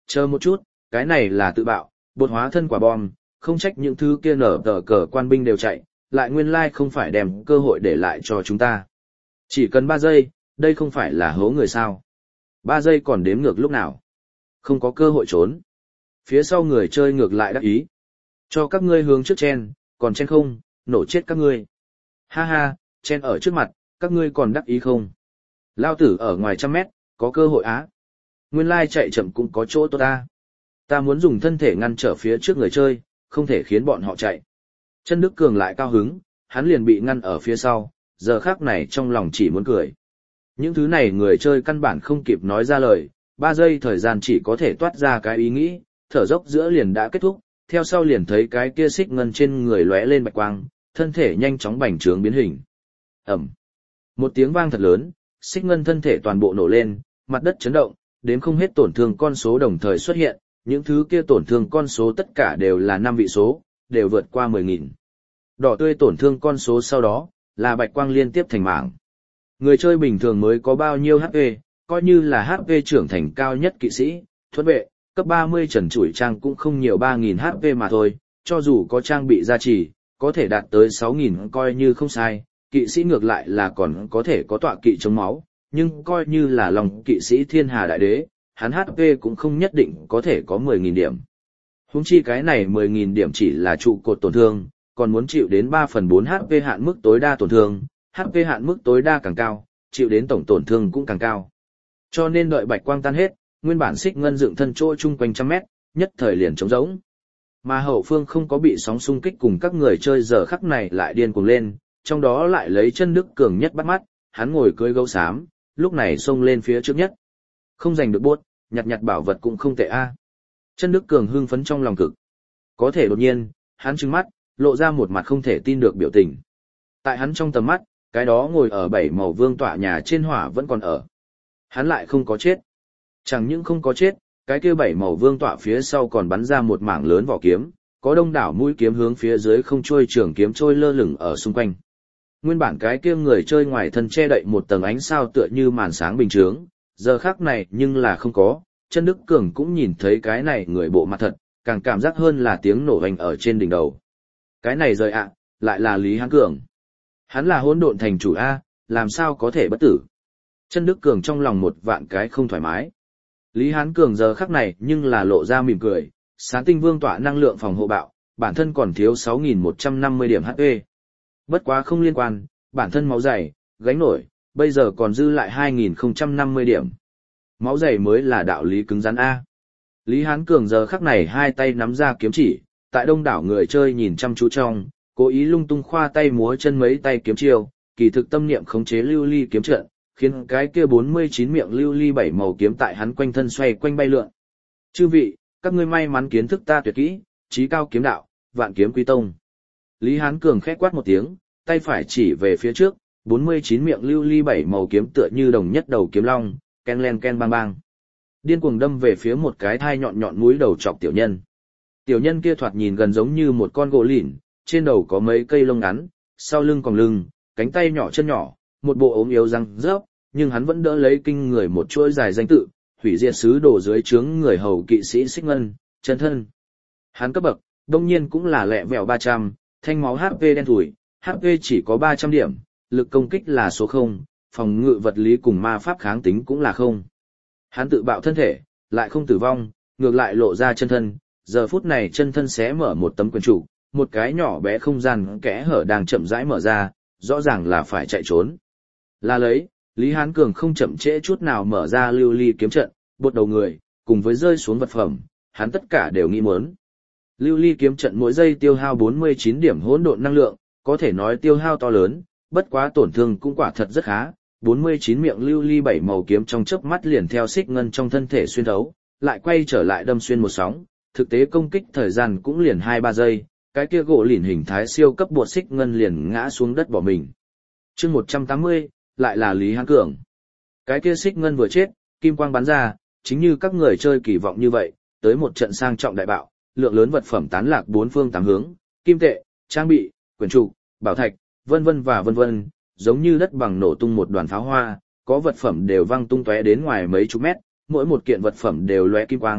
Chờ một chút, cái này là tự bạo, bột hóa thân quả bom, không trách những thứ kia nở tờ cờ quan binh đều chạy, lại nguyên lai không phải đem cơ hội để lại cho chúng ta. Chỉ cần ba giây, đây không phải là hố người sao. Ba giây còn đếm ngược lúc nào. Không có cơ hội trốn. Phía sau người chơi ngược lại đắc ý. Cho các ngươi hướng trước chen, còn chen không, nổ chết các ngươi. Ha ha, chen ở trước mặt, các ngươi còn đắc ý không? Lao tử ở ngoài trăm mét, có cơ hội á. Nguyên lai chạy chậm cũng có chỗ tốt ta. Ta muốn dùng thân thể ngăn trở phía trước người chơi, không thể khiến bọn họ chạy. Chân Đức Cường lại cao hứng, hắn liền bị ngăn ở phía sau, giờ khắc này trong lòng chỉ muốn cười. Những thứ này người chơi căn bản không kịp nói ra lời, ba giây thời gian chỉ có thể toát ra cái ý nghĩ, thở dốc giữa liền đã kết thúc, theo sau liền thấy cái kia xích ngân trên người lóe lên bạch quang, thân thể nhanh chóng bành trướng biến hình. Ẩm. Một tiếng vang thật lớn, xích ngân thân thể toàn bộ nổ lên, mặt đất chấn động, đến không hết tổn thương con số đồng thời xuất hiện, những thứ kia tổn thương con số tất cả đều là năm vị số, đều vượt qua mười nghìn. Đỏ tươi tổn thương con số sau đó, là bạch quang liên tiếp thành mảng. Người chơi bình thường mới có bao nhiêu hát pê, coi như là hát pê trưởng thành cao nhất kỵ sĩ, thuẫn vệ, cấp ba mươi trần trụi trang cũng không nhiều ba nghìn hát pê mà thôi, cho dù có trang bị gia trì, có thể đạt tới sáu nghìn coi như không sai, kỵ sĩ ngược lại là còn có thể có tọa kỵ chống máu, nhưng coi như là lòng kỵ sĩ thiên hà đại đế, hắn hát pê cũng không nhất định có thể có mười nghìn điểm. Huống chi cái này mười nghìn điểm chỉ là trụ cột tổn thương, còn muốn chịu đến ba phần bốn hát pê hạn mức tối đa tổn thương, hát pê hạn mức tối đa càng cao, chịu đến tổng tổn thương cũng càng cao. Cho nên đợi bạch quang tan hết, nguyên bản xích ngân dựng thân chỗ chung quanh trăm mét, nhất thời liền trống rỗng. Mà hậu phương không có bị sóng xung kích cùng các người chơi giờ khắc này lại điên cuồng lên, trong đó lại lấy Chân Đức Cường nhất bắt mắt, hắn ngồi cưỡi gấu xám, lúc này xông lên phía trước nhất. Không giành được bốt, nhặt nhặt bảo vật cũng không tệ a. Chân Đức Cường hưng phấn trong lòng cực. Có thể đột nhiên, hắn trừng mắt, lộ ra một mặt không thể tin được biểu tình. Tại hắn trong tầm mắt, cái đó ngồi ở bảy màu vương tọa nhà trên hỏa vẫn còn ở. Hắn lại không có chết. Chẳng những không có chết, cái kia bảy màu vương tọa phía sau còn bắn ra một mảng lớn vỏ kiếm, có đông đảo mũi kiếm hướng phía dưới không trôi trường kiếm trôi lơ lửng ở xung quanh. Nguyên bản cái kia người chơi ngoài thân che đậy một tầng ánh sao tựa như màn sáng bình thường, giờ khác này nhưng là không có, Chân Đức Cường cũng nhìn thấy cái này người bộ mặt thật, càng cảm giác hơn là tiếng nổ vành ở trên đỉnh đầu. Cái này rời ạ, lại là Lý Hán Cường. Hắn là hỗn độn thành chủ A, làm sao có thể bất tử. Chân Đức Cường trong lòng một vạn cái không thoải mái. Lý Hán Cường giờ khắc này nhưng là lộ ra mỉm cười, Sán Tinh Vương tỏa năng lượng phòng hộ bạo, bản thân còn thiếu sáu nghìn một trăm năm mươi điểm hát pê. Bất quá không liên quan, bản thân máu dày, gánh nổi, bây giờ còn dư lại hai nghìn không trăm năm mươi điểm. Máu dày mới là đạo lý cứng rắn A. Lý Hán Cường giờ khắc này hai tay nắm ra kiếm chỉ, tại đông đảo người chơi nhìn chăm chú trong, cố ý lung tung khoa tay múa chân mấy tay kiếm chiêu, kỳ thực tâm niệm khống chế lưu ly kiếm trận, khiến cái kia bốn mươi chín miệng lưu ly bảy màu kiếm tại hắn quanh thân xoay quanh bay lượn. Chư vị, các ngươi may mắn kiến thức ta tuyệt kỹ, chí cao kiếm đạo, vạn kiếm quy tông. Lý Hán Cường khẽ quát một tiếng, tay phải chỉ về phía trước, bốn mươi chín miệng lưu ly bảy màu kiếm tựa như đồng nhất đầu kiếm long, ken len ken bang bang. Điên cuồng đâm về phía một cái thai nhọn nhọn mũi đầu chọc tiểu nhân. Tiểu nhân kia thoạt nhìn gần giống như một con gỗ lìn, trên đầu có mấy cây lông ngắn, sau lưng còn lưng, cánh tay nhỏ chân nhỏ, một bộ ốm yếu răng rớp, nhưng hắn vẫn đỡ lấy kinh người một chuỗi dài danh tự, hủy diệt sứ đồ dưới trướng người hầu kỵ sĩ Xích Ngân, chân thân. Hắn cấp bậc, đông nhiên cũng là lẹ vẹo ba trăm, thanh máu hát pê đen thủi, hát pê chỉ có ba trăm điểm, lực công kích là số không, phòng ngự vật lý cùng ma pháp kháng tính cũng là không. Hắn tự bạo thân thể, lại không tử vong, ngược lại lộ ra chân thân, giờ phút này chân thân xé mở một tấm quyền trụ, một cái nhỏ bé không gian kẽ hở đang chậm rãi mở ra, rõ ràng là phải chạy trốn. Là lấy, Lý Hán Cường không chậm trễ chút nào mở ra lưu ly kiếm trận, bột đầu người, cùng với rơi xuống vật phẩm, hắn tất cả đều nghĩ muốn. Lưu ly kiếm trận mỗi giây tiêu hao bốn mươi chín điểm hỗn độn năng lượng, có thể nói tiêu hao to lớn, bất quá tổn thương cũng quả thật rất khá. bốn mươi chín miệng lưu ly bảy màu kiếm trong chớp mắt liền theo xích ngân trong thân thể xuyên thấu, lại quay trở lại đâm xuyên một sóng, thực tế công kích thời gian cũng liền hai ba giây, cái kia gỗ lìn hình thái siêu cấp bột xích ngân liền ngã xuống đất bỏ mình. Chương một trăm tám mươi, lại là Lý Hán Cường. Cái kia xích ngân vừa chết, kim quang bắn ra, chính như các người chơi kỳ vọng như vậy, tới một trận sang trọng đại bạo, lượng lớn vật phẩm tán lạc bốn phương tám hướng, kim tệ, trang bị, quyển trục, bảo thạch, vân vân và vân vân, giống như đất bằng nổ tung một đoàn pháo hoa, có vật phẩm đều văng tung tóe đến ngoài mấy chục mét, mỗi một kiện vật phẩm đều lóe kim quang,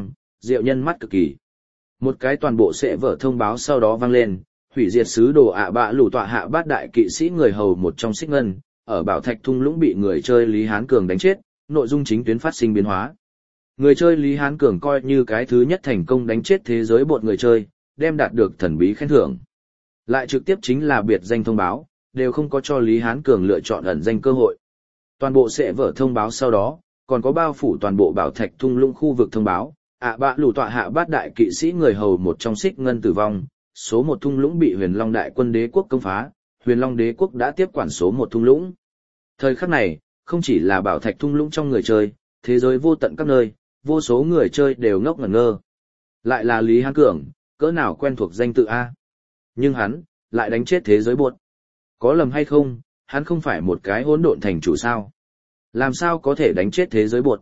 diệu nhân mắt cực kỳ. Một cái toàn bộ sẽ vở thông báo sau đó vang lên, hủy diệt sứ đồ ạ bạ lũ tọa hạ bát đại kỵ sĩ người hầu một trong xích ngân, ở bảo thạch thung lũng bị người chơi Lý Hán Cường đánh chết, nội dung chính tuyến phát sinh biến hóa. Người chơi Lý Hán Cường coi như cái thứ nhất thành công đánh chết thế giới bột người chơi, đem đạt được thần bí khen thưởng. Lại trực tiếp chính là biệt danh thông báo, đều không có cho Lý Hán Cường lựa chọn ẩn danh cơ hội. Toàn bộ sẽ vở thông báo sau đó, còn có bao phủ toàn bộ bảo thạch thung lũng khu vực thông báo, ạ bạ lũ tọa hạ bát đại kỵ sĩ người hầu một trong xích ngân tử vong, số một thung lũng bị huyền long đại quân đế quốc công phá, huyền long đế quốc đã tiếp quản số một thung lũng. Thời khắc này, không chỉ là bảo thạch thung lũng trong người chơi, thế giới vô tận các nơi, vô số người chơi đều ngốc ngẩn ngơ. Lại là Lý Hán Cường, cỡ nào quen thuộc danh tự A. Nhưng hắn, lại đánh chết thế giới bột. Có lầm hay không, hắn không phải một cái hỗn độn thành chủ sao? Làm sao có thể đánh chết thế giới bột?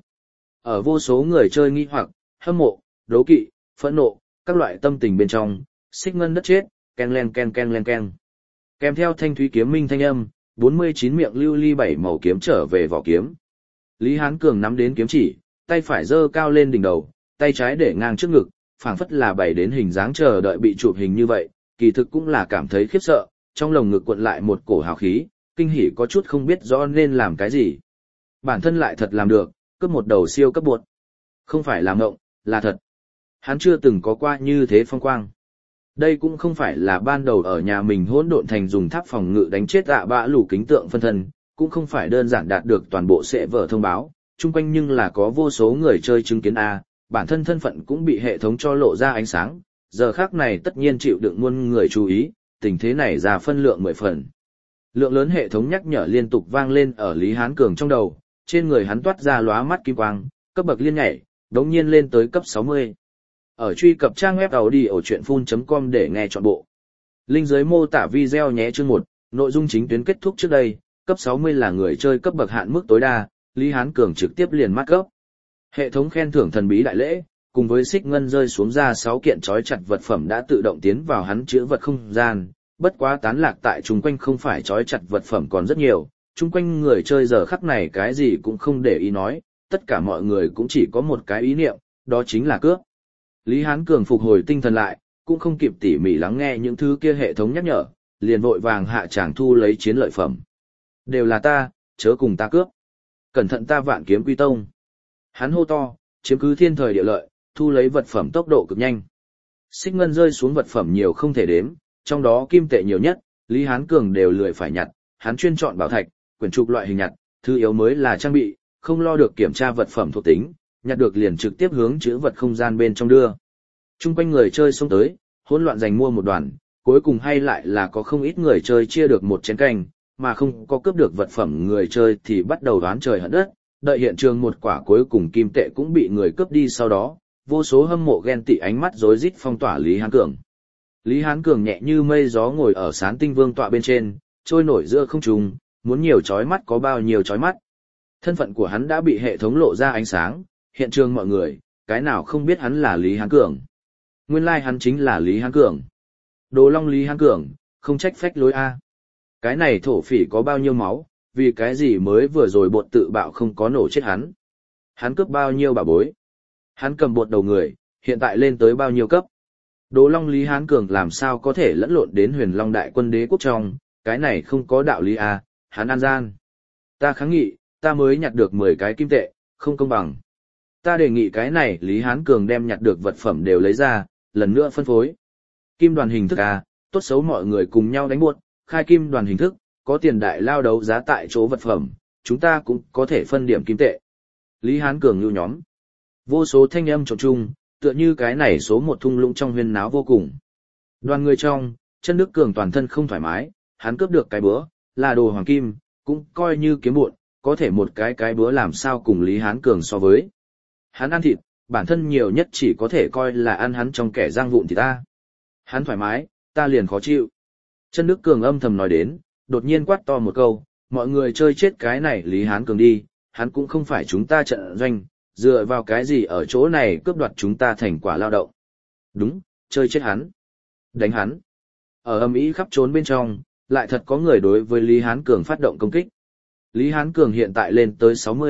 Ở vô số người chơi nghi hoặc, hâm mộ, đố kỵ, phẫn nộ, các loại tâm tình bên trong, xích ngân đất chết, ken len ken ken len ken. Kèm theo thanh thúy kiếm minh thanh âm, bốn mươi chín miệng lưu ly bảy màu kiếm trở về vỏ kiếm. Lý Hán Cường nắm đến kiếm chỉ, tay phải giơ cao lên đỉnh đầu, tay trái để ngang trước ngực, phảng phất là bày đến hình dáng chờ đợi bị chụp hình như vậy, kỳ thực cũng là cảm thấy khiếp sợ, trong lồng ngực cuộn lại một cổ hào khí, kinh hỉ có chút không biết rõ nên làm cái gì. Bản thân lại thật làm được, cướp một đầu siêu cấp bột. Không phải làm ngộng, là thật. Hắn chưa từng có qua như thế phong quang. Đây cũng không phải là ban đầu ở nhà mình hỗn độn thành dùng tháp phòng ngự đánh chết ạ bạ lũ kính tượng phân thân, cũng không phải đơn giản đạt được toàn bộ sẽ vở thông báo, chung quanh nhưng là có vô số người chơi chứng kiến A, bản thân thân phận cũng bị hệ thống cho lộ ra ánh sáng, giờ khác này tất nhiên chịu đựng muôn người chú ý, tình thế này ra phân lượng mười phần. Lượng lớn hệ thống nhắc nhở liên tục vang lên ở Lý Hán Cường trong đầu, trên người hắn toát ra lóa mắt kim quang, cấp bậc liên nhảy, đống nhiên lên tới cấp sáu mươi. Ở truy cập trang web audiochuyenphun chấm com để nghe trọn bộ. Link dưới mô tả video nhé. Chương một, nội dung chính tuyến kết thúc trước đây, cấp sáu mươi là người chơi cấp bậc hạn mức tối đa, Lý Hán Cường trực tiếp liền mắc cấp. Hệ thống khen thưởng thần bí đại lễ, cùng với xích ngân rơi xuống ra sáu kiện trói chặt vật phẩm đã tự động tiến vào hắn chứa vật không gian, bất quá tán lạc tại chung quanh không phải trói chặt vật phẩm còn rất nhiều, chung quanh người chơi giờ khắc này cái gì cũng không để ý nói, tất cả mọi người cũng chỉ có một cái ý niệm, đó chính là cướp. Lý Hán Cường phục hồi tinh thần lại, cũng không kịp tỉ mỉ lắng nghe những thứ kia hệ thống nhắc nhở, liền vội vàng hạ tràng thu lấy chiến lợi phẩm. Đều là ta, chớ cùng ta cướp. Cẩn thận ta vạn kiếm quy tông. Hắn hô to, chiếm cứ thiên thời địa lợi, thu lấy vật phẩm tốc độ cực nhanh. Xích ngân rơi xuống vật phẩm nhiều không thể đếm, trong đó kim tệ nhiều nhất, Lý Hán Cường đều lười phải nhặt, hắn chuyên chọn bảo thạch, quyển trục loại hình nhặt, thứ yếu mới là trang bị, không lo được kiểm tra vật phẩm thuộc tính, nhặt được liền trực tiếp hướng chữ vật không gian bên trong đưa. Trung quanh người chơi xông tới, hỗn loạn giành mua một đoàn, cuối cùng hay lại là có không ít người chơi chia được một chén canh, mà không có cướp được vật phẩm người chơi thì bắt đầu đoán trời hận đất, đợi hiện trường một quả cuối cùng kim tệ cũng bị người cướp đi sau đó, vô số hâm mộ ghen tị ánh mắt rối rít phong tỏa Lý Hán Cường. Lý Hán Cường nhẹ như mây gió ngồi ở Sán Tinh Vương tọa bên trên, trôi nổi giữa không trung, muốn nhiều chói mắt có bao nhiêu chói mắt. Thân phận của hắn đã bị hệ thống lộ ra ánh sáng, hiện trường mọi người, cái nào không biết hắn là Lý Hán Cường. Nguyên lai like hắn chính là Lý Hán Cường. Đồ Long Lý Hán Cường, không trách phách lối A. Cái này thổ phỉ có bao nhiêu máu, vì cái gì mới vừa rồi bột tự bạo không có nổ chết hắn. Hắn cướp bao nhiêu bà bối. Hắn cầm bột đầu người, hiện tại lên tới bao nhiêu cấp. Đồ Long Lý Hán Cường làm sao có thể lẫn lộn đến huyền Long đại quân đế quốc trong, cái này không có đạo lý A, hắn an gian. Ta kháng nghị, ta mới nhặt được mười cái kim tệ, không công bằng. Ta đề nghị cái này Lý Hán Cường đem nhặt được vật phẩm đều lấy ra, lần nữa phân phối. Kim đoàn hình thức A, tốt xấu mọi người cùng nhau đánh buốt, khai kim đoàn hình thức, có tiền đại lao đấu giá tại chỗ vật phẩm, chúng ta cũng có thể phân điểm kim tệ. Lý Hán Cường lưu nhóm. Vô số thanh âm trộn chung, tựa như cái này số một thung lũng trong huyên náo vô cùng. Đoàn người trong, chân Đức Cường toàn thân không thoải mái, hắn cướp được cái búa, là đồ hoàng kim, cũng coi như kiếm bộn, có thể một cái cái búa làm sao cùng Lý Hán Cường so với. Hắn ăn thịt, bản thân nhiều nhất chỉ có thể coi là ăn hắn trong kẻ răng vụn thì ta. Hắn thoải mái, ta liền khó chịu. Chân Đức Cường âm thầm nói đến, đột nhiên quát to một câu, mọi người chơi chết cái này Lý Hán Cường đi, hắn cũng không phải chúng ta trận doanh, dựa vào cái gì ở chỗ này cướp đoạt chúng ta thành quả lao động. Đúng, chơi chết hắn. Đánh hắn. Ở âm ý khắp trốn bên trong, lại thật có người đối với Lý Hán Cường phát động công kích. Lý Hán Cường hiện tại lên tới sáu mươi,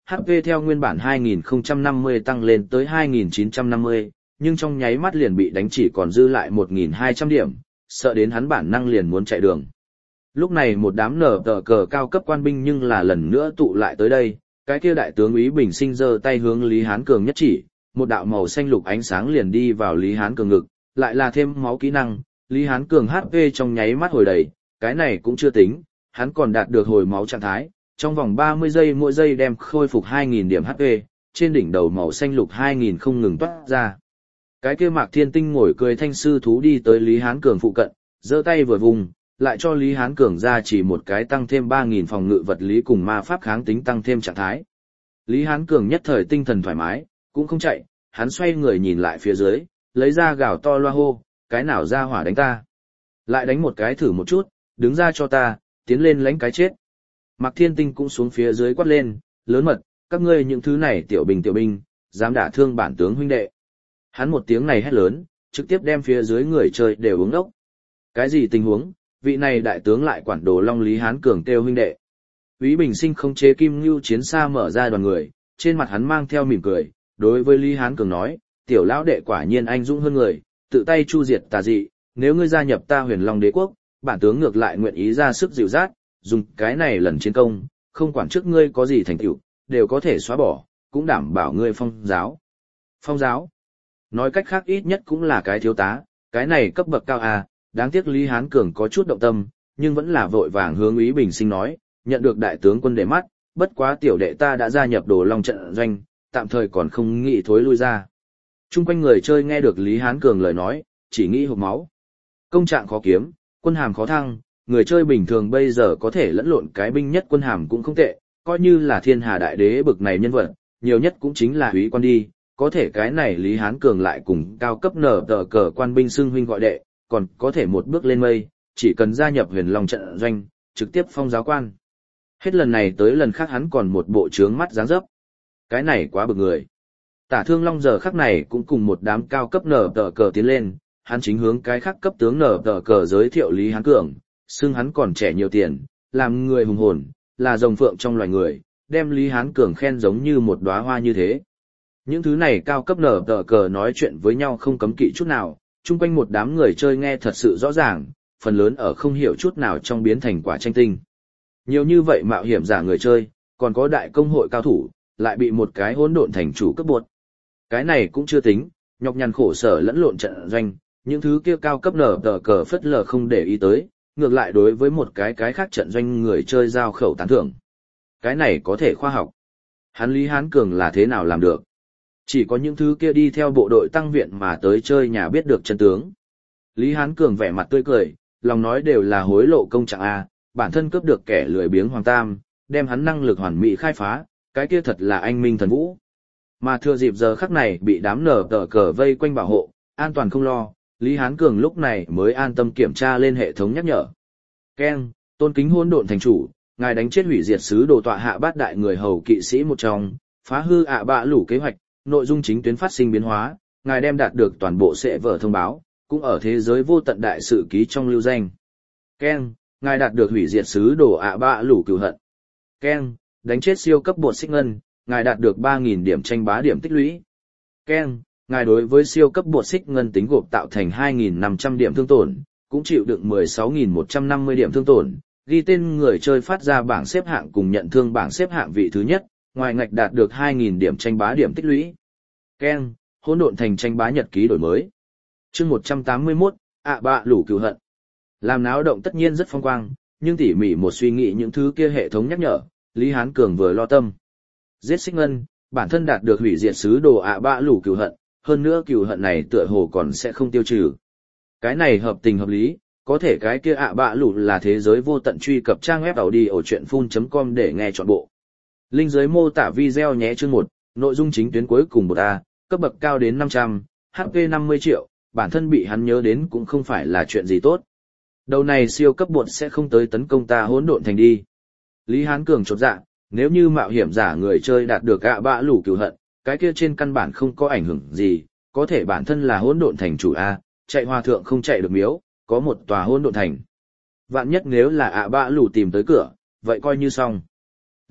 hát pê theo nguyên bản hai nghìn không trăm năm mươi tăng lên tới hai nghìn chín trăm năm mươi, nhưng trong nháy mắt liền bị đánh chỉ còn dư lại một nghìn hai trăm điểm, sợ đến hắn bản năng liền muốn chạy đường. Lúc này một đám nở tờ cờ cao cấp quan binh nhưng là lần nữa tụ lại tới đây, cái kia đại tướng Úy Bình Sinh giơ tay hướng Lý Hán Cường nhất chỉ, một đạo màu xanh lục ánh sáng liền đi vào Lý Hán Cường ngực, lại là thêm máu kỹ năng, Lý Hán Cường hát pê trong nháy mắt hồi đầy, cái này cũng chưa tính, hắn còn đạt được hồi máu trạng thái, trong vòng ba mươi giây mỗi giây đem khôi phục hai nghìn điểm hát pê, trên đỉnh đầu màu xanh lục hai nghìn không ngừng toát ra. Cái kia Mạc Thiên Tinh ngồi cười thanh sư thú đi tới Lý Hán Cường phụ cận, giơ tay vừa vùng, lại cho Lý Hán Cường ra chỉ một cái tăng thêm ba nghìn phòng ngự vật lý cùng ma pháp kháng tính tăng thêm trạng thái. Lý Hán Cường nhất thời tinh thần thoải mái, cũng không chạy, hắn xoay người nhìn lại phía dưới, lấy ra gào to loa hô, cái nào ra hỏa đánh ta. Lại đánh một cái thử một chút, đứng ra cho ta, tiến lên lãnh cái chết. Mạc Thiên Tinh cũng xuống phía dưới quát lên, lớn mật, các ngươi những thứ này tiểu binh tiểu binh, dám đả thương bản tướng huynh đệ. Hắn một tiếng này hét lớn, trực tiếp đem phía dưới người chơi đều uống ốc. Cái gì tình huống, vị này đại tướng lại quản đồ Long Lý Hán Cường kêu huynh đệ. Úy Bình Sinh không chế Kim Ngưu chiến xa mở ra đoàn người, trên mặt hắn mang theo mỉm cười, đối với Lý Hán Cường nói, tiểu lão đệ quả nhiên anh dũng hơn người, tự tay chu diệt tà dị, nếu ngươi gia nhập ta Huyền Long Đế quốc, bản tướng ngược lại nguyện ý ra sức dịu dắt, dùng cái này lần chiến công, không quản trước ngươi có gì thành tựu, đều có thể xóa bỏ, cũng đảm bảo ngươi phong giáo. Phong giáo? Nói cách khác ít nhất cũng là cái thiếu tá, cái này cấp bậc cao à, đáng tiếc Lý Hán Cường có chút động tâm, nhưng vẫn là vội vàng hướng Úy Bình Sinh nói, nhận được đại tướng quân để mắt, bất quá tiểu đệ ta đã gia nhập Đồ Long trận doanh, tạm thời còn không nghĩ thối lui ra. Trung quanh người chơi nghe được Lý Hán Cường lời nói, chỉ nghĩ hộc máu. Công trạng khó kiếm, quân hàm khó thăng, người chơi bình thường bây giờ có thể lẫn lộn cái binh nhất quân hàm cũng không tệ, coi như là thiên hà đại đế bực này nhân vật, nhiều nhất cũng chính là úy quan đi, có thể cái này Lý Hán Cường lại cùng cao cấp nở tờ cờ quan binh xưng huynh gọi đệ, còn có thể một bước lên mây, chỉ cần gia nhập Huyền Long trận doanh, trực tiếp phong giáo quan. Hết lần này tới lần khác hắn còn một bộ trướng mắt dáng dấp. Cái này quá bực người. Tả Thương Long giờ khắc này cũng cùng một đám cao cấp nở tờ cờ tiến lên, hắn chính hướng cái khác cấp tướng nở tờ cờ giới thiệu Lý Hán Cường, xưng hắn còn trẻ nhiều tiền, làm người hùng hồn, là rồng phượng trong loài người, đem Lý Hán Cường khen giống như một đóa hoa như thế. Những thứ này cao cấp nở tờ cờ nói chuyện với nhau không cấm kỵ chút nào, chung quanh một đám người chơi nghe thật sự rõ ràng, phần lớn ở không hiểu chút nào trong biến thành quả tranh tinh. Nhiều như vậy mạo hiểm giả người chơi, còn có đại công hội cao thủ, lại bị một cái hỗn độn thành chủ cấp buộc. Cái này cũng chưa tính, nhọc nhằn khổ sở lẫn lộn trận doanh, những thứ kia cao cấp nở tờ cờ phất lờ không để ý tới, ngược lại đối với một cái cái khác trận doanh người chơi giao khẩu tán thưởng. Cái này có thể khoa học. Hắn Lý Hán Cường là thế nào làm được? Chỉ có những thứ kia đi theo bộ đội tăng viện mà tới chơi nhà biết được chân tướng. Lý Hán Cường vẻ mặt tươi cười, lòng nói đều là hối lộ công trạng A, bản thân cướp được kẻ lười biếng Hoàng Tam, đem hắn năng lực hoàn mỹ khai phá, cái kia thật là anh minh thần vũ. Mà thừa dịp giờ khắc này bị đám nở tờ cờ vây quanh bảo hộ, an toàn không lo, Lý Hán Cường lúc này mới an tâm kiểm tra lên hệ thống nhắc nhở. Keng, tôn kính hỗn độn thành chủ, ngài đánh chết hủy diệt sứ đồ tọa hạ bát đại người hầu kỵ sĩ một trong, phá hư ạ bạ lũ kế hoạch, nội dung chính tuyến phát sinh biến hóa, ngài đem đạt được toàn bộ sẽ vở thông báo, cũng ở thế giới vô tận đại sự ký trong lưu danh. Keng, ngài đạt được hủy diệt sứ đồ ạ bạ lũ cửu hận. Keng, đánh chết siêu cấp bột xích ngân, ngài đạt được ba nghìn điểm tranh bá điểm tích lũy. Keng, ngài đối với siêu cấp bột xích ngân tính gộp tạo thành hai nghìn năm trăm điểm thương tổn, cũng chịu đựng mười sáu nghìn một trăm năm mươi điểm thương tổn, ghi tên người chơi phát ra bảng xếp hạng cùng nhận thương bảng xếp hạng vị thứ nhất, ngoài ngạch đạt được hai nghìn điểm tranh bá điểm tích lũy. Keng, hỗn độn thành tranh bá nhật ký đổi mới. Chương một trăm tám mươi mốt, ạ bạ lũ cửu hận. Làm náo động tất nhiên rất phong quang, nhưng tỉ mỉ một suy nghĩ những thứ kia hệ thống nhắc nhở, Lý Hán Cường vừa lo tâm. Giết xích ngân, bản thân đạt được hủy diệt sứ đồ ạ bạ lũ cửu hận, hơn nữa cửu hận này tựa hồ còn sẽ không tiêu trừ. Cái này hợp tình hợp lý, có thể cái kia ạ bạ lũ là thế giới vô tận, truy cập trang web audiochuyenphun chấm com để nghe trọn bộ. Link dưới mô tả video nhé. Chương một, nội dung chính tuyến cuối cùng một A, cấp bậc cao đến năm trăm, hát pê năm mươi triệu, bản thân bị hắn nhớ đến cũng không phải là chuyện gì tốt. Đầu này siêu cấp bột sẽ không tới tấn công ta hỗn độn thành đi. Lý Hán Cường chột dạ, nếu như mạo hiểm giả người chơi đạt được ạ bạ lũ cửu hận, cái kia trên căn bản không có ảnh hưởng gì, có thể bản thân là hỗn độn thành chủ A, chạy hòa thượng không chạy được miếu, có một tòa hỗn độn thành. Vạn nhất nếu là ạ bạ lũ tìm tới cửa, vậy coi như xong.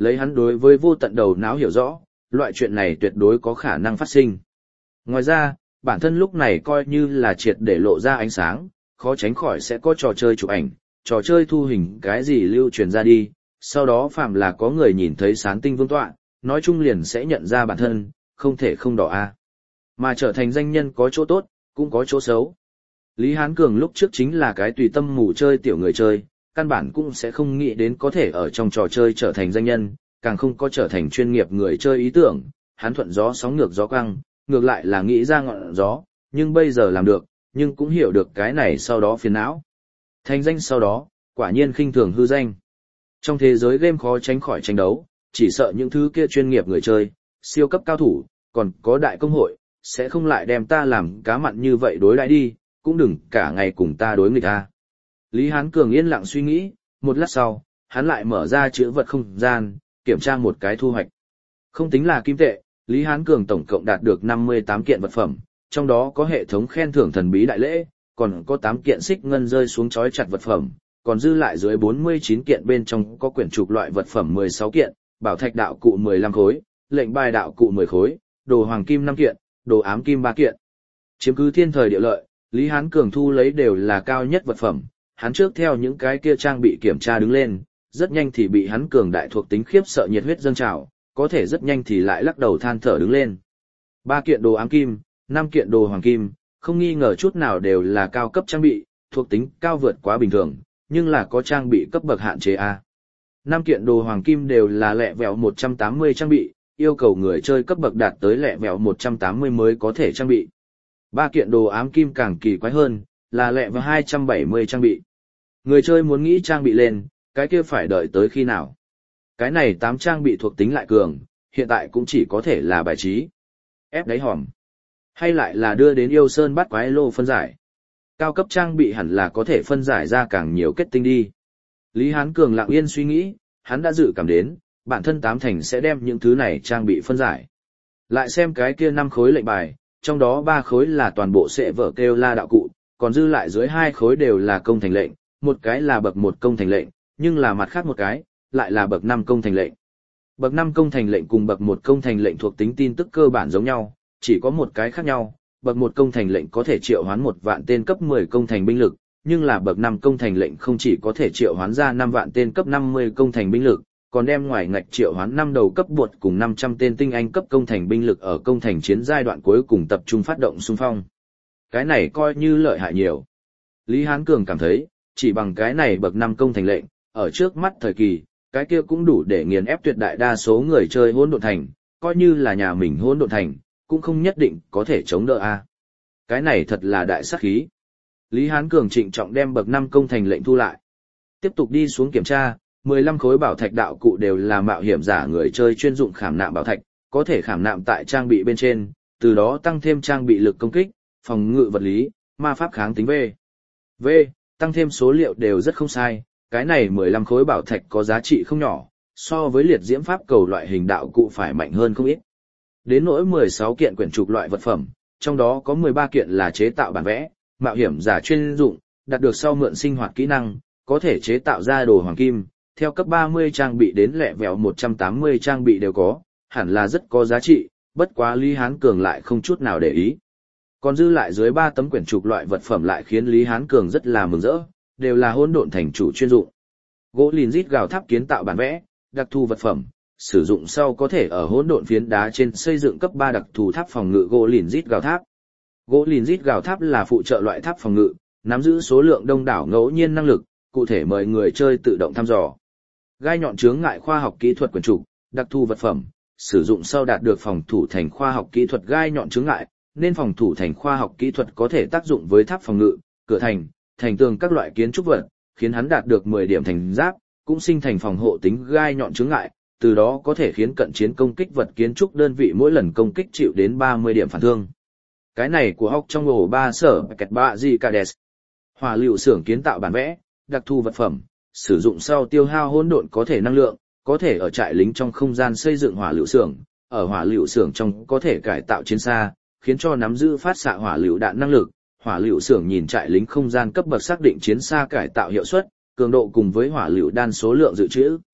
Lấy hắn đối với vô tận đầu não hiểu rõ, loại chuyện này tuyệt đối có khả năng phát sinh. Ngoài ra, bản thân lúc này coi như là triệt để lộ ra ánh sáng, khó tránh khỏi sẽ có trò chơi chụp ảnh, trò chơi thu hình cái gì lưu truyền ra đi, sau đó phạm là có người nhìn thấy Sán Tinh Vương tọa, nói chung liền sẽ nhận ra bản thân, không thể không đỏ a. Mà trở thành danh nhân có chỗ tốt, cũng có chỗ xấu. Lý Hán Cường lúc trước chính là cái tùy tâm mù chơi tiểu người chơi, căn bản cũng sẽ không nghĩ đến có thể ở trong trò chơi trở thành danh nhân, càng không có trở thành chuyên nghiệp người chơi ý tưởng, hắn thuận gió sóng ngược gió căng, ngược lại là nghĩ ra ngọn gió, nhưng bây giờ làm được, nhưng cũng hiểu được cái này sau đó phiền não. Thành danh sau đó, quả nhiên khinh thường hư danh. Trong thế giới game khó tránh khỏi tranh đấu, chỉ sợ những thứ kia chuyên nghiệp người chơi, siêu cấp cao thủ, còn có đại công hội, sẽ không lại đem ta làm cá mặn như vậy đối đãi đi, cũng đừng cả ngày cùng ta đối nghịch ta. Lý Hán Cường yên lặng suy nghĩ, một lát sau, hắn lại mở ra chữ vật không gian, kiểm tra một cái thu hoạch. Không tính là kim tệ, Lý Hán Cường tổng cộng đạt được năm mươi tám kiện vật phẩm, trong đó có hệ thống khen thưởng thần bí đại lễ, còn có tám kiện xích ngân rơi xuống chói chặt vật phẩm, còn dư lại dưới bốn mươi chín kiện bên trong có quyển trục loại vật phẩm mười sáu kiện, bảo thạch đạo cụ mười lăm khối, lệnh bài đạo cụ mười khối, đồ hoàng kim năm kiện, đồ ám kim ba kiện. Chiếm cứ thiên thời địa lợi, Lý Hán Cường thu lấy đều là cao nhất vật phẩm, hắn trước theo những cái kia trang bị kiểm tra đứng lên, rất nhanh thì bị hắn cường đại thuộc tính khiếp sợ nhiệt huyết dâng trào, có thể rất nhanh thì lại lắc đầu than thở đứng lên. Ba kiện đồ ám kim, năm kiện đồ hoàng kim, không nghi ngờ chút nào đều là cao cấp trang bị, thuộc tính cao vượt quá bình thường, nhưng là có trang bị cấp bậc hạn chế a. Năm kiện đồ hoàng kim đều là lẹ vẹo một trăm tám mươi trang bị, yêu cầu người chơi cấp bậc đạt tới lẹ vẹo một trăm tám mươi mới có thể trang bị. Ba kiện đồ ám kim càng kỳ quái hơn, là lẹ vẹo hai trăm bảy mươi trang bị. Người chơi muốn nghĩ trang bị lên, cái kia phải đợi tới khi nào? Cái này tám trang bị thuộc tính lại cường, hiện tại cũng chỉ có thể là bài trí. Ép đáy hòm. Hay lại là đưa đến yêu sơn bắt quái lô phân giải. Cao cấp trang bị hẳn là có thể phân giải ra càng nhiều kết tinh đi. Lý Hán Cường lặng yên suy nghĩ, hắn đã dự cảm đến, bản thân tám thành sẽ đem những thứ này trang bị phân giải. Lại xem cái kia năm khối lệnh bài, trong đó ba khối là toàn bộ sẽ vở kêu la đạo cụ, còn dư lại dưới hai khối đều là công thành lệnh, một cái là bậc một công thành lệnh, nhưng là mặt khác một cái, lại là bậc năm công thành lệnh. Bậc năm công thành lệnh cùng bậc một công thành lệnh thuộc tính tin tức cơ bản giống nhau, chỉ có một cái khác nhau, bậc một công thành lệnh có thể triệu hoán một vạn tên cấp mười công thành binh lực, nhưng là bậc năm công thành lệnh không chỉ có thể triệu hoán ra năm vạn tên cấp năm mươi công thành binh lực, còn đem ngoài ngạch triệu hoán năm đầu cấp bột cùng năm trăm tên tinh anh cấp công thành binh lực ở công thành chiến giai đoạn cuối cùng tập trung phát động xung phong. Cái này coi như lợi hại nhiều. Lý Hán Cường cảm thấy, chỉ bằng cái này bậc năm công thành lệnh, ở trước mắt thời kỳ, cái kia cũng đủ để nghiền ép tuyệt đại đa số người chơi hỗn độn thành, coi như là nhà mình hỗn độn thành, cũng không nhất định có thể chống đỡ a. Cái này thật là đại sát khí. Lý Hán Cường trịnh trọng đem bậc năm công thành lệnh thu lại. Tiếp tục đi xuống kiểm tra, mười lăm khối bảo thạch đạo cụ đều là mạo hiểm giả người chơi chuyên dụng khảm nạm bảo thạch, có thể khảm nạm tại trang bị bên trên, từ đó tăng thêm trang bị lực công kích, phòng ngự vật lý, ma pháp kháng tính V. V, tăng thêm số liệu đều rất không sai, cái này mười lăm khối bảo thạch có giá trị không nhỏ, so với liệt diễm pháp cầu loại hình đạo cụ phải mạnh hơn không ít. Đến nỗi mười sáu kiện quyển trục loại vật phẩm, trong đó có mười ba kiện là chế tạo bản vẽ, mạo hiểm giả chuyên dụng, đạt được sau mượn sinh hoạt kỹ năng, có thể chế tạo ra đồ hoàng kim, theo cấp ba mươi trang bị đến lẹ vẹo một trăm tám mươi trang bị đều có, hẳn là rất có giá trị, bất quá Lý Hán Cường lại không chút nào để ý. Còn dư lại dưới ba tấm quyển trục loại vật phẩm lại khiến Lý Hán Cường rất là mừng rỡ, đều là hỗn độn thành chủ chuyên dụng. Gỗ lìn rít gào tháp kiến tạo bản vẽ, đặc thù vật phẩm, sử dụng sau có thể ở hỗn độn phiến đá trên xây dựng cấp ba đặc thù tháp phòng ngự gỗ lìn rít gào tháp. Gỗ lìn rít gào tháp là phụ trợ loại tháp phòng ngự, nắm giữ số lượng đông đảo ngẫu nhiên năng lực, cụ thể mời người chơi tự động thăm dò. Gai nhọn chướng ngại khoa học kỹ thuật quyển trục, đặc thù vật phẩm, sử dụng sau đạt được phòng thủ thành khoa học kỹ thuật gai nhọn chướng ngại, nên phòng thủ thành khoa học kỹ thuật có thể tác dụng với tháp phòng ngự, cửa thành, thành tường các loại kiến trúc vật, khiến hắn đạt được mười điểm thành giáp, cũng sinh thành phòng hộ tính gai nhọn chướng ngại, từ đó có thể khiến cận chiến công kích vật kiến trúc đơn vị mỗi lần công kích chịu đến ba mươi điểm phản thương. Cái này của học trong ổ ba sở kẹt bạ gì cả đès. Hỏa liệu xưởng kiến tạo bản vẽ, đặc thù vật phẩm, sử dụng sau tiêu hao hỗn độn có thể năng lượng, có thể ở trại lính trong không gian xây dựng hỏa liệu xưởng, ở hỏa liệu xưởng trong có thể cải tạo chiến xa, khiến cho nắm giữ phát xạ hỏa liệu đạn năng lực. Hỏa liệu xưởng nhìn trại lính không gian cấp bậc xác định chiến xa cải tạo hiệu suất, cường độ cùng với hỏa liệu đan số lượng dự trữ.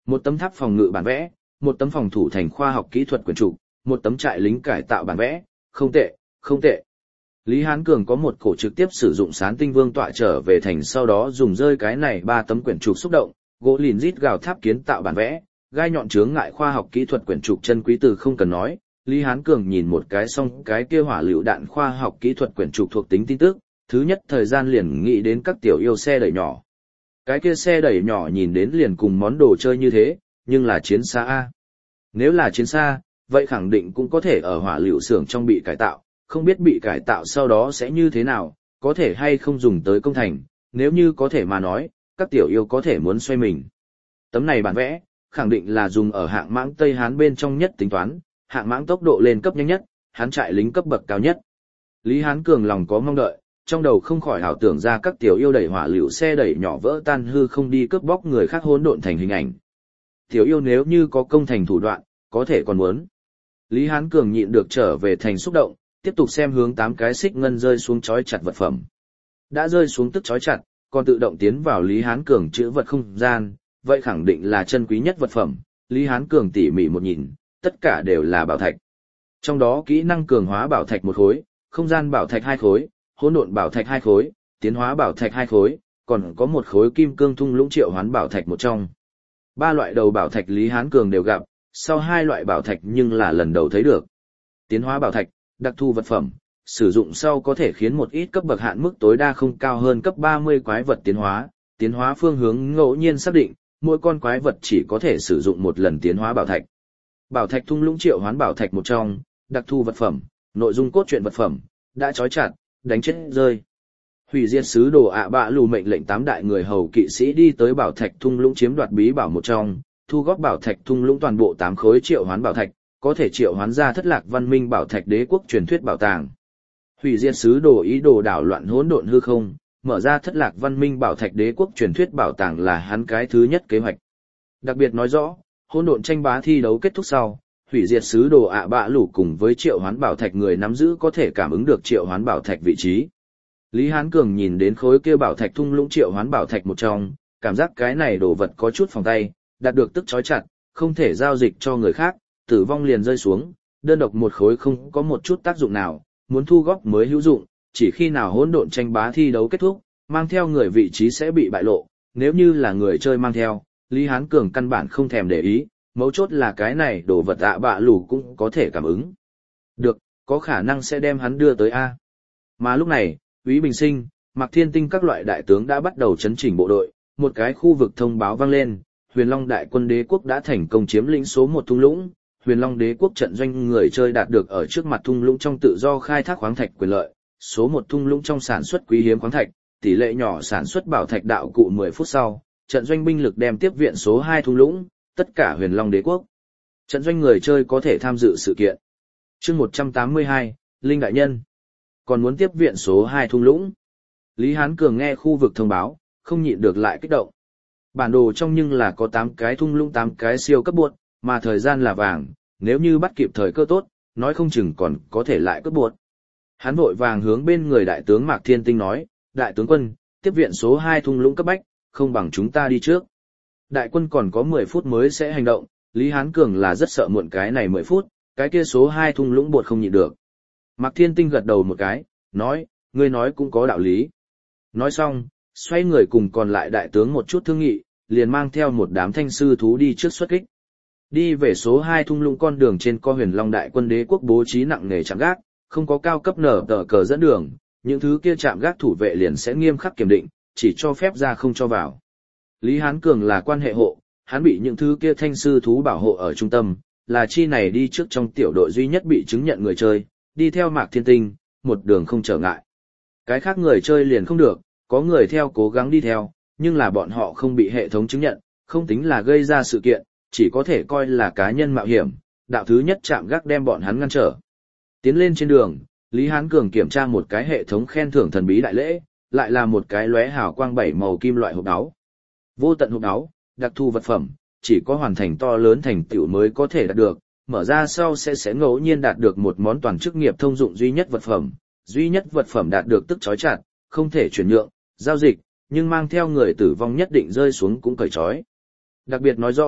Một tấm tháp phòng ngự bản vẽ, một tấm phòng thủ thành khoa học kỹ thuật quyển trục, một tấm trại lính cải tạo bản vẽ, không tệ, không tệ. Lý Hán Cường có một cổ trực tiếp sử dụng Sán Tinh Vương tọa trở về thành, sau đó dùng rơi cái này ba tấm quyển trục xúc động, gỗ lìn rít gào tháp kiến tạo bản vẽ, gai nhọn chướng ngại khoa học kỹ thuật quyển trục chân quý từ không cần nói. Lý Hán Cường nhìn một cái xong cái kia hỏa lựu đạn khoa học kỹ thuật quyển trục thuộc tính tin tức, thứ nhất thời gian liền nghĩ đến các tiểu yêu xe đẩy nhỏ. Cái kia xe đẩy nhỏ nhìn đến liền cùng món đồ chơi như thế, nhưng là chiến xa A. Nếu là chiến xa, vậy khẳng định cũng có thể ở hỏa lựu xưởng trong bị cải tạo, không biết bị cải tạo sau đó sẽ như thế nào, có thể hay không dùng tới công thành, nếu như có thể mà nói, các tiểu yêu có thể muốn xoay mình. Tấm này bản vẽ, khẳng định là dùng ở hạng mãng Tây Hán bên trong nhất tính toán, hạng mãng tốc độ lên cấp nhanh nhất, hán trại lính cấp bậc cao nhất. Lý Hán Cường lòng có mong đợi, trong đầu không khỏi ảo tưởng ra các tiểu yêu đẩy hỏa lựu xe đẩy nhỏ vỡ tan hư không đi cướp bóc người khác hỗn độn thành hình ảnh. Tiểu yêu nếu như có công thành thủ đoạn, có thể còn muốn. Lý Hán Cường nhịn được trở về thành xúc động, tiếp tục xem hướng tám cái xích ngân rơi xuống chói chặt vật phẩm. Đã rơi xuống tức chói chặt, còn tự động tiến vào Lý Hán Cường chữ vật không gian, vậy khẳng định là chân quý nhất vật phẩm. Lý Hán Cường tỉ mỉ một nhìn, tất cả đều là bảo thạch. Trong đó kỹ năng cường hóa bảo thạch một khối, không gian bảo thạch hai khối, hỗn độn bảo thạch hai khối, tiến hóa bảo thạch hai khối, còn có một khối kim cương thung lũng triệu hoán bảo thạch một trong. Ba loại đầu bảo thạch Lý Hán Cường đều gặp, sau hai loại bảo thạch nhưng là lần đầu thấy được. Tiến hóa bảo thạch, đặc thù vật phẩm, sử dụng sau có thể khiến một ít cấp bậc hạn mức tối đa không cao hơn cấp ba mươi quái vật tiến hóa, tiến hóa phương hướng ngẫu nhiên xác định, mỗi con quái vật chỉ có thể sử dụng một lần tiến hóa bảo thạch. Bảo thạch thung lũng triệu hoán bảo thạch một trong, đặc thù vật phẩm, nội dung cốt truyện vật phẩm, đã trói chặt, đánh chết rơi. Hủy diệt sứ đồ ạ bạ lù mệnh lệnh tám đại người hầu kỵ sĩ đi tới bảo thạch thung lũng chiếm đoạt bí bảo một trong, thu góp bảo thạch thung lũng toàn bộ tám khối triệu hoán bảo thạch, có thể triệu hoán ra thất lạc văn minh bảo thạch đế quốc truyền thuyết bảo tàng. Hủy diệt sứ đồ ý đồ đảo loạn hỗn độn hư không, mở ra thất lạc văn minh bảo thạch đế quốc truyền thuyết bảo tàng là hắn cái thứ nhất kế hoạch. Đặc biệt nói rõ, hỗn độn tranh bá thi đấu kết thúc sau, hủy diệt sứ đồ ạ bạ lũ cùng với triệu hoán bảo thạch người nắm giữ có thể cảm ứng được triệu hoán bảo thạch vị trí. Lý Hán Cường nhìn đến khối kia bảo thạch thung lũng triệu hoán bảo thạch một trong, cảm giác cái này đồ vật có chút phòng tay, đạt được tức chói chặt, không thể giao dịch cho người khác, tử vong liền rơi xuống, đơn độc một khối không có một chút tác dụng nào, muốn thu góp mới hữu dụng, chỉ khi nào hỗn độn tranh bá thi đấu kết thúc, mang theo người vị trí sẽ bị bại lộ, nếu như là người chơi mang theo, Lý Hán Cường căn bản không thèm để ý, mấu chốt là cái này đồ vật ạ bạ lù cũng có thể cảm ứng. Được, có khả năng sẽ đem hắn đưa tới A. Mà lúc này, Úy Bình Sinh, Mạc Thiên Tinh các loại đại tướng đã bắt đầu chấn chỉnh bộ đội, một cái khu vực thông báo vang lên, Huyền Long đại quân đế quốc đã thành công chiếm lĩnh số một thung lũng, Huyền Long đế quốc trận doanh người chơi đạt được ở trước mặt thung lũng trong tự do khai thác khoáng thạch quyền lợi, số một thung lũng trong sản xuất quý hiếm khoáng thạch, tỷ lệ nhỏ sản xuất bảo thạch đạo cụ mười phút sau, trận doanh binh lực đem tiếp viện số hai thung lũng, tất cả Huyền Long đế quốc. Trận doanh người chơi có thể tham dự sự kiện. Chương một trăm tám mươi hai, Linh đại nhân. Còn muốn tiếp viện số hai thung lũng. Lý Hán Cường nghe khu vực thông báo, không nhịn được lại kích động. Bản đồ trong nhưng là có tám cái thung lũng tám cái siêu cấp buột, mà thời gian là vàng, nếu như bắt kịp thời cơ tốt, nói không chừng còn có thể lại cướp buột. Hắn vội vàng hướng bên người đại tướng Mạc Thiên Tinh nói, đại tướng quân, tiếp viện số hai thung lũng cấp bách, không bằng chúng ta đi trước. Đại quân còn có mười phút mới sẽ hành động, Lý Hán Cường là rất sợ muộn cái này mười phút, cái kia số hai thung lũng buột không nhịn được. Mạc Thiên Tinh gật đầu một cái, nói, ngươi nói cũng có đạo lý. Nói xong, xoay người cùng còn lại đại tướng một chút thương nghị, liền mang theo một đám thanh sư thú đi trước xuất kích. Đi về số hai thung lũng con đường trên co Huyền Long đại quân đế quốc bố trí nặng nề trạm gác, không có cao cấp nở tờ cờ dẫn đường, những thứ kia trạm gác thủ vệ liền sẽ nghiêm khắc kiểm định, chỉ cho phép ra không cho vào. Lý Hán Cường là quan hệ hộ, hắn bị những thứ kia thanh sư thú bảo hộ ở trung tâm, là chi này đi trước trong tiểu đội duy nhất bị chứng nhận người chơi, đi theo Mạc Thiên Tinh, một đường không trở ngại. Cái khác người chơi liền không được, có người theo cố gắng đi theo, nhưng là bọn họ không bị hệ thống chứng nhận, không tính là gây ra sự kiện, chỉ có thể coi là cá nhân mạo hiểm, đạo thứ nhất chạm gác đem bọn hắn ngăn trở. Tiến lên trên đường, Lý Hán Cường kiểm tra một cái hệ thống khen thưởng thần bí đại lễ, lại là một cái lóe hào quang bảy màu kim loại hộp đáo. Vô tận hộp đáo, đặc thù vật phẩm, chỉ có hoàn thành to lớn thành tựu mới có thể đạt được, mở ra sau sẽ sẽ ngẫu nhiên đạt được một món toàn chức nghiệp thông dụng duy nhất vật phẩm, duy nhất vật phẩm đạt được tức chói chặt, không thể chuyển nhượng, giao dịch, nhưng mang theo người tử vong nhất định rơi xuống cũng cởi trói. Đặc biệt nói rõ,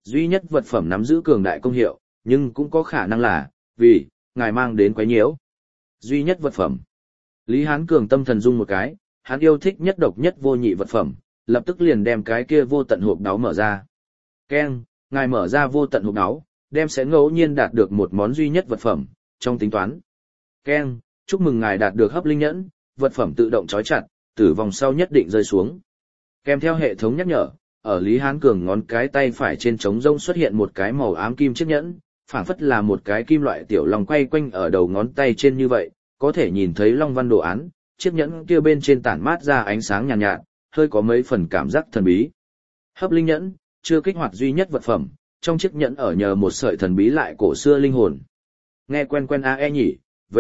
Duy nhất vật phẩm nắm giữ cường đại công hiệu, nhưng cũng có khả năng là, vì, ngài mang đến quái nhiễu. Duy nhất vật phẩm. Lý Hán Cường tâm thần rung một cái, hắn yêu thích nhất độc nhất vô nhị vật phẩm, lập tức liền đem cái kia vô tận hộp đáo mở ra. Keng, ngài mở ra vô tận hộp đáo, đem sẽ ngẫu nhiên đạt được một món duy nhất vật phẩm, trong tính toán. Keng, chúc mừng ngài đạt được hấp linh nhẫn, vật phẩm tự động trói chặt, tử vong sau nhất định rơi xuống. Kèm theo hệ thống nhắc nhở, ở Lý Hán Cường ngón cái tay phải trên trống rông xuất hiện một cái màu ám kim chiếc nhẫn, phảng phất là một cái kim loại tiểu long quay quanh ở đầu ngón tay trên như vậy, có thể nhìn thấy long văn đồ án, chiếc nhẫn kia bên trên tản mát ra ánh sáng nhàn nhạt, nhạt, hơi có mấy phần cảm giác thần bí. Hấp linh nhẫn, chưa kích hoạt duy nhất vật phẩm, trong chiếc nhẫn ở nhờ một sợi thần bí lại cổ xưa linh hồn. Nghe quen quen a e nhỉ, v.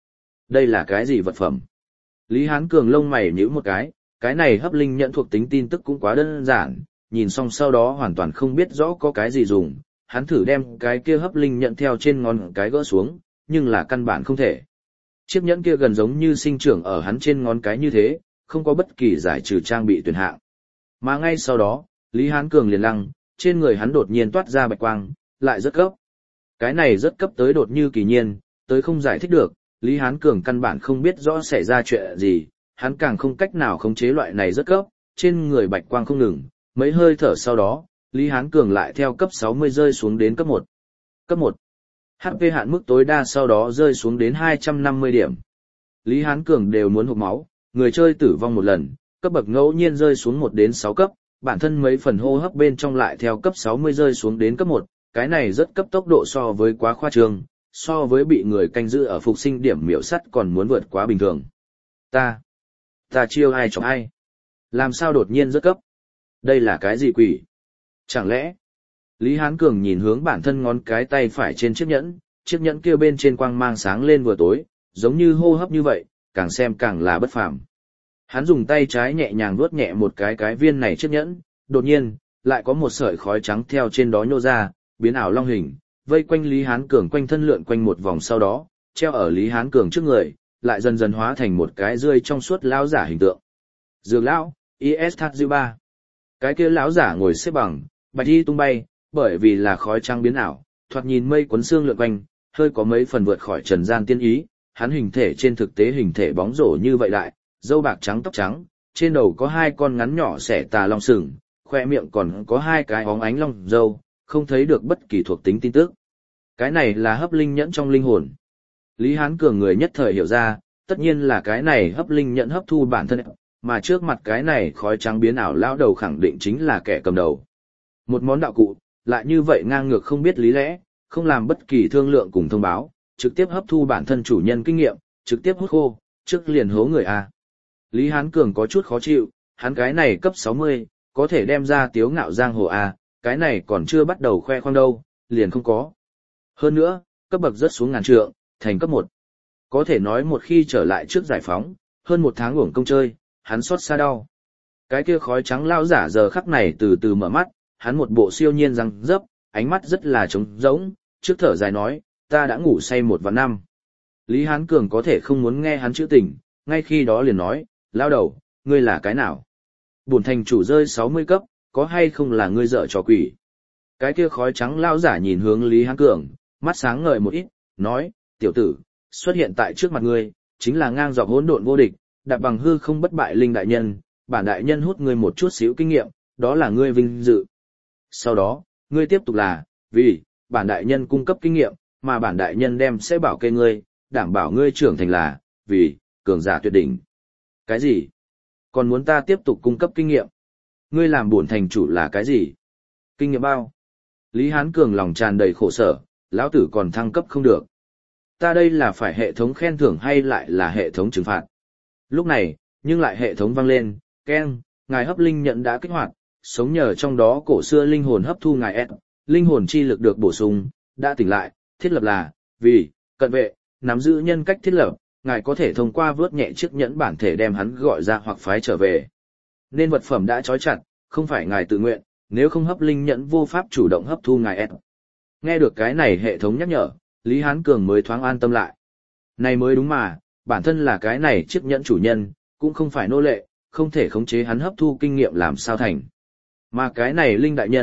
Đây là cái gì vật phẩm? Lý Hán Cường lông mày nhíu một cái, cái này hấp linh nhẫn thuộc tính tin tức cũng quá đơn giản, nhìn xong sau đó hoàn toàn không biết rõ có cái gì dùng, hắn thử đem cái kia hấp linh nhẫn theo trên ngón cái gỡ xuống, nhưng là căn bản không thể. Chiếc nhẫn kia gần giống như sinh trưởng ở hắn trên ngón cái như thế, không có bất kỳ giải trừ trang bị tuyển hạng. Mà ngay sau đó, Lý Hán Cường liền lăng, trên người hắn đột nhiên toát ra bạch quang, lại rất cấp. Cái này rất cấp tới đột như kỳ nhiên, tới không giải thích được, Lý Hán Cường căn bản không biết rõ xảy ra chuyện gì, hắn càng không cách nào khống chế loại này rất cấp, trên người bạch quang không ngừng, mấy hơi thở sau đó, Lý Hán Cường lại theo cấp sáu mươi rơi xuống đến cấp một. Cấp một. hát pê hạn mức tối đa sau đó rơi xuống đến hai trăm năm mươi điểm. Lý Hán Cường đều muốn hụt máu, người chơi tử vong một lần, cấp bậc ngẫu nhiên rơi xuống một đến sáu cấp, bản thân mấy phần hô hấp bên trong lại theo cấp sáu mươi rơi xuống đến cấp một, cái này rất cấp tốc độ so với quá khoa trương, so với bị người canh giữ ở phục sinh điểm miểu sắt còn muốn vượt quá bình thường. Ta, ta chiêu ai chọc ai? Làm sao đột nhiên rất cấp? Đây là cái gì quỷ? Chẳng lẽ? Lý Hán Cường nhìn hướng bản thân ngón cái tay phải trên chiếc nhẫn, chiếc nhẫn kia bên trên quang mang sáng lên vừa tối, giống như hô hấp như vậy, càng xem càng là bất phàm. Hắn dùng tay trái nhẹ nhàng vuốt nhẹ một cái cái viên này chiếc nhẫn, đột nhiên, lại có một sợi khói trắng theo trên đó nhô ra, biến ảo long hình, vây quanh Lý Hán Cường quanh thân lượn quanh một vòng sau đó, treo ở Lý Hán Cường trước người, lại dần dần hóa thành một cái rươi trong suốt lão giả hình tượng. Dược lão, i ét Thác Diêu ba. Cái kia lão giả ngồi xếp bằng, bạch y tung bay, bởi vì là khói trắng biến ảo, thoạt nhìn mây cuốn xương lượn quanh, hơi có mấy phần vượt khỏi trần gian tiên ý, hắn hình thể trên thực tế hình thể bóng rổ như vậy đại, râu bạc trắng tóc trắng, trên đầu có hai con ngắn nhỏ xẻ tà long sừng, khoe miệng còn có hai cái óng ánh long râu, không thấy được bất kỳ thuộc tính tin tức. Cái này là hấp linh nhẫn trong linh hồn. Lý Hán Cường người nhất thời hiểu ra, tất nhiên là cái này hấp linh nhẫn hấp thu bản thân, mà trước mặt cái này khói trắng biến ảo lão đầu khẳng định chính là kẻ cầm đầu. Một món đạo cụ, lại như vậy ngang ngược không biết lý lẽ, không làm bất kỳ thương lượng cùng thông báo, trực tiếp hấp thu bản thân chủ nhân kinh nghiệm, trực tiếp hút khô, trước liền hố người A. Lý Hán Cường có chút khó chịu, hắn cái này cấp sáu mươi, có thể đem ra tiếu ngạo giang hồ A, cái này còn chưa bắt đầu khoe khoang đâu, liền không có. Hơn nữa, cấp bậc rất xuống ngàn trượng, thành cấp một. Có thể nói một khi trở lại trước giải phóng, hơn một tháng uổng công chơi, hắn xót xa đau. Cái kia khói trắng lao giả giờ khắc này từ từ mở mắt, hắn một bộ siêu nhiên răng dấp, ánh mắt rất là trống rỗng, trước thở dài nói, ta đã ngủ say một vạn năm. Lý Hán Cường có thể không muốn nghe hắn chữ tình, ngay khi đó liền nói, lao đầu, ngươi là cái nào? Bổn thành chủ rơi sáu mươi cấp, có hay không là ngươi dở trò quỷ? Cái kia khói trắng lao giả nhìn hướng Lý Hán Cường, mắt sáng ngời một ít, nói, tiểu tử, xuất hiện tại trước mặt ngươi, chính là ngang dọc hỗn độn vô địch, đạp bằng hư không bất bại linh đại nhân, bản đại nhân hút ngươi một chút xíu kinh nghiệm, đó là ngươi vinh dự. Sau đó, ngươi tiếp tục là, vì, bản đại nhân cung cấp kinh nghiệm, mà bản đại nhân đem sẽ bảo kê ngươi, đảm bảo ngươi trưởng thành là, vì, cường giả tuyệt đỉnh. Cái gì? Còn muốn ta tiếp tục cung cấp kinh nghiệm? Ngươi làm bổn thành chủ là cái gì? Kinh nghiệm bao? Lý Hán Cường lòng tràn đầy khổ sở, lão tử còn thăng cấp không được. Ta đây là phải hệ thống khen thưởng hay lại là hệ thống trừng phạt? Lúc này, nhưng lại hệ thống vang lên, keng, ngài hấp linh nhận đã kích hoạt, sống nhờ trong đó cổ xưa linh hồn hấp thu ngài S, linh hồn chi lực được bổ sung, đã tỉnh lại, thiết lập là, vì, cận vệ, nắm giữ nhân cách thiết lập, ngài có thể thông qua vớt nhẹ chiếc nhẫn bản thể đem hắn gọi ra hoặc phái trở về. Nên vật phẩm đã trói chặt, không phải ngài tự nguyện, nếu không hấp linh nhẫn vô pháp chủ động hấp thu ngài S. Nghe được cái này hệ thống nhắc nhở, Lý Hán Cường mới thoáng an tâm lại. Này mới đúng mà, bản thân là cái này chiếc nhẫn chủ nhân, cũng không phải nô lệ, không thể khống chế hắn hấp thu kinh nghiệm làm sao thành. Mà cái này linh đại nhân,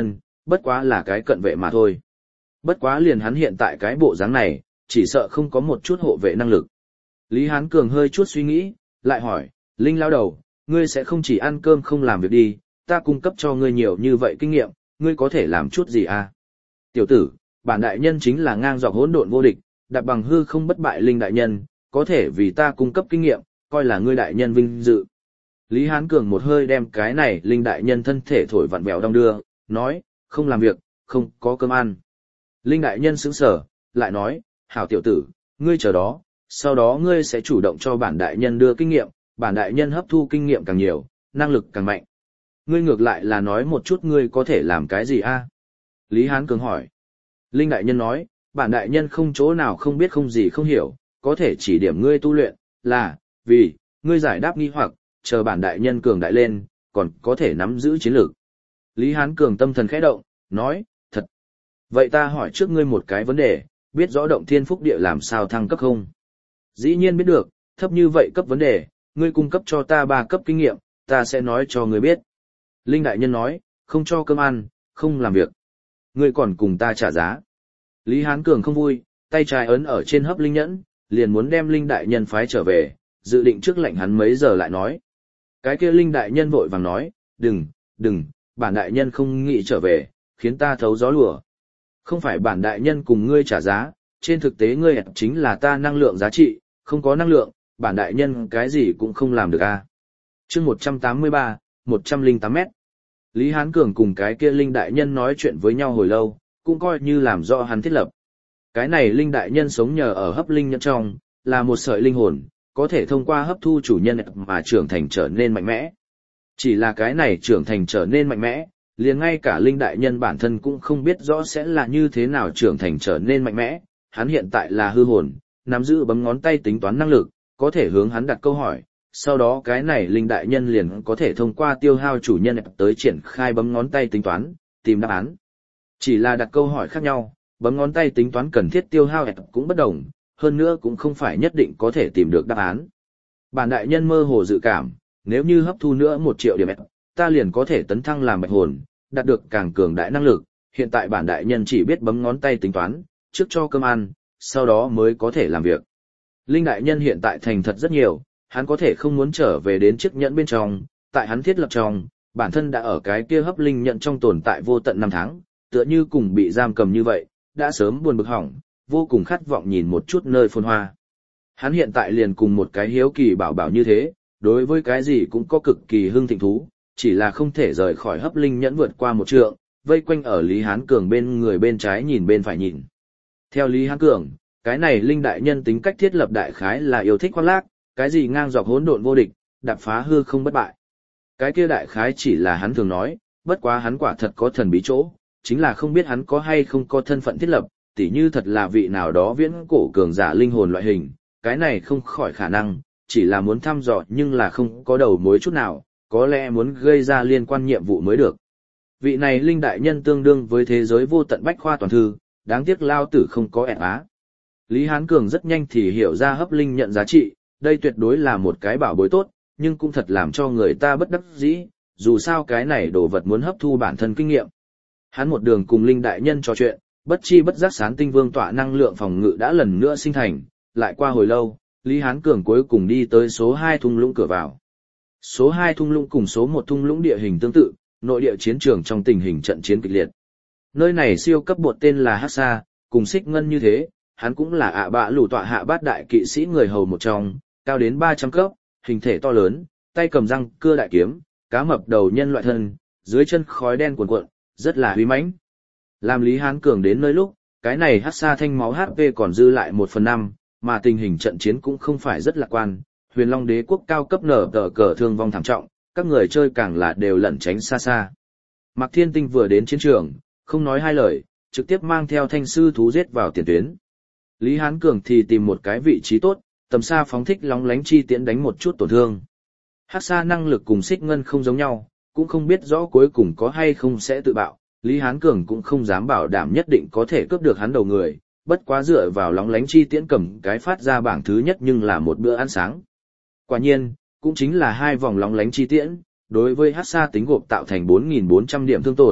bất quá là cái cận vệ mà thôi. Bất quá liền hắn hiện tại cái bộ dáng này, chỉ sợ không có một chút hộ vệ năng lực. Lý Hán Cường hơi chút suy nghĩ, lại hỏi, Linh lao đầu, ngươi sẽ không chỉ ăn cơm không làm việc đi, ta cung cấp cho ngươi nhiều như vậy kinh nghiệm, ngươi có thể làm chút gì à? Tiểu tử, bản đại nhân chính là ngang dọc hỗn độn vô địch, đạp bằng hư không bất bại Linh đại nhân, có thể vì ta cung cấp kinh nghiệm, coi là ngươi đại nhân vinh dự. Lý Hán Cường một hơi đem cái này Linh đại nhân thân thể thổi vặn vẹo đong đưa, nói, không làm việc, không có cơm ăn. Linh đại nhân sững sờ, lại nói, hảo tiểu tử, ngươi chờ đó, sau đó ngươi sẽ chủ động cho bản đại nhân đưa kinh nghiệm, bản đại nhân hấp thu kinh nghiệm càng nhiều, năng lực càng mạnh. Ngươi ngược lại là nói một chút ngươi có thể làm cái gì a? Lý Hán Cường hỏi. Linh đại nhân nói, bản đại nhân không chỗ nào không biết không gì không hiểu, có thể chỉ điểm ngươi tu luyện, là, vì, ngươi giải đáp nghi hoặc, chờ bản đại nhân cường đại lên, còn có thể nắm giữ chiến lược. Lý Hán Cường tâm thần khẽ động, nói, thật. Vậy ta hỏi trước ngươi một cái vấn đề, biết rõ động thiên phúc địa làm sao thăng cấp không? Dĩ nhiên biết được, thấp như vậy cấp vấn đề, ngươi cung cấp cho ta ba cấp kinh nghiệm, ta sẽ nói cho ngươi biết. Linh đại nhân nói, không cho cơm ăn, không làm việc. Ngươi còn cùng ta trả giá. Lý Hán Cường không vui, tay trái ấn ở trên hấp linh nhẫn, liền muốn đem Linh đại nhân phái trở về, dự định trước lệnh hắn mấy giờ lại nói. Cái kia Linh đại nhân vội vàng nói, đừng, đừng, bản đại nhân không nghĩ trở về, khiến ta thấu gió lùa. Không phải bản đại nhân cùng ngươi trả giá, trên thực tế ngươi chính là ta năng lượng giá trị, không có năng lượng, bản đại nhân cái gì cũng không làm được a. À. Chương một trăm tám mươi ba, một trăm lẻ tám mét. Lý Hán Cường cùng cái kia Linh đại nhân nói chuyện với nhau hồi lâu, cũng coi như làm rõ hắn thiết lập. Cái này Linh đại nhân sống nhờ ở hấp linh nhẫn trong, là một sợi linh hồn, có thể thông qua hấp thu chủ nhân mà trưởng thành trở nên mạnh mẽ. Chỉ là cái này trưởng thành trở nên mạnh mẽ, liền ngay cả Linh đại nhân bản thân cũng không biết rõ sẽ là như thế nào trưởng thành trở nên mạnh mẽ, hắn hiện tại là hư hồn, nắm giữ bấm ngón tay tính toán năng lực, có thể hướng hắn đặt câu hỏi, sau đó cái này Linh đại nhân liền có thể thông qua tiêu hao chủ nhân tới triển khai bấm ngón tay tính toán, tìm đáp án. Chỉ là đặt câu hỏi khác nhau, bấm ngón tay tính toán cần thiết tiêu hao cũng bất đồng, hơn nữa cũng không phải nhất định có thể tìm được đáp án. Bản đại nhân mơ hồ dự cảm, nếu như hấp thu nữa một triệu điểm, ta liền có thể tấn thăng làm bạch hồn, đạt được càng cường đại năng lực, hiện tại bản đại nhân chỉ biết bấm ngón tay tính toán, trước cho cơm ăn, sau đó mới có thể làm việc. Linh đại nhân hiện tại thành thật rất nhiều, hắn có thể không muốn trở về đến chiếc nhẫn bên trong, tại hắn thiết lập trong, bản thân đã ở cái kia hấp linh nhận trong tồn tại vô tận năm tháng, tựa như cùng bị giam cầm như vậy, đã sớm buồn bực hỏng, vô cùng khát vọng nhìn một chút nơi phồn hoa. Hắn hiện tại liền cùng một cái hiếu kỳ bảo bảo như thế, đối với cái gì cũng có cực kỳ hưng thịnh thú, chỉ là không thể rời khỏi hấp linh nhẫn vượt qua một trượng, vây quanh ở Lý Hán Cường bên người bên trái nhìn bên phải nhìn. Theo Lý Hán Cường, cái này Linh đại nhân tính cách thiết lập đại khái là yêu thích khoác lác, cái gì ngang dọc hỗn độn vô địch, đạp phá hư không bất bại. Cái kia đại khái chỉ là hắn thường nói, bất quá hắn quả thật có thần bí chỗ, chính là không biết hắn có hay không có thân phận thiết lập, tỉ như thật là vị nào đó viễn cổ cường giả linh hồn loại hình, cái này không khỏi khả năng, chỉ là muốn thăm dò nhưng là không có đầu mối chút nào, có lẽ muốn gây ra liên quan nhiệm vụ mới được. Vị này Linh đại nhân tương đương với thế giới vô tận bách khoa toàn thư, đáng tiếc lao tử không có ẹn á. Lý Hán Cường rất nhanh thì hiểu ra hấp linh nhận giá trị, đây tuyệt đối là một cái bảo bối tốt, nhưng cũng thật làm cho người ta bất đắc dĩ, dù sao cái này đồ vật muốn hấp thu bản thân kinh nghiệm. Hắn một đường cùng Linh đại nhân trò chuyện, bất chi bất giác Sán Tinh Vương tọa năng lượng phòng ngự đã lần nữa sinh thành, lại qua hồi lâu, Lý Hán Cường cuối cùng đi tới số hai thung lũng cửa vào. Số hai thung lũng cùng số một thung lũng địa hình tương tự, nội địa chiến trường trong tình hình trận chiến kịch liệt. Nơi này siêu cấp bột tên là Hắc Sa, cùng Xích Ngân như thế, hắn cũng là ạ bạ lũ tọa hạ bát đại kỵ sĩ người hầu một trong, cao đến ba trăm cấp, hình thể to lớn, tay cầm răng cưa đại kiếm, cá mập đầu nhân loại thân, dưới chân khói đen cuồn cuộn, rất là uy mãnh. Làm Lý Hán Cường đến nơi lúc, cái này Hắc Sa thanh máu hát pê còn dư lại một phần năm, mà tình hình trận chiến cũng không phải rất lạc quan. Huyền Long Đế quốc cao cấp nở tờ cờ thương vong thảm trọng, các người chơi càng là đều lẩn tránh xa xa. Mạc Thiên Tinh vừa đến chiến trường, không nói hai lời, trực tiếp mang theo thanh sư thú giết vào tiền tuyến. Lý Hán Cường thì tìm một cái vị trí tốt, tầm xa phóng thích lóng lánh chi tiễn đánh một chút tổn thương. Hắc Sa năng lực cùng Xích Ngân không giống nhau, cũng không biết rõ cuối cùng có hay không sẽ tự bạo, Lý Hán Cường cũng không dám bảo đảm nhất định có thể cướp được hắn đầu người, bất quá dựa vào lóng lánh chi tiễn cầm cái phát ra bảng thứ nhất nhưng là một bữa ăn sáng. Quả nhiên, cũng chính là hai vòng lóng lánh chi tiễn, đối với Hắc Sa tính gộp tạo thành bốn nghìn bốn trăm điểm thương tổn,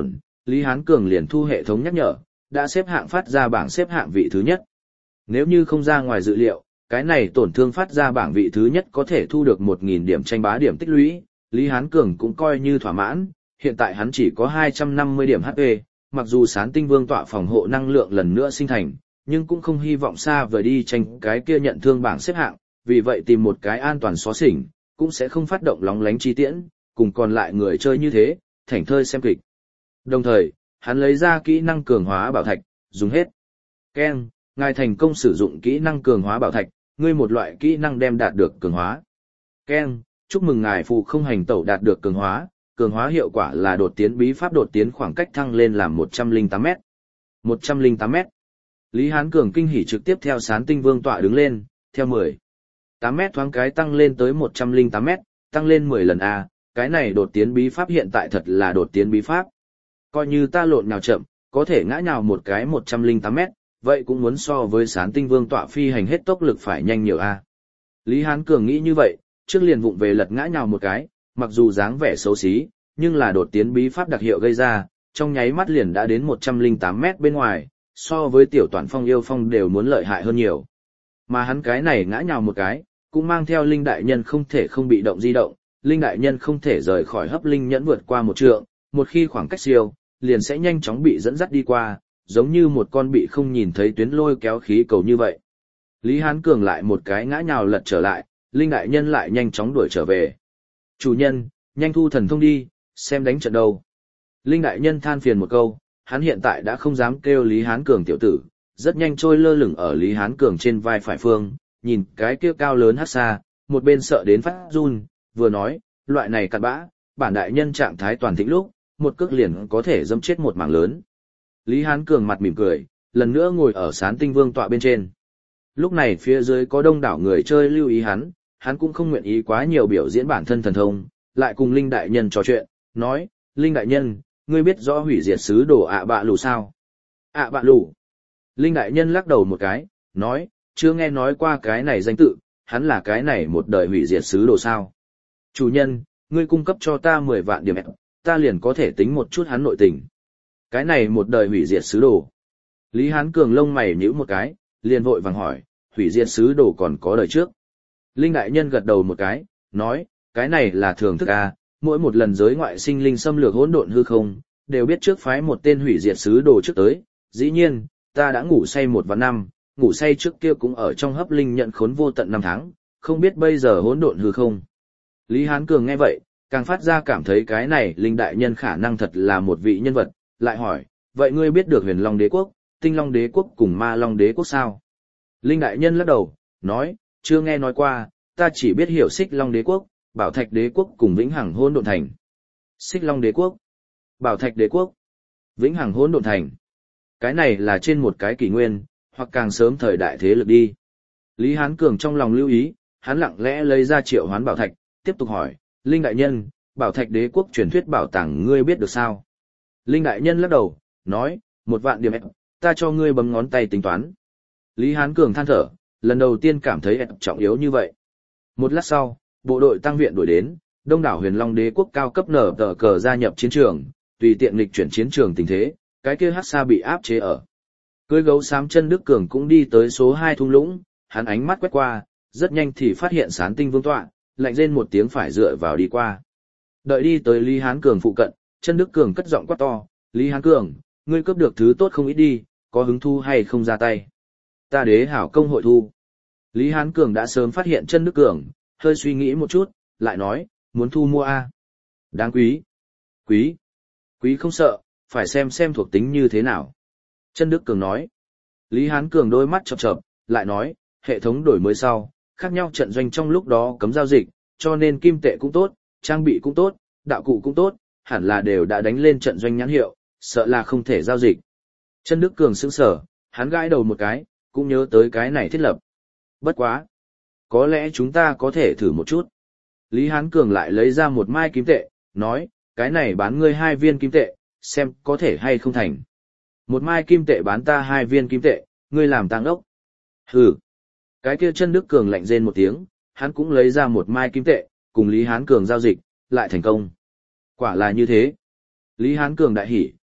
Lý Hán Cường liền thu hệ thống nhắc nhở, đã xếp hạng phát ra bảng xếp hạng vị thứ nhất. Nếu như không ra ngoài dự liệu, cái này tổn thương phát ra bảng vị thứ nhất có thể thu được một nghìn điểm tranh bá điểm tích lũy, Lý Hán Cường cũng coi như thỏa mãn, hiện tại hắn chỉ có hai trăm năm mươi điểm hát pê, mặc dù Sán Tinh Vương tọa phòng hộ năng lượng lần nữa sinh thành, nhưng cũng không hy vọng xa vời đi tranh cái kia nhận thương bảng xếp hạng, vì vậy tìm một cái an toàn xóa xỉnh, cũng sẽ không phát động lóng lánh chi tiễn, cùng còn lại người chơi như thế, thảnh thơi xem kịch. Đồng thời, hắn lấy ra kỹ năng cường hóa bảo thạch, dùng hết. Ken, ngài thành công sử dụng kỹ năng cường hóa bảo thạch, ngươi một loại kỹ năng đem đạt được cường hóa. Ken, chúc mừng ngài phù không hành tẩu đạt được cường hóa, cường hóa hiệu quả là đột tiến bí pháp đột tiến khoảng cách thăng lên làm một trăm lẻ tám mét. một trăm lẻ tám mét. Lý Hán Cường kinh hỉ trực tiếp theo Sán Tinh Vương tọa đứng lên, theo mười. tám mét thoáng cái tăng lên tới một trăm lẻ tám mét, tăng lên mười lần A, cái này đột tiến bí pháp hiện tại thật là đột tiến bí pháp. Coi như ta lộn nào chậm, có thể ngã nhào một cái một trăm lẻ tám mét, vậy cũng muốn so với Sán Tinh Vương tọa phi hành hết tốc lực phải nhanh nhiều A. Lý Hán Cường nghĩ như vậy, trước liền vụng về lật ngã nhào một cái, mặc dù dáng vẻ xấu xí, nhưng là đột tiến bí pháp đặc hiệu gây ra, trong nháy mắt liền đã đến một trăm lẻ tám mét bên ngoài, so với tiểu toàn phong yêu phong đều muốn lợi hại hơn nhiều. Mà hắn cái này ngã nhào một cái, cũng mang theo linh đại nhân không thể không bị động di động, linh đại nhân không thể rời khỏi hấp linh nhẫn vượt qua một trượng, một khi khoảng cách siêu, liền sẽ nhanh chóng bị dẫn dắt đi qua, giống như một con bị không nhìn thấy tuyến lôi kéo khí cầu như vậy. Lý Hán Cường lại một cái ngã nhào lật trở lại, linh đại nhân lại nhanh chóng đuổi trở về. Chủ nhân, nhanh thu thần thông đi, xem đánh trận đâu. Linh đại nhân than phiền một câu, hắn hiện tại đã không dám kêu Lý Hán Cường tiểu tử, rất nhanh trôi lơ lửng ở Lý Hán Cường trên vai phải phương, nhìn cái kia cao lớn hát xa, một bên sợ đến phát run, vừa nói, loại này cặn bã, bản đại nhân trạng thái toàn thịnh lúc, một cước liền có thể dâm chết một mảng lớn. Lý Hán Cường mặt mỉm cười, lần nữa ngồi ở Sán Tinh Vương tọa bên trên. Lúc này phía dưới có đông đảo người chơi lưu ý hắn, hắn cũng không nguyện ý quá nhiều biểu diễn bản thân thần thông, lại cùng Linh đại nhân trò chuyện, nói, Linh đại nhân, ngươi biết rõ hủy diệt sứ đồ ạ bạ lù sao? ạ bạ lù. Linh đại nhân lắc đầu một cái, nói, chưa nghe nói qua cái này danh tự, hắn là cái này một đời hủy diệt sứ đồ sao? Chủ nhân, ngươi cung cấp cho ta mười vạn điểm, ta liền có thể tính một chút hắn nội tình. Cái này một đời hủy diệt sứ đồ. Lý Hán Cường lông mày nhíu một cái, liền vội vàng hỏi, hủy diệt sứ đồ còn có đời trước. Linh đại nhân gật đầu một cái, nói, cái này là thường thức à, mỗi một lần giới ngoại sinh linh xâm lược hỗn độn hư không, đều biết trước phái một tên hủy diệt sứ đồ trước tới, dĩ nhiên, ta đã ngủ say một vạn năm, ngủ say trước kia cũng ở trong hấp linh nhận khốn vô tận năm tháng, không biết bây giờ hỗn độn hư không. Lý Hán Cường nghe vậy, càng phát ra cảm thấy cái này linh đại nhân khả năng thật là một vị nhân vật, lại hỏi, vậy ngươi biết được huyền long đế quốc, tinh long đế quốc cùng ma long đế quốc sao? Linh đại nhân lắc đầu, nói, chưa nghe nói qua, ta chỉ biết hiểu xích long đế quốc, bảo thạch đế quốc cùng vĩnh hằng hỗn độn thành. Xích long đế quốc, bảo thạch đế quốc, vĩnh hằng hỗn độn thành. Cái này là trên một cái kỷ nguyên, hoặc càng sớm thời đại thế lực đi. Lý Hán Cường trong lòng lưu ý, hắn lặng lẽ lấy ra triệu hoán bảo thạch, tiếp tục hỏi, Linh đại nhân, bảo thạch đế quốc truyền thuyết bảo tàng ngươi biết được sao? Linh đại nhân lắc đầu, nói, một vạn điểm, ta cho ngươi bấm ngón tay tính toán. Lý Hán Cường than thở, lần đầu tiên cảm thấy trọng yếu như vậy. Một lát sau, bộ đội tăng viện đuổi đến, đông đảo huyền long đế quốc cao cấp nở tờ cờ gia nhập chiến trường, tùy tiện lịch chuyển chiến trường tình thế, cái kia hắc xa bị áp chế ở. Cưới gấu xám chân Đức Cường cũng đi tới số hai thung lũng, hắn ánh mắt quét qua, rất nhanh thì phát hiện Sán Tinh Vương tọa, lạnh rên một tiếng phải dựa vào đi qua. Đợi đi tới Lý Hán Cường phụ cận, chân Đức Cường cất giọng quát to, Lý Hán Cường, ngươi cướp được thứ tốt không ít đi, có hứng thu hay không ra tay? Ta đế hảo công hội thu. Lý Hán Cường đã sớm phát hiện chân Đức Cường, hơi suy nghĩ một chút, lại nói, muốn thu mua a? Đáng quý. Quý. Quý không sợ, phải xem xem thuộc tính như thế nào. Chân Đức Cường nói. Lý Hán Cường đôi mắt chập chập, lại nói, hệ thống đổi mới sau, khác nhau trận doanh trong lúc đó cấm giao dịch, cho nên kim tệ cũng tốt, trang bị cũng tốt, đạo cụ cũng tốt, hẳn là đều đã đánh lên trận doanh nhãn hiệu, sợ là không thể giao dịch. Chân Đức Cường sững sờ, hắn gãi đầu một cái, cũng nhớ tới cái này thiết lập. Bất quá. Có lẽ chúng ta có thể thử một chút. Lý Hán Cường lại lấy ra một mai kim tệ, nói, cái này bán ngươi hai viên kim tệ, xem có thể hay không thành. Một mai kim tệ bán ta hai viên kim tệ, ngươi làm tăng ốc. Hừ. Cái kia chân Đức Cường lạnh rên một tiếng, hắn cũng lấy ra một mai kim tệ, cùng Lý Hán Cường giao dịch, lại thành công. Quả là như thế. Lý Hán Cường đại hỉ,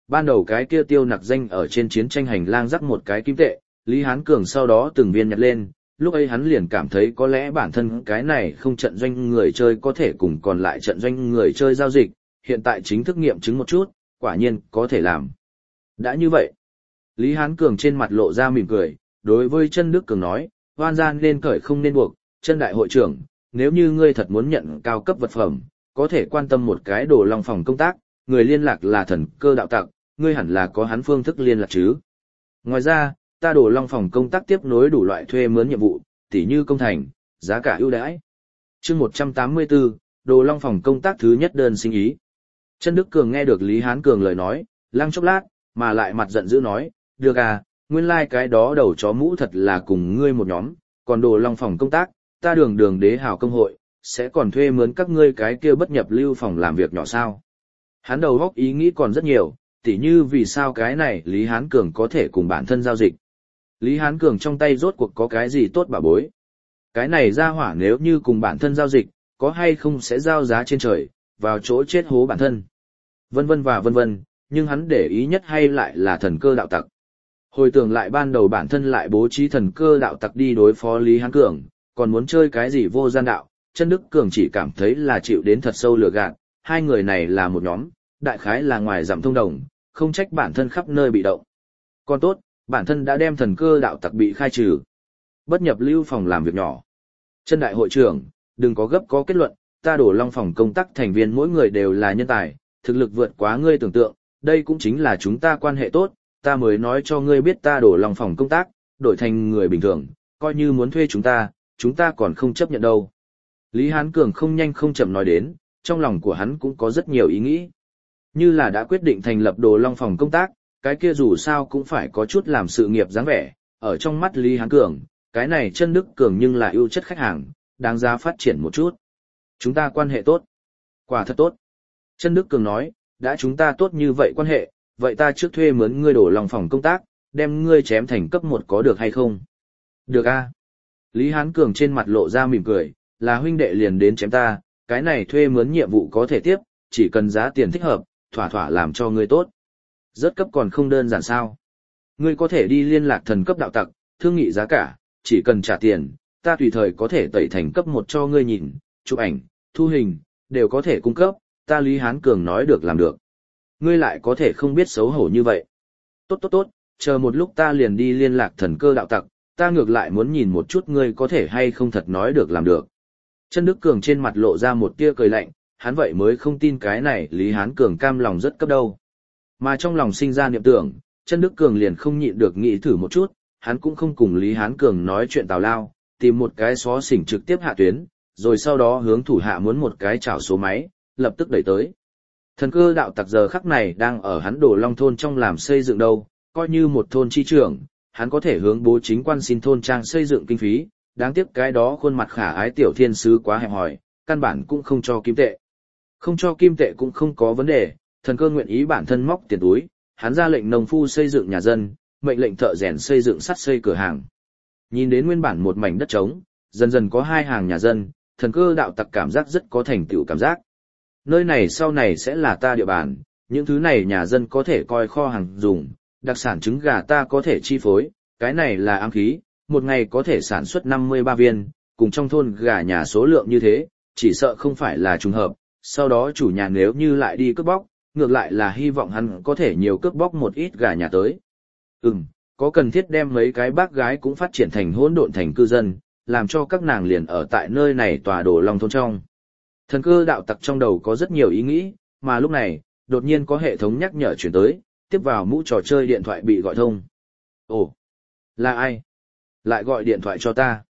ban đầu cái kia tiêu nặc danh ở trên chiến tranh hành lang rắc một cái kim tệ, Lý Hán Cường sau đó từng viên nhặt lên, lúc ấy hắn liền cảm thấy có lẽ bản thân cái này không trận doanh người chơi có thể cùng còn lại trận doanh người chơi giao dịch, hiện tại chính thức nghiệm chứng một chút, quả nhiên có thể làm. Đã như vậy, Lý Hán Cường trên mặt lộ ra mỉm cười, đối với chân Đức Cường nói, hoan gian nên cởi không nên buộc, chân đại hội trưởng, nếu như ngươi thật muốn nhận cao cấp vật phẩm, có thể quan tâm một cái đồ long phòng công tác, người liên lạc là thần cơ đạo tặc, ngươi hẳn là có hắn phương thức liên lạc chứ. Ngoài ra, ta đồ long phòng công tác tiếp nối đủ loại thuê mướn nhiệm vụ, tỉ như công thành, giá cả ưu đãi. Chương một trăm tám mươi tư, đồ long phòng công tác thứ nhất đơn sinh ý. Chân Đức Cường nghe được Lý Hán Cường lời nói, lăng chốc lát, mà lại mặt giận dữ nói, được à, nguyên lai like cái đó đầu chó mũ thật là cùng ngươi một nhóm, còn đồ long phòng công tác, ta đường đường đế hào công hội, sẽ còn thuê mướn các ngươi cái kia bất nhập lưu phòng làm việc nhỏ sao. Hắn đầu góc ý nghĩ còn rất nhiều, tỉ như vì sao cái này Lý Hán Cường có thể cùng bản thân giao dịch. Lý Hán Cường trong tay rốt cuộc có cái gì tốt bà bối. Cái này ra hỏa nếu như cùng bản thân giao dịch, có hay không sẽ giao giá trên trời, vào chỗ chết hố bản thân. Vân vân và vân vân, nhưng hắn để ý nhất hay lại là thần cơ đạo tặc. Hồi tưởng lại ban đầu bản thân lại bố trí thần cơ đạo tặc đi đối phó Lý Hán Cường, còn muốn chơi cái gì vô gian đạo, chân Đức Cường chỉ cảm thấy là chịu đến thật sâu lừa gạt, hai người này là một nhóm, đại khái là ngoài giảm thông đồng, không trách bản thân khắp nơi bị động. Còn tốt, bản thân đã đem thần cơ đạo tặc bị khai trừ. Bất nhập lưu phòng làm việc nhỏ. Chân đại hội trưởng, đừng có gấp có kết luận, ta đổ long phòng công tác thành viên mỗi người đều là nhân tài, thực lực vượt quá ngươi tưởng tượng, đây cũng chính là chúng ta quan hệ tốt, ta mới nói cho ngươi biết ta đổ long phòng công tác, đổi thành người bình thường, coi như muốn thuê chúng ta, chúng ta còn không chấp nhận đâu. Lý Hán Cường không nhanh không chậm nói đến, trong lòng của hắn cũng có rất nhiều ý nghĩ. Như là đã quyết định thành lập đồ long phòng công tác, cái kia dù sao cũng phải có chút làm sự nghiệp dáng vẻ, ở trong mắt Lý Hán Cường, cái này chân Đức Cường nhưng là ưu chất khách hàng, đáng giá phát triển một chút. Chúng ta quan hệ tốt. Quả thật tốt. Chân Đức Cường nói, đã chúng ta tốt như vậy quan hệ, vậy ta trước thuê mướn ngươi đổ lòng phòng công tác, đem ngươi chém thành cấp một có được hay không? Được a. Lý Hán Cường trên mặt lộ ra mỉm cười, là huynh đệ liền đến chém ta, cái này thuê mướn nhiệm vụ có thể tiếp, chỉ cần giá tiền thích hợp, thỏa thỏa làm cho ngươi tốt. Rất cấp còn không đơn giản sao? Ngươi có thể đi liên lạc thần cấp đạo tặc, thương nghị giá cả, chỉ cần trả tiền, ta tùy thời có thể tẩy thành cấp một cho ngươi nhìn, chụp ảnh, thu hình, đều có thể cung cấp, ta Lý Hán Cường nói được làm được. Ngươi lại có thể không biết xấu hổ như vậy. Tốt tốt tốt, chờ một lúc ta liền đi liên lạc thần cơ đạo tặc, ta ngược lại muốn nhìn một chút ngươi có thể hay không thật nói được làm được. Chân Đức Cường trên mặt lộ ra một tia cười lạnh, hắn vậy mới không tin cái này Lý Hán Cường cam lòng rất cấp đâu. Mà trong lòng sinh ra niệm tưởng, Chân Đức Cường liền không nhịn được nghĩ thử một chút, hắn cũng không cùng Lý Hán Cường nói chuyện tào lao, tìm một cái xó xỉnh trực tiếp hạ tuyến, rồi sau đó hướng thủ hạ muốn một cái chảo số máy, lập tức đẩy tới. Thần cơ đạo tặc giờ khắc này đang ở hắn Đồ Long thôn trong làm xây dựng đâu, coi như một thôn chi trưởng, hắn có thể hướng bố chính quan xin thôn trang xây dựng kinh phí, đáng tiếc cái đó khuôn mặt khả ái tiểu thiên sứ quá hẹp hòi, căn bản cũng không cho kim tệ. Không cho kim tệ cũng không có vấn đề, thần cơ nguyện ý bản thân móc tiền túi, hắn ra lệnh nông phu xây dựng nhà dân, mệnh lệnh thợ rèn xây dựng sắt xây cửa hàng. Nhìn đến nguyên bản một mảnh đất trống, dần dần có hai hàng nhà dân, thần cơ đạo tặc cảm giác rất có thành tựu cảm giác. Nơi này sau này sẽ là ta địa bàn, những thứ này nhà dân có thể coi kho hàng dùng, đặc sản trứng gà ta có thể chi phối, cái này là ám khí, một ngày có thể sản xuất năm mươi ba viên, cùng trong thôn gà nhà số lượng như thế, chỉ sợ không phải là trùng hợp, sau đó chủ nhà nếu như lại đi cướp bóc, ngược lại là hy vọng hắn có thể nhiều cướp bóc một ít gà nhà tới. Ừm, có cần thiết đem mấy cái bác gái cũng phát triển thành hỗn độn thành cư dân, làm cho các nàng liền ở tại nơi này tòa Đồ Long thôn trong. Thần cơ đạo tặc trong đầu có rất nhiều ý nghĩ, mà lúc này, đột nhiên có hệ thống nhắc nhở chuyển tới, tiếp vào mũ trò chơi điện thoại bị gọi thông. Ồ, là ai? Lại gọi điện thoại cho ta.